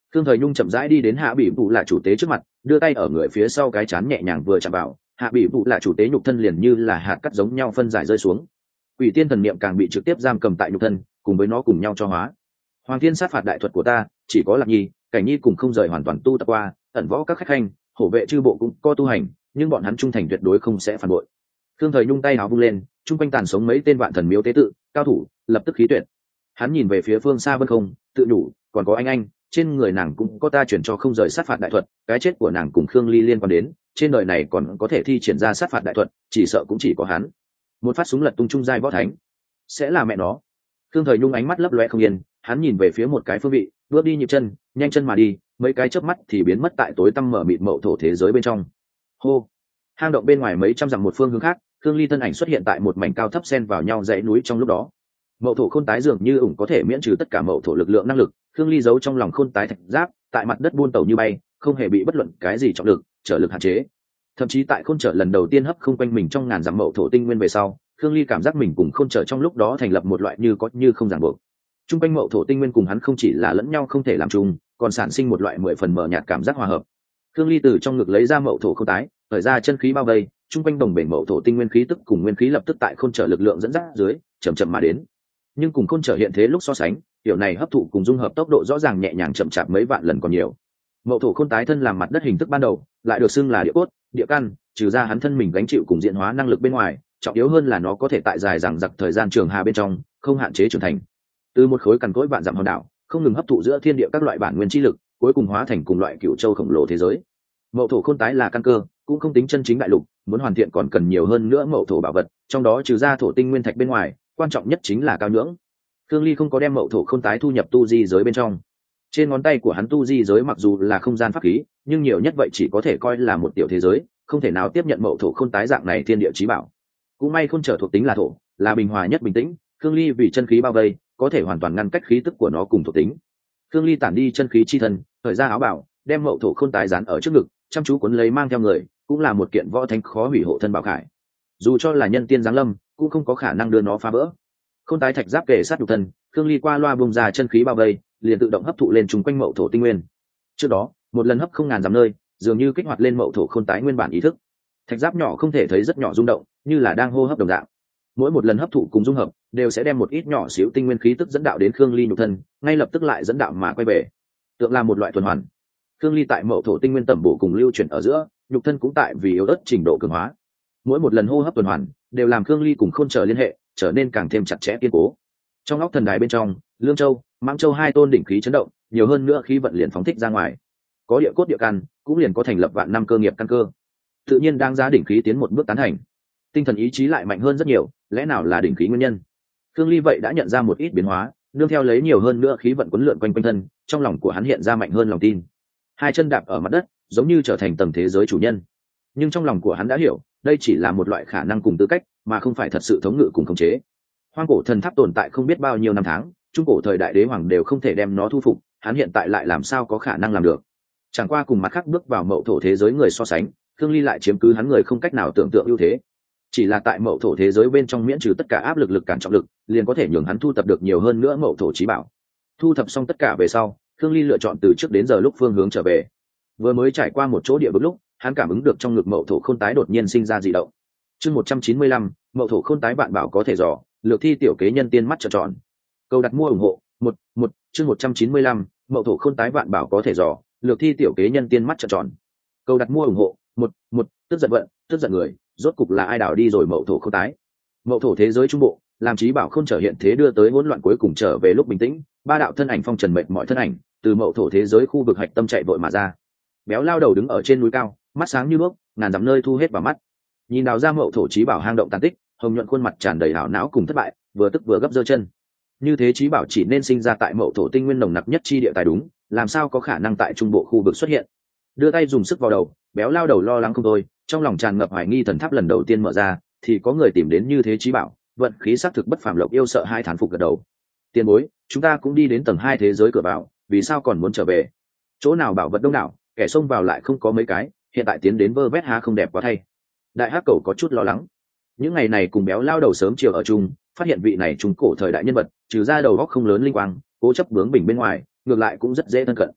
Thương Thời Nhung chậm rãi đi đến Hạ Bỉ Vụ là chủ tế trước mặt, đưa tay ở người phía sau cái chán nhẹ nhàng vừa chạm vào, Hạ Bỉ Vụ là chủ tế nhục thân liền như là hạt cắt giống nhau phân giải rơi xuống. Quỷ tiên thần niệm càng bị trực tiếp giam cầm tại nhục thân, cùng với nó cùng nhau cho hóa. Hoàng Thiên sát phạt đại thuật của ta, chỉ có Lạc Nhi, Cảnh Nhi cùng không rời hoàn toàn tu tập qua, ẩn võ các khách khanh, hổ vệ chư bộ cũng có tu hành, nhưng bọn hắn trung thành tuyệt đối không sẽ phản bội. Thương Thời Nhung tay áo vung lên, trung quanh tàn sống mấy tên vạn thần miếu tế tự, cao thủ, lập tức khí tuyệt. Hắn nhìn về phía phương xa vân không, tự nhủ, còn có anh anh, trên người nàng cũng có ta chuyển cho không rời sát phạt đại thuật, cái chết của nàng cùng Khương Ly liên quan đến, trên đời này còn có thể thi triển ra sát phạt đại thuật, chỉ sợ cũng chỉ có hắn. Một phát súng lật tung trung giai võ thánh, sẽ là mẹ nó. Thương Thời Nhung ánh mắt lấp loe không yên, hắn nhìn về phía một cái phương vị, bước đi nhịp chân, nhanh chân mà đi, mấy cái chớp mắt thì biến mất tại tối tăm mở mịt mậu thổ thế giới bên trong. Hô. Hang động bên ngoài mấy trăm dặm một phương hướng khác, Khương Ly thân ảnh xuất hiện tại một mảnh cao thấp xen vào nhau dãy núi trong lúc đó. Mậu thổ khôn tái dường như ủng có thể miễn trừ tất cả mậu thổ lực lượng năng lực, Khương Ly giấu trong lòng khôn tái thạch giáp, tại mặt đất buôn tàu như bay, không hề bị bất luận cái gì trọng lực, trở lực hạn chế. Thậm chí tại khôn trở lần đầu tiên hấp không quanh mình trong ngàn dặm mậu thổ tinh nguyên về sau, Khương Ly cảm giác mình cùng khôn trở trong lúc đó thành lập một loại như có như không ràng buộc. Trung quanh mậu thổ tinh nguyên cùng hắn không chỉ là lẫn nhau không thể làm chung, còn sản sinh một loại mười phần mờ nhạt cảm giác hòa hợp. Khương Ly từ trong ngực lấy ra mậu thổ khôn tái, thời ra chân khí bao vây, trung quanh đồng bể mậu thổ tinh nguyên khí tức cùng nguyên khí lập tức tại khôn trở lực lượng dẫn dắt dưới, chậm chậm mà đến. Nhưng cùng khôn trở hiện thế lúc so sánh, kiểu này hấp thụ cùng dung hợp tốc độ rõ ràng nhẹ nhàng chậm chạp mấy vạn lần còn nhiều. Mậu thổ khôn tái thân làm mặt đất hình thức ban đầu, lại được xưng là địa cốt, địa căn, trừ ra hắn thân mình gánh chịu cùng diễn hóa năng lực bên ngoài, trọng yếu hơn là nó có thể tại dài dằng dặc thời gian trường hà bên trong, không hạn chế trưởng thành. Từ một khối cằn cỗi vạn dặm hòn đảo, không ngừng hấp thụ giữa thiên địa các loại bản nguyên chi lực, cuối cùng hóa thành cùng loại cựu châu khổng lồ thế giới. Mậu thổ khôn tái là căn cơ, cũng không tính chân chính đại lục, muốn hoàn thiện còn cần nhiều hơn nữa mậu thổ bảo vật, trong đó trừ ra thổ tinh nguyên thạch bên ngoài, quan trọng nhất chính là cao nhưỡng. Khương Ly không có đem mậu thổ khôn tái thu nhập tu di giới bên trong. Trên ngón tay của hắn tu di giới mặc dù là không gian pháp khí, nhưng nhiều nhất vậy chỉ có thể coi là một tiểu thế giới, không thể nào tiếp nhận mậu thổ khôn tái dạng này thiên địa chí bảo. Cũng may khôn trở thuộc tính là thổ, là bình hòa nhất bình tĩnh, Khương Ly vì chân khí bao vây, có thể hoàn toàn ngăn cách khí tức của nó cùng thuộc tính. Khương Ly tản đi chân khí chi thân, thời ra áo bảo, đem mậu thổ khôn tái dán ở trước ngực, chăm chú cuốn lấy mang theo người, cũng là một kiện võ thánh khó hủy hộ thân bảo khải. Dù cho là nhân tiên giáng lâm, cũng không có khả năng đưa nó phá vỡ. Khôn tái thạch giáp kề sát nhục thân, Khương Ly qua loa bung ra chân khí bao vây, liền tự động hấp thụ lên chung quanh mậu thổ tinh nguyên. Trước đó, một lần hấp không ngàn dặm nơi, dường như kích hoạt lên mậu thổ khôn tái nguyên bản ý thức. Thạch giáp nhỏ không thể thấy rất nhỏ rung động, như là đang hô hấp đồng dạng. Mỗi một lần hấp thụ cùng dung hợp, đều sẽ đem một ít nhỏ xíu tinh nguyên khí tức dẫn đạo đến Khương Ly nhục thân, ngay lập tức lại dẫn đạo mà quay về. Tượng là một loại tuần hoàn. Khương Ly tại mậu thổ tinh nguyên tẩm bổ cùng lưu chuyển ở giữa, nhục thân cũng tại vì yếu ớt trình độ cường hóa. Mỗi một lần hô hấp tuần hoàn, đều làm Khương Ly cùng khôn trở liên hệ, trở nên càng thêm chặt chẽ kiên cố. Trong óc thần đài bên trong, Lương Châu, Mãng Châu hai tôn đỉnh khí chấn động, nhiều hơn nữa khí vận liền phóng thích ra ngoài. Có địa cốt địa căn, cũng liền có thành lập vạn năm cơ nghiệp căn cơ. Tự nhiên đang giá đỉnh khí tiến một bước tán thành. Tinh thần ý chí lại mạnh hơn rất nhiều, lẽ nào là đỉnh khí nguyên nhân? Khương Ly vậy đã nhận ra một ít biến hóa, nương theo lấy nhiều hơn nữa khí vận quấn lượn quanh quanh thân, trong lòng của hắn hiện ra mạnh hơn lòng tin. Hai chân đạp ở mặt đất, giống như trở thành tầng thế giới chủ nhân. Nhưng trong lòng của hắn đã hiểu, đây chỉ là một loại khả năng cùng tư cách, mà không phải thật sự thống ngự cùng khống chế. Hoang cổ thần tháp tồn tại không biết bao nhiêu năm tháng, trung cổ thời đại đế hoàng đều không thể đem nó thu phục, hắn hiện tại lại làm sao có khả năng làm được? Chẳng qua cùng mặt khác bước vào mậu thổ thế giới người so sánh, Khương Ly lại chiếm cứ hắn người không cách nào tưởng tượng ưu thế. Chỉ là tại mậu thổ thế giới bên trong miễn trừ tất cả áp lực lực cản trọng lực, liền có thể nhường hắn thu thập được nhiều hơn nữa mậu thổ chí bảo. Thu thập xong tất cả về sau, Khương Ly lựa chọn từ trước đến giờ lúc phương hướng trở về. Vừa mới trải qua một chỗ địa vực lúc, hắn cảm ứng được trong ngực mậu thổ khôn tái đột nhiên sinh ra dị động. Chương một trăm chín mươi lăm, mậu thổ khôn tái bạn bảo có thể dò, lược thi tiểu kế nhân tiên mắt trợn tròn. Câu đặt mua ủng hộ, một, một, chương một trăm chín mươi lăm, mậu thổ khôn tái bạn bảo có thể dò, lược thi tiểu kế nhân tiên mắt trợn tròn. Câu đặt mua ủng hộ, một, một, tức giận vận, tức giận người, rốt cục là ai đảo đi rồi mậu thổ khôn tái. Mậu thổ thế giới trung bộ, làm chí bảo không trở hiện thế đưa tới hỗn loạn cuối cùng trở về lúc bình tĩnh, ba đạo thân ảnh phong trần mệt mọi thân ảnh, từ mậu thổ thế giới khu vực hạch tâm chạy vội mà ra. Béo lao đầu đứng ở trên núi cao, mắt sáng như đuốc, ngàn dặm nơi thu hết vào mắt. Nhìn đào ra mậu thổ chí bảo hang động tàn tích, hồng nhuận khuôn mặt tràn đầy hảo não cùng thất bại, vừa tức vừa gấp giơ chân. Như thế chí bảo chỉ nên sinh ra tại mậu thổ tinh nguyên nồng nặc nhất chi địa tài đúng, làm sao có khả năng tại trung bộ khu vực xuất hiện? Đưa tay dùng sức vào đầu, béo lao đầu lo lắng không thôi, trong lòng tràn ngập hoài nghi thần tháp lần đầu tiên mở ra, thì có người tìm đến như thế chí bảo, vận khí xác thực bất phàm lộc yêu sợ hai thán phục gật đầu. Tiền bối, chúng ta cũng đi đến tầng hai thế giới cửa vào, vì sao còn muốn trở về? Chỗ nào bảo vật đông đảo, kẻ xông vào lại không có mấy cái, hiện tại tiến đến vơ vét há không đẹp quá thay. Đại hắc cầu có chút lo lắng. Những ngày này cùng béo lao đầu sớm chiều ở chung, phát hiện vị này trung cổ thời đại nhân vật, trừ ra đầu góc không lớn linh quang, cố chấp bướng bỉnh bên ngoài, ngược lại cũng rất dễ thân cận.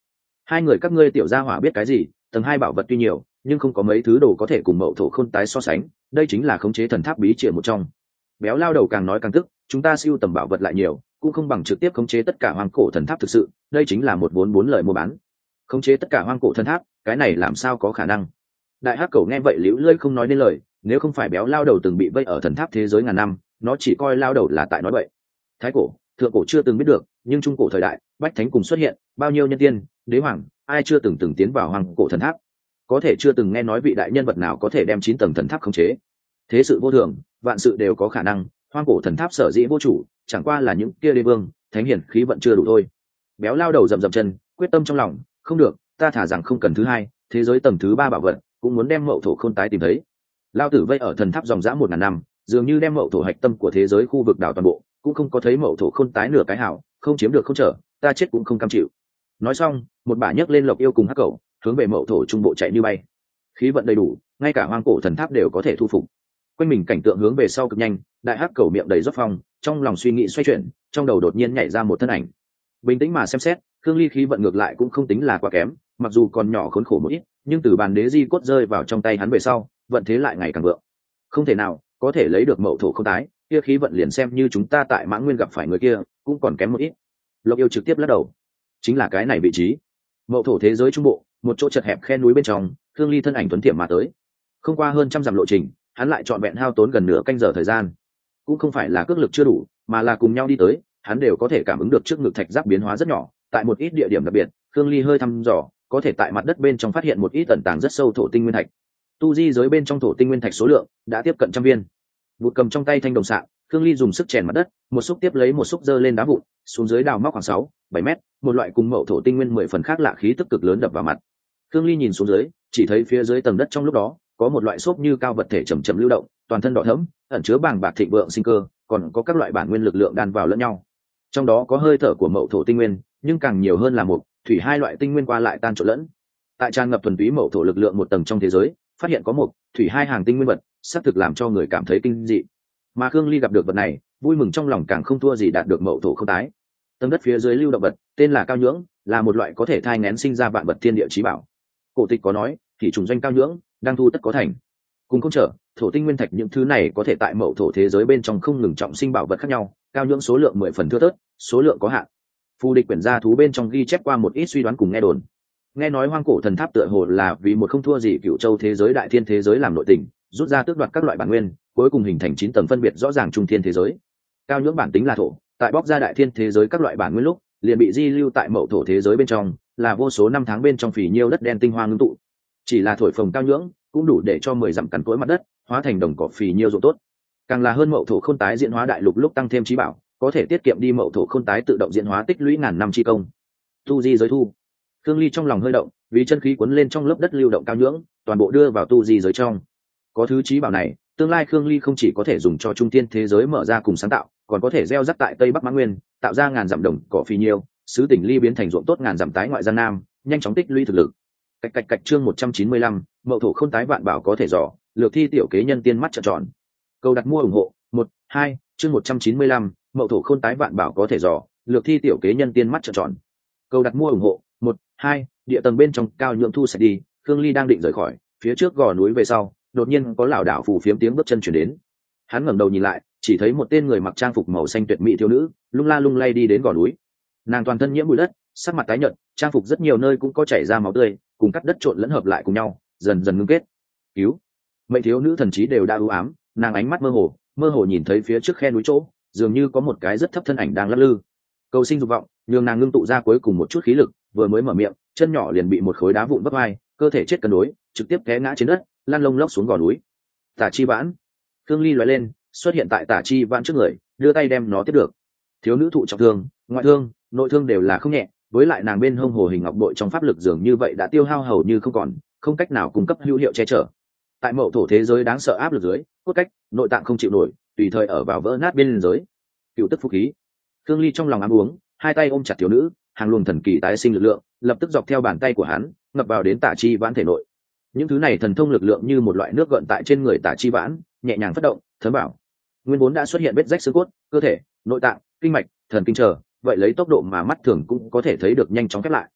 Hai người các ngươi tiểu gia hỏa biết cái gì? Tầng hai bảo vật tuy nhiều, nhưng không có mấy thứ đồ có thể cùng Mậu Thổ Khôn tái so sánh, đây chính là khống chế thần tháp bí triện một trong. Béo lao đầu càng nói càng tức, chúng ta siêu tầm bảo vật lại nhiều, cũng không bằng trực tiếp khống chế tất cả hoang cổ thần tháp thực sự, đây chính là một vốn bốn lời mua bán. Khống chế tất cả hoang cổ thần tháp, cái này làm sao có khả năng? Đại hắc cầu nghe vậy liễu lơi không nói nên lời, nếu không phải béo lao đầu từng bị vây ở thần tháp thế giới ngàn năm, nó chỉ coi lao đầu là tại nói bậy. Thái cổ, thượng cổ chưa từng biết được, nhưng trung cổ thời đại, bách thánh cùng xuất hiện, bao nhiêu nhân tiên, đế hoàng, ai chưa từng từng tiến vào hoang cổ thần tháp? Có thể chưa từng nghe nói vị đại nhân vật nào có thể đem chín tầng thần tháp khống chế. Thế sự vô thường, vạn sự đều có khả năng, hoang cổ thần tháp sở dĩ vô chủ, chẳng qua là những kia đế vương, thánh hiển khí vận chưa đủ thôi. Béo lao đầu rầm rầm chân, quyết tâm trong lòng, không được, ta thả rằng không cần thứ hai, thế giới tầng thứ ba bảo vật, cũng muốn đem Mậu Thổ Khôn tái tìm thấy. Lao tử vây ở thần tháp dòng dã một ngàn năm, dường như đem Mậu Thổ hạch tâm của thế giới khu vực đảo toàn bộ, cũng không có thấy Mậu Thổ Khôn tái nửa cái hảo, không chiếm được không trở, ta chết cũng không cam chịu. Nói xong, một bả nhấc lên Lộc Yêu cùng Hắc Cẩu, hướng về Mậu Thổ trung bộ chạy như bay. Khí vận đầy đủ, ngay cả hoang cổ thần tháp đều có thể thu phục. Quanh mình cảnh tượng hướng về sau cực nhanh, đại hắc Cẩu miệng đầy rót phong, trong lòng suy nghĩ xoay chuyển, trong đầu đột nhiên nhảy ra một thân ảnh. Bình tĩnh mà xem xét, Khương Ly khí vận ngược lại cũng không tính là quá kém, mặc dù còn nhỏ khốn khổ một ít, nhưng từ bàn đế di cốt rơi vào trong tay hắn về sau, vận thế lại ngày càng vượng. Không thể nào có thể lấy được Mậu Thổ Khôn tái, kia khí vận liền xem như chúng ta tại Mãng Nguyên gặp phải người kia, cũng còn kém một ít. Lộc Yêu trực tiếp lắc đầu. Chính là cái này vị trí. Mậu Thổ thế giới trung bộ, một chỗ chật hẹp khe núi bên trong, Khương Ly thân ảnh tuấn tiệm mà tới. Không qua hơn trăm dặm lộ trình, hắn lại chọn vẹn hao tốn gần nửa canh giờ thời gian. Cũng không phải là cước lực chưa đủ, mà là cùng nhau đi tới, hắn đều có thể cảm ứng được trước ngực thạch giáp biến hóa rất nhỏ, tại một ít địa điểm đặc biệt, Khương Ly hơi thăm dò, có thể tại mặt đất bên trong phát hiện một ít tẩn tàng rất sâu thổ tinh nguyên thạch. Tu di giới bên trong thổ tinh nguyên thạch số lượng đã tiếp cận trăm viên. Vụt cầm trong tay thanh đồng sạng, Khương Ly dùng sức chèn mặt đất, một xúc tiếp lấy một xúc dơ lên đá vụn, xuống dưới đào móc khoảng sáu, bảy mét, một loại cùng Mậu Thổ tinh nguyên mười phần khác lạ khí tức cực lớn đập vào mặt. Khương Ly nhìn xuống dưới, chỉ thấy phía dưới tầng đất trong lúc đó có một loại xốp như cao vật thể chậm chậm lưu động, toàn thân đỏ thẫm, ẩn chứa bàng bạc thịnh vượng sinh cơ, còn có các loại bản nguyên lực lượng đan vào lẫn nhau. Trong đó có hơi thở của Mậu Thổ tinh nguyên, nhưng càng nhiều hơn là một thủy hai loại tinh nguyên qua lại tan trộn lẫn. Tại tràn ngập thuần túy Mậu Thổ lực lượng một tầng trong thế giới, phát hiện có một thủy hai hàng tinh nguyên vật, xác thực làm cho người cảm thấy kinh dị. Mà Khương Ly gặp được vật này, vui mừng trong lòng càng không thua gì đạt được Mậu Thổ Khôn tái. Tầng đất phía dưới lưu động vật, tên là cao nhưỡng, là một loại có thể thai nghén sinh ra vạn vật thiên địa chí bảo. Cổ tịch có nói, thì trùng doanh cao nhưỡng, đang thu tất có thành. Cùng không trở, thổ tinh nguyên thạch những thứ này có thể tại Mậu Thổ thế giới bên trong không ngừng trọng sinh bảo vật khác nhau, cao nhưỡng số lượng mười phần thưa thớt, số lượng có hạn. Phù địch quyển gia thú bên trong ghi chép qua một ít suy đoán cùng nghe đồn. Nghe nói hoang cổ thần tháp tựa hồ là vì một không thua gì cựu châu thế giới đại thiên thế giới làm nội tình, rút ra tước đoạt các loại bản nguyên, cuối cùng hình thành chín tầng phân biệt rõ ràng trung thiên thế giới. Cao nhưỡng bản tính là thổ, tại bóc ra đại thiên thế giới các loại bản nguyên lúc, liền bị di lưu tại Mậu Thổ thế giới bên trong, là vô số năm tháng bên trong phì nhiêu đất đen tinh hoa ngưng tụ. Chỉ là thổi phồng cao nhưỡng, cũng đủ để cho mười dặm cằn cỗi mặt đất, hóa thành đồng cỏ phì nhiêu ruộng tốt. Càng là hơn Mậu Thổ Khôn tái diễn hóa đại lục lúc tăng thêm trí bảo, có thể tiết kiệm đi Mậu Thổ Khôn tái tự động diễn hóa tích lũy ngàn năm chi công. Tu di giới thu. Khương Ly trong lòng hơi động, vì chân khí cuốn lên trong lớp đất lưu động cao nhưỡng, toàn bộ đưa vào tu di giới trong. Có thứ trí bảo này, tương lai Khương Ly không chỉ có thể dùng cho trung tiên thế giới mở ra cùng sáng tạo, còn có thể gieo rắc tại Tây Bắc Mãng Nguyên, tạo ra ngàn dặm đồng cỏ phì nhiêu, xứ tỉnh Ly biến thành ruộng tốt ngàn dặm tái ngoại gian nam, nhanh chóng tích lũy thực lực. Cạch cạch cạch chương một trăm chín mươi lăm, Mậu Thổ Khôn tái vạn bảo có thể dò, lược thi tiểu kế nhân tiên mắt trợn tròn. Câu đặt mua ủng hộ, một, hai, chương một trăm chín mươi lăm, Mậu Thổ Khôn tái vạn bảo có thể dò, lược thi tiểu kế nhân tiên mắt trợn tròn. Câu đặt mua ủng hộ, một, hai, địa tầng bên trong cao nhượng thu sạch đi, Khương Ly đang định rời khỏi, phía trước gò núi về sau, đột nhiên có lảo đảo phù phiếm tiếng bước chân chuyển đến. Hắn ngẩng đầu nhìn lại, chỉ thấy một tên người mặc trang phục màu xanh tuyệt mỹ thiếu nữ, lung la lung lay đi đến gò núi. Nàng toàn thân nhiễm bụi đất, sắc mặt tái nhợt, trang phục rất nhiều nơi cũng có chảy ra máu tươi, cùng cắt đất trộn lẫn hợp lại cùng nhau, dần dần ngưng kết. Cứu! Mệnh thiếu nữ thần trí đều đã u ám, nàng ánh mắt mơ hồ, mơ hồ nhìn thấy phía trước khe núi chỗ, dường như có một cái rất thấp thân ảnh đang lắc lư. Cầu sinh dục vọng, nhường nàng ngưng tụ ra cuối cùng một chút khí lực, vừa mới mở miệng, chân nhỏ liền bị một khối đá vụn vấp vai, cơ thể chết cân đối, trực tiếp té ngã trên đất, lăn lông lốc xuống gò núi. Tả Chi Vãn. Khương Ly lóe lên, xuất hiện tại Tả Chi Vãn trước người, đưa tay đem nó tiếp được. Thiếu nữ thụ trọng thương, ngoại thương, nội thương đều là không nhẹ, với lại nàng bên hông hồ hình ngọc bội trong pháp lực dường như vậy đã tiêu hao hầu như không còn, không cách nào cung cấp hữu hiệu che chở. Tại Mậu Thổ thế giới đáng sợ áp lực dưới, cốt cách, nội tạng không chịu nổi, tùy thời ở vào vỡ nát bên giới. Cựu tức phúc khí. Khương Ly trong lòng ám uống, hai tay ôm chặt thiếu nữ, hàng luồng thần kỳ tái sinh lực lượng lập tức dọc theo bàn tay của hắn ngập vào đến Tả Chi Vãn thể nội. Những thứ này thần thông lực lượng như một loại nước gợn tại trên người Tả Chi Vãn, nhẹ nhàng phát động, thấm bảo. Nguyên vốn đã xuất hiện vết rách xương cốt, cơ thể, nội tạng, kinh mạch, thần kinh trở, vậy lấy tốc độ mà mắt thường cũng có thể thấy được nhanh chóng khép lại.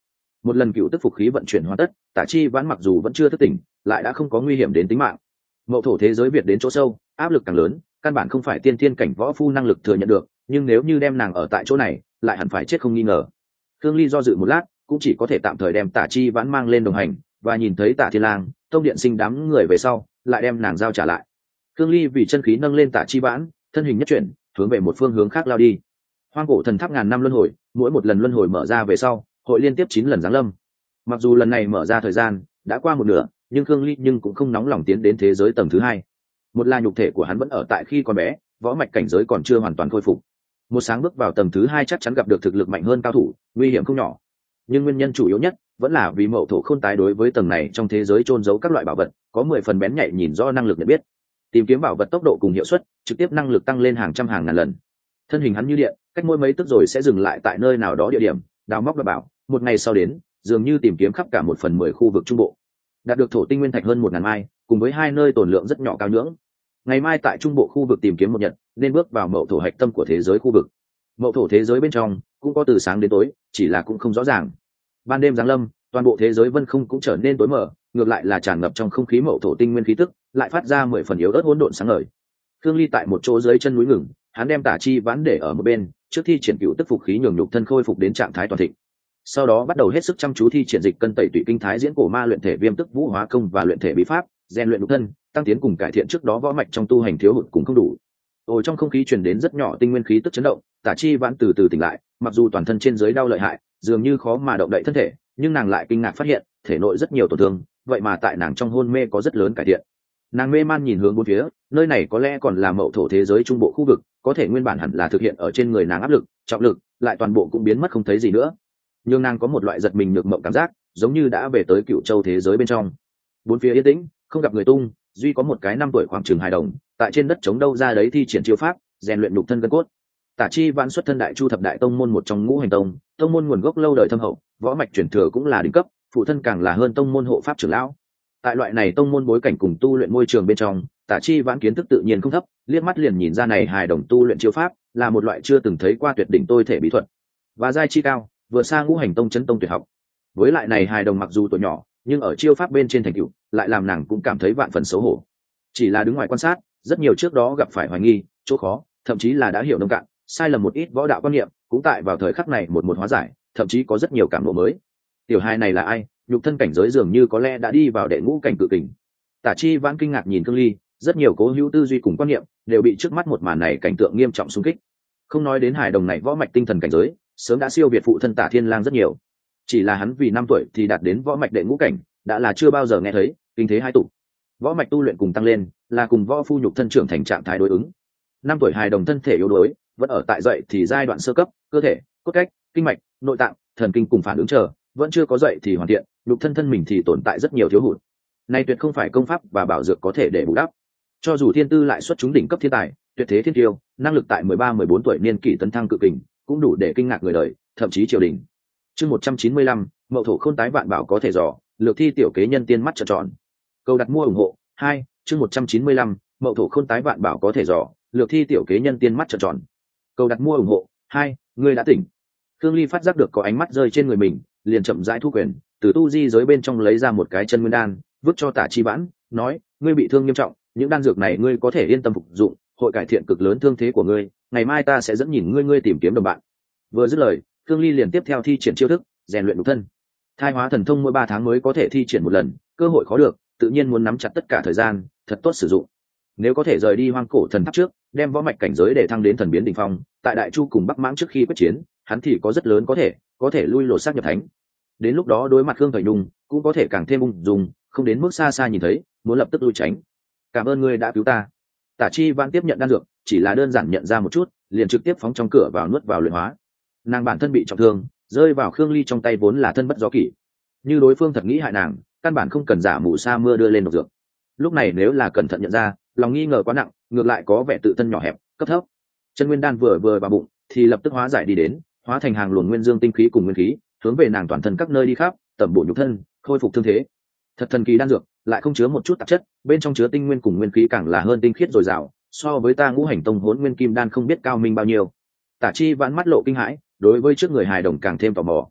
Một lần cựu tức phục khí vận chuyển hoàn tất, Tả Chi Vãn mặc dù vẫn chưa thức tỉnh, lại đã không có nguy hiểm đến tính mạng. Mậu thổ thế giới việt đến chỗ sâu, áp lực càng lớn, căn bản không phải tiên thiên cảnh võ phu năng lực thừa nhận được, nhưng nếu như đem nàng ở tại chỗ này, lại hẳn phải chết không nghi ngờ. Thương Ly do dự một lát, cũng chỉ có thể tạm thời đem Tả Chi Vãn mang lên đồng hành, và nhìn thấy Tả Thiên Lang, Tông Điện Sinh đám người về sau, lại đem nàng giao trả lại. Thương Ly vì chân khí nâng lên Tả Chi Vãn, thân hình nhất chuyển, hướng về một phương hướng khác lao đi. Hoang cổ thần tháp ngàn năm luân hồi, mỗi một lần luân hồi mở ra về sau, hội liên tiếp chín lần giáng lâm. Mặc dù lần này mở ra thời gian đã qua một nửa, nhưng Khương Ly nhưng cũng không nóng lòng tiến đến thế giới tầng thứ hai. Một là nhục thể của hắn vẫn ở tại khi còn bé, võ mạch cảnh giới còn chưa hoàn toàn khôi phục. Một sáng bước vào tầng thứ hai chắc chắn gặp được thực lực mạnh hơn cao thủ, nguy hiểm không nhỏ. Nhưng nguyên nhân chủ yếu nhất vẫn là vì Mậu Thổ Khôn tái đối với tầng này trong thế giới trôn giấu các loại bảo vật có mười phần bén nhạy nhìn rõ năng lực nhận biết. Tìm kiếm bảo vật tốc độ cùng hiệu suất, trực tiếp năng lực tăng lên hàng trăm hàng ngàn lần. Thân hình hắn như điện, cách mỗi mấy tức rồi sẽ dừng lại tại nơi nào đó địa điểm, đào móc và bảo, một ngày sau đến, dường như tìm kiếm khắp cả một phần mười khu vực trung bộ. Đạt được thổ tinh nguyên thạch hơn một ngàn mai, cùng với hai nơi tồn lượng rất nhỏ cao nhưỡng. Ngày mai tại trung bộ khu vực tìm kiếm một nhật, nên bước vào Mậu Thổ hạch tâm của thế giới khu vực. Mậu Thổ thế giới bên trong cũng có từ sáng đến tối, chỉ là cũng không rõ ràng. Ban đêm giáng lâm, toàn bộ thế giới vân không cũng trở nên tối mờ, ngược lại là tràn ngập trong không khí Mậu Thổ tinh nguyên khí tức, lại phát ra mười phần yếu ớt hỗn độn sáng ngời. Thương Ly tại một chỗ dưới chân núi ngừng, hắn đem Tả Chi Vãn để ở một bên, trước thi triển cựu tức phục khí nhường nhục thân khôi phục đến trạng thái toàn thịnh. Sau đó bắt đầu hết sức chăm chú thi triển dịch cân tẩy tụy kinh thái diễn cổ ma luyện thể viêm tức vũ hóa công và luyện thể bí pháp, rèn luyện nhục thân, tăng tiến cùng cải thiện trước đó võ mạch trong tu hành thiếu hụt cũng không đủ. Ồ, trong không khí truyền đến rất nhỏ tinh nguyên khí tức chấn động, Tả Chi Vãn từ từ tỉnh lại, mặc dù toàn thân trên dưới đau lợi hại, dường như khó mà động đậy thân thể, nhưng nàng lại kinh ngạc phát hiện, thể nội rất nhiều tổn thương, vậy mà tại nàng trong hôn mê có rất lớn cải thiện. Nàng mê man nhìn hướng bốn phía, nơi này có lẽ còn là Mậu Thổ thế giới trung bộ khu vực, có thể nguyên bản hẳn là thực hiện ở trên người nàng áp lực, trọng lực, lại toàn bộ cũng biến mất không thấy gì nữa. Nhưng nàng có một loại giật mình nhược mộng cảm giác, giống như đã về tới Cựu Châu thế giới bên trong. Bốn phía yên tĩnh, không gặp người tung, duy có một cái năm tuổi khoảng chừng hài đồng, tại trên đất chống đâu ra đấy thi triển chiêu pháp, rèn luyện nhục thân gân cốt. Tả Chi Vãn xuất thân Đại Chu thập đại tông môn một trong Ngũ Hành Tông, tông môn nguồn gốc lâu đời thâm hậu, võ mạch truyền thừa cũng là đỉnh cấp, phụ thân càng là hơn tông môn hộ pháp trưởng lão. Tại loại này tông môn bối cảnh cùng tu luyện môi trường bên trong, Tả Chi Vãn kiến thức tự nhiên không thấp, liếc mắt liền nhìn ra này hài đồng tu luyện chiêu pháp là một loại chưa từng thấy qua tuyệt đỉnh tôi thể bí thuật, và giai chi cao, vừa xa Ngũ Hành Tông chấn tông tuyệt học. Với lại này hài đồng mặc dù tuổi nhỏ, nhưng ở chiêu pháp bên trên thành tựu, lại làm nàng cũng cảm thấy vạn phần xấu hổ. Chỉ là đứng ngoài quan sát, rất nhiều trước đó gặp phải hoài nghi, chỗ khó, thậm chí là đã hiểu nông cạn, sai lầm một ít võ đạo quan niệm, cũng tại vào thời khắc này một một hóa giải, thậm chí có rất nhiều cảm ngộ mới. Tiểu hài này là ai? Nhục thân cảnh giới dường như có lẽ đã đi vào đệ ngũ cảnh cự kình. Tả Chi Vãn kinh ngạc nhìn Thương Ly, rất nhiều cố hữu tư duy cùng quan niệm đều bị trước mắt một màn này cảnh tượng nghiêm trọng xung kích. Không nói đến hài đồng này võ mạch tinh thần cảnh giới, sớm đã siêu việt phụ thân Tả Thiên Lang rất nhiều. Chỉ là hắn vì năm tuổi thì đạt đến võ mạch đệ ngũ cảnh, đã là chưa bao giờ nghe thấy, kinh thế hai tụ. Võ mạch tu luyện cùng tăng lên, là cùng võ phu nhục thân trưởng thành trạng thái đối ứng. Năm tuổi hài đồng thân thể yếu đuối, vẫn ở tại dậy thì giai đoạn sơ cấp, cơ thể, cốt cách, kinh mạch, nội tạng, thần kinh cùng phản ứng chờ, vẫn chưa có dậy thì hoàn thiện, nhục thân thân mình thì tồn tại rất nhiều thiếu hụt. Này tuyệt không phải công pháp và bảo dược có thể để bù đắp. Cho dù thiên tư lại xuất chúng đỉnh cấp thiên tài, tuyệt thế thiên tiêu, năng lực tại mười ba mười bốn tuổi niên kỷ tấn thăng cự kình, cũng đủ để kinh ngạc người đời, thậm chí triều đình. Chương một trăm chín mươi lăm, Mậu Thổ Khôn tái vạn bảo có thể dò, lược thi tiểu kế nhân tiên mắt trợn tròn. Câu đặt mua ủng hộ. Hai, chương một trăm chín mươi lăm, Mậu Thổ Khôn tái vạn bảo có thể dò, lược thi tiểu kế nhân tiên mắt trợn tròn. Câu đặt mua ủng hộ. Hai, ngươi đã tỉnh. Thương Ly phát giác được có ánh mắt rơi trên người mình, liền chậm rãi thu quyền, từ tu di giới bên trong lấy ra một cái chân nguyên đan, vứt cho Tả Chi Vãn, nói: ngươi bị thương nghiêm trọng, những đan dược này ngươi có thể yên tâm phục dụng, hội cải thiện cực lớn thương thế của ngươi, ngày mai ta sẽ dẫn nhìn ngươi ngươi tìm kiếm đồng bạn. Vừa dứt lời, Thương Ly liền tiếp theo thi triển chiêu thức, rèn luyện nhục thân. Thai hóa thần thông mỗi ba tháng mới có thể thi triển một lần, cơ hội khó được, tự nhiên muốn nắm chặt tất cả thời gian, thật tốt sử dụng. Nếu có thể rời đi Hoang Cổ Thần Tháp trước, đem võ mạch cảnh giới để thăng đến thần biến đỉnh phong, tại Đại Chu cùng Bắc Mãng trước khi quyết chiến, hắn thì có rất lớn có thể, có thể lui lột xác nhập thánh. Đến lúc đó đối mặt Khương Thời Nhung, cũng có thể càng thêm ung dung, không đến mức xa xa nhìn thấy, muốn lập tức lui tránh. Cảm ơn ngươi đã cứu ta. Tả Chi Vãn tiếp nhận đan dược, chỉ là đơn giản nhận ra một chút, liền trực tiếp phóng trong cửa vào nuốt vào luyện hóa. Nàng bản thân bị trọng thương, rơi vào Khương Ly trong tay vốn là thân bất do kỷ. Như đối phương thật nghĩ hại nàng, căn bản không cần giả mù sa mưa đưa lên độc dược. Lúc này nếu là cẩn thận nhận ra, lòng nghi ngờ quá nặng, ngược lại có vẻ tự thân nhỏ hẹp, cấp thấp. Chân nguyên đan vừa vừa vào bụng, thì lập tức hóa giải đi đến, hóa thành hàng luồng nguyên dương tinh khí cùng nguyên khí, hướng về nàng toàn thân các nơi đi khắp, tẩm bổ nhục thân, khôi phục thương thế. Thật thần kỳ đan dược, lại không chứa một chút tạp chất, bên trong chứa tinh nguyên cùng nguyên khí càng là hơn tinh khiết dồi dào, so với ta Ngũ Hành Tông Hỗn Nguyên Kim đan không biết cao minh bao nhiêu. Tả Chi Vãn mắt lộ kinh hãi, đối với trước người hài đồng càng thêm tò mò.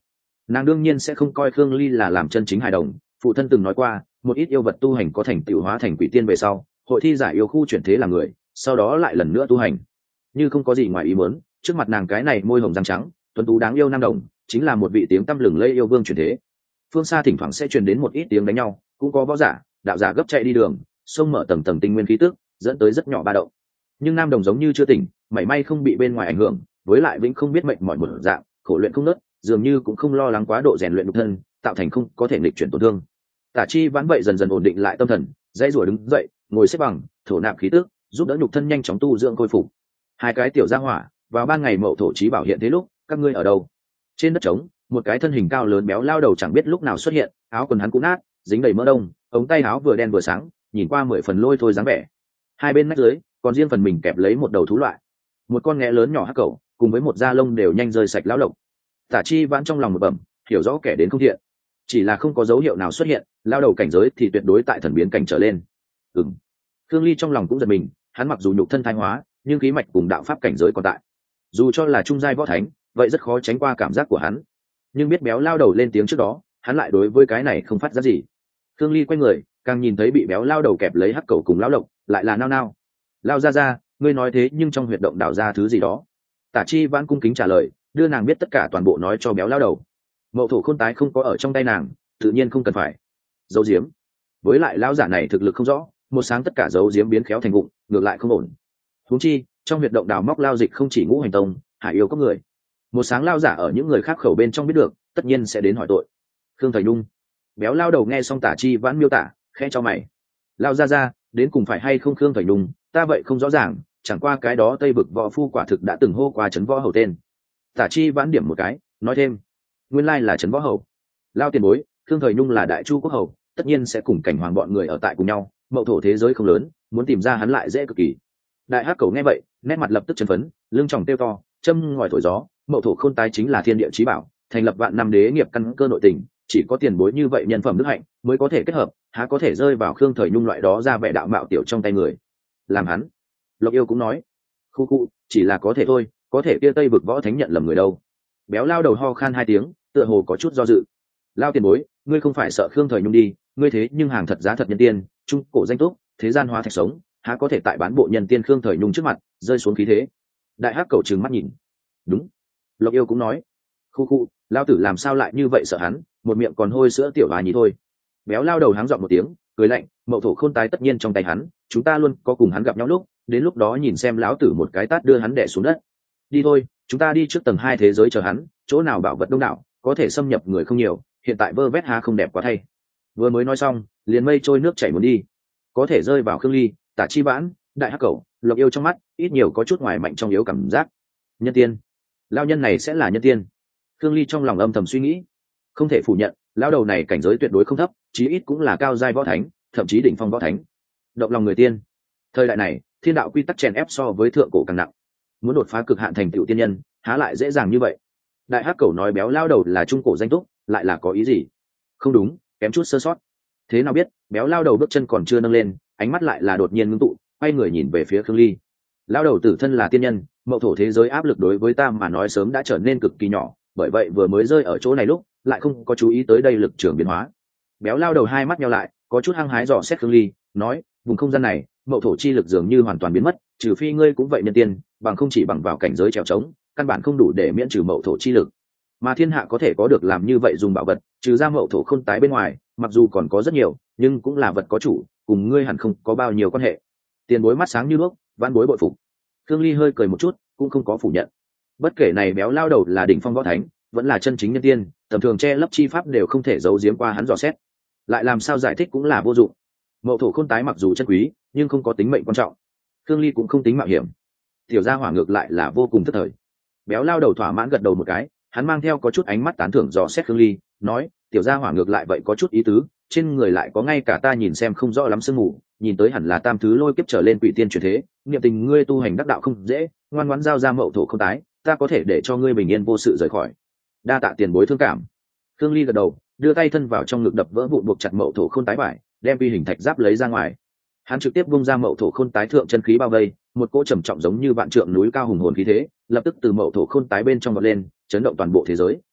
Nàng đương nhiên sẽ không coi Khương Ly là làm chân chính hài đồng, phụ thân từng nói qua một ít yêu vật tu hành có thành tựu hóa thành quỷ tiên về sau hội thi giải yêu khu chuyển thế làm người, sau đó lại lần nữa tu hành. Như không có gì ngoài ý muốn, trước mặt nàng cái này môi hồng răng trắng tuấn tú đáng yêu nam đồng chính là một vị tiếng tăm lừng lây yêu vương chuyển thế. Phương xa thỉnh thoảng sẽ truyền đến một ít tiếng đánh nhau, cũng có võ giả đạo giả gấp chạy đi đường, sông mở tầng tầng tinh nguyên khí tức, dẫn tới rất nhỏ ba động. Nhưng nam đồng giống như chưa tỉnh, mảy may không bị bên ngoài ảnh hưởng, với lại vĩnh không biết mệnh mỏi một dạng khổ luyện không nớt, dường như cũng không lo lắng quá độ rèn luyện nhục thân tạo thành không có thể nghịch chuyển tổn thương. Tả Chi Vãn vậy dần dần ổn định lại tâm thần, dãy rủa đứng dậy, ngồi xếp bằng, thổ nạp khí tức, giúp đỡ nhục thân nhanh chóng tu dưỡng khôi phục. Hai cái tiểu gia hỏa, vào ban ngày Mậu Thổ Chí Bảo hiện thế lúc, các ngươi ở đâu? Trên đất trống, một cái thân hình cao lớn béo lao đầu chẳng biết lúc nào xuất hiện, áo quần hắn cũ nát, dính đầy mỡ đông, ống tay áo vừa đen vừa sáng, nhìn qua mười phần lôi thôi dáng vẻ. Hai bên nách dưới, còn riêng phần mình kẹp lấy một đầu thú loại, một con nghé lớn nhỏ hắc cẩu, cùng với một da lông đều nhanh rơi sạch lão lộc. Tả Chi Vãn trong lòng một bẩm, hiểu rõ kẻ đến không thiện, chỉ là không có dấu hiệu nào xuất hiện, lao đầu cảnh giới thì tuyệt đối tại thần biến cảnh trở lên. Ừm. Khương Ly trong lòng cũng giật mình, hắn mặc dù nhục thân thái hóa, nhưng khí mạch cùng đạo pháp cảnh giới còn tại. Dù cho là trung giai võ thánh, vậy rất khó tránh qua cảm giác của hắn. Nhưng biết béo lao đầu lên tiếng trước đó, hắn lại đối với cái này không phát giác gì. Khương Ly quay người, càng nhìn thấy bị béo lao đầu kẹp lấy hắc cầu cùng lão lộc, lại là nao nao. Lao ra ra, ngươi nói thế nhưng trong huyệt động đào ra thứ gì đó. Tả Chi Vãn cung kính trả lời, đưa nàng biết tất cả toàn bộ nói cho béo lao đầu. Mậu Thổ Khôn Tái không có ở trong tay nàng, tự nhiên không cần phải giấu giếm. Với lại lão giả này thực lực không rõ, một sáng tất cả giấu giếm biến khéo thành vụng, ngược lại không ổn. Huống chi, trong huyệt động đào móc lao dịch không chỉ ngũ hành tông, hải yêu có người. Một sáng lao giả ở những người khác khẩu bên trong biết được, tất nhiên sẽ đến hỏi tội. Khương Thời Nhung. Béo lao đầu nghe xong Tả Chi Vãn miêu tả, khẽ cho mày. Lao ra ra, đến cùng phải hay không Khương Thời Nhung, ta vậy không rõ ràng, chẳng qua cái đó Tây Vực võ phu quả thực đã từng hô qua trấn võ hầu tên. Tả Chi Vãn điểm một cái, nói thêm, nguyên lai là trấn võ hầu. Lao tiền bối, Khương Thời Nhung là đại chu quốc hầu, tất nhiên sẽ cùng cảnh hoàng bọn người ở tại cùng nhau, Mậu Thổ thế giới không lớn, muốn tìm ra hắn lại dễ cực kỳ. Đại hắc cầu nghe vậy, nét mặt lập tức chấn phấn, lưng tròng tiêu to, châm ngòi thổi gió. Mậu Thổ Khôn Tái chính là thiên địa chí bảo, thành lập vạn năm đế nghiệp căn cơ nội tình, chỉ có tiền bối như vậy nhân phẩm đức hạnh mới có thể kết hợp, há có thể rơi vào Khương Thời Nhung loại đó ra vẻ đạo mạo tiểu trong tay người. Làm hắn. Lộc Yêu cũng nói, khu khu, chỉ là có thể thôi, có thể kia Tây Vực võ thánh nhận lầm người đâu. Béo lao đầu ho khan hai tiếng, tựa hồ có chút do dự. Lao tiền bối, ngươi không phải sợ Khương Thời Nhung đi, ngươi thế nhưng hàng thật giá thật nhân tiên, trung cổ danh túc, thế gian hóa thạch sống, há có thể tại bán bộ nhân tiên Khương Thời Nhung trước mặt rơi xuống khí thế. Đại hắc cầu trừng mắt nhìn. Đúng. Lộc Yêu cũng nói, khu khu, lao tử làm sao lại như vậy sợ hắn, một miệng còn hôi sữa tiểu bà nhí thôi. Béo lao đầu háng giọng một tiếng, cười lạnh, Mậu Thổ Khôn Tái tất nhiên trong tay hắn, chúng ta luôn có cùng hắn gặp nhau lúc, đến lúc đó nhìn xem lão tử một cái tát đưa hắn đè xuống đất. Đi thôi, chúng ta đi trước tầng hai thế giới chờ hắn, chỗ nào bảo vật đông đảo, có thể xâm nhập người không nhiều, hiện tại vơ vét há không đẹp quá thay. Vừa mới nói xong, liền mây trôi nước chảy muốn đi, có thể rơi vào Khương Ly, Tả Chi Vãn, Đại hắc cầu, Lộc Yêu trong mắt, ít nhiều có chút ngoài mạnh trong yếu cảm giác. Nhân tiên, lao nhân này sẽ là nhân tiên. Khương Ly trong lòng âm thầm suy nghĩ, không thể phủ nhận, lão đầu này cảnh giới tuyệt đối không thấp, chí ít cũng là cao giai võ thánh, thậm chí đỉnh phong võ thánh. Động lòng người tiên. Thời đại này, thiên đạo quy tắc chèn ép so với thượng cổ càng nặng, muốn đột phá cực hạn thành tựu tiên nhân, há lại dễ dàng như vậy. Đại hắc cầu nói béo lao đầu là trung cổ danh túc, lại là có ý gì? Không đúng, kém chút sơ sót. Thế nào biết? Béo lao đầu bước chân còn chưa nâng lên, ánh mắt lại là đột nhiên ngưng tụ, quay người nhìn về phía Khương Ly. Lao đầu tử thân là tiên nhân, Mậu Thổ thế giới áp lực đối với ta mà nói sớm đã trở nên cực kỳ nhỏ, bởi vậy vừa mới rơi ở chỗ này lúc, lại không có chú ý tới đây lực trường biến hóa. Béo lao đầu hai mắt nhau lại, có chút hăng hái dò xét Khương Ly, nói, vùng không gian này, Mậu Thổ chi lực dường như hoàn toàn biến mất, trừ phi ngươi cũng vậy nhân tiên, bằng không chỉ bằng vào cảnh giới trèo trống, căn bản không đủ để miễn trừ Mậu Thổ chi lực. Mà thiên hạ có thể có được làm như vậy dùng bảo vật, trừ ra Mậu Thổ Khôn Tái bên ngoài, mặc dù còn có rất nhiều, nhưng cũng là vật có chủ, cùng ngươi hẳn không có bao nhiêu quan hệ. Tiền bối mắt sáng như nước, vãn bối bội phục. Khương Ly hơi cười một chút, cũng không có phủ nhận. Bất kể này béo lao đầu là đỉnh phong võ thánh, vẫn là chân chính nhân tiên, tầm thường che lấp chi pháp đều không thể giấu giếm qua hắn dò xét. Lại làm sao giải thích cũng là vô dụng. Mậu Thổ Khôn Tái mặc dù chân quý, nhưng không có tính mệnh quan trọng. Khương Ly cũng không tính mạo hiểm. Tiểu gia hỏa ngược lại là vô cùng thất thời. Béo lao đầu thỏa mãn gật đầu một cái, hắn mang theo có chút ánh mắt tán thưởng dò xét Khương Ly, nói, tiểu gia hỏa ngược lại vậy có chút ý tứ, trên người lại có ngay cả ta nhìn xem không rõ lắm sương mù, nhìn tới hẳn là tam thứ lôi kiếp trở lên quỷ tiên chuyển thế, niệm tình ngươi tu hành đắc đạo không dễ, ngoan ngoãn giao ra Mậu Thổ Khôn Tái, ta có thể để cho ngươi bình yên vô sự rời khỏi. Đa tạ tiền bối thương cảm. Khương Ly gật đầu, đưa tay thân vào trong ngực đập vỡ vụn buộc chặt Mậu Thổ Khôn Tái vải, đem vi hình thạch giáp lấy ra ngoài. Hắn trực tiếp vung ra Mậu Thổ Khôn Tái thượng chân khí bao vây, một cỗ trầm trọng giống như vạn trượng núi cao hùng hồn khí thế, lập tức từ Mậu Thổ Khôn Tái bên trong vọt lên, chấn động toàn bộ thế giới.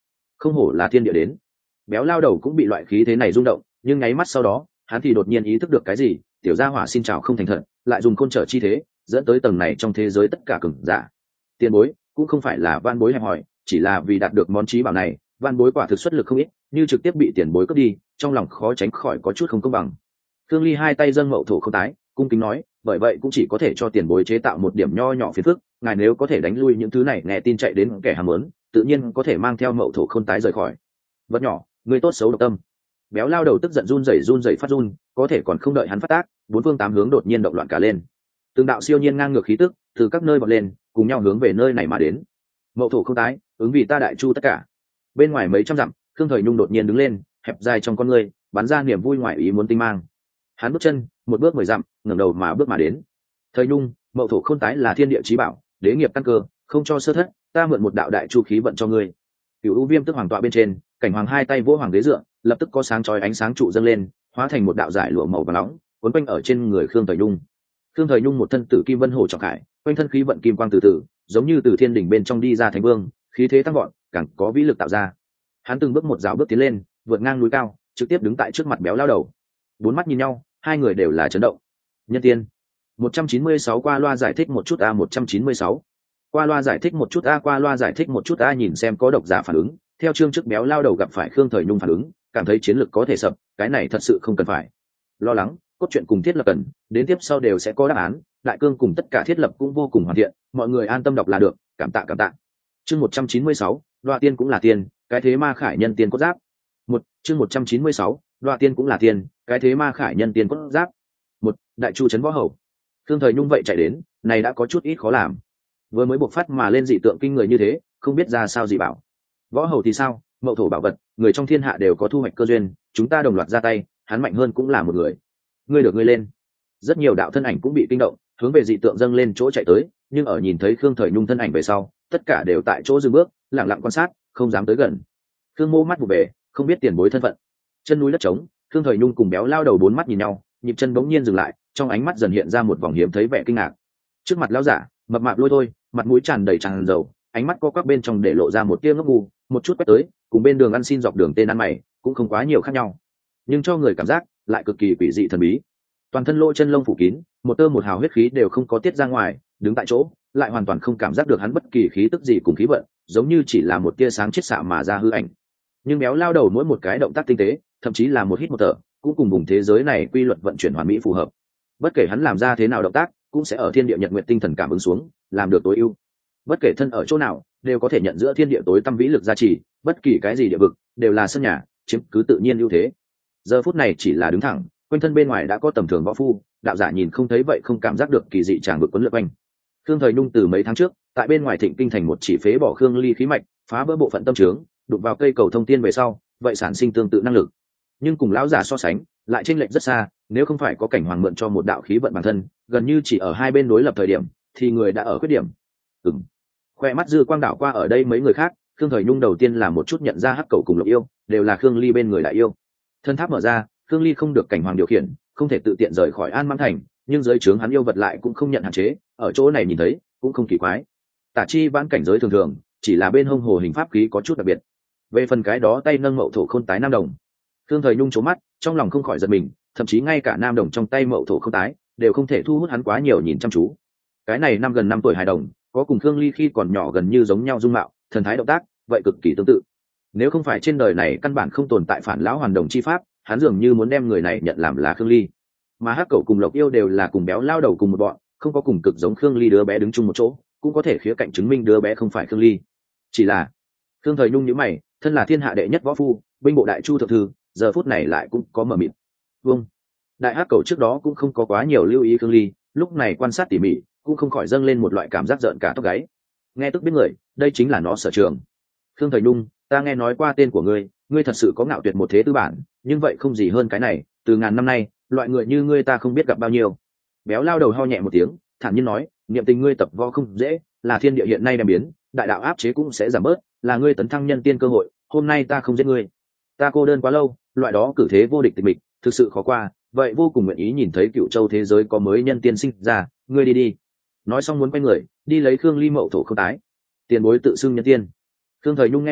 không hổ là thiên địa đến. Béo lao đầu cũng bị loại khí thế này rung động, nhưng nháy mắt sau đó hắn thì đột nhiên ý thức được cái gì. Tiểu gia hỏa xin chào không thành thật, lại dùng côn trở chi thế dẫn tới tầng này trong thế giới tất cả cường giả. Tiền bối cũng không phải là van bối hẹp hòi, chỉ là vì đạt được món trí bảo này, van bối quả thực xuất lực không ít, như trực tiếp bị tiền bối cướp đi, trong lòng khó tránh khỏi có chút không công bằng. Thương Ly hai tay dâng mậu thổ không tái, cung kính nói, bởi vậy cũng chỉ có thể cho tiền bối chế tạo một điểm nho nhỏ phiền phức, ngài nếu có thể đánh lui những thứ này nghe tin chạy đến kẻ ham muốn, tự nhiên có thể mang theo mậu thổ không tái rời khỏi. Vật nhỏ, người tốt xấu độc tâm. Béo lao đầu tức giận run rẩy run rẩy phát run, có thể còn không đợi hắn phát tác, bốn phương tám hướng đột nhiên động loạn cả lên. Từng đạo siêu nhiên ngang ngược khí tức từ các nơi bật lên, cùng nhau hướng về nơi này mà đến. Mậu thổ không tái, ứng vì ta đại chu tất cả. Bên ngoài mấy trăm dặm, Khương Thời Nhung đột nhiên đứng lên, hẹp dài trong con ngươi bắn ra niềm vui ngoại ý muốn tinh mang. Hắn bước chân một bước mười dặm, ngẩng đầu mà bước mà đến. Thời Nhung, mậu thổ không tái là thiên địa chí bảo, đế nghiệp căn cơ, không cho sơ thất, ta mượn một đạo đại chu khí vận cho ngươi. Cửu U Viêm tức hoàng tọa bên trên, cảnh hoàng hai tay vỗ hoàng đế dựa, lập tức có sáng chói ánh sáng trụ dâng lên, hóa thành một đạo giải lụa màu vàng nóng, cuốn quanh ở trên người Khương Thời Nhung. Khương Thời Nhung một thân tử kim vân hồ trọng khải, quanh thân khí vận kim quang từ từ, giống như từ thiên đỉnh bên trong đi ra thánh vương, khí thế tăng vọt, càng có vĩ lực tạo ra. Hắn từng bước một dạo bước tiến lên, vượt ngang núi cao, trực tiếp đứng tại trước mặt béo lao đầu. Bốn mắt nhìn nhau, hai người đều là chấn động. Nhân tiên. một trăm chín mươi sáu qua loa giải thích một chút a một trăm chín mươi sáu. Qua loa giải thích một chút a qua loa giải thích một chút a nhìn xem có độc giả phản ứng, theo chương trước béo lao đầu gặp phải Khương Thời Nhung phản ứng, cảm thấy chiến lược có thể sập, cái này thật sự không cần phải lo lắng, cốt truyện cùng thiết lập cần, đến tiếp sau đều sẽ có đáp án, đại cương cùng tất cả thiết lập cũng vô cùng hoàn thiện, mọi người an tâm đọc là được, cảm tạ cảm tạ. Chương một trăm chín mươi sáu, Đoạ tiên cũng là tiên, cái thế ma khải nhân tiên cốt giáp. Một, chương một trăm chín mươi sáu, Đoạ tiên cũng là tiên, cái thế ma khải nhân tiên cốt giáp. Một, đại chu trấn võ hầu. Khương Thời Nhung vậy chạy đến, này đã có chút ít khó làm. Vừa mới bộc phát mà lên dị tượng kinh người như thế, không biết ra sao dị bảo. Võ hầu thì sao, mậu thổ bảo vật, người trong thiên hạ đều có thu hoạch cơ duyên, chúng ta đồng loạt ra tay, hắn mạnh hơn cũng là một người. Ngươi được ngươi lên. Rất nhiều đạo thân ảnh cũng bị kinh động, hướng về dị tượng dâng lên chỗ chạy tới, nhưng ở nhìn thấy Khương Thời Nhung thân ảnh về sau, tất cả đều tại chỗ dừng bước, lặng lặng quan sát, không dám tới gần. Khương Mô mắt vụ về, không biết tiền bối thân phận. Chân núi đất trống, Khương Thời Nhung cùng béo lao đầu bốn mắt nhìn nhau, nhịp chân bỗng nhiên dừng lại, trong ánh mắt dần hiện ra một vòng hiếm thấy vẻ kinh ngạc. Trước mặt lão giả, mập mạp lôi thôi, mặt mũi tràn đầy tràn dầu, ánh mắt co quắp bên trong để lộ ra một tia ngốc ngu, một chút quét tới, cùng bên đường ăn xin dọc đường tên ăn mày, cũng không quá nhiều khác nhau, nhưng cho người cảm giác lại cực kỳ quỷ dị thần bí. Toàn thân lỗ chân lông phủ kín, một tơ một hào huyết khí đều không có tiết ra ngoài, đứng tại chỗ lại hoàn toàn không cảm giác được hắn bất kỳ khí tức gì cùng khí vận, giống như chỉ là một tia sáng chiết xạ mà ra hư ảnh. Nhưng béo lao đầu mỗi một cái động tác tinh tế, thậm chí là một hít một thở, cũng cùng vùng thế giới này quy luật vận chuyển hoàn mỹ phù hợp. Bất kể hắn làm ra thế nào động tác, cũng sẽ ở thiên địa nhật nguyện tinh thần cảm ứng xuống, làm được tối ưu. Bất kể thân ở chỗ nào, đều có thể nhận giữa thiên địa tối tâm vĩ lực gia trì, bất kỳ cái gì địa vực đều là sân nhà, chiếm cứ tự nhiên ưu thế. Giờ phút này chỉ là đứng thẳng, quanh thân bên ngoài đã có tầm thường võ phu, đạo giả nhìn không thấy vậy không cảm giác được kỳ dị tràng vực quấn lượn quanh. Khương Thời Nhung từ mấy tháng trước, tại bên ngoài Thịnh Kinh thành một chỉ phế bỏ Khương Ly khí mạch, phá vỡ bộ phận tâm trướng, đụng vào cây cầu thông tiên về sau, vậy sản sinh tương tự năng lực. Nhưng cùng lão giả so sánh, lại chênh lệch rất xa, nếu không phải có cảnh hoàng mượn cho một đạo khí vận bản thân, gần như chỉ ở hai bên đối lập thời điểm, thì người đã ở khuyết điểm. Ừm. Khoe mắt dư quang đảo qua ở đây mấy người khác, Khương Thời Nhung đầu tiên là một chút nhận ra hắc cầu cùng Lộc Yêu, đều là Khương Ly bên người đại yêu. Thân tháp mở ra, Khương Ly không được cảnh hoàng điều khiển, không thể tự tiện rời khỏi An Mãng thành, nhưng dưới trướng hắn yêu vật lại cũng không nhận hạn chế, ở chỗ này nhìn thấy cũng không kỳ quái. Tả chi vãn cảnh giới thường thường, chỉ là bên hông hồ hình pháp khí có chút đặc biệt. Về phần cái đó tay nâng mậu thổ khôn tái nam đồng, Khương Thời Nhung trố mắt, trong lòng không khỏi giật mình, thậm chí ngay cả nam đồng trong tay mậu thổ khôn tái đều không thể thu hút hắn quá nhiều nhìn chăm chú. Cái này năm gần năm tuổi hài đồng, có cùng Khương Ly khi còn nhỏ gần như giống nhau dung mạo, thần thái động tác, vậy cực kỳ tương tự. Nếu không phải trên đời này căn bản không tồn tại phản lão hoàn đồng chi pháp, hắn dường như muốn đem người này nhận làm là Khương Ly. Mà hắc cẩu cùng Lộc Yêu đều là cùng béo lao đầu cùng một bọn, không có cùng cực giống Khương Ly đứa bé đứng chung một chỗ, cũng có thể khía cạnh chứng minh đứa bé không phải Khương Ly. Chỉ là Khương Thời Nhung nhíu mày, thân là thiên hạ đệ nhất võ phu, binh bộ đại chu thượng thư, giờ phút này lại cũng có mờ mịt. Vâng, đại hắc cẩu trước đó cũng không có quá nhiều lưu ý Khương Ly, lúc này quan sát tỉ mỉ, cũng không khỏi dâng lên một loại cảm giác giận cả tóc gáy. Nghe tức biết người, đây chính là nó sở trường. Khương Thời Nhung, ta nghe nói qua tên của ngươi, ngươi thật sự có ngạo tuyệt một thế tư bản, nhưng vậy không gì hơn cái này, từ ngàn năm nay, loại người như ngươi ta không biết gặp bao nhiêu. Béo lao đầu ho nhẹ một tiếng, thản nhiên nói, niệm tình ngươi tập võ không dễ, là thiên địa hiện nay đem biến, đại đạo áp chế cũng sẽ giảm bớt, là ngươi tấn thăng nhân tiên cơ hội, hôm nay ta không giết ngươi. Ta cô đơn quá lâu, loại đó cử thế vô địch tịch mịch, thực sự khó qua, vậy vô cùng nguyện ý nhìn thấy Cựu Châu thế giới có mới nhân tiên sinh ra, ngươi đi đi. Nói xong muốn quay người, đi lấy Khương Ly mậu thổ không tái. Tiền bối tự xưng nhân tiên. Khương Thời Nhung nghe vậy,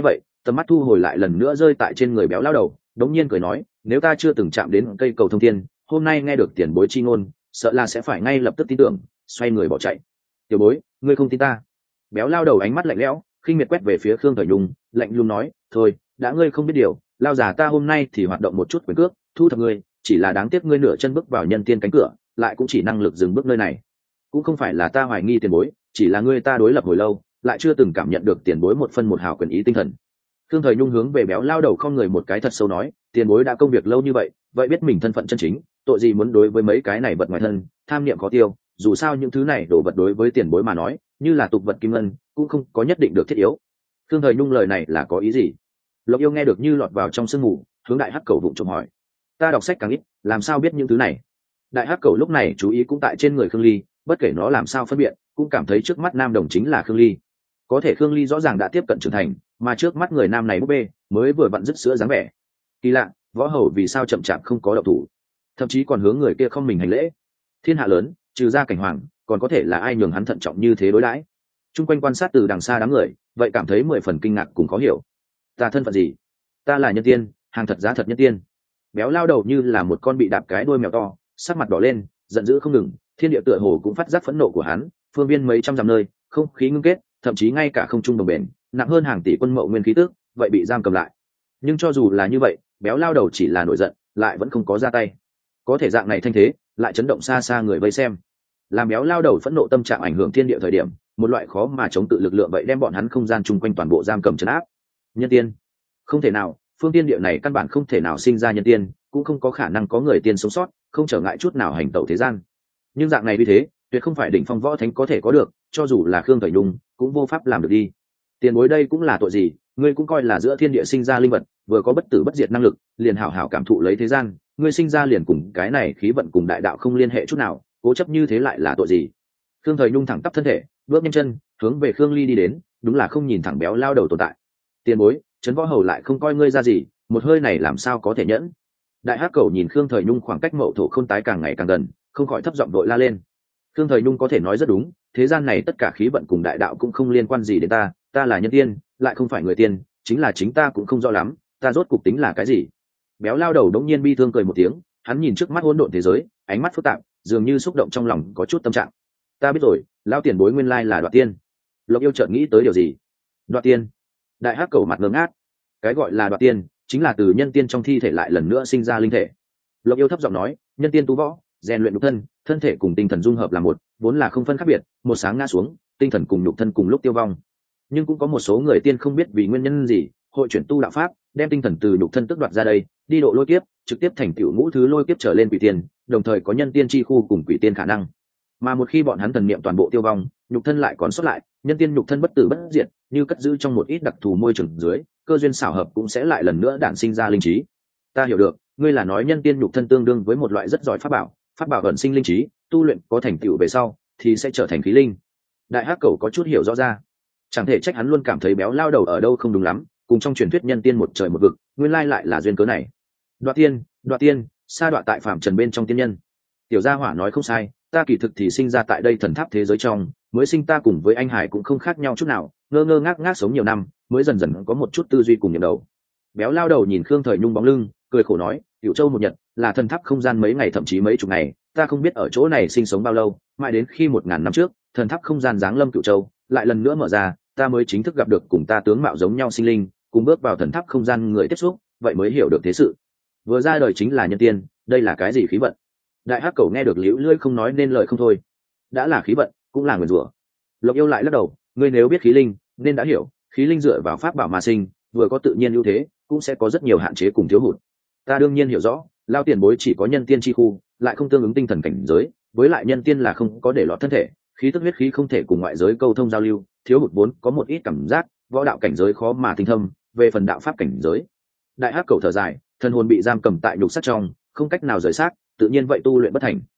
Tầm mắt thu hồi lại lần nữa rơi tại trên người béo lao đầu, đống nhiên cười nói, nếu ta chưa từng chạm đến cây cầu thông thiên, hôm nay nghe được tiền bối chi ngôn, sợ là sẽ phải ngay lập tức tin tưởng, xoay người bỏ chạy. Tiểu bối, ngươi không tin ta? Béo lao đầu ánh mắt lạnh lẽo, khinh miệt quét về phía Khương Thời Nhung, lạnh lùng nói, thôi, đã ngươi không biết điều, lao già ta hôm nay thì hoạt động một chút quyền cước, thu thập ngươi, chỉ là đáng tiếc ngươi nửa chân bước vào nhân tiên cánh cửa, lại cũng chỉ năng lực dừng bước nơi này. Cũng không phải là ta hoài nghi tiền bối, chỉ là ngươi ta đối lập hồi lâu, lại chưa từng cảm nhận được tiền bối một phân một hào quyền ý tinh thần. Khương Thời Nhung hướng về béo lao đầu không người một cái thật sâu nói, tiền bối đã công việc lâu như vậy, vậy biết mình thân phận chân chính, tội gì muốn đối với mấy cái này vật ngoài thân, tham niệm khó tiêu, dù sao những thứ này đổ vật đối với tiền bối mà nói, như là tục vật kim ngân, cũng không có nhất định được thiết yếu. Khương Thời Nhung lời này là có ý gì? Lộc Yêu nghe được như lọt vào trong sương mù, hướng Đại Hắc Cẩu vụng trộm hỏi, ta đọc sách càng ít, làm sao biết những thứ này? Đại Hắc Cẩu lúc này chú ý cũng tại trên người Khương Ly, bất kể nó làm sao phân biệt, cũng cảm thấy trước mắt nam đồng chính là Khương Ly. Có thể Khương Ly rõ ràng đã tiếp cận trưởng thành, mà trước mắt người nam này búp bê mới vừa vặn dứt sữa dáng vẻ. Kỳ lạ, võ hầu vì sao chậm chạp không có động thủ, thậm chí còn hướng người kia không mình hành lễ. Thiên hạ lớn, trừ ra Cảnh Hoàng, còn có thể là ai nhường hắn thận trọng như thế đối đãi? Trung quanh quan sát từ đằng xa đám người, vậy cảm thấy mười phần kinh ngạc cùng khó hiểu. Ta thân phận gì? Ta là nhân tiên, hàng thật giá thật nhân tiên. Béo lao đầu như là một con bị đạp cái đuôi mèo to, sắc mặt đỏ lên, giận dữ không ngừng. Thiên địa tựa hồ cũng phát giác phẫn nộ của hắn, phương viên mấy trăm dặm nơi, không khí ngưng kết, thậm chí ngay cả không trung đồng bền, nặng hơn hàng tỷ quân mậu nguyên khí tức, vậy bị giam cầm lại. Nhưng cho dù là như vậy, béo lao đầu chỉ là nổi giận, lại vẫn không có ra tay. Có thể dạng này thanh thế, lại chấn động xa xa người vây xem. Làm béo lao đầu phẫn nộ tâm trạng ảnh hưởng thiên địa thời điểm, một loại khó mà chống tự lực lượng vậy đem bọn hắn không gian chung quanh toàn bộ giam cầm trấn áp. Nhân tiên? Không thể nào, phương tiên địa này căn bản không thể nào sinh ra nhân tiên, cũng không có khả năng có người tiên sống sót, không trở ngại chút nào hành tẩu thế gian. Nhưng dạng này như thế, tuyệt không phải đỉnh phong võ thánh có thể có được, cho dù là Khương Thời Nhung, cũng vô pháp làm được đi. Tiền bối đây cũng là tội gì, ngươi cũng coi là giữa thiên địa sinh ra linh vật, vừa có bất tử bất diệt năng lực, liền hảo hảo cảm thụ lấy thế gian, ngươi sinh ra liền cùng cái này khí vận cùng đại đạo không liên hệ chút nào, cố chấp như thế lại là tội gì? Khương Thời Nhung thẳng tắp thân thể, bước nhanh chân, hướng về Khương Ly đi đến, đúng là không nhìn thẳng béo lao đầu tồn tại. Tiền bối, trấn võ hầu lại không coi ngươi ra gì, một hơi này làm sao có thể nhẫn? Đại Hắc Cẩu nhìn Khương Thời Nhung khoảng cách mậu thổ không tái càng ngày càng gần, không khỏi thấp giọng đội la lên. Khương Thời Nhung có thể nói rất đúng, thế gian này tất cả khí vận cùng đại đạo cũng không liên quan gì đến ta, ta là nhân tiên, lại không phải người tiên, chính là chính ta cũng không rõ lắm, ta rốt cục tính là cái gì? Béo lao đầu đống nhiên bi thương cười một tiếng, hắn nhìn trước mắt hỗn độn thế giới, ánh mắt phức tạp, dường như xúc động trong lòng có chút tâm trạng. Ta biết rồi, lao tiền bối nguyên lai là Đoạt Tiên. Lộc Yêu chợt nghĩ tới điều gì. Đoạt Tiên? Đại Hắc Cẩu mặt ngơ ngác. Cái gọi là Đoạt Tiên, chính là từ nhân tiên trong thi thể lại lần nữa sinh ra linh thể. Lộc Yêu thấp giọng nói, nhân tiên tu võ, rèn luyện nhục thân, thân thể cùng tinh thần dung hợp là một, vốn là không phân khác biệt, một sáng ngã xuống, tinh thần cùng nhục thân cùng lúc tiêu vong. Nhưng cũng có một số người tiên không biết vì nguyên nhân gì, hội chuyển tu đạo pháp, đem tinh thần từ nhục thân tước đoạt ra đây, đi độ lôi kiếp, trực tiếp thành tựu ngũ thứ lôi kiếp trở lên quỷ tiên, đồng thời có nhân tiên chi khu cùng quỷ tiên khả năng. Mà một khi bọn hắn thần niệm toàn bộ tiêu vong, nhục thân lại còn sót lại, nhân tiên nhục thân bất tử bất diệt, như cất giữ trong một ít đặc thù môi trường dưới, cơ duyên xảo hợp cũng sẽ lại lần nữa đản sinh ra linh trí. Ta hiểu được, ngươi là nói nhân tiên nhục thân tương đương với một loại rất giỏi pháp bảo, pháp bảo ẩn sinh linh trí, tu luyện có thành tựu về sau thì sẽ trở thành khí linh. Đại Hắc Cẩu có chút hiểu rõ ra, chẳng thể trách hắn luôn cảm thấy béo lao đầu ở đâu không đúng lắm, cùng trong truyền thuyết nhân tiên một trời một vực, nguyên lai lại là duyên cớ này. Đoạt tiên, đoạt tiên, sa đoạt tại phạm trần bên trong tiên nhân. Tiểu gia hỏa nói không sai, ta kỳ thực thì sinh ra tại đây thần tháp thế giới trong, mới sinh ta cùng với anh Hải cũng không khác nhau chút nào, ngơ ngơ ngác ngác sống nhiều năm, mới dần dần có một chút tư duy cùng niệm đầu. Béo lao đầu nhìn Khương Thời Nhung bóng lưng, cười khổ nói, Cửu Châu một nhật, là thần tháp không gian mấy ngày thậm chí mấy chục ngày, ta không biết ở chỗ này sinh sống bao lâu, mãi đến khi một ngàn năm trước, thần tháp không gian giáng lâm Cửu Châu, lại lần nữa mở ra, ta mới chính thức gặp được cùng ta tướng mạo giống nhau sinh linh, cùng bước vào thần tháp không gian người tiếp xúc, vậy mới hiểu được thế sự. Vừa ra đời chính là nhân tiên, đây là cái gì khí vận? Đại Hắc Cẩu nghe được liễu lưỡi không nói nên lời không thôi. Đã là khí vận, cũng là nguyền rủa. Lộc Yêu lại lắc đầu, ngươi nếu biết khí linh, nên đã hiểu, khí linh dựa vào pháp bảo mà sinh, vừa có tự nhiên ưu thế, cũng sẽ có rất nhiều hạn chế cùng thiếu hụt. Ta đương nhiên hiểu rõ, lao tiền bối chỉ có nhân tiên chi khu, lại không tương ứng tinh thần cảnh giới, với lại nhân tiên là không có để lọt thân thể, khí tức huyết khí không thể cùng ngoại giới câu thông giao lưu, thiếu hụt vốn có một ít cảm giác, võ đạo cảnh giới khó mà tinh thâm, về phần đạo pháp cảnh giới. Đại Hắc Cẩu thở dài, thân hồn bị giam cầm tại nhục sắc trong, không cách nào rời xác, tự nhiên vậy tu luyện bất thành.